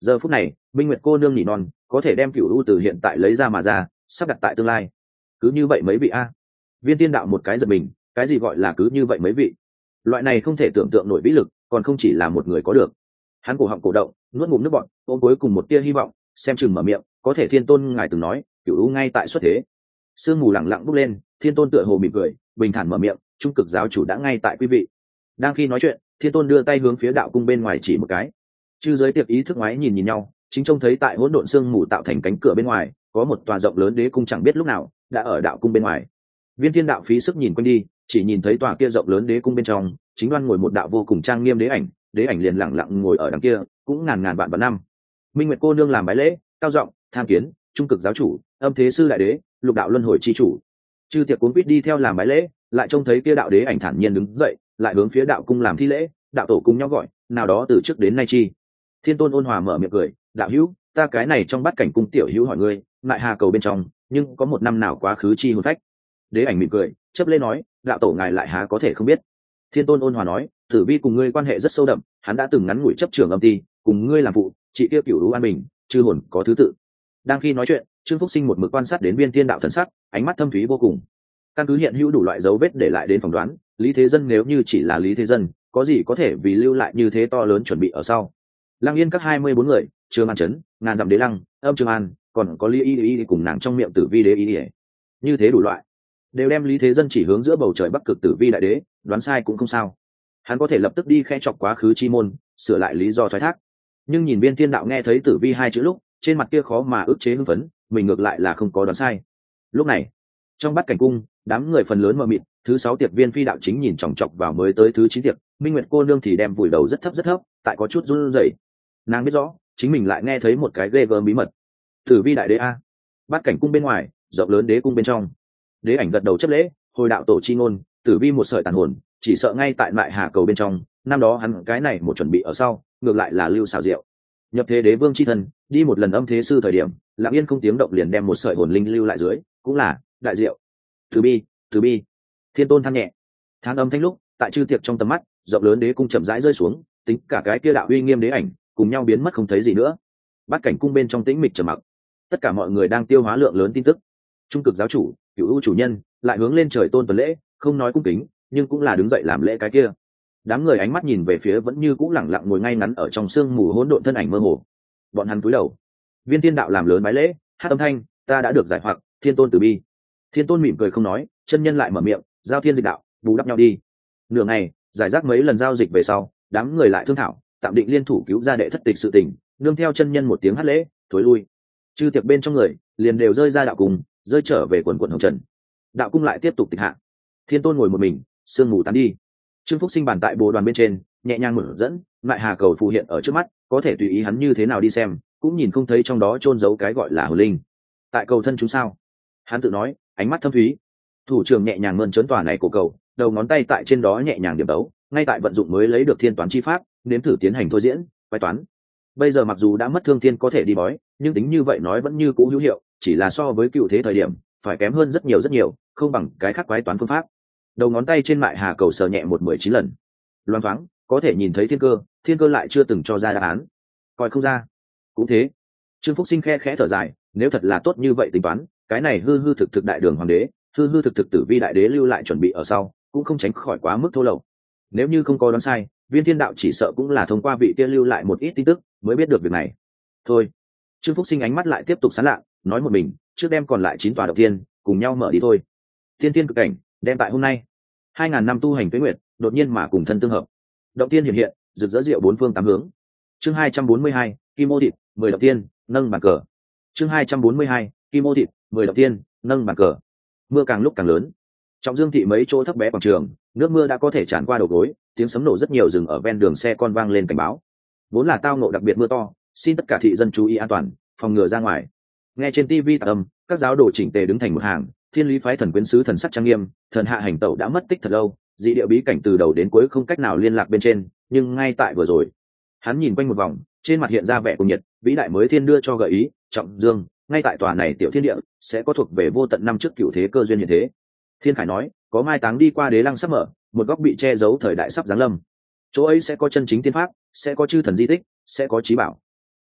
A: giờ phút này minh nguyệt cô nương nhỉ non có thể đem cựu u từ hiện tại lấy ra mà ra sắp đặt tại tương lai. Cứ như vậy mấy vị a? Viên Thiên Đạo một cái giật mình, cái gì gọi là cứ như vậy mấy vị? Loại này không thể tưởng tượng nổi vĩ lực còn không chỉ là một người có được. Hắn cổ họng cổ động, nuốt ngụm nước bọt, ôm cuối cùng một tia hy vọng, xem chừng mở miệng, có thể Thiên Tôn ngài từng nói cựu u ngay tại xuất thế. Sương mù lặng lặng bốc lên, Thiên Tôn tựa hồ mỉm cười, bình thản mở miệng, trung cực giáo chủ đã ngay tại quý vị. Đang khi nói chuyện, Thiên Tôn đưa tay hướng phía đạo cung bên ngoài chỉ một cái. Chư giới tiệc ý thức ngoái nhìn nhìn nhau, chính trông thấy tại hỗn độn sương mù tạo thành cánh cửa bên ngoài có một tòa rộng lớn đế cung chẳng biết lúc nào đã ở đạo cung bên ngoài. Viên Thiên Đạo phí sức nhìn quanh đi, chỉ nhìn thấy tòa kia rộng lớn đế cung bên trong chính đoan ngồi một đạo vô cùng trang nghiêm đế ảnh, đế ảnh liền lặng lặng ngồi ở đằng kia cũng ngàn ngàn vạn vạn năm. Minh Nguyệt cô nương làm bái lễ, cao giọng tham kiến trung cực giáo chủ, âm thế sư đại đế, lục đạo luân hồi chi chủ. Chư tiệc cuốn quýt đi theo làm bái lễ, lại trông thấy kia đạo đế ảnh thản nhiên đứng dậy, lại hướng phía đạo cung làm thi lễ, đạo tổ cùng nhau gọi, nào đó từ trước đến nay chi. Thiên Tôn ôn hòa mở miệng cười, đạo hữu, ta cái này trong bát cảnh cung tiểu hữu hỏi ngươi, lại hà cầu bên trong, nhưng có một năm nào quá khứ chi hồn phách. Đế ảnh mỉm cười, chấp lên nói, đạo tổ ngài lại há có thể không biết. Thiên Tôn ôn hòa nói, tử vi cùng ngươi quan hệ rất sâu đậm, hắn đã từng ngắn ngủi chấp trưởng âm ty, cùng ngươi làm phụ, chị kia cửu lũ an bình, chư hồn có thứ tự. Đang khi nói chuyện, Trương Phúc Sinh một mực quan sát đến Viên Thiên Đạo thần sắc, ánh mắt thâm thúy vô cùng. Căn cứ hiện hữu đủ loại dấu vết để lại đến phỏng đoán, Lý Thế Dân nếu như chỉ là Lý Thế Dân, có gì có thể vì lưu lại như thế to lớn chuẩn bị ở sau. Lăng Yên các hai mươi bốn người, Trương An Chấn, ngàn dặm đế lăng, âm Trương An, còn có Lý Y Y cùng nàng trong miệng tử vi đế y, như thế đủ loại đều đem Lý Thế Dân chỉ hướng giữa bầu trời bắc cực tử vi đại đế, đoán sai cũng không sao. Hắn có thể lập tức đi khe chọc quá khứ chi môn, sửa lại lý do thoái thác. Nhưng nhìn Viên Thiên Đạo nghe thấy tử vi hai chữ lúc, trên mặt kia khó mà ức chế hưng phấn, mình ngược lại là không có đoán sai. Lúc này, trong bát cảnh cung, đám người phần lớn mờ mịt, thứ sáu tiệc Viên Phi Đạo chính nhìn chòng chọc vào mới tới thứ chín tiệc, Minh Nguyệt cô nương thì đem vùi đầu rất thấp rất thấp, tại có chút run rẩy. Nàng biết rõ, chính mình lại nghe thấy một cái ghê gớm bí mật. Tử vi đại đế a. Bát cảnh cung bên ngoài, rộng lớn đế cung bên trong. Đế ảnh gật đầu chấp lễ, hồi đạo tổ chi ngôn, tử vi một sợi tàn hồn, chỉ sợ ngay tại lại hà cầu bên trong, năm đó hắn cái này một chuẩn bị ở sau, ngược lại là lưu xảo diệu. Nhập thế đế vương chi thân, đi một lần âm thế sư thời điểm, Lặng Yên không tiếng động liền đem một sợi hồn linh lưu lại dưới, cũng là đại diệu. Từ bi, từ bi. Thiên Tôn than nhẹ. Than âm thanh lúc, tại chư tiệc trong tầm mắt, rộng lớn đế cung chậm rãi rơi xuống, tính cả cái kia đạo uy nghiêm đế ảnh, cùng nhau biến mất không thấy gì nữa. Bát cảnh cung bên trong tĩnh mịch trầm mặc. Tất cả mọi người đang tiêu hóa lượng lớn tin tức. Trung cực giáo chủ, cửu u chủ nhân, lại hướng lên trời tôn tuần lễ, không nói cung kính, nhưng cũng là đứng dậy làm lễ cái kia. Đám người ánh mắt nhìn về phía vẫn như cũ lẳng lặng ngồi ngay ngắn ở trong sương mù hỗn độn thân ảnh mơ hồ. Bọn hắn cúi đầu. Viên Thiên Đạo làm lớn bái lễ, hát âm thanh, ta đã được giải hoặc, Thiên Tôn từ bi. Thiên Tôn mỉm cười không nói, chân nhân lại mở miệng, giao thiên dịch đạo, bù đắp nhau đi. Nửa ngày, giải rác mấy lần giao dịch về sau, đám người lại thương thảo, tạm định liên thủ cứu ra đệ thất tịch sự tình, nương theo chân nhân một tiếng hát lễ, thối lui. Chư tiệc bên trong người, liền đều rơi ra đạo cung, rơi trở về quần quần hồng trần. Đạo cung lại tiếp tục tịch hạ. Thiên Tôn ngồi một mình, sương mù tán đi. Trương Phúc Sinh bàn tại bồ đoàn bên trên, nhẹ nhàng mở dẫn, lại hà cầu phù hiện ở trước mắt, có thể tùy ý hắn như thế nào đi xem, cũng nhìn không thấy trong đó chôn giấu cái gọi là hồn linh. Tại cầu thân chúng sao? Hắn tự nói, ánh mắt thâm thúy. Thủ trưởng nhẹ nhàng mơn trớn tòa này của cầu, đầu ngón tay tại trên đó nhẹ nhàng điểm đấu, ngay tại vận dụng mới lấy được thiên toán chi pháp, nếm thử tiến hành thôi diễn, bài toán. Bây giờ mặc dù đã mất thương thiên có thể đi bói, nhưng tính như vậy nói vẫn như cũ hữu hiệu, chỉ là so với cựu thế thời điểm, phải kém hơn rất nhiều rất nhiều, không bằng cái khác quái toán phương pháp. Đầu ngón tay trên mại hà cầu sờ nhẹ một mười chín lần, loáng thoáng có thể nhìn thấy thiên cơ, thiên cơ lại chưa từng cho ra đáp án, coi không ra. Cũng thế. Trương Phúc Sinh khe khẽ thở dài, nếu thật là tốt như vậy tính toán, cái này hư hư thực thực đại đường hoàng đế, hư hư thực thực tử vi đại đế lưu lại chuẩn bị ở sau, cũng không tránh khỏi quá mức thô lậu. Nếu như không có đoán sai, Viên Thiên Đạo chỉ sợ cũng là thông qua vị kia lưu lại một ít tin tức mới biết được việc này. Thôi. Trương Phúc Sinh ánh mắt lại tiếp tục sáng lạ, nói một mình, trước đem còn lại chín tòa động tiên cùng nhau mở đi thôi. Tiên tiên cực cảnh, đem tại hôm nay, hai ngàn năm tu hành tuế nguyệt, đột nhiên mà cùng thân tương hợp. Động tiên hiện hiện, rực rỡ rượu bốn phương tám hướng. Chương hai trăm bốn mươi hai, Kim Ô thịt, mười động tiên, nâng bàn cờ. Chương hai trăm bốn mươi hai, Kim Ô thịt, mười động tiên, nâng bàn cờ. Mưa càng lúc càng lớn. Trọng Dương thị mấy chỗ thấp bé quảng trường, nước mưa đã có thể tràn qua đầu gối, tiếng sấm nổ rất nhiều dừng ở ven đường xe con vang lên cảnh báo. Vốn là tao ngộ đặc biệt mưa to, xin tất cả thị dân chú ý an toàn, phòng ngừa ra ngoài. Nghe trên tivi tạc âm, các giáo đồ chỉnh tề đứng thành một hàng, Thiên Lý phái thần quyến sứ thần sắc trang nghiêm, thần hạ hành tẩu đã mất tích thật lâu, dị địa bí cảnh từ đầu đến cuối không cách nào liên lạc bên trên, nhưng ngay tại vừa rồi, hắn nhìn quanh một vòng, trên mặt hiện ra vẻ cuồng nhiệt, vĩ đại mới thiên đưa cho gợi ý, Trọng Dương, ngay tại tòa này tiểu thiên địa, sẽ có thuộc về vô tận năm trước cửu thế cơ duyên như thế. Thiên Khải nói, có mai táng đi qua đế lăng sắp mở, một góc bị che giấu thời đại sắp giáng lâm. Chỗ ấy sẽ có chân chính tiên pháp, sẽ có chư thần di tích, sẽ có trí bảo.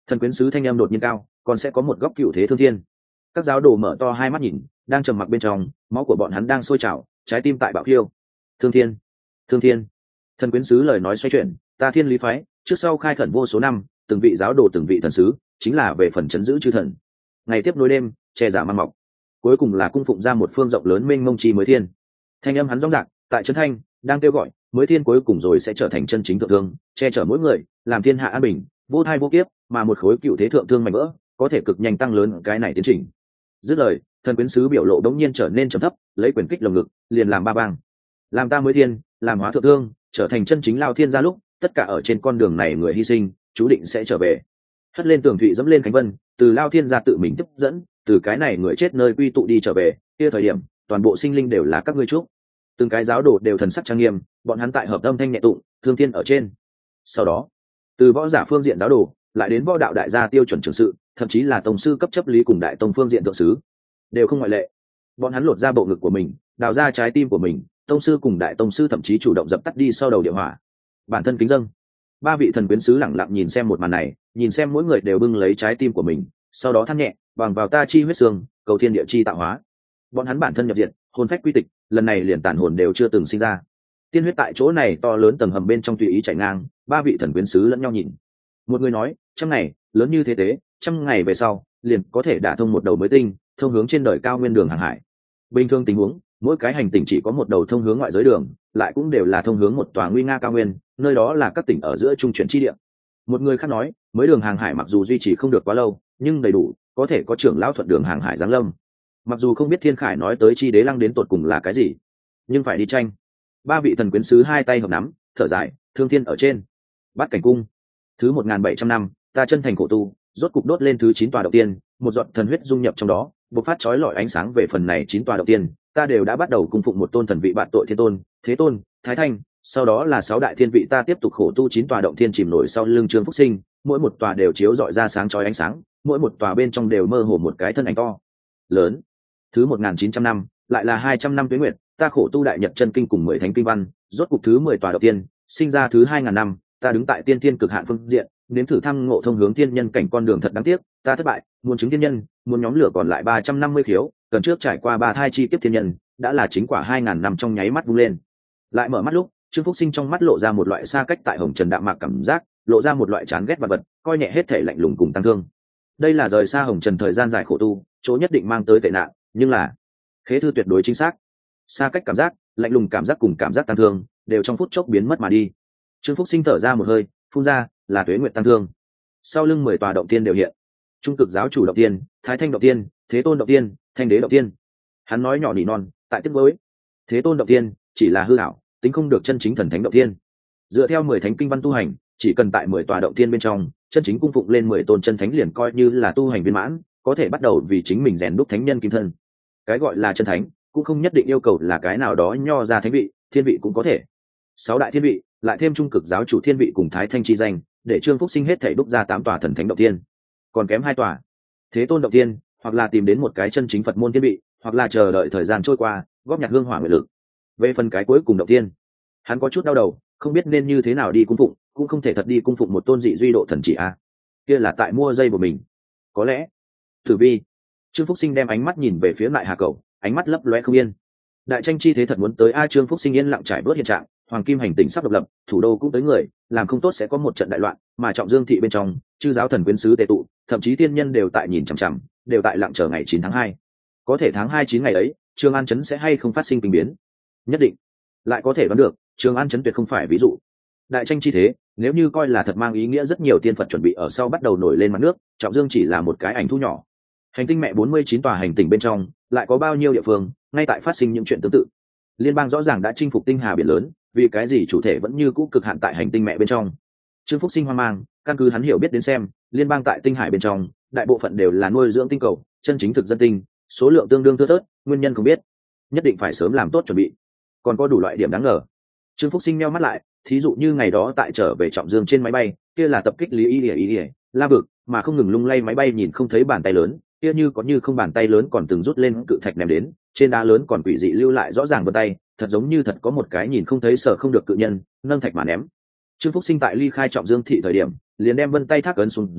A: Thần quyến sứ thanh em đột nhiên cao, còn sẽ có một góc cựu thế thương thiên. Các giáo đồ mở to hai mắt nhìn, đang trầm mặc bên trong, máu của bọn hắn đang sôi trào, trái tim tại bạo khiêu. Thương thiên, thương thiên. Thần quyến sứ lời nói xoay chuyển, ta thiên lý phái trước sau khai khẩn vô số năm, từng vị giáo đồ từng vị thần sứ chính là về phần chấn giữ chư thần. Ngày tiếp nối đêm, che giả mang mọc, cuối cùng là cung phụng ra một phương rộng lớn mênh mông chi mới thiên. Thanh âm hắn rõ ràng tại chân thanh đang kêu gọi mới thiên cuối cùng rồi sẽ trở thành chân chính thượng thương, che chở mỗi người, làm thiên hạ an bình, vô thai vô kiếp, mà một khối cựu thế thượng thương mạnh vỡ có thể cực nhanh tăng lớn cái này tiến trình. Dứt lời, thần quyến sứ biểu lộ đống nhiên trở nên trầm thấp, lấy quyền kích lồng ngực, liền làm ba bang. Làm ta mới thiên, làm hóa thượng thương, trở thành chân chính lao thiên gia lúc, tất cả ở trên con đường này người hy sinh, chú định sẽ trở về. Hất lên tường thụy dẫm lên cánh vân, từ lao thiên gia tự mình tiếp dẫn, từ cái này người chết nơi quy tụ đi trở về, kia thời điểm, toàn bộ sinh linh đều là các ngươi chúc. Từng cái giáo đồ đều thần sắc trang nghiêm, bọn hắn tại hợp âm thanh nhẹ tụng, thương thiên ở trên. Sau đó, từ võ giả phương diện giáo đồ, lại đến võ đạo đại gia tiêu chuẩn trưởng sự, thậm chí là tổng sư cấp chấp lý cùng đại tông phương diện thượng sứ, đều không ngoại lệ. Bọn hắn lột ra bộ ngực của mình, đào ra trái tim của mình, tông sư cùng đại tông sư thậm chí chủ động dập tắt đi sau đầu địa hỏa. Bản thân kính dâng. Ba vị thần quyến sứ lẳng lặng nhìn xem một màn này, nhìn xem mỗi người đều bưng lấy trái tim của mình, sau đó than nhẹ, bằng vào ta chi huyết xương, cầu thiên địa chi tạo hóa. Bọn hắn bản thân nhập diện, hồn phách quy tịch, lần này liền tàn hồn đều chưa từng sinh ra. Tiên huyết tại chỗ này to lớn tầng hầm bên trong tùy ý chảy ngang, ba vị thần quyến sứ lẫn nhau nhìn. Một người nói, trăm ngày lớn như thế tế, trăm ngày về sau liền có thể đả thông một đầu mới tinh, thông hướng trên đời cao nguyên đường hàng hải. Bình thường tình huống, mỗi cái hành tinh chỉ có một đầu thông hướng ngoại giới đường, lại cũng đều là thông hướng một tòa nguy nga cao nguyên, nơi đó là các tỉnh ở giữa trung chuyển chi địa. Một người khác nói, mới đường hàng hải mặc dù duy trì không được quá lâu, nhưng đầy đủ, có thể có trưởng lão thuận đường hàng hải giáng lâm. Mặc dù không biết Thiên Khải nói tới chi đế lăng đến tột cùng là cái gì, nhưng phải đi tranh. Ba vị thần quyến sứ hai tay hợp nắm, thở dài, thương thiên ở trên. Bát cảnh cung. Thứ một nghìn bảy trăm năm, ta chân thành khổ tu, rốt cục đốt lên thứ chín tòa đầu tiên, một giọt thần huyết dung nhập trong đó, bộc phát chói lọi ánh sáng về phần này chín tòa đầu tiên, ta đều đã bắt đầu cung phụng một tôn thần vị bạn tội thiên tôn, thế tôn, thái thanh, sau đó là sáu đại thiên vị, ta tiếp tục khổ tu chín tòa động thiên chìm nổi sau lưng Trương Phúc Sinh, mỗi một tòa đều chiếu rọi ra sáng chói ánh sáng, mỗi một tòa bên trong đều mơ hồ một cái thân ảnh to lớn. Thứ một nghìn chín trăm năm, lại là hai trăm năm tuế nguyệt, ta khổ tu đại nhật chân kinh cùng mười thánh kinh văn, rốt cục thứ mười tòa đầu tiên, sinh ra thứ hai ngàn năm, ta đứng tại tiên thiên cực hạn phương diện, nếm thử thăng ngộ thông hướng thiên nhân cảnh con đường thật đáng tiếc, ta thất bại, muốn chứng thiên nhân, muốn nhóm lửa còn lại ba trăm năm mươi khiếu, cần trước trải qua ba thai chi kiếp thiên nhân, đã là chính quả hai ngàn năm trong nháy mắt vung lên. Lại mở mắt lúc, Trương Phúc Sinh trong mắt lộ ra một loại xa cách tại hồng trần đạm mạc cảm giác, lộ ra một loại chán ghét vật vật, coi nhẹ hết thể lạnh lùng cùng tăng thương. Đây là rời xa hồng trần thời gian dài khổ tu, chỗ nhất định mang tới tệ nạn, nhưng là khế thư tuyệt đối chính xác. Xa cách cảm giác, lạnh lùng cảm giác cùng cảm giác tăng thương, đều trong phút chốc biến mất mà đi. Trương Phúc Sinh thở ra một hơi, phun ra, là tuế nguyệt tăng thương. Sau lưng mười tòa động tiên đều hiện. Trung cực giáo chủ động tiên, thái thanh động tiên, thế tôn động tiên, thanh đế động tiên. Hắn nói nhỏ nỉ non, tại tiếp với thế tôn động tiên chỉ là hư ảo, tính không được chân chính thần thánh động tiên. Dựa theo mười thánh kinh văn tu hành, chỉ cần tại mười tòa động tiên bên trong, chân chính cung phụng lên mười tôn chân thánh liền coi như là tu hành viên mãn, có thể bắt đầu vì chính mình rèn đúc thánh nhân kim thân. Cái gọi là chân thánh, cũng không nhất định yêu cầu là cái nào đó nho ra thánh vị, thiên vị cũng có thể. Sáu đại thiên vị, lại thêm trung cực giáo chủ thiên vị cùng thái thanh chi danh, để Trương Phúc Sinh hết thể đúc ra tám tòa thần thánh động tiên, còn kém hai tòa thế tôn động tiên, hoặc là tìm đến một cái chân chính Phật môn thiên vị, hoặc là chờ đợi thời gian trôi qua, góp nhặt hương hỏa nguyện lực. Về phần cái cuối cùng động tiên, hắn có chút đau đầu, không biết nên như thế nào đi cung phụng, cũng không thể thật đi cung phụng một tôn dị duy độ thần chỉ a, kia là tại mua dây của mình. Có lẽ Tử Vi. Trương Phúc Sinh đem ánh mắt nhìn về phía lại Hà Cầu, ánh mắt lấp loe không yên. Đại tranh chi thế thật muốn tới a. Trương Phúc Sinh yên lặng trải bớt hiện trạng, hoàng kim hành tinh sắp độc lập, thủ đô cũng tới người, làm không tốt sẽ có một trận đại loạn, mà trọng dương thị bên trong chư giáo thần quyến sứ tề tụ, thậm chí tiên nhân đều tại nhìn chằm chằm, đều tại lặng chờ ngày chín tháng hai. Có thể tháng hai chín ngày ấy, Trường An trấn sẽ hay không phát sinh kinh biến? Nhất định. Lại có thể đoán được, Trường An trấn tuyệt không phải ví dụ. Đại tranh chi thế, nếu như coi là thật mang ý nghĩa rất nhiều tiên Phật chuẩn bị ở sau bắt đầu nổi lên mặt nước, trọng dương chỉ là một cái ảnh thu nhỏ. Hành tinh mẹ bốn mươi chín tòa hành tinh bên trong, lại có bao nhiêu địa phương ngay tại phát sinh những chuyện tương tự. Liên bang rõ ràng đã chinh phục tinh hà biển lớn, vì cái gì chủ thể vẫn như cũ cực hạn tại hành tinh mẹ bên trong? Trương Phúc Sinh hoang mang, căn cứ hắn hiểu biết đến xem, liên bang tại tinh hải bên trong, đại bộ phận đều là nuôi dưỡng tinh cầu, chân chính thực dân tinh, số lượng tương đương thưa thớt, nguyên nhân không biết, nhất định phải sớm làm tốt chuẩn bị. Còn có đủ loại điểm đáng ngờ. Trương Phúc Sinh nheo mắt lại, thí dụ như ngày đó tại trở về trọng dương trên máy bay, kia là tập kích lý y ỉa ỉa la vực, mà không ngừng lung lay máy bay nhìn không thấy bàn tay lớn, kia như có như không bàn tay lớn còn từng rút lên cự thạch ném đến, trên đá lớn còn quỷ dị lưu lại rõ ràng vân tay, thật giống như thật có một cái nhìn không thấy sợ không được cự nhân nâng thạch mà ném. Trương Phúc Sinh tại ly khai trọng dương thị thời điểm, liền đem vân tay thác ấn xuống dưới,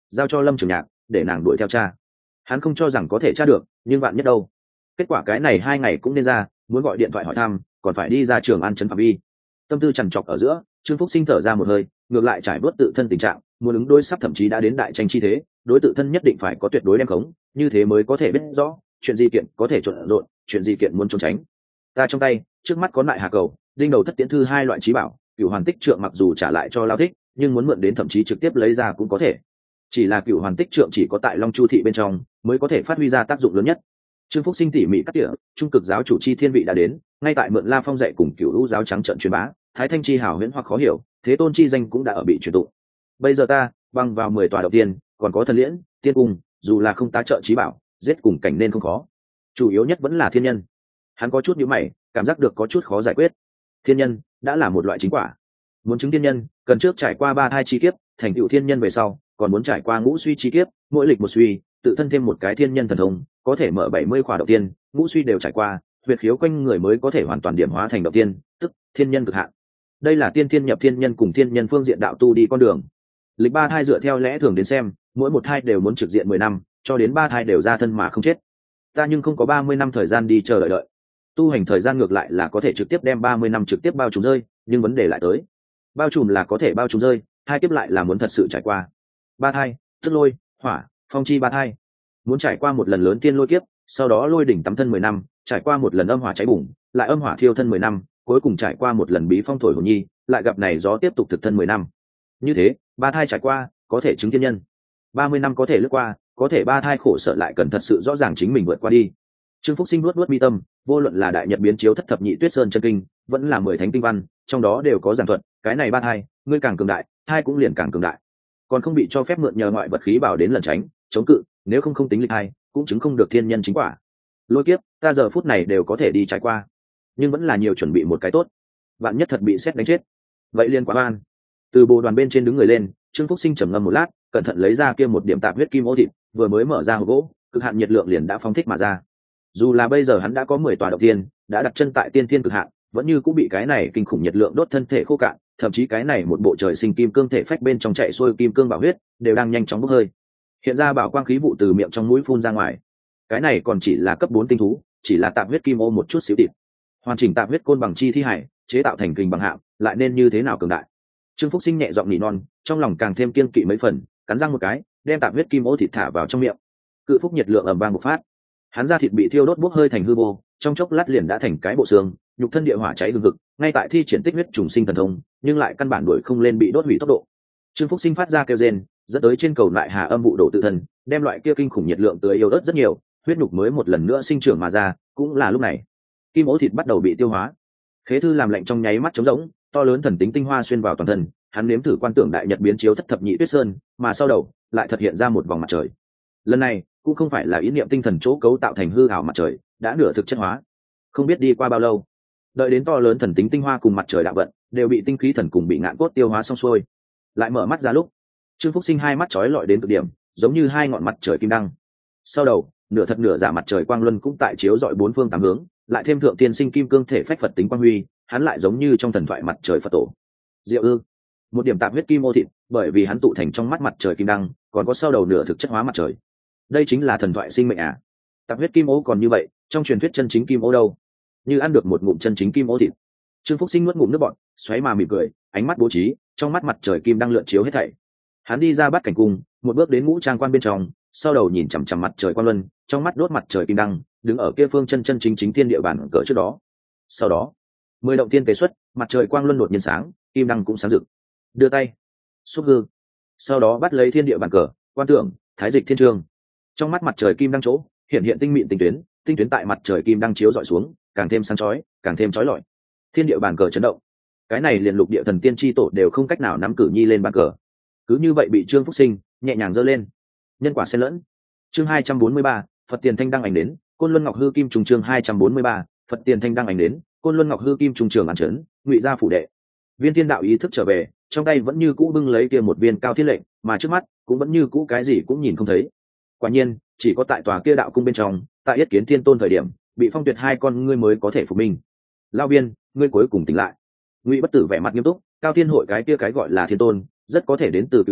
A: giao cho Lâm Trường Nhạc để nàng đuổi theo cha. Hắn không cho rằng có thể tra được, nhưng vạn nhất đâu. Kết quả cái này hai ngày cũng nên ra, muốn gọi điện thoại hỏi thăm, còn phải đi ra trường An trấn phạm vi. Tâm tư trằn trọc ở giữa, Trương Phúc Sinh thở ra một hơi, ngược lại trải bớt tự thân tình trạng, muốn ứng đối sắp thậm chí đã đến đại tranh chi thế, đối tự thân nhất định phải có tuyệt đối đem khống, như thế mới có thể biết rõ chuyện gì kiện có thể trộn rộn, chuyện gì kiện muốn trốn tránh. Ta trong tay trước mắt có lại Hà Cầu, Đinh Đầu Thất Tiễn Thư hai loại trí bảo, Cửu Hoàn Tích Trượng mặc dù trả lại cho Lao Thích, nhưng muốn mượn đến thậm chí trực tiếp lấy ra cũng có thể. Chỉ là Cửu Hoàn Tích Trượng chỉ có tại Long Chu thị bên trong mới có thể phát huy ra tác dụng lớn nhất. Trương Phúc Sinh tỉ mỉ cắt tỉa, trung cực giáo chủ chi thiên vị đã đến, ngay tại mượn La Phong dạy cùng Cửu Lũ giáo trắng trận truyền bá, Thái Thanh chi hào huyễn hoặc khó hiểu, Thế Tôn chi danh cũng đã ở bị truyền tụng. Bây giờ ta băng vào mười tòa đầu tiên, còn có thần liễn, tiên cung, dù là không tá trợ trí bảo, giết cùng cảnh nên không khó. Chủ yếu nhất vẫn là thiên nhân. Hắn có chút nhíu mày, cảm giác được có chút khó giải quyết. Thiên nhân đã là một loại chính quả. Muốn chứng thiên nhân, cần trước trải qua ba thai chi kiếp, thành tựu thiên nhân về sau, còn muốn trải qua ngũ suy chi kiếp, mỗi lịch một suy, tự thân thêm một cái thiên nhân thần thông, có thể mở bảy mươi khỏa đầu tiên, ngũ suy đều trải qua, huyệt khiếu quanh người mới có thể hoàn toàn điểm hóa thành đầu tiên, tức thiên nhân cực hạn. Đây là tiên thiên nhập thiên nhân cùng thiên nhân phương diện đạo tu đi con đường. Lịch ba thai dựa theo lẽ thường đến xem, mỗi một thai đều muốn trực diện mười năm, cho đến ba thai đều ra thân mà không chết. Ta nhưng không có ba mươi năm thời gian đi chờ đợi đợi. Tu hành thời gian ngược lại là có thể trực tiếp đem ba mươi năm trực tiếp bao trùm rơi, nhưng vấn đề lại tới. Bao trùm là có thể bao trùm rơi, hai kiếp lại là muốn thật sự trải qua. Ba thai, tức lôi, hỏa, phong chi ba thai. Muốn trải qua một lần lớn tiên lôi kiếp, sau đó lôi đỉnh tắm thân mười năm, trải qua một lần âm hỏa cháy bùng, lại âm hỏa thiêu thân mười năm, cuối cùng trải qua một lần bí phong thổi hồn nhi, lại gặp này gió tiếp tục thực thân mười năm. Như thế, ba thai trải qua, có thể chứng thiên nhân. ba mươi năm có thể lướt qua, có thể ba thai khổ sở lại cần thật sự rõ ràng chính mình vượt qua đi. Trương Phúc Sinh nuốt nuốt mi tâm, vô luận là đại nhật biến chiếu thất thập nhị tuyết sơn chân kinh, vẫn là mười thánh kinh văn, trong đó đều có giảng thuật, cái này ba thai, ngươi càng cường đại, thai cũng liền càng cường đại. Còn không bị cho phép mượn nhờ ngoại vật khí bảo đến lẩn tránh, chống cự, nếu không không tính lịch hai, cũng chứng không được thiên nhân chính quả. Lôi kiếp, ta giờ phút này đều có thể đi trải qua, nhưng vẫn là nhiều chuẩn bị một cái tốt. Vạn nhất thật bị xét đánh chết, vậy liên quá oan. Từ bồ đoàn bên trên đứng người lên, Trương Phúc Sinh trầm ngâm một lát, cẩn thận lấy ra kia một điểm tạp huyết kim ô thịt, vừa mới mở ra hộp gỗ, cực hạn nhiệt lượng liền đã phóng thích mà ra. Dù là bây giờ hắn đã có mười tòa đầu tiên, đã đặt chân tại tiên thiên cực hạn, vẫn như cũng bị cái này kinh khủng nhiệt lượng đốt thân thể khô cạn, thậm chí cái này một bộ trời sinh kim cương thể phách bên trong chạy xuôi kim cương bảo huyết, đều đang nhanh chóng bốc hơi. Hiện ra bảo quang khí vụ từ miệng trong mũi phun ra ngoài. Cái này còn chỉ là cấp bốn tinh thú, chỉ là tạp huyết kim ô một chút xíu thịt. Hoàn chỉnh tạp huyết côn bằng chi thi hải, chế tạo thành kình bằng hạng, lại nên như thế nào cường đại. Trương Phúc Sinh nhẹ giọng nỉ non, trong lòng càng thêm kiên kỵ mấy phần, cắn răng một cái, đem tạp huyết kim ô thịt thả vào trong miệng. Cự phúc nhiệt lượng ầm vang bộc phát, hắn ra thịt bị thiêu đốt bốc hơi thành hư vô, trong chốc lát liền đã thành cái bộ xương, nhục thân địa hỏa cháy hừng hực, ngay tại thi triển tích huyết trùng sinh thần thông, nhưng lại căn bản đuổi không lên bị đốt hủy tốc độ. Trương Phúc Sinh phát ra kêu rên, dẫn tới trên cầu lại hà âm vụ đổ tự thân, đem loại kia kinh khủng nhiệt lượng tưới yêu ớt rất nhiều, huyết nhục mới một lần nữa sinh trưởng mà ra, cũng là lúc này, kim ố thịt bắt đầu bị tiêu hóa. Khế thư làm lạnh trong nháy mắt trống rỗng, to lớn thần tính tinh hoa xuyên vào toàn thân, hắn nếm thử quan tưởng đại nhật biến chiếu thất thập nhị tuyết sơn, mà sau đầu lại thật hiện ra một vòng mặt trời. Lần này cũng không phải là ý niệm tinh thần chỗ cấu tạo thành hư ảo mặt trời, đã nửa thực chất hóa. Không biết đi qua bao lâu, đợi đến to lớn thần tính tinh hoa cùng mặt trời đạo vận đều bị tinh khí thần cùng bị ngạn cốt tiêu hóa xong xuôi, lại mở mắt ra lúc, Trương Phúc Sinh hai mắt chói lọi đến cực điểm, giống như hai ngọn mặt trời kim đăng. Sau đầu, nửa thật nửa giả mặt trời quang luân cũng tại chiếu rọi bốn phương tám hướng, lại thêm thượng tiên sinh kim cương thể phách Phật tính quang huy, hắn lại giống như trong thần thoại mặt trời Phật tổ. Diệu ư? Một điểm tạp huyết kim ô thịt, bởi vì hắn tụ thành trong mắt mặt trời kim đăng, còn có sau đầu nửa thực chất hóa mặt trời. Đây chính là thần thoại sinh mệnh à? Tạp huyết kim ô còn như vậy, trong truyền thuyết chân chính kim ô đâu? Như ăn được một ngụm chân chính kim ô thịt. Trương Phúc Sinh nuốt ngụm nước bọt, xoáy mà mỉm cười, ánh mắt bố trí, trong mắt mặt trời kim đang lượn chiếu hết thảy. Hắn đi ra bắt cảnh cung, một bước đến ngũ trang quan bên trong, sau đầu nhìn chằm chằm mặt trời quan luân, trong mắt đốt mặt trời kim đăng, đứng ở kia phương chân chân chính chính thiên địa bản cỡ trước đó. Sau đó, mười động tiên tế xuất, mặt trời quang luân đột nhiên sáng, kim đăng cũng sáng rực. Đưa tay, xúc hư, sau đó bắt lấy thiên địa bản cờ, quan tưởng, thái dịch thiên trường. Trong mắt mặt trời kim đăng chỗ, hiện hiện tinh mịn tinh tuyến, tinh tuyến tại mặt trời kim đăng chiếu dọi xuống, càng thêm sáng chói, càng thêm chói lọi. Thiên địa bản cờ chấn động. Cái này liền lục địa thần tiên chi tổ đều không cách nào nắm cử nhi lên bàn cờ. Cứ như vậy bị Trương Phúc Sinh nhẹ nhàng giơ lên. Nhân quả xen lẫn. Chương hai trăm bốn mươi ba, Phật tiền thanh đăng ảnh đến, Côn Luân Ngọc Hư Kim trùng chương hai trăm bốn mươi ba, Phật tiền thanh đăng ảnh đến, Côn Luân Ngọc Hư Kim trùng trường an trấn, Ngụy gia phủ đệ. Viên Thiên Đạo ý thức trở về, trong tay vẫn như cũ bưng lấy kia một viên cao thiên lệnh, mà trước mắt cũng vẫn như cũ cái gì cũng nhìn không thấy. Quả nhiên, chỉ có tại tòa kia đạo cung bên trong, tại Yết Kiến Thiên Tôn thời điểm, bị phong tuyệt hai con ngươi mới có thể phục minh. Lão Viên, ngươi cuối cùng tỉnh lại. Ngụy Bất Tử vẻ mặt nghiêm túc, Cao Thiên hội cái kia cái gọi là Thiên Tôn, rất có thể đến từ cựu thế,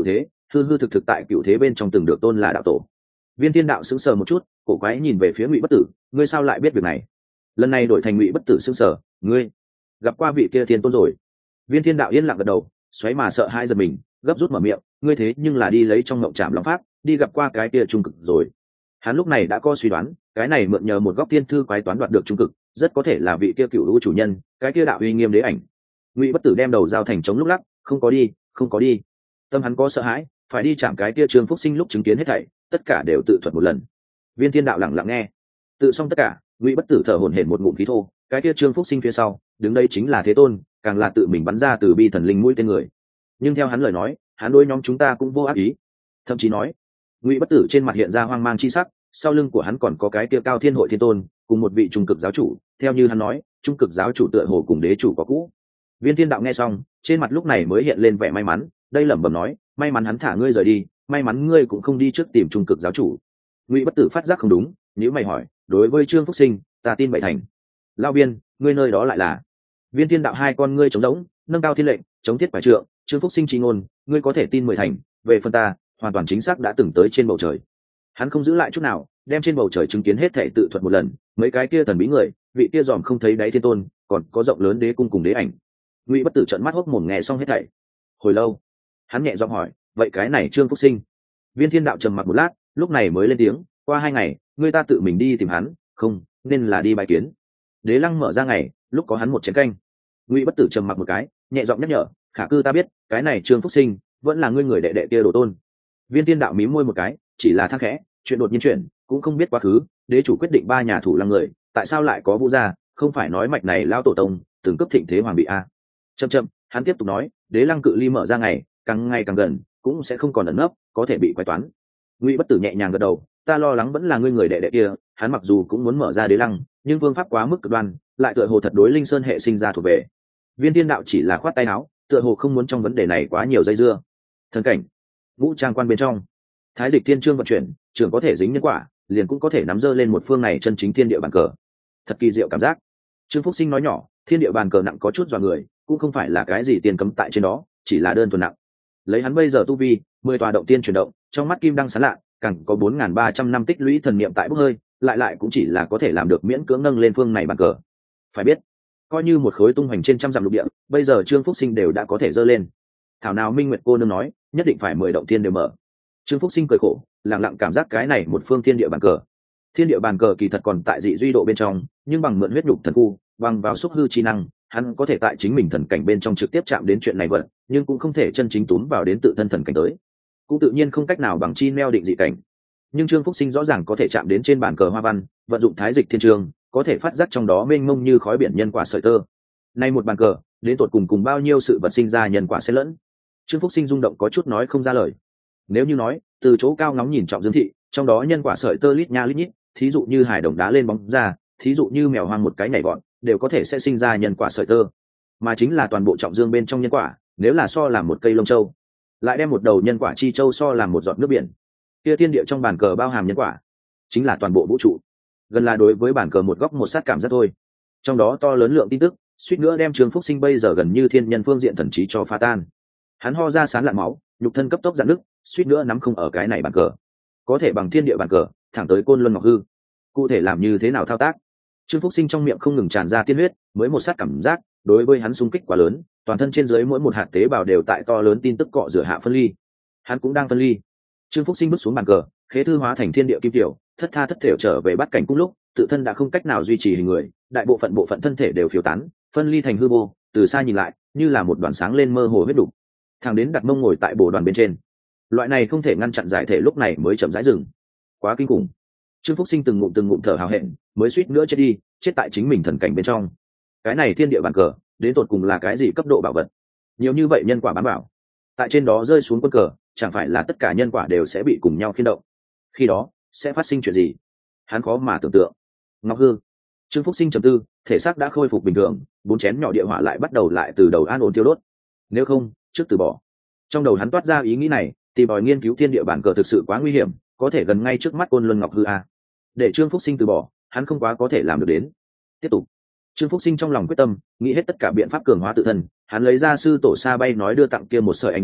A: hư hư thực thực tại cựu thế bên trong từng được tôn là đạo tổ. Viên Thiên Đạo sững sờ một chút, cổ quái nhìn về phía Ngụy Bất Tử, ngươi sao lại biết việc này? Lần này đổi thành Ngụy Bất Tử sững sờ, ngươi gặp qua vị kia thiên tôn rồi? Viên Thiên Đạo yên lặng gật đầu, xoáy mà sợ hãi giật mình, gấp rút mở miệng, ngươi thế nhưng là đi lấy trong ngộng trảm long pháp, đi gặp qua cái kia trung cực rồi. Hắn lúc này đã có suy đoán, cái này mượn nhờ một góc thiên thư quái toán đoạt được trung cực, rất có thể là vị kia cựu lũ chủ nhân, cái kia đạo uy nghiêm đế ảnh. Ngụy Bất Tử đem đầu giao thành chống lúc lắc, không có đi, không có đi. Tâm hắn có sợ hãi, phải đi chạm cái kia Trương Phúc Sinh lúc chứng kiến hết thảy, tất cả đều tự thuật một lần. Viên Thiên Đạo lặng lặng nghe, tự xong tất cả, Ngụy Bất Tử thở hổn hển một ngụm khí thô, cái kia Trương Phúc Sinh phía sau, đứng đây chính là Thế Tôn, càng là tự mình bắn ra từ bi thần linh mũi tên người. Nhưng theo hắn lời nói, hắn đối nhóm chúng ta cũng vô ác ý, thậm chí nói, Ngụy Bất Tử trên mặt hiện ra hoang mang chi sắc, sau lưng của hắn còn có cái kia Cao Thiên Hội Thiên Tôn, cùng một vị trung cực giáo chủ, theo như hắn nói, trung cực giáo chủ tựa hồ cùng đế chủ có cũ. Viên Thiên Đạo nghe xong, trên mặt lúc này mới hiện lên vẻ may mắn, đây lẩm bẩm nói, may mắn hắn thả ngươi rời đi, may mắn ngươi cũng không đi trước tìm trung cực giáo chủ. Ngụy Bất Tử phát giác không đúng, nếu mày hỏi, đối với Trương Phúc Sinh, ta tin bảy thành. Lão Viên, ngươi nơi đó lại là? Viên Thiên Đạo hai con ngươi trống rỗng, nâng cao thiên lệnh, chống thiết phải trượng, Trương Phúc Sinh chi ngôn, ngươi có thể tin mười thành, về phần ta, hoàn toàn chính xác đã từng tới trên bầu trời. Hắn không giữ lại chút nào, đem trên bầu trời chứng kiến hết thảy tự thuật một lần, mấy cái kia thần bí người, vị kia dòm không thấy đáy thiên tôn, còn có rộng lớn đế cung cùng đế ảnh. Ngụy Bất Tử trợn mắt hốc mồm nghe xong hết thảy. Hồi lâu, hắn nhẹ giọng hỏi, vậy cái này Trương Phúc Sinh? Viên Thiên Đạo trầm mặc một lát, lúc này mới lên tiếng, qua hai ngày, người ta tự mình đi tìm hắn, không, nên là đi bài kiến. Đế Lăng mở ra ngày, lúc có hắn một chén canh. Ngụy Bất Tử trầm mặc một cái, nhẹ giọng nhắc nhở, khả cư ta biết, cái này Trương Phúc Sinh vẫn là ngươi người đệ đệ kia đồ tôn. Viên Thiên Đạo mím môi một cái, chỉ là thắc khẽ, chuyện đột nhiên chuyển, cũng không biết quá khứ, đế chủ quyết định ba nhà thủ lăng người, tại sao lại có Vũ gia, không phải nói mạch này lao tổ tông, từng cấp thịnh thế hoàng bị a. Chậm chậm, hắn tiếp tục nói, đế lăng cự ly mở ra ngày, càng ngày càng gần, cũng sẽ không còn ẩn nấp, có thể bị quái toán. Ngụy Bất Tử nhẹ nhàng gật đầu, ta lo lắng vẫn là ngươi người đệ đệ kia, hắn mặc dù cũng muốn mở ra đế lăng, nhưng phương pháp quá mức cực đoan, lại tựa hồ thật đối linh sơn hệ sinh ra thuộc về. Viên Thiên Đạo chỉ là khoát tay áo, tựa hồ không muốn trong vấn đề này quá nhiều dây dưa. Thần cảnh, vũ trang quan bên trong, thái dịch thiên trương vận chuyển, trường có thể dính nhân quả, liền cũng có thể nắm dơ lên một phương này chân chính thiên địa bàn cờ. Thật kỳ diệu cảm giác. Trương Phúc Sinh nói nhỏ, thiên địa bàn cờ nặng có chút dọa người, cũng không phải là cái gì tiền cấm tại trên đó, chỉ là đơn thuần nặng. Lấy hắn bây giờ tu vi, mười tòa động tiên chuyển động, trong mắt kim đang sáng lạ, càng có bốn nghìn ba trăm năm tích lũy thần niệm tại bốc hơi, lại lại cũng chỉ là có thể làm được miễn cưỡng nâng lên phương này bàn cờ. Phải biết, coi như một khối tung hoành trên trăm dặm lục địa, bây giờ Trương Phúc Sinh đều đã có thể dơ lên. Thảo nào Minh Nguyệt cô nương nói, nhất định phải mười động tiên đều mở. Trương Phúc Sinh cười khổ, lặng lặng cảm giác cái này một phương thiên địa bàn cờ. Thiên địa bàn cờ kỳ thật còn tại dị duy độ bên trong, nhưng bằng mượn huyết nhục thần khu, bằng vào xúc hư chi năng, hắn có thể tại chính mình thần cảnh bên trong trực tiếp chạm đến chuyện này vận, nhưng cũng không thể chân chính túm vào đến tự thân thần cảnh tới, cũng tự nhiên không cách nào bằng chi neo định dị cảnh. Nhưng Trương Phúc Sinh rõ ràng có thể chạm đến trên bàn cờ hoa văn, vận dụng thái dịch thiên trường, có thể phát giác trong đó mênh mông như khói biển nhân quả sợi tơ. Nay một bàn cờ, đến tột cùng cùng bao nhiêu sự vật sinh ra nhân quả sẽ lẫn. Trương Phúc Sinh rung động có chút nói không ra lời. Nếu như nói, từ chỗ cao ngóng nhìn trọng dương thị, trong đó nhân quả sợi tơ lít nha lít nhít, thí dụ như hài đồng đá lên bóng ra, thí dụ như mèo hoang một cái nhảy vọt, đều có thể sẽ sinh ra nhân quả sợi tơ. Mà chính là toàn bộ trọng dương bên trong nhân quả, nếu là so làm một cây lông châu, lại đem một đầu nhân quả chi châu so làm một giọt nước biển, kia thiên địa trong bàn cờ bao hàm nhân quả, chính là toàn bộ vũ trụ. Gần là đối với bàn cờ một góc một sát cảm giác thôi. Trong đó to lớn lượng tin tức, suýt nữa đem Trương Phúc Sinh bây giờ gần như thiên nhân phương diện thần trí cho phá tan. Hắn ho ra sán lạn máu, nhục thân cấp tốc giãn nứt, suýt nữa nắm không ở cái này bàn cờ. Có thể bằng thiên địa bàn cờ, thẳng tới côn luân ngọc hư. Cụ thể làm như thế nào thao tác? Trương Phúc Sinh trong miệng không ngừng tràn ra tiên huyết, mới một sát cảm giác, đối với hắn xung kích quá lớn, toàn thân trên dưới mỗi một hạt tế bào đều tại to lớn tin tức cọ rửa hạ phân ly. Hắn cũng đang phân ly. Trương Phúc Sinh bước xuống bàn cờ, khế thư hóa thành thiên địa kim tiểu, thất tha thất thểu trở về bắt cảnh cung lúc, tự thân đã không cách nào duy trì hình người, đại bộ phận bộ phận thân thể đều phiêu tán, phân ly thành hư vô, từ xa nhìn lại, như là một đoàn sáng lên mơ hồ huyết đục. Thằng đến đặt mông ngồi tại bồ đoàn bên trên. Loại này không thể ngăn chặn giải thể lúc này mới chậm rãi dừng. Quá kinh khủng. Trương Phúc Sinh từng ngụm từng ngụm thở hào hẹn, mới suýt nữa chết đi, chết tại chính mình thần cảnh bên trong. Cái này thiên địa bàn cờ, đến tột cùng là cái gì cấp độ bảo vật? Nhiều như vậy nhân quả bám bảo, tại trên đó rơi xuống quân cờ, chẳng phải là tất cả nhân quả đều sẽ bị cùng nhau khiên động? Khi đó sẽ phát sinh chuyện gì? Hắn khó mà tưởng tượng. Ngọc hư. Trương Phúc Sinh trầm tư, thể xác đã khôi phục bình thường, bốn chén nhỏ địa hỏa lại bắt đầu lại từ đầu an ổn tiêu đốt. Nếu không, trước từ bỏ. Trong đầu hắn toát ra ý nghĩ này, tìm bòi nghiên cứu thiên địa bản cờ thực sự quá nguy hiểm, có thể gần ngay trước mắt Côn Luân Ngọc hư a. Để Trương Phúc Sinh từ bỏ, hắn không quá có thể làm được đến. Tiếp tục. Trương Phúc Sinh trong lòng quyết tâm, nghĩ hết tất cả biện pháp cường hóa tự thân, hắn lấy ra sư tổ sa bay nói đưa tặng kia một sợi ánh đến,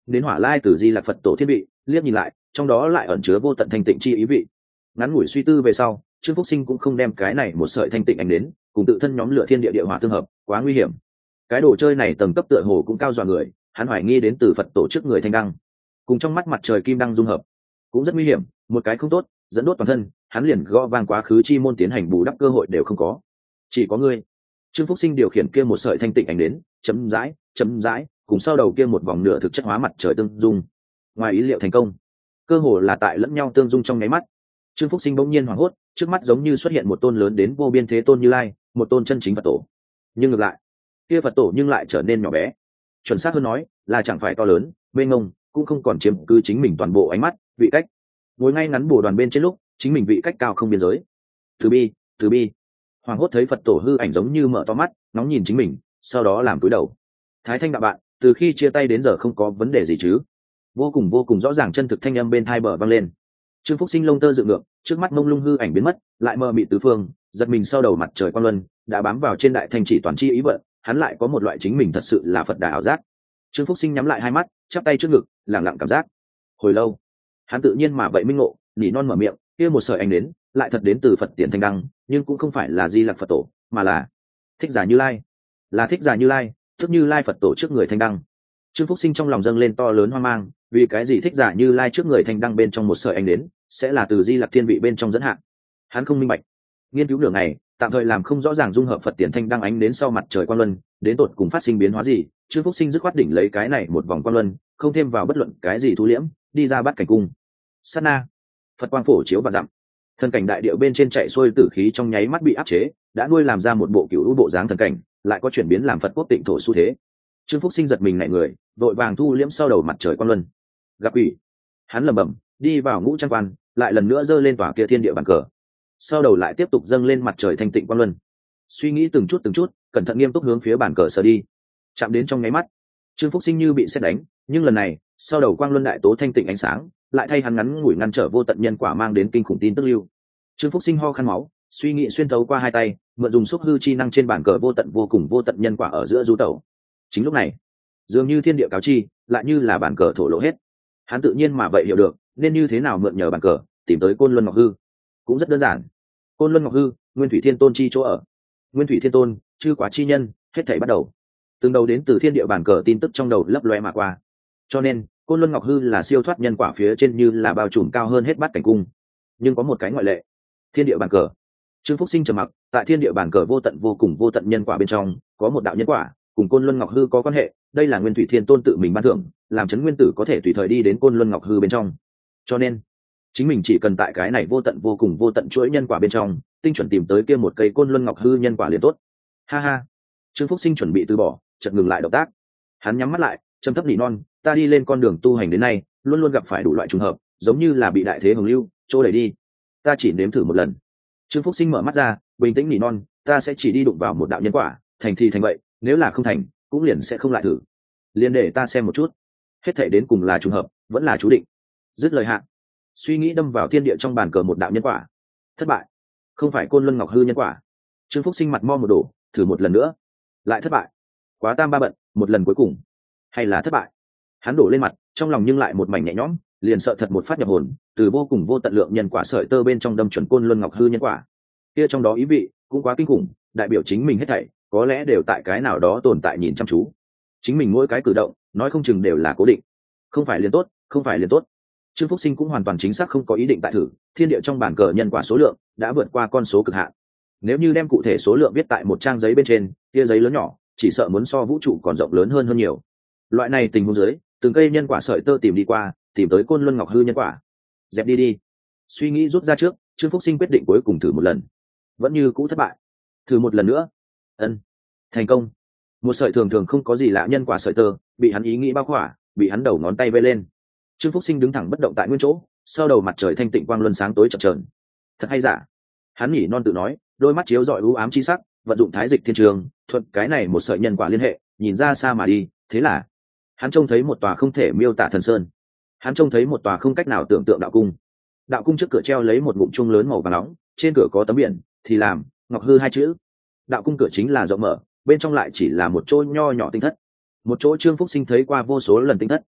A: đến hỏa lai từ di lạc phật tổ thiên vị liếc nhìn lại, trong đó lại ẩn chứa vô tận thanh tịnh chi ý vị. Ngắn ngủi suy tư về sau, Trương Phúc Sinh cũng không đem cái này một sợi thanh tịnh ảnh đến cùng tự thân nhóm lửa thiên địa địa hỏa tương hợp, quá nguy hiểm. Cái đồ chơi này tầng cấp tựa hồ cũng cao dọa người, hắn hoài nghi đến từ Phật tổ trước người thanh đăng, cùng trong mắt mặt trời kim đăng dung hợp, cũng rất nguy hiểm. Một cái không tốt, dẫn đốt toàn thân, hắn liền gõ vang quá khứ chi môn tiến hành bù đắp cơ hội đều không có. Chỉ có ngươi. Trương Phúc Sinh điều khiển kia một sợi thanh tịnh ảnh đến, chấm dãi, chấm dãi, cùng sau đầu kia một vòng nửa thực chất hóa mặt trời tương dung. Ngoài ý liệu thành công, cơ hồ là tại lẫn nhau tương dung trong nháy mắt. Trương Phúc Sinh bỗng nhiên hoảng hốt, trước mắt giống như xuất hiện một tôn lớn đến vô biên thế tôn Như Lai, một tôn chân chính Phật tổ. Nhưng ngược lại, kia Phật tổ nhưng lại trở nên nhỏ bé. Chuẩn xác hơn nói, là chẳng phải to lớn, mênh mông, cũng không còn chiếm cứ chính mình toàn bộ ánh mắt, vị cách. Ngồi ngay ngắn bồ đoàn bên trên lúc, chính mình vị cách cao không biên giới. Từ bi, từ bi. Hoàng hốt thấy Phật tổ hư ảnh giống như mở to mắt, nóng nhìn chính mình, sau đó làm cúi đầu. Thái Thanh đạo bạn, từ khi chia tay đến giờ không có vấn đề gì chứ? Vô cùng vô cùng rõ ràng chân thực thanh âm bên tai bờ vang lên. Trương Phúc Sinh lông tơ dựng ngược, trước mắt mông lung hư ảnh biến mất, lại mờ mịt tứ phương, giật mình sau đầu mặt trời quang luân đã bám vào trên đại thanh chỉ toàn chi ý vận, hắn lại có một loại chính mình thật sự là Phật đà ảo giác. Trương Phúc Sinh nhắm lại hai mắt, chắp tay trước ngực, lặng lặng cảm giác. Hồi lâu, hắn tự nhiên mà vậy minh ngộ, nỉ non mở miệng, kia một sợi ánh đến, lại thật đến từ Phật tiền thanh đăng, nhưng cũng không phải là Di Lặc Phật tổ, mà là Thích Giả Như Lai, là Thích Giả Như Lai, tức Như Lai Phật tổ trước người thanh đăng. Trương Phúc Sinh trong lòng dâng lên to lớn hoang mang, vì cái gì Thích Giả Như Lai trước người thanh đăng bên trong một sợi ánh đến, sẽ là từ Di Lặc thiên vị bên trong dẫn hạn. Hắn không minh bạch. Nghiên cứu nửa ngày, tạm thời làm không rõ ràng dung hợp Phật tiền thanh đăng ánh đến sau mặt trời quang luân, đến tột cùng phát sinh biến hóa gì. Trương Phúc Sinh dứt khoát đỉnh lấy cái này một vòng quang luân, không thêm vào bất luận cái gì thu liễm, đi ra bắt cảnh cung. Sát na, Phật quang phổ chiếu và dặm, thần cảnh đại điệu bên trên chạy xuôi tử khí trong nháy mắt bị áp chế, đã nuôi làm ra một bộ cửu u bộ dáng thần cảnh, lại có chuyển biến làm Phật quốc tịnh thổ xu thế. Trương Phúc Sinh giật mình nảy người, vội vàng thu liễm sau đầu mặt trời quang luân. Gặp quỷ, hắn lẩm bẩm, đi vào ngũ trang quan, lại lần nữa giơ lên tòa kia thiên địa bàn cờ, sau đầu lại tiếp tục dâng lên mặt trời thanh tịnh quang luân. Suy nghĩ từng chút từng chút, cẩn thận nghiêm túc hướng phía bàn cờ sờ đi. Chạm đến trong nháy mắt, Trương Phúc Sinh như bị sét đánh, nhưng lần này, sau đầu quang luân đại tố thanh tịnh ánh sáng, lại thay hắn ngắn ngủi ngăn trở vô tận nhân quả mang đến kinh khủng tin tức lưu. Trương Phúc Sinh ho khăn máu, suy nghĩ xuyên thấu qua hai tay, mượn dùng xúc hư chi năng trên bàn cờ vô tận vô cùng vô tận nhân quả ở giữa du tẩu. Chính lúc này, dường như thiên địa cáo chi, lại như là bàn cờ thổ lộ hết. Hắn tự nhiên mà vậy hiểu được, nên như thế nào mượn nhờ bàn cờ, tìm tới Côn Luân Ngọc Hư. Cũng rất đơn giản. Côn Luân Ngọc Hư, Nguyên Thủy Thiên Tôn chi chỗ ở. Nguyên Thủy Thiên Tôn, chư quá chi nhân, hết thảy bắt đầu. Từng đầu đến từ thiên địa bàn cờ tin tức trong đầu lấp loe mà qua. Cho nên, Côn Luân Ngọc Hư là siêu thoát nhân quả phía trên như là bao trùm cao hơn hết bát cảnh cung. Nhưng có một cái ngoại lệ. Thiên địa bàn cờ. Trương Phúc Sinh trầm mặc, tại thiên địa bàn cờ vô tận vô cùng vô tận nhân quả bên trong, có một đạo nhân quả, cùng Côn Luân Ngọc Hư có quan hệ, đây là Nguyên Thủy Thiên Tôn tự mình ban thưởng, làm chấn nguyên tử có thể tùy thời đi đến Côn Luân Ngọc Hư bên trong. Cho nên, chính mình chỉ cần tại cái này vô tận vô cùng vô tận chuỗi nhân quả bên trong, tinh chuẩn tìm tới kia một cây Côn Luân Ngọc Hư nhân quả liền tốt. Ha ha. Trương Phúc Sinh chuẩn bị từ bỏ, chợt ngừng lại động tác. Hắn nhắm mắt lại, trầm thấp nỉ non, ta đi lên con đường tu hành đến nay, luôn luôn gặp phải đủ loại trùng hợp, giống như là bị đại thế hồng lưu trôi đẩy đi. Ta chỉ nếm thử một lần. Trương Phúc Sinh mở mắt ra, bình tĩnh nỉ non, ta sẽ chỉ đi đụng vào một đạo nhân quả, thành thì thành vậy, nếu là không thành, cũng liền sẽ không lại thử. Liền để ta xem một chút, hết thảy đến cùng là trùng hợp, vẫn là chú định. Dứt lời hạ, suy nghĩ đâm vào thiên địa trong bàn cờ một đạo nhân quả. Thất bại. Không phải Côn Luân Ngọc Hư nhân quả. Trương Phúc Sinh mặt mo một đổ, thử một lần nữa, lại thất bại. Quá tam ba bận, một lần cuối cùng, hay là thất bại. Hắn đổ lên mặt, trong lòng nhưng lại một mảnh nhẹ nhõm, liền sợ thật một phát nhập hồn, từ vô cùng vô tận lượng nhân quả sợi tơ bên trong đâm chuẩn Côn Luân Ngọc Hư nhân quả. Kia trong đó ý vị cũng quá kinh khủng, đại biểu chính mình hết thảy, có lẽ đều tại cái nào đó tồn tại nhìn chăm chú. Chính mình mỗi cái cử động, nói không chừng đều là cố định. Không phải liền tốt, không phải liền tốt. Trương Phúc Sinh cũng hoàn toàn chính xác không có ý định tại thử, thiên địa trong bản cờ nhân quả số lượng đã vượt qua con số cực hạn. Nếu như đem cụ thể số lượng viết tại một trang giấy bên trên, kia giấy lớn nhỏ, chỉ sợ muốn so vũ trụ còn rộng lớn hơn hơn nhiều. Loại này tình huống dưới, từng cây nhân quả sợi tơ tìm đi qua, tìm tới Côn Luân Ngọc Hư nhân quả. Dẹp đi đi. Suy nghĩ rút ra trước, Trương Phúc Sinh quyết định cuối cùng thử một lần. Vẫn như cũ thất bại. Thử một lần nữa. Ân. Thành công. Một sợi thường thường không có gì lạ nhân quả sợi tơ, bị hắn ý nghĩ bao khỏa, bị hắn đầu ngón tay vây lên. Trương Phúc Sinh đứng thẳng bất động tại nguyên chỗ, sau đầu mặt trời thanh tịnh quang luân sáng tối chập chờn. Thật hay giả? Hắn nhỉ non tự nói, đôi mắt chiếu rọi u ám chi sắc, vận dụng thái dịch thiên trường, thuận cái này một sợi nhân quả liên hệ, nhìn ra xa mà đi, thế là hắn trông thấy một tòa không thể miêu tả thần sơn. Hắn trông thấy một tòa không cách nào tưởng tượng đạo cung. Đạo cung trước cửa treo lấy một ngụm chuông lớn màu vàng nóng, trên cửa có tấm biển, thì làm Ngọc Hư hai chữ. Đạo cung cửa chính là rộng mở, bên trong lại chỉ là một chỗ nho nhỏ tinh thất, một chỗ Trương Phúc Sinh thấy qua vô số lần tinh thất.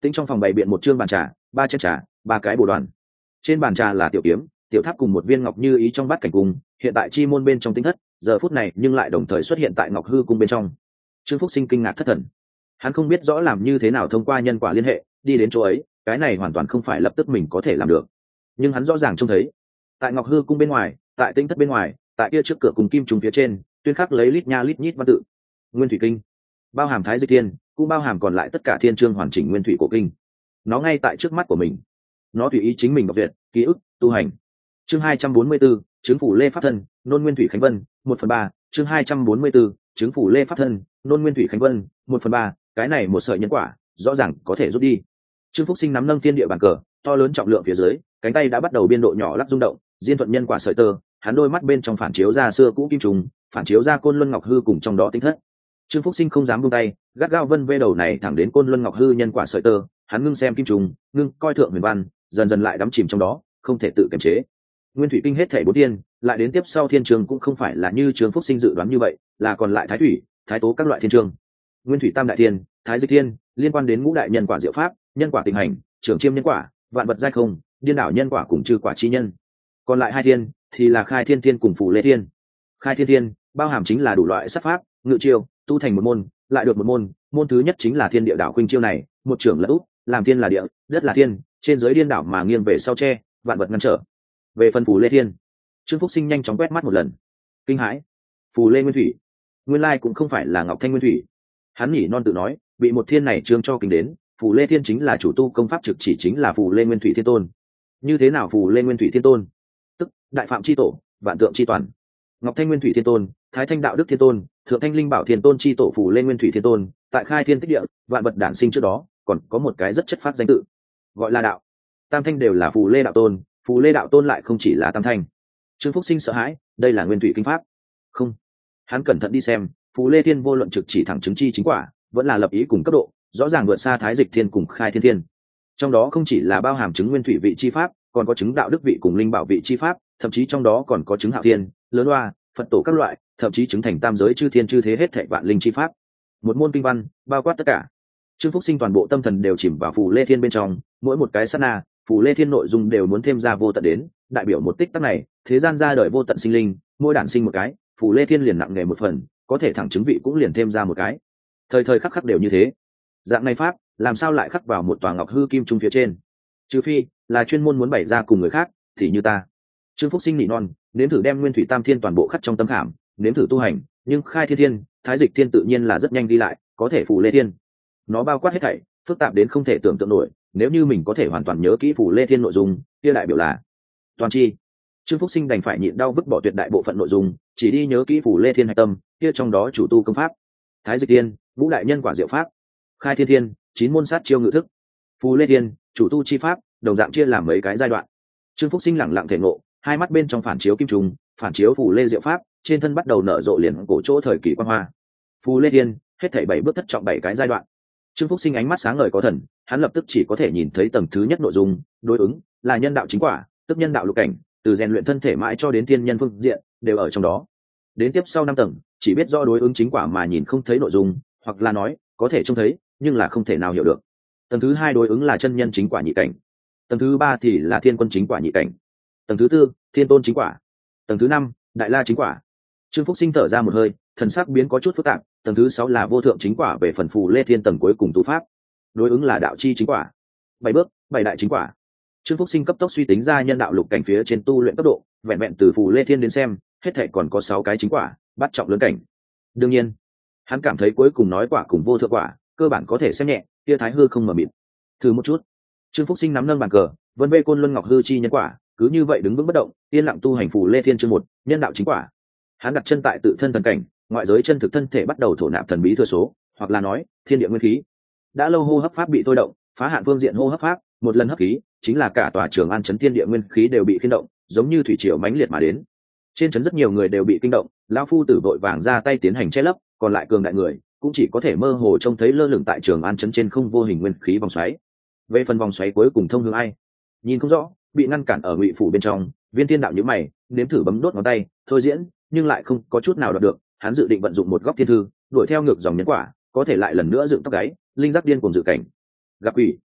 A: Tính trong phòng bày biện một chương bàn trà, ba chén trà, ba cái bồ đoàn. Trên bàn trà là tiểu kiếm, tiểu tháp cùng một viên ngọc như ý trong bát cảnh cung, hiện tại chi môn bên trong tinh thất, giờ phút này nhưng lại đồng thời xuất hiện tại ngọc hư cung bên trong. Trương Phúc Sinh kinh ngạc thất thần. Hắn không biết rõ làm như thế nào thông qua nhân quả liên hệ đi đến chỗ ấy, cái này hoàn toàn không phải lập tức mình có thể làm được. Nhưng hắn rõ ràng trông thấy, tại ngọc hư cung bên ngoài, tại tinh thất bên ngoài, tại kia trước cửa cùng kim trùng phía trên, tuyên khắc lấy lít nha lít nhít văn tự. Nguyên thủy kinh, bao hàm Thái Dịch Thiên, cũng bao hàm còn lại tất cả thiên chương hoàn chỉnh nguyên thủy cổ kinh. Nó ngay tại trước mắt của mình, nó tùy ý chính mình đọc việt, ký ức, tu hành. Chương hai trăm bốn mươi 244, chứng phủ Lê Pháp Thân, nôn Nguyên Thủy Khánh Vân, một phần ba. Chương hai trăm bốn mươi 244, chứng phủ Lê Pháp Thân, nôn Nguyên Thủy Khánh Vân, một phần ba. Cái này một sợi nhân quả, rõ ràng có thể rút đi. Trương Phúc Sinh nắm nâng thiên địa bàn cờ, to lớn trọng lượng phía dưới, cánh tay đã bắt đầu biên độ nhỏ lắc rung động, diên thuận nhân quả sợi tơ, hắn đôi mắt bên trong phản chiếu ra xưa cũ kim trùng, phản chiếu ra côn luân ngọc hư cùng trong đó tinh thất. Trương Phúc Sinh không dám buông tay, gắt gao vân vê đầu này thẳng đến côn luân ngọc hư nhân quả sợi tơ, hắn ngưng xem kim trùng, ngưng coi thượng huyền văn, dần dần lại đắm chìm trong đó, không thể tự kiềm chế. Nguyên thủy kinh hết thảy bốn tiên, lại đến tiếp sau thiên trường cũng không phải là như Trương Phúc Sinh dự đoán như vậy, là còn lại thái thủy, thái tố các loại thiên trường. Nguyên thủy tam đại thiên, thái dịch thiên, liên quan đến ngũ đại nhân quả diệu pháp, nhân quả tình hành, trưởng chiêm nhân quả, vạn vật giai không, điên đảo nhân quả cùng trừ quả chi nhân. Còn lại hai thiên thì là khai thiên thiên cùng phù lê thiên. Khai thiên thiên bao hàm chính là đủ loại sát pháp, ngự chiêu, tu thành một môn, lại được một môn, môn thứ nhất chính là thiên địa đảo khuynh chiêu này, một trưởng lẫn úp, làm thiên là địa, đất là thiên, trên dưới điên đảo mà nghiêng về sau che, vạn vật ngăn trở. Về phần phù lê thiên, Trương Phúc Sinh nhanh chóng quét mắt một lần, kinh hãi, phù lê nguyên thủy, nguyên lai cũng không phải là ngọc thanh nguyên thủy. Hắn nhỉ non tự nói, bị một thiên này trương cho kinh đến, phù lê thiên chính là chủ tu công pháp trực chỉ chính là phù lê nguyên thủy thiên tôn. Như thế nào phù lê nguyên thủy thiên tôn? Tức đại phạm chi tổ, vạn tượng chi toàn. Ngọc thanh nguyên thủy thiên tôn, thái thanh đạo đức thiên tôn, thượng thanh linh bảo thiên tôn chi tổ phù lê nguyên thủy thiên tôn, tại khai thiên tích địa, vạn vật đản sinh trước đó, còn có một cái rất chất phát danh tự, gọi là đạo. Tam thanh đều là phù lê đạo tôn, phù lê đạo tôn lại không chỉ là tam thanh. Trương Phúc Sinh sợ hãi, đây là nguyên thủy kinh pháp. Không, hắn cẩn thận đi xem, phù lê thiên vô luận trực chỉ thẳng chứng chi chính quả, vẫn là lập ý cùng cấp độ, rõ ràng vượt xa thái dịch thiên cùng khai thiên thiên. Trong đó không chỉ là bao hàm chứng nguyên thủy vị chi pháp, còn có chứng đạo đức vị cùng linh bảo vị chi pháp, thậm chí trong đó còn có chứng hạo thiên, lớn loa, phật tổ các loại, thậm chí chứng thành tam giới chư thiên chư thế hết thảy vạn linh chi pháp. Một môn kinh văn, bao quát tất cả. Trương Phúc Sinh toàn bộ tâm thần đều chìm vào phù lê thiên bên trong, mỗi một cái sát na, phù lê thiên nội dung đều muốn thêm ra vô tận đến, đại biểu một tích tắc này, thế gian ra đời vô tận sinh linh, mỗi đản sinh một cái, phù lê thiên liền nặng nghề một phần, có thể thẳng chứng vị cũng liền thêm ra một cái. Thời thời khắc khắc đều như thế. Dạng này pháp, làm sao lại khắc vào một tòa ngọc hư kim trung phía trên? Trừ phi là chuyên môn muốn bày ra cùng người khác, thì như ta. Trương Phúc Sinh nỉ non, nếm thử đem nguyên thủy tam thiên toàn bộ khắc trong tâm khảm, nếm thử tu hành, nhưng khai thiên thiên, thái dịch thiên tự nhiên là rất nhanh đi lại, có thể phù lê thiên. Nó bao quát hết thảy, phức tạp đến không thể tưởng tượng nổi, nếu như mình có thể hoàn toàn nhớ kỹ phù lê thiên nội dung, kia đại biểu là toàn chi. Trương Phúc Sinh đành phải nhịn đau vứt bỏ tuyệt đại bộ phận nội dung, chỉ đi nhớ kỹ phù lê thiên hạch tâm, kia trong đó chủ tu công pháp, thái dịch thiên, ngũ đại nhân quả diệu pháp, khai thiên thiên, chín môn sát chiêu ngự thức, phù lê thiên, chủ tu chi pháp, đồng dạng chia làm mấy cái giai đoạn. Trương Phúc Sinh lẳng lặng thể ngộ, hai mắt bên trong phản chiếu kim trùng, phản chiếu phù lê diệu pháp, trên thân bắt đầu nở rộ liền cổ chỗ thời kỳ quan hoa. Phù lê thiên, hết thảy bảy bước thất trọng bảy cái giai đoạn. Trương Phúc Sinh ánh mắt sáng ngời có thần, hắn lập tức chỉ có thể nhìn thấy tầng thứ nhất nội dung, đối ứng là nhân đạo chính quả, tức nhân đạo lục cảnh, từ rèn luyện thân thể mãi cho đến tiên nhân phương diện, đều ở trong đó. Đến tiếp sau năm tầng, chỉ biết do đối ứng chính quả mà nhìn không thấy nội dung, hoặc là nói, có thể trông thấy, nhưng là không thể nào hiểu được. Tầng thứ hai đối ứng là chân nhân chính quả nhị cảnh. Tầng thứ ba thì là thiên quân chính quả nhị cảnh. Tầng thứ tư, thiên tôn chính quả. Tầng thứ năm, đại la chính quả. Trương Phúc Sinh thở ra một hơi, thần sắc biến có chút phức tạp. Tầng thứ sáu là vô thượng chính quả về phần phù lê thiên tầng cuối cùng tu pháp, đối ứng là đạo chi chính quả. Bảy bước, bảy đại chính quả. Trương Phúc Sinh cấp tốc suy tính ra nhân đạo lục cảnh phía trên tu luyện cấp độ, vẹn vẹn từ phù lê thiên đến xem, hết thảy còn có sáu cái chính quả, bắt trọng lớn cảnh. Đương nhiên, hắn cảm thấy cuối cùng nói quả cùng vô thượng quả, cơ bản có thể xem nhẹ, kia thái hư không mở mịt. Thử một chút. Trương Phúc Sinh nắm nâng bàn cờ, vân vê côn luân ngọc hư chi nhân quả, cứ như vậy đứng vững bất động, yên lặng tu hành phù lê thiên chương một, nhân đạo chính quả. Hắn đặt chân tại tự thân thần cảnh, ngoại giới chân thực thân thể bắt đầu thổ nạp thần bí thừa số, hoặc là nói, thiên địa nguyên khí. Đã lâu hô hấp pháp bị thôi động, phá hạn phương diện hô hấp pháp, một lần hấp khí, chính là cả tòa Trường An trấn thiên địa nguyên khí đều bị khiên động, giống như thủy triều mãnh liệt mà đến. Trên trấn rất nhiều người đều bị kinh động, lão phu tử vội vàng ra tay tiến hành che lấp, còn lại cường đại người cũng chỉ có thể mơ hồ trông thấy lơ lửng tại Trường An trấn trên không vô hình nguyên khí vòng xoáy. Về phần vòng xoáy cuối cùng thông hướng ai, nhìn không rõ, bị ngăn cản ở ngụy phủ bên trong. Viên Thiên đạo nhíu mày, nếm thử bấm đốt ngón tay, thôi diễn, nhưng lại không có chút nào đoạt được. Hắn dự định vận dụng một góc thiên thư, đuổi theo ngược dòng nhân quả, có thể lại lần nữa dựng tóc gáy, linh giác điên cuồng dự cảnh. Gặp quỷ,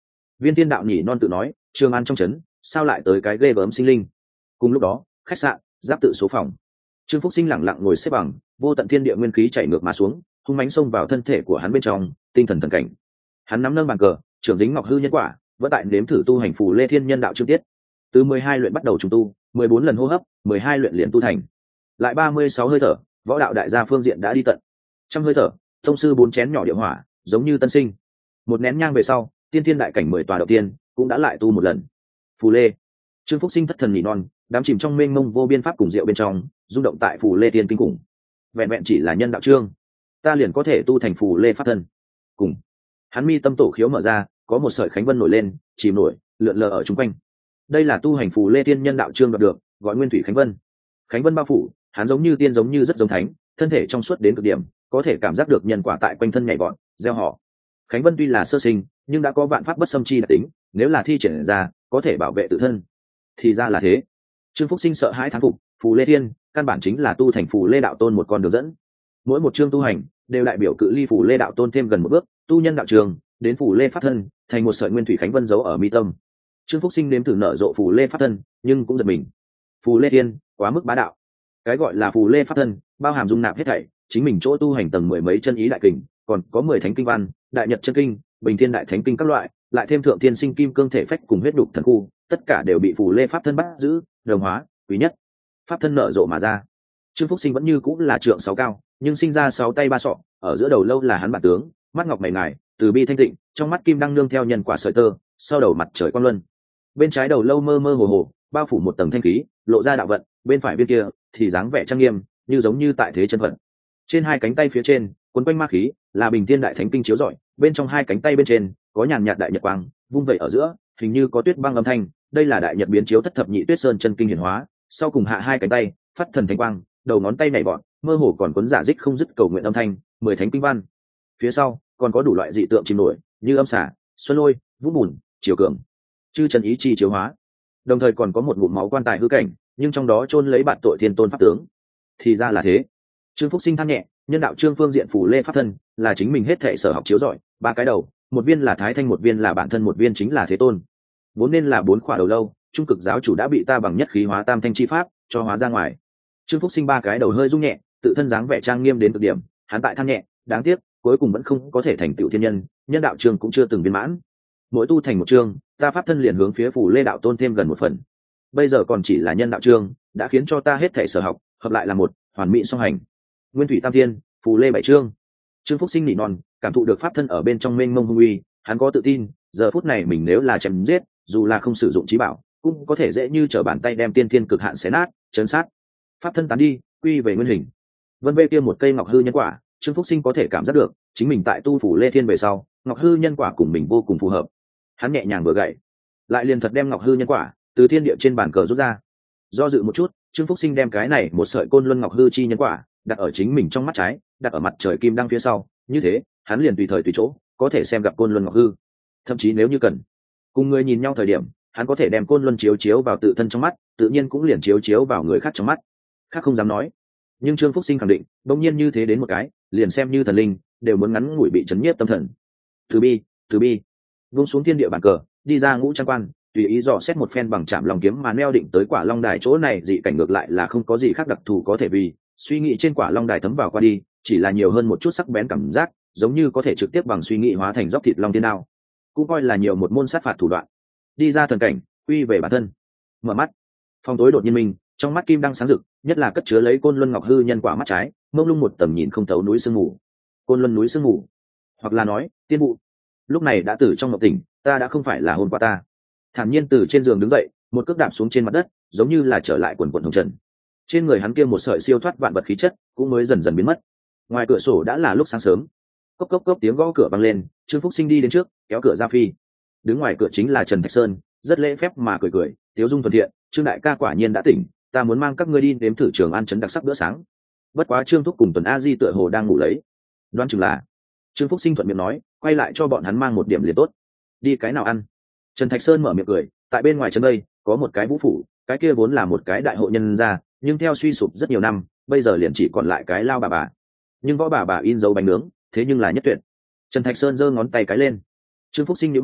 A: Viên Thiên Đạo nhỉ non tự nói, Trường An trong trấn sao lại tới cái ghê gớm sinh linh. Cùng lúc đó, khách sạn giáp tự số phòng, Trương Phúc Sinh lẳng lặng ngồi xếp bằng, vô tận thiên địa nguyên khí chảy ngược mà xuống, hung mãnh xông vào thân thể của hắn bên trong, tinh thần thần cảnh. Hắn nắm nâng bàn cờ, trưởng dính ngọc hư nhân quả, vẫn tại nếm thử tu hành phù lê thiên nhân đạo chương tiết. Từ mười hai luyện bắt đầu trùng tu, mười bốn lần hô hấp, mười hai luyện liền tu thành. Lại ba mươi sáu hơi thở, võ đạo đại gia phương diện đã đi tận. Trăm hơi thở, thông sư bốn chén nhỏ địa hỏa, giống như tân sinh. Một nén nhang về sau, tiên thiên đại cảnh mười tòa đầu tiên cũng đã lại tu một lần. Phù lê. Trương Phúc Sinh thất thần nhị non, đám chìm trong mênh mông vô biên pháp cùng diệu bên trong, rung động tại phù lê tiên kinh khủng. Vẹn vẹn chỉ là nhân đạo chương, ta liền có thể tu thành phù lê pháp thân. Cùng hắn mi tâm tổ khiếu mở ra, có một sợi khánh vân nổi lên, chìm nổi lượn lờ ở chung quanh. Đây là tu hành phù lê tiên nhân đạo chương đoạt được, gọi nguyên thủy khánh vân. Khánh vân bao phủ, hắn giống như tiên giống như rất giống thánh, thân thể trong suốt đến cực điểm, có thể cảm giác được nhân quả tại quanh thân nhảy vọt, gieo họ. Khánh vân tuy là sơ sinh, nhưng đã có vạn pháp bất xâm chi đặc tính, nếu là thi triển ra, có thể bảo vệ tự thân. Thì ra là thế. Trương Phúc Sinh sợ hãi thán phục, phù lê thiên căn bản chính là tu thành phù lê đạo tôn một con đường dẫn. Mỗi một chương tu hành đều đại biểu cự ly phù lê đạo tôn thêm gần một bước, tu nhân đạo trường đến phù lê pháp thân, thành một sợi nguyên thủy khánh vân giấu ở mi tâm. Trương Phúc Sinh nếm thử nở rộ phù lê pháp thân, nhưng cũng giật mình. Phù lê thiên quá mức bá đạo. Cái gọi là phù lê pháp thân, bao hàm dung nạp hết thảy, chính mình chỗ tu hành tầng mười mấy chân ý đại kình, còn có mười thánh kinh văn, đại nhật chân kinh, bình thiên đại thánh kinh các loại, lại thêm thượng thiên sinh kim cương thể phách cùng huyết đục thần khu, tất cả đều bị phù lê pháp thân bắt giữ, đồng hóa, quý nhất. Pháp thân nở rộ mà ra. Trương Phúc Sinh vẫn như cũng là trượng sáu cao, nhưng sinh ra sáu tay ba sọ, ở giữa đầu lâu là hắn bản tướng, mắt ngọc mày ngài, từ bi thanh tịnh, trong mắt kim đang nương theo nhân quả sợi tơ, sau đầu mặt trời quan luân. Bên trái đầu lâu mơ mơ hồ hồ, bao phủ một tầng thanh khí, lộ ra đạo vận, bên phải bên kia thì dáng vẻ trang nghiêm, như giống như tại thế chân vận. Trên hai cánh tay phía trên, quấn quanh ma khí, là bình thiên đại thánh kinh chiếu rọi, bên trong hai cánh tay bên trên có nhàn nhạt đại nhật quang, vung vẩy ở giữa, hình như có tuyết băng âm thanh, đây là đại nhật biến chiếu thất thập nhị tuyết sơn chân kinh hiển hóa. Sau cùng hạ hai cánh tay, phát thần thánh quang, đầu ngón tay nhảy bọn, mơ hồ còn cuốn giả dích không dứt cầu nguyện âm thanh, mười thánh kinh văn. Phía sau còn có đủ loại dị tượng chìm nổi, như âm xả, xuân lôi, vũ bùn, chiều cường, chư chân ý chi chiếu hóa. Đồng thời còn có một ngụm máu quan tài hư cảnh, nhưng trong đó chôn lấy bản tội thiên tôn pháp tướng. Thì ra là thế. Trương Phúc Sinh than nhẹ, nhân đạo trương phương diện phủ lê pháp thân, là chính mình hết thệ sở học chiếu giỏi, ba cái đầu, một viên là thái thanh, một viên là bản thân, một viên chính là thế tôn. Vốn nên là bốn khỏa đầu lâu, trung cực giáo chủ đã bị ta bằng nhất khí hóa tam thanh chi pháp cho hóa ra ngoài. Trương Phúc Sinh ba cái đầu hơi rung nhẹ, tự thân dáng vẻ trang nghiêm đến cực điểm, hắn tại than nhẹ, đáng tiếc, cuối cùng vẫn không có thể thành tựu thiên nhân, nhân đạo trường cũng chưa từng viên mãn. Mỗi tu thành một chương, ta pháp thân liền hướng phía phủ lê đạo tôn thêm gần một phần. Bây giờ còn chỉ là nhân đạo chương, đã khiến cho ta hết thể sở học hợp lại là một, hoàn mỹ song hành. Nguyên thủy tam thiên, phủ lê bảy chương. Trương Phúc Sinh nỉ non, cảm thụ được pháp thân ở bên trong mênh mông hung uy, hắn có tự tin, giờ phút này mình nếu là chém giết, dù là không sử dụng trí bảo, cũng có thể dễ như trở bàn tay đem tiên thiên cực hạn xé nát, chấn sát. Pháp thân tán đi, quy về nguyên hình. Vân vê kia một cây ngọc hư nhân quả, Trương Phúc Sinh có thể cảm giác được, chính mình tại tu phủ lê thiên về sau, ngọc hư nhân quả cùng mình vô cùng phù hợp. Hắn nhẹ nhàng vừa gậy, lại liền thật đem ngọc hư nhân quả từ thiên địa trên bàn cờ rút ra. Do dự một chút, Trương Phúc Sinh đem cái này một sợi côn luân ngọc hư chi nhân quả đặt ở chính mình trong mắt trái, đặt ở mặt trời kim đăng phía sau, như thế, hắn liền tùy thời tùy chỗ có thể xem gặp côn luân ngọc hư. Thậm chí nếu như cần, cùng người nhìn nhau thời điểm, hắn có thể đem côn luân chiếu chiếu vào tự thân trong mắt, tự nhiên cũng liền chiếu chiếu vào người khác trong mắt. Khác không dám nói, nhưng Trương Phúc Sinh khẳng định, bỗng nhiên như thế đến một cái, liền xem như thần linh đều muốn ngắn ngủi bị chấn nhiếp tâm thần. Từ bi, từ bi, vung xuống thiên địa bàn cờ, đi ra ngũ trang quan, tùy ý dò xét một phen bằng chạm lòng kiếm mà neo định tới quả long đài. Chỗ này dị cảnh ngược lại là không có gì khác đặc thù có thể vì suy nghĩ trên quả long đài thấm vào qua đi, chỉ là nhiều hơn một chút sắc bén cảm giác, giống như có thể trực tiếp bằng suy nghĩ hóa thành dốc thịt long tiên đao, cũng coi là nhiều một môn sát phạt thủ đoạn. Đi ra thần cảnh, quy về bản thân, mở mắt, phong tối đột nhiên mình trong mắt kim đang sáng rực, nhất là cất chứa lấy côn luân ngọc hư nhân quả mắt trái, mông lung một tầm nhìn không thấu núi sương mù, côn luân núi sương mù, hoặc là nói tiên vụ. Lúc này đã từ trong ngọc tỉnh, ta đã không phải là hồn qua ta. Thản nhiên từ trên giường đứng dậy, một cước đạp xuống trên mặt đất, giống như là trở lại quần quần hồng trần. Trên người hắn kia một sợi siêu thoát vạn vật khí chất cũng mới dần dần biến mất. Ngoài cửa sổ đã là lúc sáng sớm, cốc cốc cốc tiếng gõ cửa vang lên. Trương Phúc Sinh đi đến trước, kéo cửa ra phi. Đứng ngoài cửa chính là Trần Thạch Sơn, rất lễ phép mà cười cười, tiếu dung thuận thiện. Trương đại ca quả nhiên đã tỉnh, ta muốn mang các ngươi đi nếm thử Trường An trấn đặc sắc bữa sáng. Bất quá Trương Thúc cùng Tuần A Di tựa hồ đang ngủ lấy, đoán chừng là. Trương Phúc Sinh thuận miệng nói, quay lại cho bọn hắn mang một điểm liền tốt. Đi cái nào ăn? Trần Thạch Sơn mở miệng cười, tại bên ngoài trấn đây có một cái vũ phủ, cái kia vốn là một cái đại hộ nhân gia, nhưng theo suy sụp rất nhiều năm, bây giờ liền chỉ còn lại cái lao bà bà. Nhưng võ bà bà in dấu bánh nướng, thế nhưng là nhất tuyệt. Trần Thạch Sơn giơ ngón tay cái lên. Trương Phúc Sinh nhíu mày,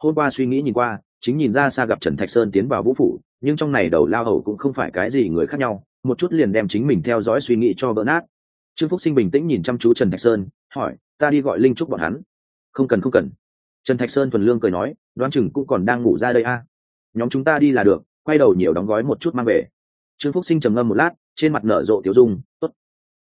A: hôm qua suy nghĩ nhìn qua, chính nhìn ra xa gặp Trần Thạch Sơn tiến vào vũ phủ, nhưng trong này đầu lao hầu cũng không phải cái gì người khác nhau, một chút liền đem chính mình theo dõi suy nghĩ cho vỡ nát. Trương Phúc Sinh bình tĩnh nhìn chăm chú Trần Thạch Sơn, hỏi: ta đi gọi Linh Trúc bọn hắn? Không cần không cần. Trần Thạch Sơn thuần lương cười nói, đoán chừng cũng còn đang ngủ ra đây a. Nhóm chúng ta đi là được, quay đầu nhiều đóng gói một chút mang về. Trương Phúc Sinh trầm ngâm một lát, trên mặt nở rộ tiểu dung, tốt.